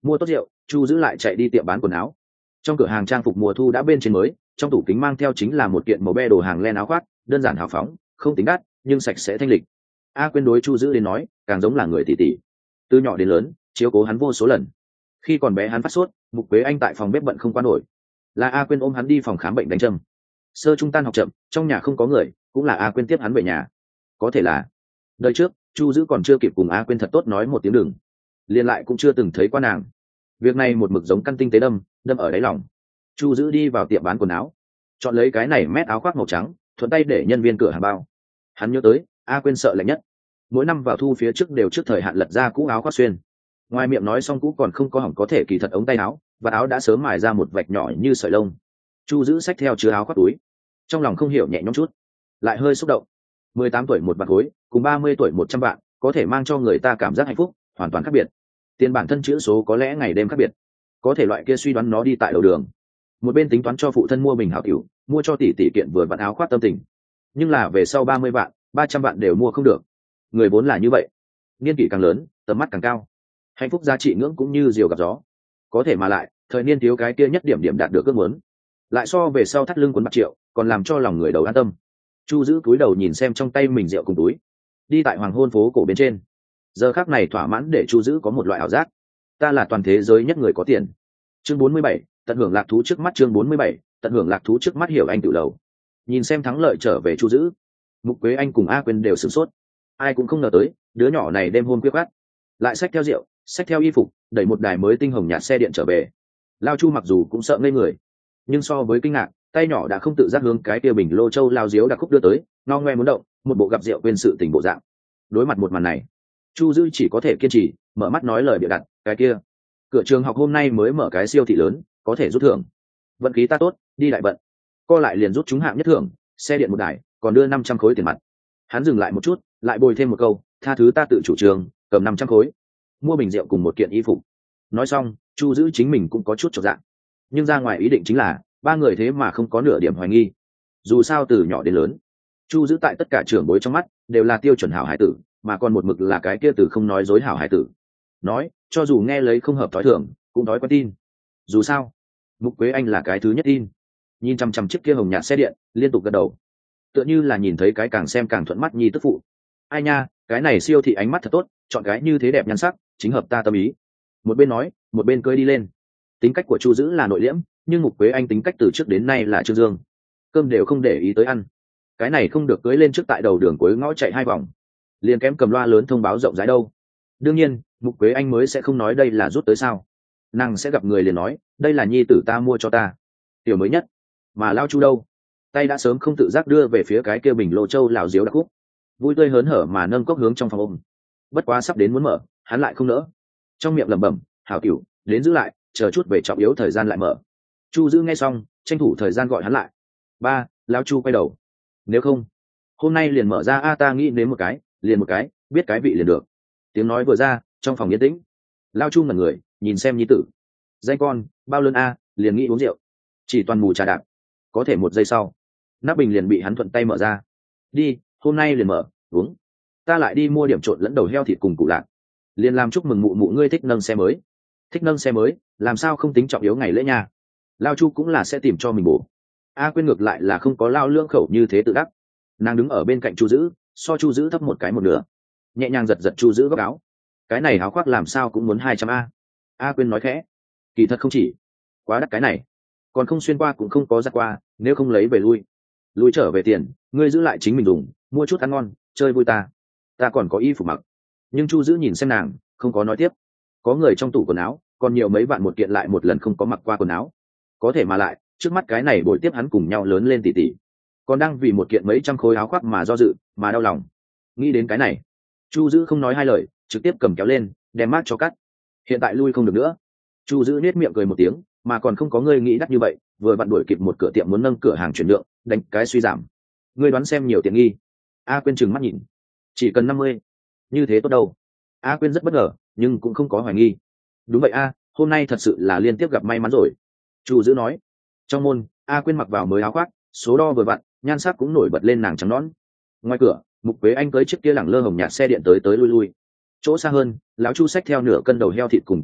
Speaker 1: mua tốt rượu, chu giữ lại chạy đi tiệm bán quần áo. Trong cửa hàng trang phục mùa thu đã bên trên mới, trong tủ kính mang theo chính là một kiện màu be đồ hàng len áo khoác, đơn giản hào phóng, không tính đắt nhưng sạch sẽ thanh lịch. A Quyên đối chu giữ đến nói càng giống là người tỷ tỷ, từ nhỏ đến lớn chiếu cố hắn vô số lần. Khi còn bé hắn phát sốt, Mục Quế Anh tại phòng bếp bận không qua nổi, là A Quyên ôm hắn đi phòng khám bệnh đánh châm. Sơ trung tan học chậm, trong nhà không có người, cũng là A Quyên tiếp hắn về nhà. Có thể là đời trước chu giữ còn chưa kịp cùng A Quyên thật tốt nói một tiếng đừng, liền lại cũng chưa từng thấy qua nàng. Việc này một mực giống căn tinh tế đâm đâm ở đáy lòng. Chu giữ đi vào tiệm bán quần áo, chọn lấy cái này mét áo khoác màu trắng, thuận tay để nhân viên cửa hàng bao. Hắn nhớ tới A Quyên sợ lạnh nhất, mỗi năm vào thu phía trước đều trước thời hạn lật ra cũ áo khoác xuyên. Ngoài miệng nói xong cũ còn không có hỏng có thể kỳ thật ống tay áo và áo đã sớm mài ra một vạch nhỏ như sợi lông. Chu giữ xách theo chứa áo khoác túi, trong lòng không hiểu nhẹ nhõm chút, lại hơi xúc động. Mười tám tuổi một vạn khối cùng ba mươi tuổi một trăm vạn, có thể mang cho người ta cảm giác hạnh phúc hoàn toàn khác biệt. Tiền bản thân chữ số có lẽ ngày đêm khác biệt, có thể loại kia suy đoán nó đi tại đầu đường, một bên tính toán cho phụ thân mua bình hảo tiểu, mua cho tỷ tỷ kiện vừa vặn áo khoác tâm tình, nhưng là về sau ba mươi vạn ba trăm vạn đều mua không được. Người vốn là như vậy, niên kỷ càng lớn tầm mắt càng cao, hạnh phúc giá trị ngưỡng cũng như diều gặp gió. Có thể mà lại thời niên thiếu cái kia nhất điểm điểm đạt được ước muốn, lại so về sau thắt lưng cuốn bạc triệu còn làm cho lòng người đầu an tâm. Chu giữ cúi đầu nhìn xem trong tay mình rượu cùng túi, đi tại hoàng hôn phố cổ bên trên. Giờ khắc này thỏa mãn để chu giữ có một loại ảo giác, ta là toàn thế giới nhất người có tiền. Chương bốn mươi bảy, tận hưởng lạc thú trước mắt. Chương bốn mươi bảy, tận hưởng lạc thú trước mắt. Hiểu Anh tự lầu, nhìn xem thắng lợi trở về chu giữ, Mục Quế Anh cùng A Quyên đều sửng sốt. Ai cũng không ngờ tới đứa nhỏ này đêm hôm quyết khát lại xách theo rượu, xách theo y phục, đẩy một đài mới tinh hồng nhạt xe điện trở về. Lao Chu mặc dù cũng sợ ngây người, nhưng so với kinh ngạc, tay nhỏ đã không tự giác hướng cái kia bình lô châu lao diếu đặc khúc đưa tới, ngao ngoe muốn động, một bộ gặp rượu quên sự tình bộ dạng. Đối mặt một màn này, chu dư chỉ có thể kiên trì mở mắt nói lời bịa đặt. Cái kia cửa trường học hôm nay mới mở cái siêu thị lớn, có thể rút thưởng. Vận khí ta tốt, đi đại vận, co lại liền rút trúng hạng nhất thưởng, xe điện một đài, còn đưa năm trăm khối tiền mặt. Hắn dừng lại một chút, lại bồi thêm một câu, tha thứ ta tự chủ trương, cầm năm trăm khối mua bình rượu cùng một kiện y phục. Nói xong chu giữ chính mình cũng có chút chột dạ, nhưng ra ngoài ý định chính là ba người thế mà không có nửa điểm hoài nghi. Dù sao từ nhỏ đến lớn, chu giữ tại tất cả trưởng bối trong mắt đều là tiêu chuẩn hảo hải tử, mà còn một mực là cái kia từ không nói dối hảo hải tử. Nói cho dù nghe lấy không hợp thói thường cũng nói quen tin. Dù sao Mục Quế Anh là cái thứ nhất tin. Nhìn chăm chăm chiếc kia hồng nhạt xe điện, liên tục gật đầu, tựa như là nhìn thấy cái càng xem càng thuận mắt nhi tức phụ. Ai nha, cái này siêu thị ánh mắt thật tốt, chọn cái như thế đẹp nhan sắc, chính hợp ta tâm ý. Một bên nói một bên cưỡi đi lên. Tính cách của chu giữ là nội liễm, nhưng Mục Quế Anh tính cách từ trước đến nay là trương dương, cơm đều không để ý tới ăn. Cái này không được cưỡi lên trước tại đầu đường cuối ngõ chạy hai vòng, liền kém cầm loa lớn thông báo rộng rãi đâu. Đương nhiên Mục Quế Anh mới sẽ không nói đây là rút tới sao, nàng sẽ gặp người liền nói đây là nhi tử ta mua cho ta, tiểu mới nhất. Mà Lao Chu đâu, tay đã sớm không tự giác đưa về phía cái kia bình lô châu lào diếu đặc khúc, vui tươi hớn hở mà nâng cốc hướng trong phòng ôm. Bất quá sắp đến muốn mở, hắn lại không nỡ, trong miệng lẩm bẩm hảo tiểu, đến giữ lại, chờ chút về trọng yếu thời gian lại mở. Chu giữ nghe xong tranh thủ thời gian gọi hắn lại. Ba, Lao Chu quay đầu, nếu không hôm nay liền mở ra a, ta nghĩ đến một cái, liền một cái, biết cái vị liền được. Tiếng nói vừa ra trong phòng yên tĩnh. Lao Chu ngẩn người nhìn xem nhi tử, danh con bao lớn a, liền nghĩ uống rượu, chỉ toàn mù trà đạp. Có thể một giây sau nắp bình liền bị hắn thuận tay mở ra. Đi, hôm nay liền mở, uống. Ta lại đi mua điểm trộn lẫn đầu heo thịt cùng củ lạc, liền làm chúc mừng mụ mụ ngươi thích nâng xe mới. Thích nâng xe mới, làm sao không tính trọng yếu ngày lễ nha. Lao Chu cũng là sẽ tìm cho mình bổ. A Quyên ngược lại là không có lao lưỡng khẩu như thế tự đắc, nàng đứng ở bên cạnh chu giữ, so chu giữ thấp một cái một nửa, nhẹ nhàng giật giật chu giữ góc áo. Cái này áo khoác làm sao cũng muốn hai trăm a. A Quyên nói khẽ, kỳ thật không chỉ, quá đắt, cái này còn không xuyên qua cũng không có giặt qua, nếu không lấy về lui lui trở về tiền ngươi giữ lại chính mình dùng, mua chút ăn ngon chơi vui, ta ta còn có y phục mặc. Nhưng chu giữ nhìn xem nàng không có nói tiếp. Có người trong tủ quần áo còn nhiều mấy vạn một kiện lại một lần không có mặc qua quần áo, có thể mà lại trước mắt cái này bồi tiếp hắn cùng nhau lớn lên tỉ tỉ, còn đang vì một kiện mấy trăm khối áo khoác mà do dự mà đau lòng. Nghĩ đến cái này, chu giữ không nói hai lời, trực tiếp cầm kéo lên đem mát cho cắt. Hiện tại lui không được nữa. Chu giữ nết miệng cười một tiếng, mà còn không có ngươi nghĩ đắt như vậy, vừa vặn đuổi kịp một cửa tiệm muốn nâng cửa hàng chuyển nhượng, đánh cái suy giảm. Ngươi đoán xem nhiều tiện nghi. A Quyên trừng mắt nhìn, chỉ cần năm mươi, như thế tốt đâu. A Quyên rất bất ngờ nhưng cũng không có hoài nghi. Đúng vậy a, hôm nay thật sự là liên tiếp gặp may mắn rồi. Chu giữ nói. Trong môn, A Quyên mặc vào mới áo khoác, số đo vừa vặn, nhan sắc cũng nổi bật lên nàng trắng nõn. Ngoài cửa, Mục Quế Anh cưới chiếc kia lẳng lơ hồng nhạt xe điện tới tới lui lui. Chỗ xa hơn, lão Chu xách theo nửa cân đầu heo thịt cùng củ lạc,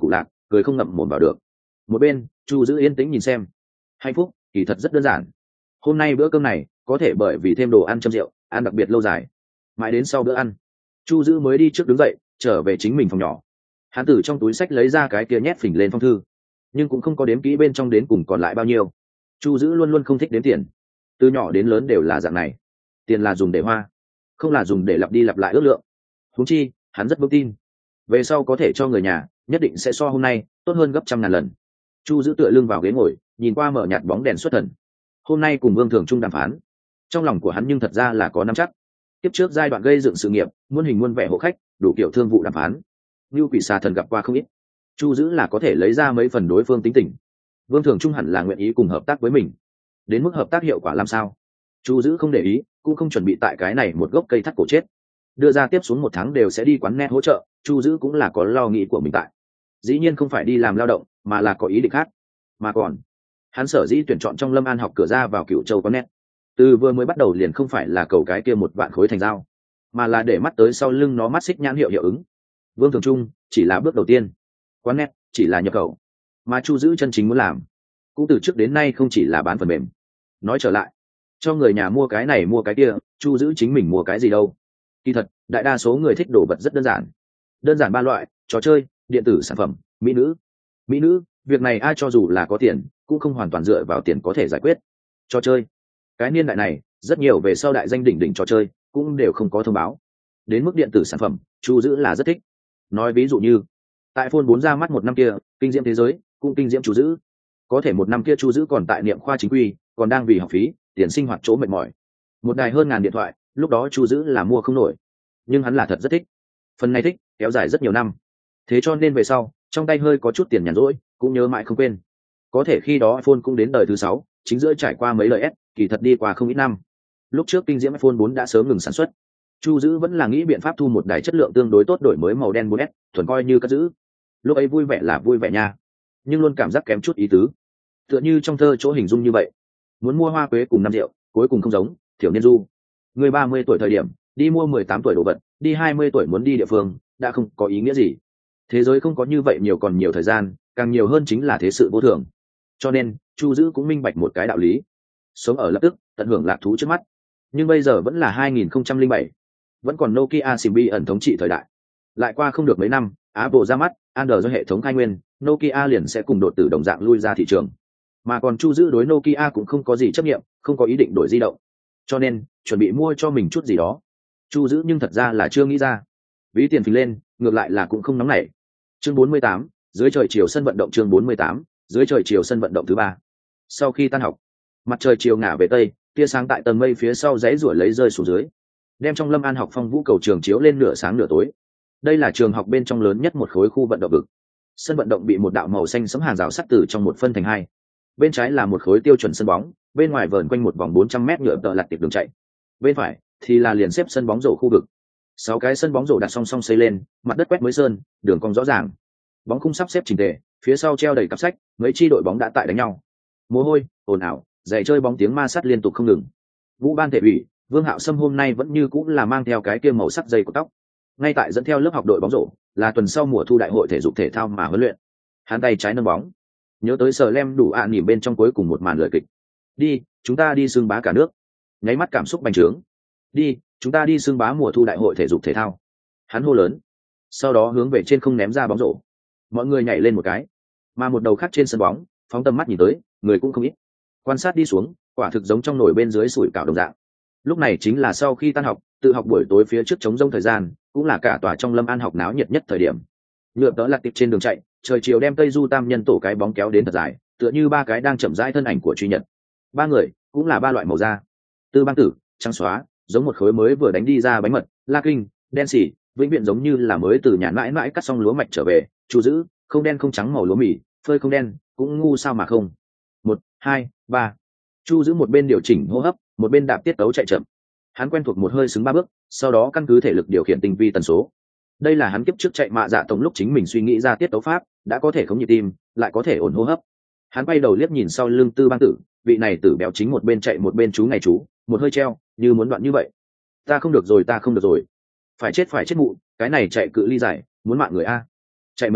Speaker 1: cười không ngậm mồm vào được. Một bên Chu Dữ yên tĩnh nhìn xem. Hạnh phúc kỳ thật rất đơn giản. Hôm nay bữa cơm này có thể bởi vì thêm đồ ăn châm rượu ăn đặc biệt lâu dài, mãi đến sau bữa ăn Chu Dữ mới đi trước đứng dậy trở về chính mình phòng nhỏ. Hắn từ trong túi sách lấy ra cái kia nhét phình lên phong thư, nhưng cũng không có đếm kỹ bên trong đến cùng còn lại bao nhiêu. Chu Dữ luôn luôn không thích đếm tiền, từ nhỏ đến lớn đều là dạng này. Tiền là dùng để hoa, không là dùng để lặp đi lặp lại ước lượng. Huống chi hắn rất vững tin về sau có thể cho người nhà nhất định sẽ so hôm nay tốt hơn gấp trăm ngàn lần. Chu Dữ tựa lưng vào ghế ngồi, nhìn qua mở nhạt bóng đèn xuất thần. Hôm nay cùng Vương Thường Trung đàm phán, trong lòng của hắn nhưng thật ra là có nắm chắc. Tiếp trước giai đoạn gây dựng sự nghiệp, muôn hình muôn vẻ hộ khách, đủ kiểu thương vụ đàm phán, như quỷ xà thần gặp qua không ít. Chu Dữ là có thể lấy ra mấy phần đối phương tính tình. Vương Thường Trung hẳn là nguyện ý cùng hợp tác với mình. Đến mức hợp tác hiệu quả làm sao, Chu Dữ không để ý, cũng không chuẩn bị tại cái này một gốc cây thắt cổ chết. Đưa ra tiếp xuống một tháng đều sẽ đi quán net hỗ trợ, Chu Dữ cũng là có lo nghĩ của mình tại. Dĩ nhiên không phải đi làm lao động, mà là có ý định khác. Mà còn, hắn sở dĩ tuyển chọn trong Lâm An học cửa ra vào Cửu Châu quán net, từ vừa mới bắt đầu liền không phải là cầu cái kia một vạn khối thành dao, mà là để mắt tới sau lưng nó mắt xích nhãn hiệu hiệu ứng. Vương Thường Trung chỉ là bước đầu tiên, quán net chỉ là nhập khẩu, mà Chu Dữ chân chính muốn làm cũng từ trước đến nay không chỉ là bán phần mềm. Nói trở lại, cho người nhà mua cái này mua cái kia, Chu Dữ chính mình mua cái gì đâu. Kỳ thật đại đa số người thích đồ vật rất đơn giản, đơn giản ba loại: trò chơi, điện tử sản phẩm, mỹ nữ. Mỹ nữ việc này ai cho dù là có tiền cũng không hoàn toàn dựa vào tiền có thể giải quyết. Trò chơi, cái niên đại này rất nhiều về sau đại danh đỉnh đỉnh trò chơi cũng đều không có thông báo. Đến mức điện tử sản phẩm, Chu Dữ là rất thích. Nói ví dụ như tại Phone bốn ra mắt một năm kia, kinh diễm thế giới cũng kinh diễm Chu Dữ. Có thể một năm kia Chu Dữ còn tại niệm khoa chính quy, còn đang vì học phí tiền sinh hoạt chỗ mệt mỏi. Một đài hơn ngàn điện thoại, lúc đó Chu Dữ là mua không nổi, nhưng hắn là thật rất thích. Phần này thích kéo dài rất nhiều năm, thế cho nên về sau trong tay hơi có chút tiền nhàn rỗi cũng nhớ mãi không quên. Có thể khi đó iPhone cũng đến đời thứ sáu, chính giữa trải qua mấy lời S, kỳ thật đi qua không ít năm. Lúc trước kinh diễm iPhone bốn đã sớm ngừng sản xuất, Chu Dữ vẫn là nghĩ biện pháp thu một đài chất lượng tương đối tốt đổi mới màu đen bốn S, thuần coi như cất giữ. Lúc ấy vui vẻ là vui vẻ nha, nhưng luôn cảm giác kém chút ý tứ. Tựa như trong thơ chỗ hình dung như vậy, muốn mua hoa quế cùng năm rượu, cuối cùng không giống Thiểu Niên Du. Người ba mươi tuổi thời điểm đi mua mười tám tuổi đồ vật, đi hai mươi tuổi muốn đi địa phương, đã không có ý nghĩa gì. Thế giới không có như vậy nhiều, còn nhiều thời gian, càng nhiều hơn chính là thế sự vô thường. Cho nên Chu Dữ cũng minh bạch một cái đạo lý: sống ở lập tức, tận hưởng lạc thú trước mắt. Nhưng bây giờ vẫn là hai nghìn không trăm lẻ bảy, vẫn còn Nokia Symbian thống trị thời đại. Lại qua không được mấy năm, Apple ra mắt, Android do hệ thống khai nguyên, Nokia liền sẽ cùng đột tử đồng dạng lui ra thị trường. Mà còn Chu Dữ đối Nokia cũng không có gì chấp nghiệm, không có ý định đổi di động, cho nên chuẩn bị mua cho mình chút gì đó. Chu Dữ nhưng thật ra là chưa nghĩ ra. Ví tiền phình lên, ngược lại là cũng không nóng nảy. Chương bốn mươi tám, dưới trời chiều sân vận động. Chương bốn mươi tám, dưới trời chiều sân vận động thứ ba. Sau khi tan học, mặt trời chiều ngả về tây, tia sáng tại tầng mây phía sau dãy ruổi lấy rơi xuống dưới, đem trong Lâm An học phong vũ cầu trường chiếu lên nửa sáng nửa tối. Đây là trường học bên trong lớn nhất một khối khu vận động vực. Sân vận động bị một đạo màu xanh sẫm hàng rào sắt từ trong một phân thành hai. Bên trái là một khối tiêu chuẩn sân bóng, bên ngoài vờn quanh một vòng bốn trăm mét nhựa tợ lặt tiệp đường chạy. Bên phải thì là liền xếp sân bóng rổ khu vực. Sáu cái sân bóng rổ đặt song song xây lên, mặt đất quét mới sơn, đường cong rõ ràng. Bóng khung sắp xếp chỉnh tề, phía sau treo đầy cặp sách, mấy chi đội bóng đã tại đánh nhau. Mồ hôi, ồn ào, giày chơi bóng tiếng ma sắt liên tục không ngừng. Vũ ban thể ủy, Vương Hạo Sâm hôm nay vẫn như cũng là mang theo cái kia màu sắc dây của tóc. Ngay tại dẫn theo lớp học đội bóng rổ, là tuần sau mùa thu đại hội thể dục thể thao mà huấn luyện. Hắn tay trái nâng bóng, nhớ tới sờ lem đủ ạ à nỉm bên trong cuối cùng một màn lời kịch. Đi, chúng ta đi xưng bá cả nước. Nháy mắt cảm xúc bành trướng. Đi, chúng ta đi xưng bá mùa thu đại hội thể dục thể thao. Hắn hô lớn, sau đó hướng về trên không ném ra bóng rổ. Mọi người nhảy lên một cái, mà một đầu khác trên sân bóng, phóng tầm mắt nhìn tới, người cũng không ít. Quan sát đi xuống, quả thực giống trong nồi bên dưới sủi cảo đồng dạng. Lúc này chính là sau khi tan học, tự học buổi tối phía trước chống rông thời gian, cũng là cả tòa trong Lâm An học náo nhiệt nhất thời điểm. Nhựa tợ lặt tiệp trên đường chạy, trời chiều đem Tây Du Tam nhân tổ cái bóng kéo đến thật dài, tựa như ba cái đang chậm rãi thân ảnh của truy nhật. Ba người cũng là ba loại màu da: Tư Bang Tử, trắng xóa, giống một khối mới vừa đánh đi ra bánh mật; La Kinh, đen xỉ, vĩnh viễn giống như là mới từ nhà mãi mãi cắt xong lúa mạch trở về; Chu Dữ, không đen không trắng màu lúa mì, phơi không đen, cũng ngu sao mà không. Một, hai, ba. Chu Dữ một bên điều chỉnh hô hấp, một bên đạp tiết tấu chạy chậm. Hắn quen thuộc một hơi xứng ba bước, sau đó căn cứ thể lực điều khiển tinh vi tần số. Đây là hắn kiếp trước chạy mạ dạ tổng lúc chính mình suy nghĩ ra tiết tấu pháp, đã có thể khống nhịp tim, lại có thể ổn hô hấp. Hắn quay đầu liếc nhìn sau lưng Tư Bang Tử, vị này tử béo chính một bên chạy một bên chú ngày chú, một hơi treo, như muốn đoạn như vậy. Ta không được rồi, ta không được rồi, phải chết phải chết mụ, cái này chạy cự ly dài, muốn mạng người a. Chạy mấy bước,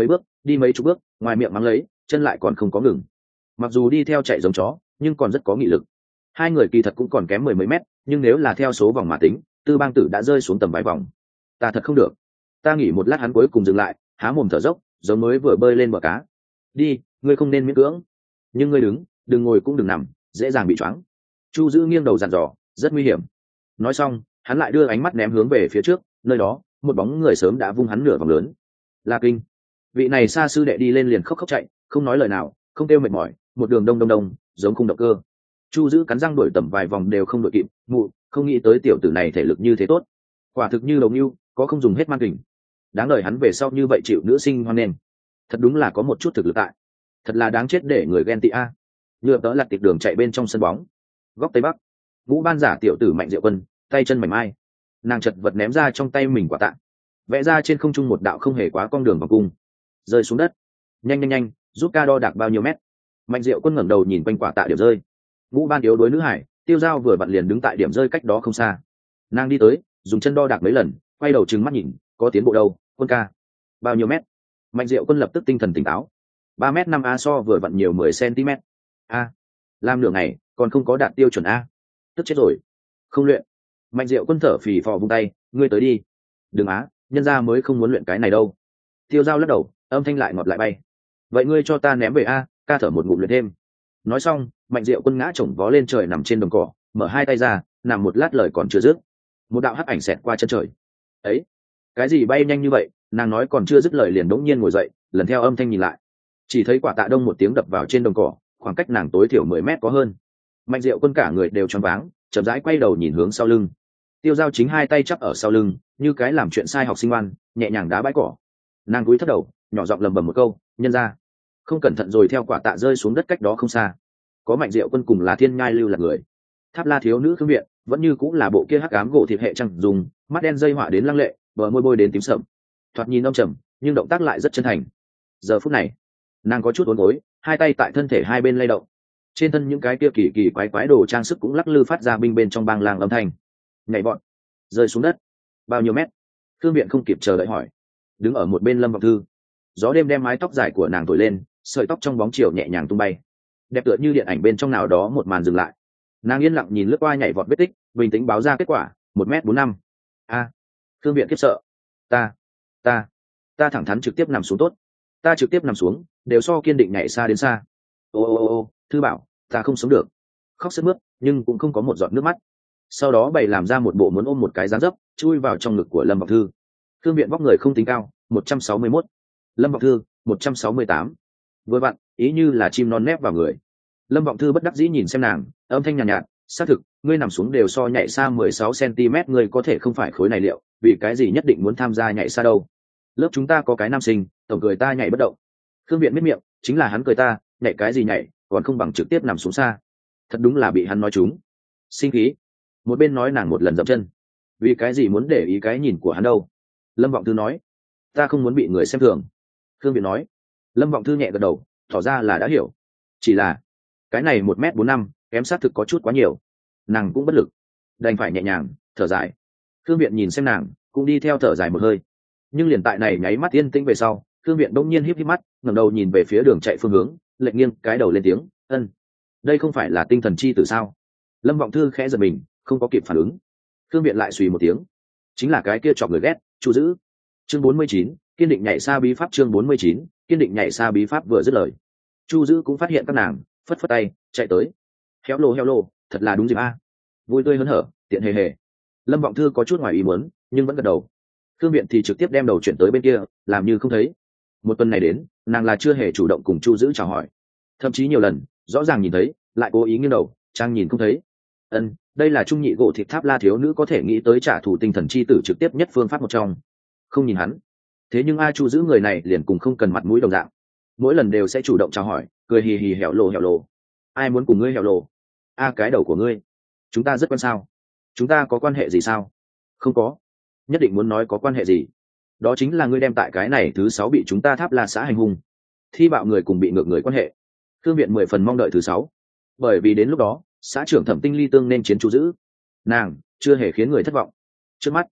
Speaker 1: đi mấy chục bước ngoài miệng mắng lấy, chân lại còn không có ngừng. Mặc dù đi theo chạy giống chó nhưng còn rất có nghị lực. Hai người kỳ thật cũng còn kém mười mấy mét, nhưng nếu là theo số vòng mà tính, Tư Bang Tử đã rơi xuống tầm vài vòng. Ta thật không được. Ta nghỉ một lát hắn cuối cùng dừng lại, há mồm thở dốc, giống mới vừa bơi lên bờ cá. Đi, ngươi không nên miễn cưỡng. Nhưng ngươi đứng, đừng ngồi cũng đừng nằm, dễ dàng bị choáng. Chu Dữ nghiêng đầu dặn dò, rất nguy hiểm. Nói xong, hắn lại đưa ánh mắt ném hướng về phía trước, nơi đó, một bóng người sớm đã vung hắn nửa vòng lớn. La Kinh. Vị này xa sư đệ đi lên liền khóc khóc chạy, không nói lời nào, không kêu mệt mỏi, một đường đông đông đông, giống khung động cơ. Chu Dữ cắn răng đuổi tầm vài vòng đều không đuổi kịp, mụ, không nghĩ tới tiểu tử này thể lực như thế tốt. Quả thực như đồng yêu, có không dùng hết man kình. Đáng đời hắn về sau như vậy chịu nữ sinh hoan nghênh. Thật đúng là có một chút thực lực tại. Thật là đáng chết để người ghen tị a. Nhựa tớ lật tịch đường chạy bên trong sân bóng. Góc tây bắc, Vũ Ban giả tiểu tử Mạnh Diệu Quân, tay chân mảnh mai. Nàng chật vật ném ra trong tay mình quả tạ. Vẽ ra trên không trung một đạo không hề quá con đường vòng cung. Rơi xuống đất. Nhanh nhanh nhanh, giúp ca đo đạc bao nhiêu mét. Mạnh Diệu Quân ngẩng đầu nhìn quanh quả tạ điểm rơi. Vũ Ban yếu đối nữ hải, Tiêu Giao vừa vặn liền đứng tại điểm rơi cách đó không xa. Nàng đi tới, dùng chân đo đạc mấy lần, quay đầu trừng mắt nhìn, có tiến bộ đâu, Quân ca? Bao nhiêu mét? Mạnh Diệu Quân lập tức tinh thần tỉnh táo. Ba mét năm a so vừa vặn nhiều mười cm. A, làm nửa ngày còn không có đạt tiêu chuẩn a. Tức chết rồi. Không luyện. Mạnh Diệu Quân thở phì phò vung tay, ngươi tới đi. Đừng á, nhân gia mới không muốn luyện cái này đâu. Tiêu Giao lắc đầu, âm thanh lại ngọt lại bay. Vậy ngươi cho ta ném về a, ca thở một ngụm luyện thêm. Nói xong, Mạnh Diệu Quân ngã chồng vó lên trời nằm trên đồng cỏ, mở hai tay ra, nằm một lát lời còn chưa dứt. Một đạo hắc ảnh xẹt qua chân trời. Ấy, cái gì bay nhanh như vậy? Nàng nói còn chưa dứt lời liền đống nhiên ngồi dậy, lần theo âm thanh nhìn lại, chỉ thấy quả tạ đông một tiếng đập vào trên đồng cỏ, khoảng cách nàng tối thiểu mười mét có hơn. Mạnh Diệu Quân cả người đều choáng váng, chậm rãi quay đầu nhìn hướng sau lưng. Tiêu Giao chính hai tay chắp ở sau lưng, như cái làm chuyện sai học sinh ngoan, nhẹ nhàng đá bãi cỏ. Nàng cúi thấp đầu, nhỏ giọng lầm bầm một câu, nhân ra. Không cẩn thận rồi theo quả tạ rơi xuống đất cách đó không xa. Có Mạnh Diệu Quân cùng là thiên nhai lưu là người. Tháp La thiếu nữ Khương Viện vẫn như cũng là bộ kia hắc ám gỗ thịt hệ trăng dùng, mắt đen dây họa đến lăng lệ, bờ môi bôi đến tím sậm. Thoạt nhìn âm trầm, nhưng động tác lại rất chân thành. Giờ phút này, nàng có chút uốn gối, hai tay tại thân thể hai bên lay động. Trên thân những cái kia kỳ kỳ quái quái đồ trang sức cũng lắc lư phát ra binh bên trong bang lang âm thanh. Nhảy bọn, rơi xuống đất. Bao nhiêu mét? Khương Viện không kịp chờ đợi hỏi. Đứng ở một bên Lâm Vọng Thư. Gió đêm đem mái tóc dài của nàng thổi lên, sợi tóc trong bóng chiều nhẹ nhàng tung bay. Đẹp tựa như điện ảnh bên trong nào đó một màn dừng lại. Nàng yên lặng nhìn lướt qua nhảy vọt vết tích, bình tĩnh báo ra kết quả, một mét bốn năm. A. Khương Viện khiếp sợ. Ta, ta, ta thẳng thắn trực tiếp nằm xuống tốt. Ta trực tiếp nằm xuống, đều so kiên định nhảy xa đến xa. Ô ô ô ô, Thư bảo, ta không sống được. Khóc sướt mướt, nhưng cũng không có một giọt nước mắt. Sau đó bày làm ra một bộ muốn ôm một cái dáng dấp, chui vào trong ngực của Lâm Vọng Thư. Khương Viện vóc người không tính cao, một trăm sáu mươi mốt. Lâm Vọng Thư, một trăm sáu mươi tám. Vừa vặn, ý như là chim non nép vào người. Lâm Vọng Thư bất đắc dĩ nhìn xem nàng, âm thanh nhàn nhạt, nhạt, xác thực, ngươi nằm xuống đều so nhảy xa mười sáu xăng-ti-mét, ngươi có thể không phải khối này liệu, vì cái gì nhất định muốn tham gia nhảy xa đâu? Lớp chúng ta có cái nam sinh, tổng cười ta nhảy bất động. Khương Viện miết miệng, chính là hắn cười ta, nhảy cái gì nhảy, còn không bằng trực tiếp nằm xuống xa. Thật đúng là bị hắn nói trúng. Sinh khí. Một bên nói nàng một lần dậm chân. Vì cái gì muốn để ý cái nhìn của hắn đâu? Lâm Vọng Thư nói, ta không muốn bị người xem thường. Khương Viện nói. Lâm Vọng Thư nhẹ gật đầu, tỏ ra là đã hiểu. Chỉ là cái này một mét bốn năm, kém xác thực có chút quá nhiều. Nàng cũng bất lực, đành phải nhẹ nhàng thở dài. Khương Viện nhìn xem nàng, cũng đi theo thở dài một hơi. Nhưng liền tại này nháy mắt yên tĩnh về sau, Khương Viện đông nhiên híp híp mắt, ngẩng đầu nhìn về phía đường chạy phương hướng, lệch nghiêng cái đầu lên tiếng, ân, đây không phải là tinh thần chi tử sao? Lâm Vọng Thư khẽ giật mình, không có kịp phản ứng. Khương Viện lại suy một tiếng, chính là cái kia chọc người ghét, Chu Dữ. Chương bốn mươi chín, kiên định nhảy xa bí pháp. Chương bốn mươi chín, kiên định nhảy xa bí pháp. Vừa dứt lời, Chu Dữ cũng phát hiện các nàng, phất phất tay, chạy tới. Héo lô héo lô, thật là đúng dịp a. Vui tươi hớn hở, tiện hề hề. Lâm Vọng Thư có chút ngoài ý muốn, nhưng vẫn gật đầu. Khương Viện thì trực tiếp đem đầu chuyển tới bên kia, làm như không thấy. Một tuần này đến, nàng là chưa hề chủ động cùng Chu Dữ chào hỏi, thậm chí nhiều lần rõ ràng nhìn thấy, lại cố ý nghiêng đầu, trang nhìn không thấy. Ân, đây là trung nhị gỗ thịt Tháp La thiếu nữ có thể nghĩ tới trả thù tinh thần chi tử trực tiếp nhất phương pháp một trong. Không nhìn hắn, thế nhưng a Chu Dữ người này liền cùng không cần mặt mũi đồng dạng, mỗi lần đều sẽ chủ động chào hỏi, cười hì hì hẻo lồ hẻo lồ. Ai muốn cùng ngươi hẻo lồ? A cái đầu của ngươi, chúng ta rất quen sao? Chúng ta có quan hệ gì sao? Không có. Nhất định muốn nói có quan hệ gì? Đó chính là ngươi đem tại cái này thứ sáu bị chúng ta Tháp La xã hành hung, thi bạo người cùng bị ngược người quan hệ. Thương Viện mười phần mong đợi thứ sáu, bởi vì đến lúc đó xã trưởng Thẩm Tinh Ly tương nên chiến Chu Dữ, nàng chưa hề khiến người thất vọng. Trước mắt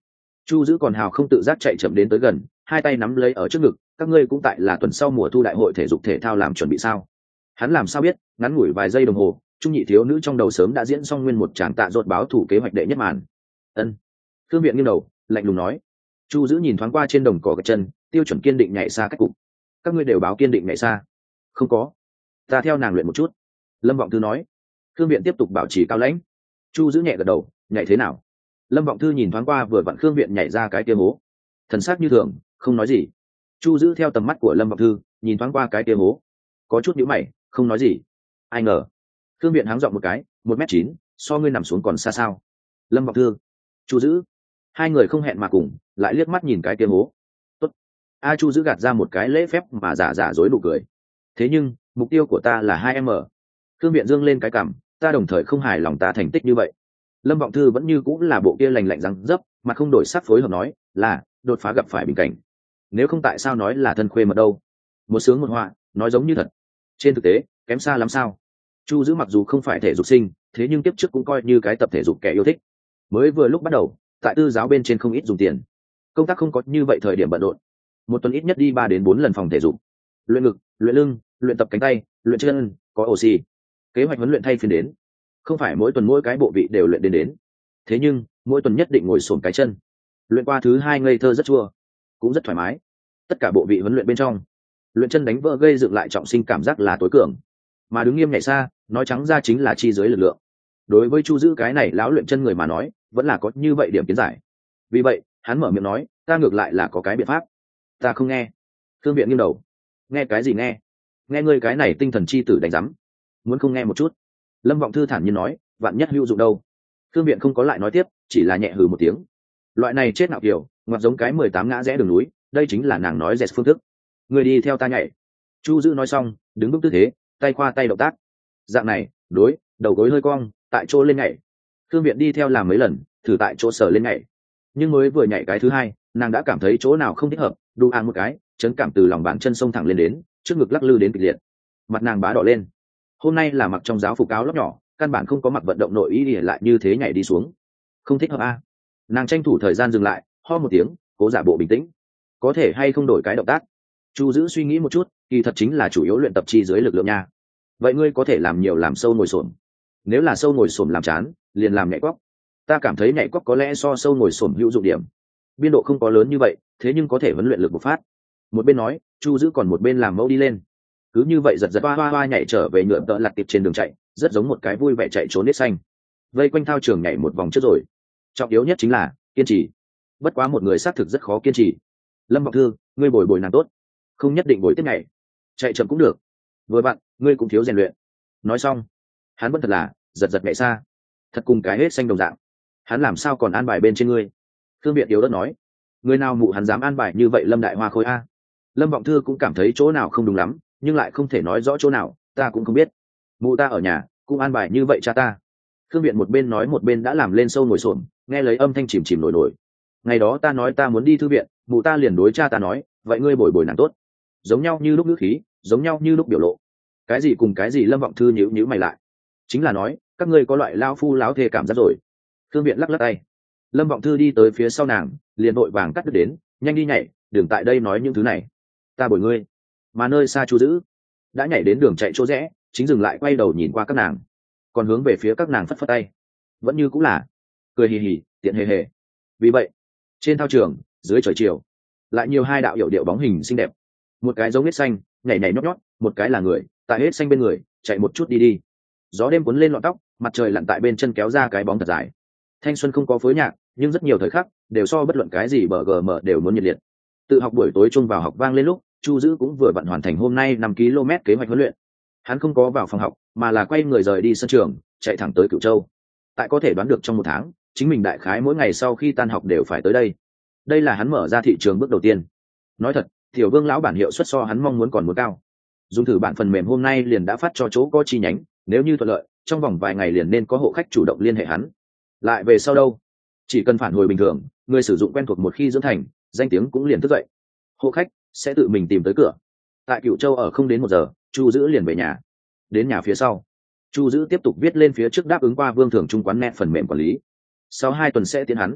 Speaker 1: Chu Dữ còn hào không tự giác chạy chậm đến tới gần, hai tay nắm lấy ở trước ngực. Các ngươi cũng tại là tuần sau mùa thu đại hội thể dục thể thao làm chuẩn bị sao? Hắn làm sao biết? Ngắn ngủi vài giây đồng hồ, trung nhị thiếu nữ trong đầu sớm đã diễn xong nguyên một tràng tạ dột báo thủ kế hoạch đệ nhất màn. Ân. Thương viện nghiêng đầu, lạnh lùng nói. Chu Dữ nhìn thoáng qua trên đồng cỏ gạch chân, tiêu chuẩn kiên định nhảy xa cách cục. Các ngươi đều báo kiên định nhảy xa. Không có. Ta theo nàng luyện một chút. Lâm Vọng Thư nói. Thương viện tiếp tục bảo trì cao lãnh. Chu Dữ nhẹ gật đầu, nhảy thế nào? Lâm Vọng Thư nhìn thoáng qua vừa vặn Khương Viện nhảy ra cái kia hố, thần sắc như thường, không nói gì. Chu Dữ theo tầm mắt của Lâm Vọng Thư nhìn thoáng qua cái kia hố, có chút nhíu mày, không nói gì. Ai ngờ Khương Viện háng giọng một cái, một mét chín, so ngươi nằm xuống còn xa sao? Lâm Vọng Thư, Chu Dữ, hai người không hẹn mà cùng, lại liếc mắt nhìn cái kia hố. Tốt. A Chu Dữ gạt ra một cái lễ phép mà giả giả dối nụ cười. Thế nhưng mục tiêu của ta là hai m. Khương Viện dương lên cái cằm, ta đồng thời không hài lòng ta thành tích như vậy. Lâm Vọng Thư vẫn như cũng là bộ kia lành lạnh răng dấp, mà không đổi sắc phối hợp nói là đột phá gặp phải bình cảnh. Nếu không tại sao nói là thân khuê mật đâu? Một sướng một họa, nói giống như thật. Trên thực tế, kém xa lắm sao? Chu Dữ mặc dù không phải thể dục sinh, thế nhưng tiếp trước cũng coi như cái tập thể dục kẻ yêu thích. Mới vừa lúc bắt đầu, tại tư giáo bên trên không ít dùng tiền. Công tác không có như vậy thời điểm bận rộn. Một tuần ít nhất đi ba đến bốn lần phòng thể dục. Luyện ngực, luyện lưng, luyện tập cánh tay, luyện chân, có oxy. Kế hoạch huấn luyện thay phiên đến. Không phải mỗi tuần mỗi cái bộ vị đều luyện đến đến. Thế nhưng, mỗi tuần nhất định ngồi xổm cái chân. Luyện qua thứ hai ngây thơ rất chua, cũng rất thoải mái. Tất cả bộ vị huấn luyện bên trong, luyện chân đánh vỡ gây dựng lại trọng sinh cảm giác là tối cường, mà đứng nghiêm nhảy xa, nói trắng ra chính là chi dưới lực lượng. Đối với Chu Dữ cái này lão luyện chân người mà nói, vẫn là có như vậy điểm kiến giải. Vì vậy, hắn mở miệng nói, ta ngược lại là có cái biện pháp. Ta không nghe. Thương Viện nghiêng đầu. Nghe cái gì nghe? Nghe ngươi cái này tinh thần chi tử đánh rắm. Muốn không nghe một chút? Lâm Vọng Thư thản nhiên nói, vạn nhất hữu dụng đâu. Thương Viện không có lại nói tiếp, chỉ là nhẹ hừ một tiếng. Loại này chết nạo kiểu, ngoặt giống cái mười tám ngã rẽ đường núi, đây chính là nàng nói dẹt phương thức. Người đi theo ta nhảy. Chu Dữ nói xong, đứng vững tư thế, tay qua tay động tác. Dạng này, đối, đầu gối hơi cong, tại chỗ lên nhảy. Thương Viện đi theo làm mấy lần, thử tại chỗ sở lên nhảy. Nhưng mới vừa nhảy cái thứ hai, nàng đã cảm thấy chỗ nào không thích hợp, đu an một cái, chấn cảm từ lòng bàn chân sông thẳng lên đến, trước ngực lắc lư đến kịch liệt. Mặt nàng bá đỏ lên. Hôm nay là mặc trong giáo phục áo lót nhỏ, căn bản không có mặc vận động nội y để lại như thế nhảy đi xuống. Không thích hợp a. Nàng tranh thủ thời gian dừng lại, ho một tiếng, cố giả bộ bình tĩnh. Có thể hay không đổi cái động tác? Chu Dữ suy nghĩ một chút, kỳ thật chính là chủ yếu luyện tập chi dưới lực lượng nha. Vậy ngươi có thể làm nhiều làm sâu ngồi xổm. Nếu là sâu ngồi xổm làm chán, liền làm nhảy quóc. Ta cảm thấy nhảy quóc có lẽ so sâu ngồi xổm hữu dụng điểm. Biên độ không có lớn như vậy, thế nhưng có thể huấn luyện lực bộc phát. Một bên nói, Chu Dữ còn một bên làm mẫu đi lên. Cứ như vậy giật giật hoa hoa hoa nhảy trở về nhựa tợ lặt tiệp trên đường chạy, rất giống một cái vui vẻ chạy trốn nết xanh. Vây quanh thao trường nhảy một vòng trước rồi. Trọng yếu nhất chính là kiên trì. Bất quá một người xác thực rất khó kiên trì. Lâm Vọng Thư, ngươi bồi bồi nàng tốt, không nhất định bồi tiếp nhảy, chạy chậm cũng được. Với bạn, ngươi cũng thiếu rèn luyện. Nói xong, hắn vẫn thật là giật giật nhảy xa, thật cùng cái hết xanh đồng dạng. Hắn làm sao còn an bài bên trên ngươi? Thương Viện yếu đất nói, người nào mụ hắn dám an bài như vậy Lâm Đại Hoa khôi a? Lâm Vọng Thư cũng cảm thấy chỗ nào không đúng lắm, nhưng lại không thể nói rõ chỗ nào, ta cũng không biết. Mụ ta ở nhà cũng an bài như vậy cha ta. Thương Viện một bên nói một bên đã làm lên sâu ngồi xổm, nghe lấy âm thanh chìm chìm nổi nổi. Ngày đó ta nói ta muốn đi thư viện, mụ ta liền đối cha ta nói, vậy ngươi bồi bồi nàng tốt. Giống nhau như lúc ngữ khí, giống nhau như lúc biểu lộ. Cái gì cùng cái gì? Lâm Vọng Thư nhíu nhíu mày lại. Chính là nói, các ngươi có loại lao phu láo thề cảm giác rồi. Thương Viện lắc lắc tay. Lâm Vọng Thư đi tới phía sau nàng, liền vội vàng cắt đứt đến, nhanh đi nhảy, đừng tại đây nói những thứ này. Ta bồi ngươi. Mà nơi xa Chu Dữ đã nhảy đến đường chạy chỗ rẽ, chính dừng lại quay đầu nhìn qua các nàng, còn hướng về phía các nàng phất phất tay, vẫn như cũng là cười hì hì, tiện hề hề. Vì vậy, trên thao trường, dưới trời chiều, lại nhiều hai đạo hiệu điệu bóng hình xinh đẹp. Một cái giống hết xanh, nhảy nhảy nhót nhót, một cái là người, tại hết xanh bên người, chạy một chút đi đi. Gió đêm cuốn lên lọn tóc, mặt trời lặn tại bên chân kéo ra cái bóng thật dài. Thanh xuân không có phối nhạc, nhưng rất nhiều thời khắc đều so bất luận cái gì bờ gm đều muốn nhiệt liệt. Tự học buổi tối chung vào học vang lên lúc, Chu Dữ cũng vừa vặn hoàn thành hôm nay năm ki lô mét kế hoạch huấn luyện. Hắn không có vào phòng học, mà là quay người rời đi sân trường, chạy thẳng tới Cửu Châu. Tại có thể đoán được trong một tháng, chính mình đại khái mỗi ngày sau khi tan học đều phải tới đây. Đây là hắn mở ra thị trường bước đầu tiên. Nói thật, Tiểu Vương lão bản hiệu suất so hắn mong muốn còn muốn cao. Dùng thử bản phần mềm hôm nay liền đã phát cho chỗ có chi nhánh, nếu như thuận lợi, trong vòng vài ngày liền nên có hộ khách chủ động liên hệ hắn. Lại về sau đâu? Chỉ cần phản hồi bình thường, người sử dụng quen thuộc một khi dưỡng thành, danh tiếng cũng liền thức dậy. Hộ khách sẽ tự mình tìm tới cửa. Tại Cửu Châu ở không đến một giờ, Chu Dữ liền về nhà. Đến nhà phía sau, Chu Dữ tiếp tục viết lên phía trước đáp ứng qua Vương Thường Trung quán net phần mềm quản lý. Sau hai tuần sẽ tiến hắn.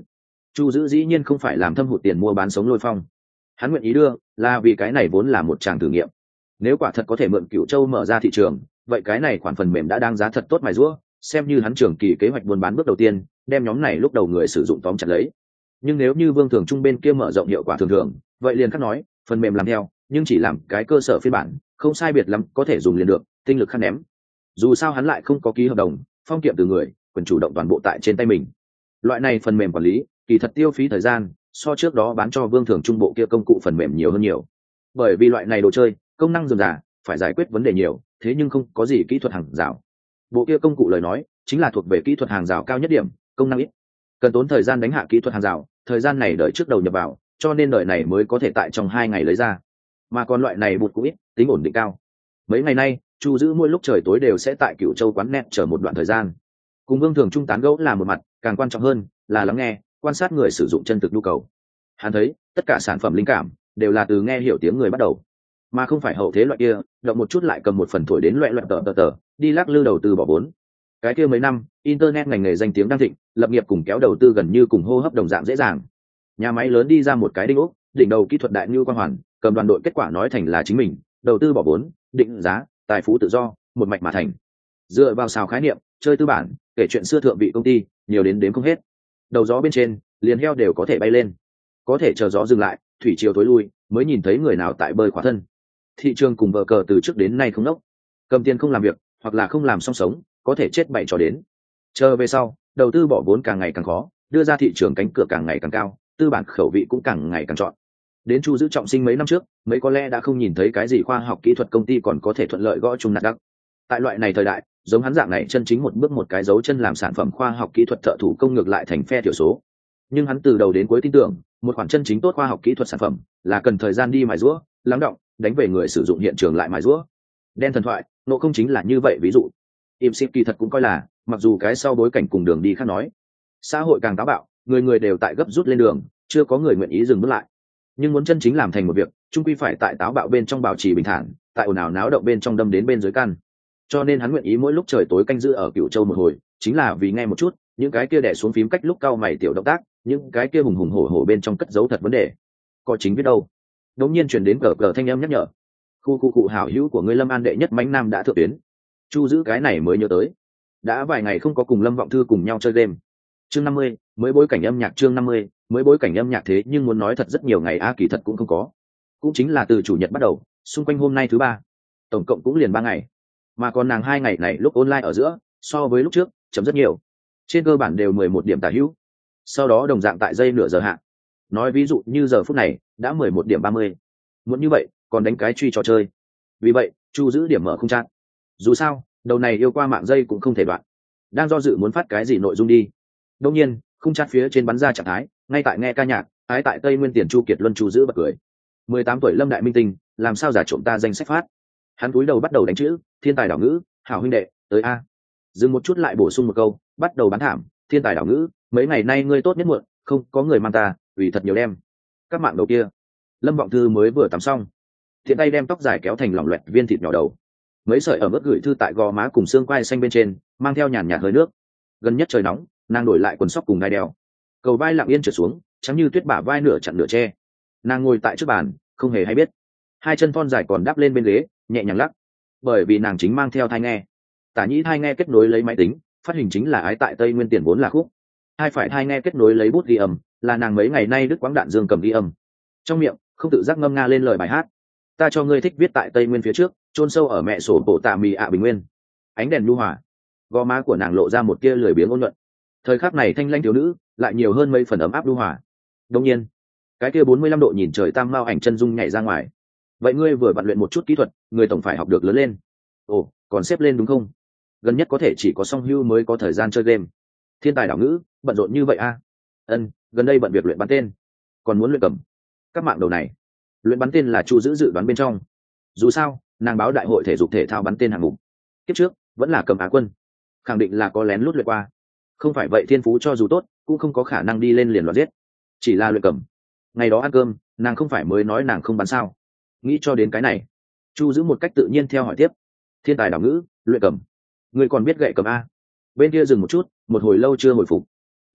Speaker 1: Chu Dữ dĩ nhiên không phải làm thâm hụt tiền mua bán sống Lôi Phong, hắn nguyện ý đưa là vì cái này vốn là một tràng thử nghiệm. Nếu quả thật có thể mượn Cửu Châu mở ra thị trường, vậy cái này khoản phần mềm đã đáng giá thật tốt mài giũa, xem như hắn trưởng kỳ kế hoạch buôn bán bước đầu tiên, đem nhóm này lúc đầu người sử dụng tóm chặt lấy. Nhưng nếu như Vương Thường Trung bên kia mở rộng hiệu quả thường thường, vậy liền khác nói, phần mềm làm theo, nhưng chỉ làm cái cơ sở phiên bản, không sai biệt lắm có thể dùng liền được, tinh lực khăn ném. Dù sao hắn lại không có ký hợp đồng, phong kiệm từ người, quyền chủ động toàn bộ tại trên tay mình. Loại này phần mềm quản lý, kỳ thật tiêu phí thời gian, so trước đó bán cho Vương Thường Trung bộ kia công cụ phần mềm nhiều hơn nhiều. Bởi vì loại này đồ chơi, công năng rườm rà, phải giải quyết vấn đề nhiều, thế nhưng không có gì kỹ thuật hàng rào. Bộ kia công cụ lời nói, chính là thuộc về kỹ thuật hàng rào cao nhất điểm, công năng ít, cần tốn thời gian đánh hạ kỹ thuật hàng rào, thời gian này đợi trước đầu nhập vào, cho nên đợi này mới có thể tại trong hai ngày lấy ra. Mà còn loại này bụt cũng ít, tính ổn định cao. Mấy ngày nay, Chu Dữ mỗi lúc trời tối đều sẽ tại Cửu Châu quán net chờ một đoạn thời gian. Cùng Vương Thường Trung tán gẫu là một mặt, càng quan trọng hơn là lắng nghe, quan sát người sử dụng chân thực nhu cầu. Hắn thấy, tất cả sản phẩm linh cảm đều là từ nghe hiểu tiếng người bắt đầu, mà không phải hậu thế loại kia, động một chút lại cầm một phần thổi đến loẹ loẹt tờ tờ tờ, đi lắc lư đầu tư bỏ vốn. Cái kia mấy năm, internet ngành nghề danh tiếng đang thịnh, lập nghiệp cùng kéo đầu tư gần như cùng hô hấp đồng dạng dễ dàng. Nhà máy lớn đi ra một cái đinh ốc, đỉnh đầu kỹ thuật đại như quang hoàn, cầm đoàn đội kết quả nói thành là chính mình, đầu tư bỏ vốn, định giá, tài phú tự do, một mạch mà thành. Dựa vào xào khái niệm, chơi tư bản, kể chuyện xưa thượng vị công ty, nhiều đến đếm không hết. Đầu gió bên trên, liền heo đều có thể bay lên. Có thể chờ gió dừng lại, thủy triều tối lui, mới nhìn thấy người nào tại bơi khóa thân. Thị trường cùng vợ cờ từ trước đến nay không nốc, cầm tiền không làm việc, hoặc là không làm song sống, có thể chết bảy cho đến. Chờ về sau, đầu tư bỏ vốn càng ngày càng khó, đưa ra thị trường cánh cửa càng ngày càng cao, tư bản khẩu vị cũng càng ngày càng chọn. Đến Chu Dữ trọng sinh mấy năm trước, mấy có lẽ đã không nhìn thấy cái gì khoa học kỹ thuật công ty còn có thể thuận lợi gõ chung nạt đắc. Tại loại này thời đại, giống hắn dạng này chân chính một bước một cái dấu chân làm sản phẩm khoa học kỹ thuật thợ thủ công ngược lại thành phe thiểu số. Nhưng hắn từ đầu đến cuối tin tưởng, một khoản chân chính tốt khoa học kỹ thuật sản phẩm là cần thời gian đi mài giũa, lắng đọng, đánh về người sử dụng hiện trường lại mài giũa. Đen thần thoại, nộ không chính là như vậy ví dụ. Im Sip kỳ thật cũng coi là, mặc dù cái sau bối cảnh cùng đường đi khác nói, xã hội càng táo bạo, người người đều tại gấp rút lên đường, chưa có người nguyện ý dừng bước lại. Nhưng muốn chân chính làm thành một việc, chung quy phải tại táo bạo bên trong bảo trì bình thản, tại ồn ào náo động bên trong đâm đến bên dưới căn. Cho nên hắn nguyện ý mỗi lúc trời tối canh giữ ở Cửu Châu một hồi, chính là vì nghe một chút những cái kia đè xuống phím cách lúc cao mày tiểu động tác, những cái kia hùng hùng hổ hổ bên trong cất giấu thật vấn đề. Có chính biết đâu. Đột nhiên truyền đến cờ cờ thanh âm nhắc nhở. Khu khu cụ hảo hữu của ngươi Lâm An đệ nhất mãnh nam đã thượng tuyến. Chu Dữ cái này mới nhớ tới, đã vài ngày không có cùng Lâm Vọng Thư cùng nhau chơi game. Chương năm mươi, mới bối cảnh âm nhạc chương năm mươi, mới bối cảnh âm nhạc thế nhưng muốn nói thật rất nhiều ngày a kỳ thật cũng không có. Cũng chính là từ chủ nhật bắt đầu, xung quanh hôm nay thứ ba, tổng cộng cũng liền ba ngày. Mà còn nàng hai ngày này lúc online ở giữa, so với lúc trước, chấm rất nhiều. Trên cơ bản đều mười một điểm tả hữu. Sau đó đồng dạng tại giây nửa giờ hạ. Nói ví dụ như giờ phút này, đã mười một điểm ba mươi. Muốn như vậy, còn đánh cái truy trò chơi. Vì vậy, Chu Dữ điểm mở không chặn. Dù sao, đầu này yêu qua mạng dây cũng không thể đoạn. Đang do dự muốn phát cái gì nội dung đi. Đương nhiên, không chat phía trên bắn ra trạng thái, ngay tại nghe ca nhạc, ái tại Tây Nguyên Tiền Chu Kiệt Luân Chu Dữ bật cười. mười tám tuổi Lâm Đại Minh Tinh, làm sao giả trộm ta danh sách phát. Hắn cúi đầu bắt đầu đánh chữ, thiên tài đảo ngữ, hảo huynh đệ, tới a. Dừng một chút lại bổ sung một câu, bắt đầu bán thảm, thiên tài đảo ngữ, mấy ngày nay ngươi tốt nhất muộn, không có người mang ta, ủy thật nhiều đem. Các mạng đầu kia. Lâm Vọng Thư mới vừa tắm xong, thiện tay đem tóc dài kéo thành lỏng loẹt viên thịt nhỏ đầu. Mấy sợi ở mức gửi thư tại gò má cùng xương quai xanh bên trên, mang theo nhàn nhạt hơi nước. Gần nhất trời nóng, nàng đổi lại quần sóc cùng đai đeo. Cầu vai lặng yên trượt xuống, trắng như tuyết bả vai nửa chặn nửa che. Nàng ngồi tại trước bàn, không hề hay biết. Hai chân thon dài còn đắp lên bên ghế, nhẹ nhàng lắc. Bởi vì nàng chính mang theo thai nghe. Tả nhĩ thai nghe kết nối lấy máy tính, phát hình chính là ái tại Tây Nguyên Tiền vốn là khúc. Hai phải thai nghe kết nối lấy bút ghi âm, là nàng mấy ngày nay đứt quãng đạn dương cầm ghi âm. Trong miệng, không tự giác ngâm nga lên lời bài hát. Ta cho ngươi thích viết tại Tây Nguyên phía trước, chôn sâu ở mẹ sổ bộ tạ mì ạ bình nguyên. Ánh đèn nhu hòa, gò má của nàng lộ ra một tia lười biếng ôn nhuận. Thời khắc này thanh lãnh thiếu nữ, lại nhiều hơn mấy phần ấm áp nhu hòa. Đương nhiên, cái kia bốn mươi lăm độ nhìn trời tam mao ảnh chân dung nhảy ra ngoài. Vậy ngươi vừa vận luyện một chút kỹ thuật, người tổng phải học được lớn lên. Ồ, còn xếp lên đúng không? Gần nhất có thể chỉ có song hưu mới có thời gian chơi game. Thiên tài đảo ngữ, bận rộn như vậy a? À? Ân, gần đây bận việc luyện bắn tên, còn muốn luyện cầm. Các mạng đầu này, luyện bắn tên là Chu Dữ dự đoán bên trong. Dù sao, nàng báo đại hội thể dục thể thao bắn tên hạng mục. Kiếp trước vẫn là cầm á quân, khẳng định là có lén lút luyện qua. Không phải vậy thiên phú cho dù tốt, cũng không có khả năng đi lên liền loạt giết. Chỉ là luyện cầm. Ngày đó ăn cơm, nàng không phải mới nói nàng không bắn sao? Nghĩ cho đến cái này, Chu Dữ một cách tự nhiên theo hỏi tiếp. Thiên tài đảo ngữ, luyện cầm, người còn biết gậy cầm a? Bên kia dừng một chút, một hồi lâu chưa hồi phục.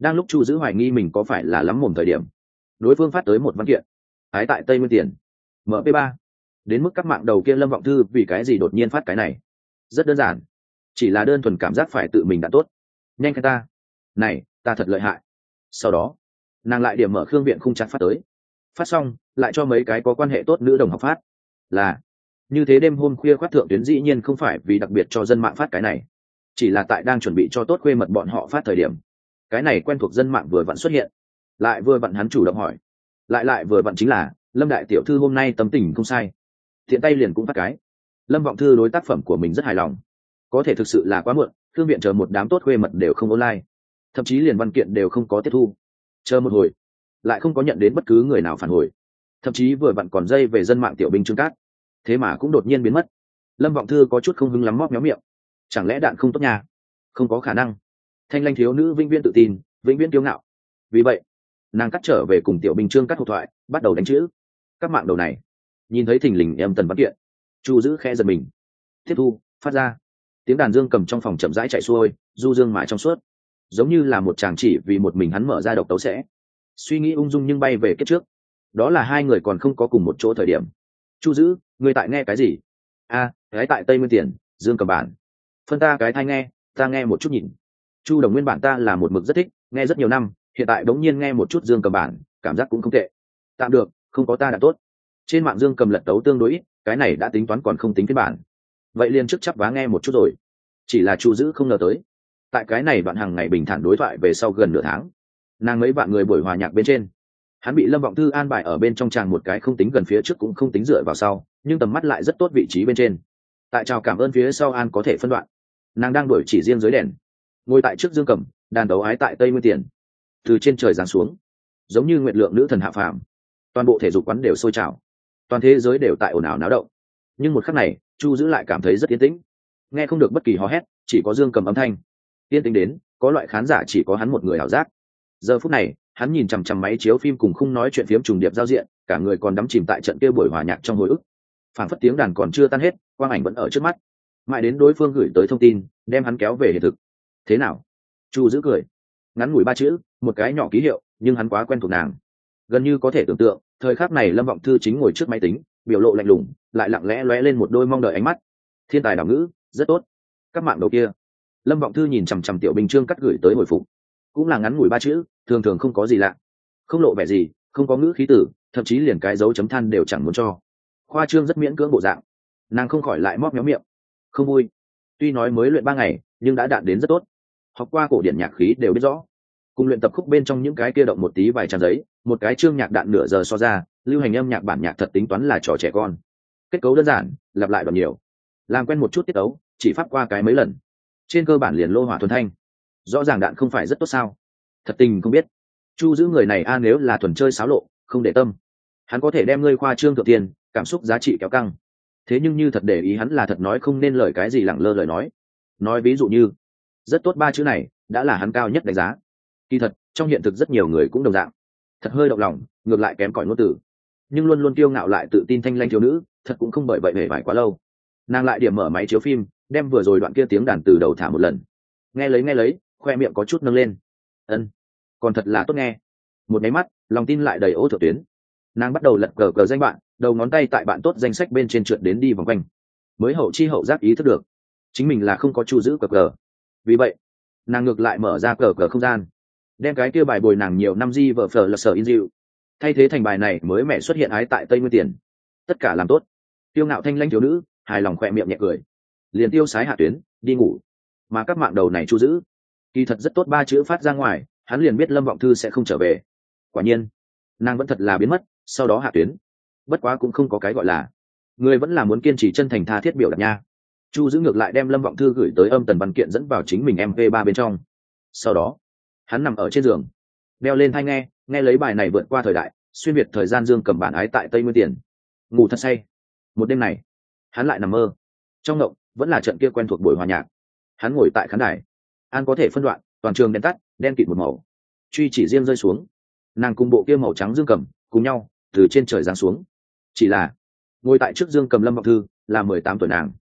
Speaker 1: đang lúc chu giữ hoài nghi mình có phải là lắm mồm thời điểm, đối phương phát tới một văn kiện: ái tại Tây Nguyên Tiền em pê ba. Đến mức các mạng đầu kia Lâm Vọng Thư vì cái gì đột nhiên phát cái này? Rất đơn giản, chỉ là đơn thuần cảm giác phải tự mình đã tốt. Nhanh khen ta, này ta thật lợi hại. Sau đó nàng lại điểm mở Khương Viện Khung chặt phát tới. Phát xong lại cho mấy cái có quan hệ tốt nữ đồng học phát. Là như thế, đêm hôm khuya khoát thượng tuyến dĩ nhiên không phải vì đặc biệt cho dân mạng phát cái này, chỉ là tại đang chuẩn bị cho tốt khuê mật bọn họ phát thời điểm, cái này quen thuộc dân mạng vừa vặn xuất hiện, lại vừa vặn hắn chủ động hỏi, lại lại vừa vặn chính là Lâm đại tiểu thư hôm nay tâm tình không sai, thiện tay liền cũng phát cái. Lâm Vọng Thư đối tác phẩm của mình rất hài lòng, có thể thực sự là quá muộn, Thương Viện chờ một đám tốt khuê mật đều không online, thậm chí liền văn kiện đều không có tiếp thu. Chờ một hồi lại không có nhận đến bất cứ người nào phản hồi, thậm chí vừa vặn còn dây về dân mạng tiểu binh Trương Cát, thế mà cũng đột nhiên biến mất. Lâm Vọng Thư có chút không hứng lắm, móc méo miệng, chẳng lẽ đạn không tốt nha? Không có khả năng. Thanh Lanh thiếu nữ vĩnh viễn tự tin, vĩnh viễn kiêu ngạo. Vì vậy nàng cắt trở về cùng tiểu binh Trương Cát hộp thoại, bắt đầu đánh chữ. Các mạng đầu này nhìn thấy thình lình em tần văn kiện, chu giữ khẽ giật mình. Tiếp thu phát ra, tiếng đàn dương cầm trong phòng chậm rãi chạy xuôi, du dương mãi trong suốt, giống như là một chàng chỉ vì một mình hắn mở ra độc tấu sẽ. Suy nghĩ ung dung nhưng bay về kết trước, đó là hai người còn không có cùng một chỗ thời điểm. Chu giữ, người tại nghe cái gì? A, à, gái tại Tây Nguyên Tiền, dương cầm bản. Phân ta cái thai nghe, ta nghe một chút nhìn. Chu đồng nguyên bản ta là một mực rất thích, nghe rất nhiều năm, hiện tại bỗng nhiên nghe một chút dương cầm bản, cảm giác cũng không tệ. Tạm được, không có ta đã tốt. Trên mạng dương cầm lật tấu tương đối ít, cái này đã tính toán còn không tính phiên bản. Vậy liền trước chắp vá nghe một chút rồi. Chỉ là Chu giữ không ngờ tới, tại cái này đoạn hàng ngày bình thản đối thoại về sau gần nửa tháng, nàng mấy bạn người buổi hòa nhạc bên trên, hắn bị Lâm Vọng Thư an bài ở bên trong tràng một cái không tính gần phía trước cũng không tính dựa vào sau, nhưng tầm mắt lại rất tốt vị trí bên trên. Tại chào cảm ơn phía sau an có thể phân đoạn, nàng đang đổi chỉ riêng dưới đèn, ngồi tại trước dương cầm, đàn đấu ái tại Tây Nguyên Tiền, từ trên trời giáng xuống, giống như nguyện lượng nữ thần hạ phàm. Toàn bộ thể dục quán đều sôi trào, toàn thế giới đều tại ồn ào náo động. Nhưng một khắc này, Chu giữ lại cảm thấy rất yên tĩnh, nghe không được bất kỳ hò hét, chỉ có dương cầm âm thanh. Yên tĩnh đến có loại khán giả chỉ có hắn một người ảo giác. Giờ phút này hắn nhìn chằm chằm máy chiếu phim cùng khung nói chuyện phiếm trùng điệp giao diện, cả người còn đắm chìm tại trận kia buổi hòa nhạc trong hồi ức. Phảng phất tiếng đàn còn chưa tan hết, quang ảnh vẫn ở trước mắt, mãi đến đối phương gửi tới thông tin đem hắn kéo về hiện thực. Thế nào? Chu giữ cười, ngắn ngủi ba chữ, một cái nhỏ ký hiệu, nhưng hắn quá quen thuộc nàng, gần như có thể tưởng tượng thời khắc này Lâm Vọng Thư chính ngồi trước máy tính, biểu lộ lạnh lùng, lại lặng lẽ lóe lên một đôi mong đợi ánh mắt. Thiên tài đảo ngữ, rất tốt. Các mạng đầu kia, Lâm Vọng Thư nhìn chằm chằm tiểu binh Trương Cắt gửi tới hồi phục, cũng là ngắn ngủi ba chữ, thường thường không có gì lạ, không lộ vẻ gì, không có ngữ khí tử, thậm chí liền cái dấu chấm than đều chẳng muốn cho. Khoa trương rất miễn cưỡng bộ dạng, nàng không khỏi lại móc méo miệng. Không vui. Tuy nói mới luyện ba ngày, nhưng đã đạt đến rất tốt. Học qua cổ điển nhạc khí đều biết rõ, cùng luyện tập khúc bên trong những cái kia động một tí vài trang giấy, một cái chương nhạc đạn nửa giờ so ra, lưu hành âm nhạc bản nhạc thật tính toán là trò trẻ con. Kết cấu đơn giản, lặp lại đoạn nhiều, làm quen một chút tiết tấu, chỉ phát qua cái mấy lần, trên cơ bản liền lô hỏa thuần thanh. Rõ ràng đạn không phải rất tốt sao? Thật tình không biết. Chu giữ người này a, nếu là thuần chơi xáo lộ, không để tâm, hắn có thể đem ngươi khoa trương thượng tiền, cảm xúc giá trị kéo căng. Thế nhưng như thật để ý hắn là thật nói không nên lời cái gì lẳng lơ lời nói. Nói ví dụ như rất tốt ba chữ này đã là hắn cao nhất đánh giá. Kỳ thật trong hiện thực rất nhiều người cũng đồng dạng, thật hơi động lòng, ngược lại kém cỏi ngôn từ, nhưng luôn luôn kiêu ngạo lại tự tin thanh lanh thiếu nữ, thật cũng không bởi vậy hề vải quá lâu. Nàng lại điểm mở máy chiếu phim, đem vừa rồi đoạn kia tiếng đàn từ đầu thả một lần, nghe lấy nghe lấy, khoe miệng có chút nâng lên. Ân, còn thật là tốt nghe. Một máy mắt lòng tin lại đầy ố thượng tuyến. Nàng bắt đầu lật cờ cờ danh bạn, đầu ngón tay tại bạn tốt danh sách bên trên trượt đến đi vòng quanh, mới hậu chi hậu giác ý thức được chính mình là không có Chu giữ cờ cờ. Vì vậy nàng ngược lại mở ra cờ cờ không gian, đem cái kia bài bồi nàng nhiều năm di vợ phở là sở in dịu, thay thế thành bài này mới mẹ xuất hiện ái tại Tây Nguyên Tiền. Tất cả làm tốt. Tiêu ngạo thanh lãnh thiếu nữ hài lòng khoe miệng nhẹ cười, liền tiêu sái hạ tuyến đi ngủ. Mà các mạng đầu này Chu giữ kỳ thật rất tốt, ba chữ phát ra ngoài, hắn liền biết Lâm Vọng Thư sẽ không trở về. Quả nhiên nàng vẫn thật là biến mất, sau đó hạ tuyến. Bất quá cũng không có cái gọi là, người vẫn là muốn kiên trì chân thành tha thiết biểu đạt nha. Chu giữ ngược lại đem Lâm Vọng Thư gửi tới âm tần văn kiện dẫn vào chính mình em pê ba bên trong. Sau đó hắn nằm ở trên giường, đeo lên tai nghe, nghe lấy bài này vượt qua thời đại, xuyên việt thời gian dương cầm bản ái tại Tây Nguyên Tiền, ngủ thật say. Một đêm này hắn lại nằm mơ, trong ngộng vẫn là trận kia quen thuộc buổi hòa nhạc. Hắn ngồi tại khán đài, an có thể phân đoạn, toàn trường đèn tắt, đen kịt một màu, truy chỉ riêng rơi xuống, nàng cùng bộ kia màu trắng dương cầm cùng nhau từ trên trời giáng xuống. Chỉ là ngồi tại trước dương cầm Lâm Vọng Thư là mười tám tuổi nàng,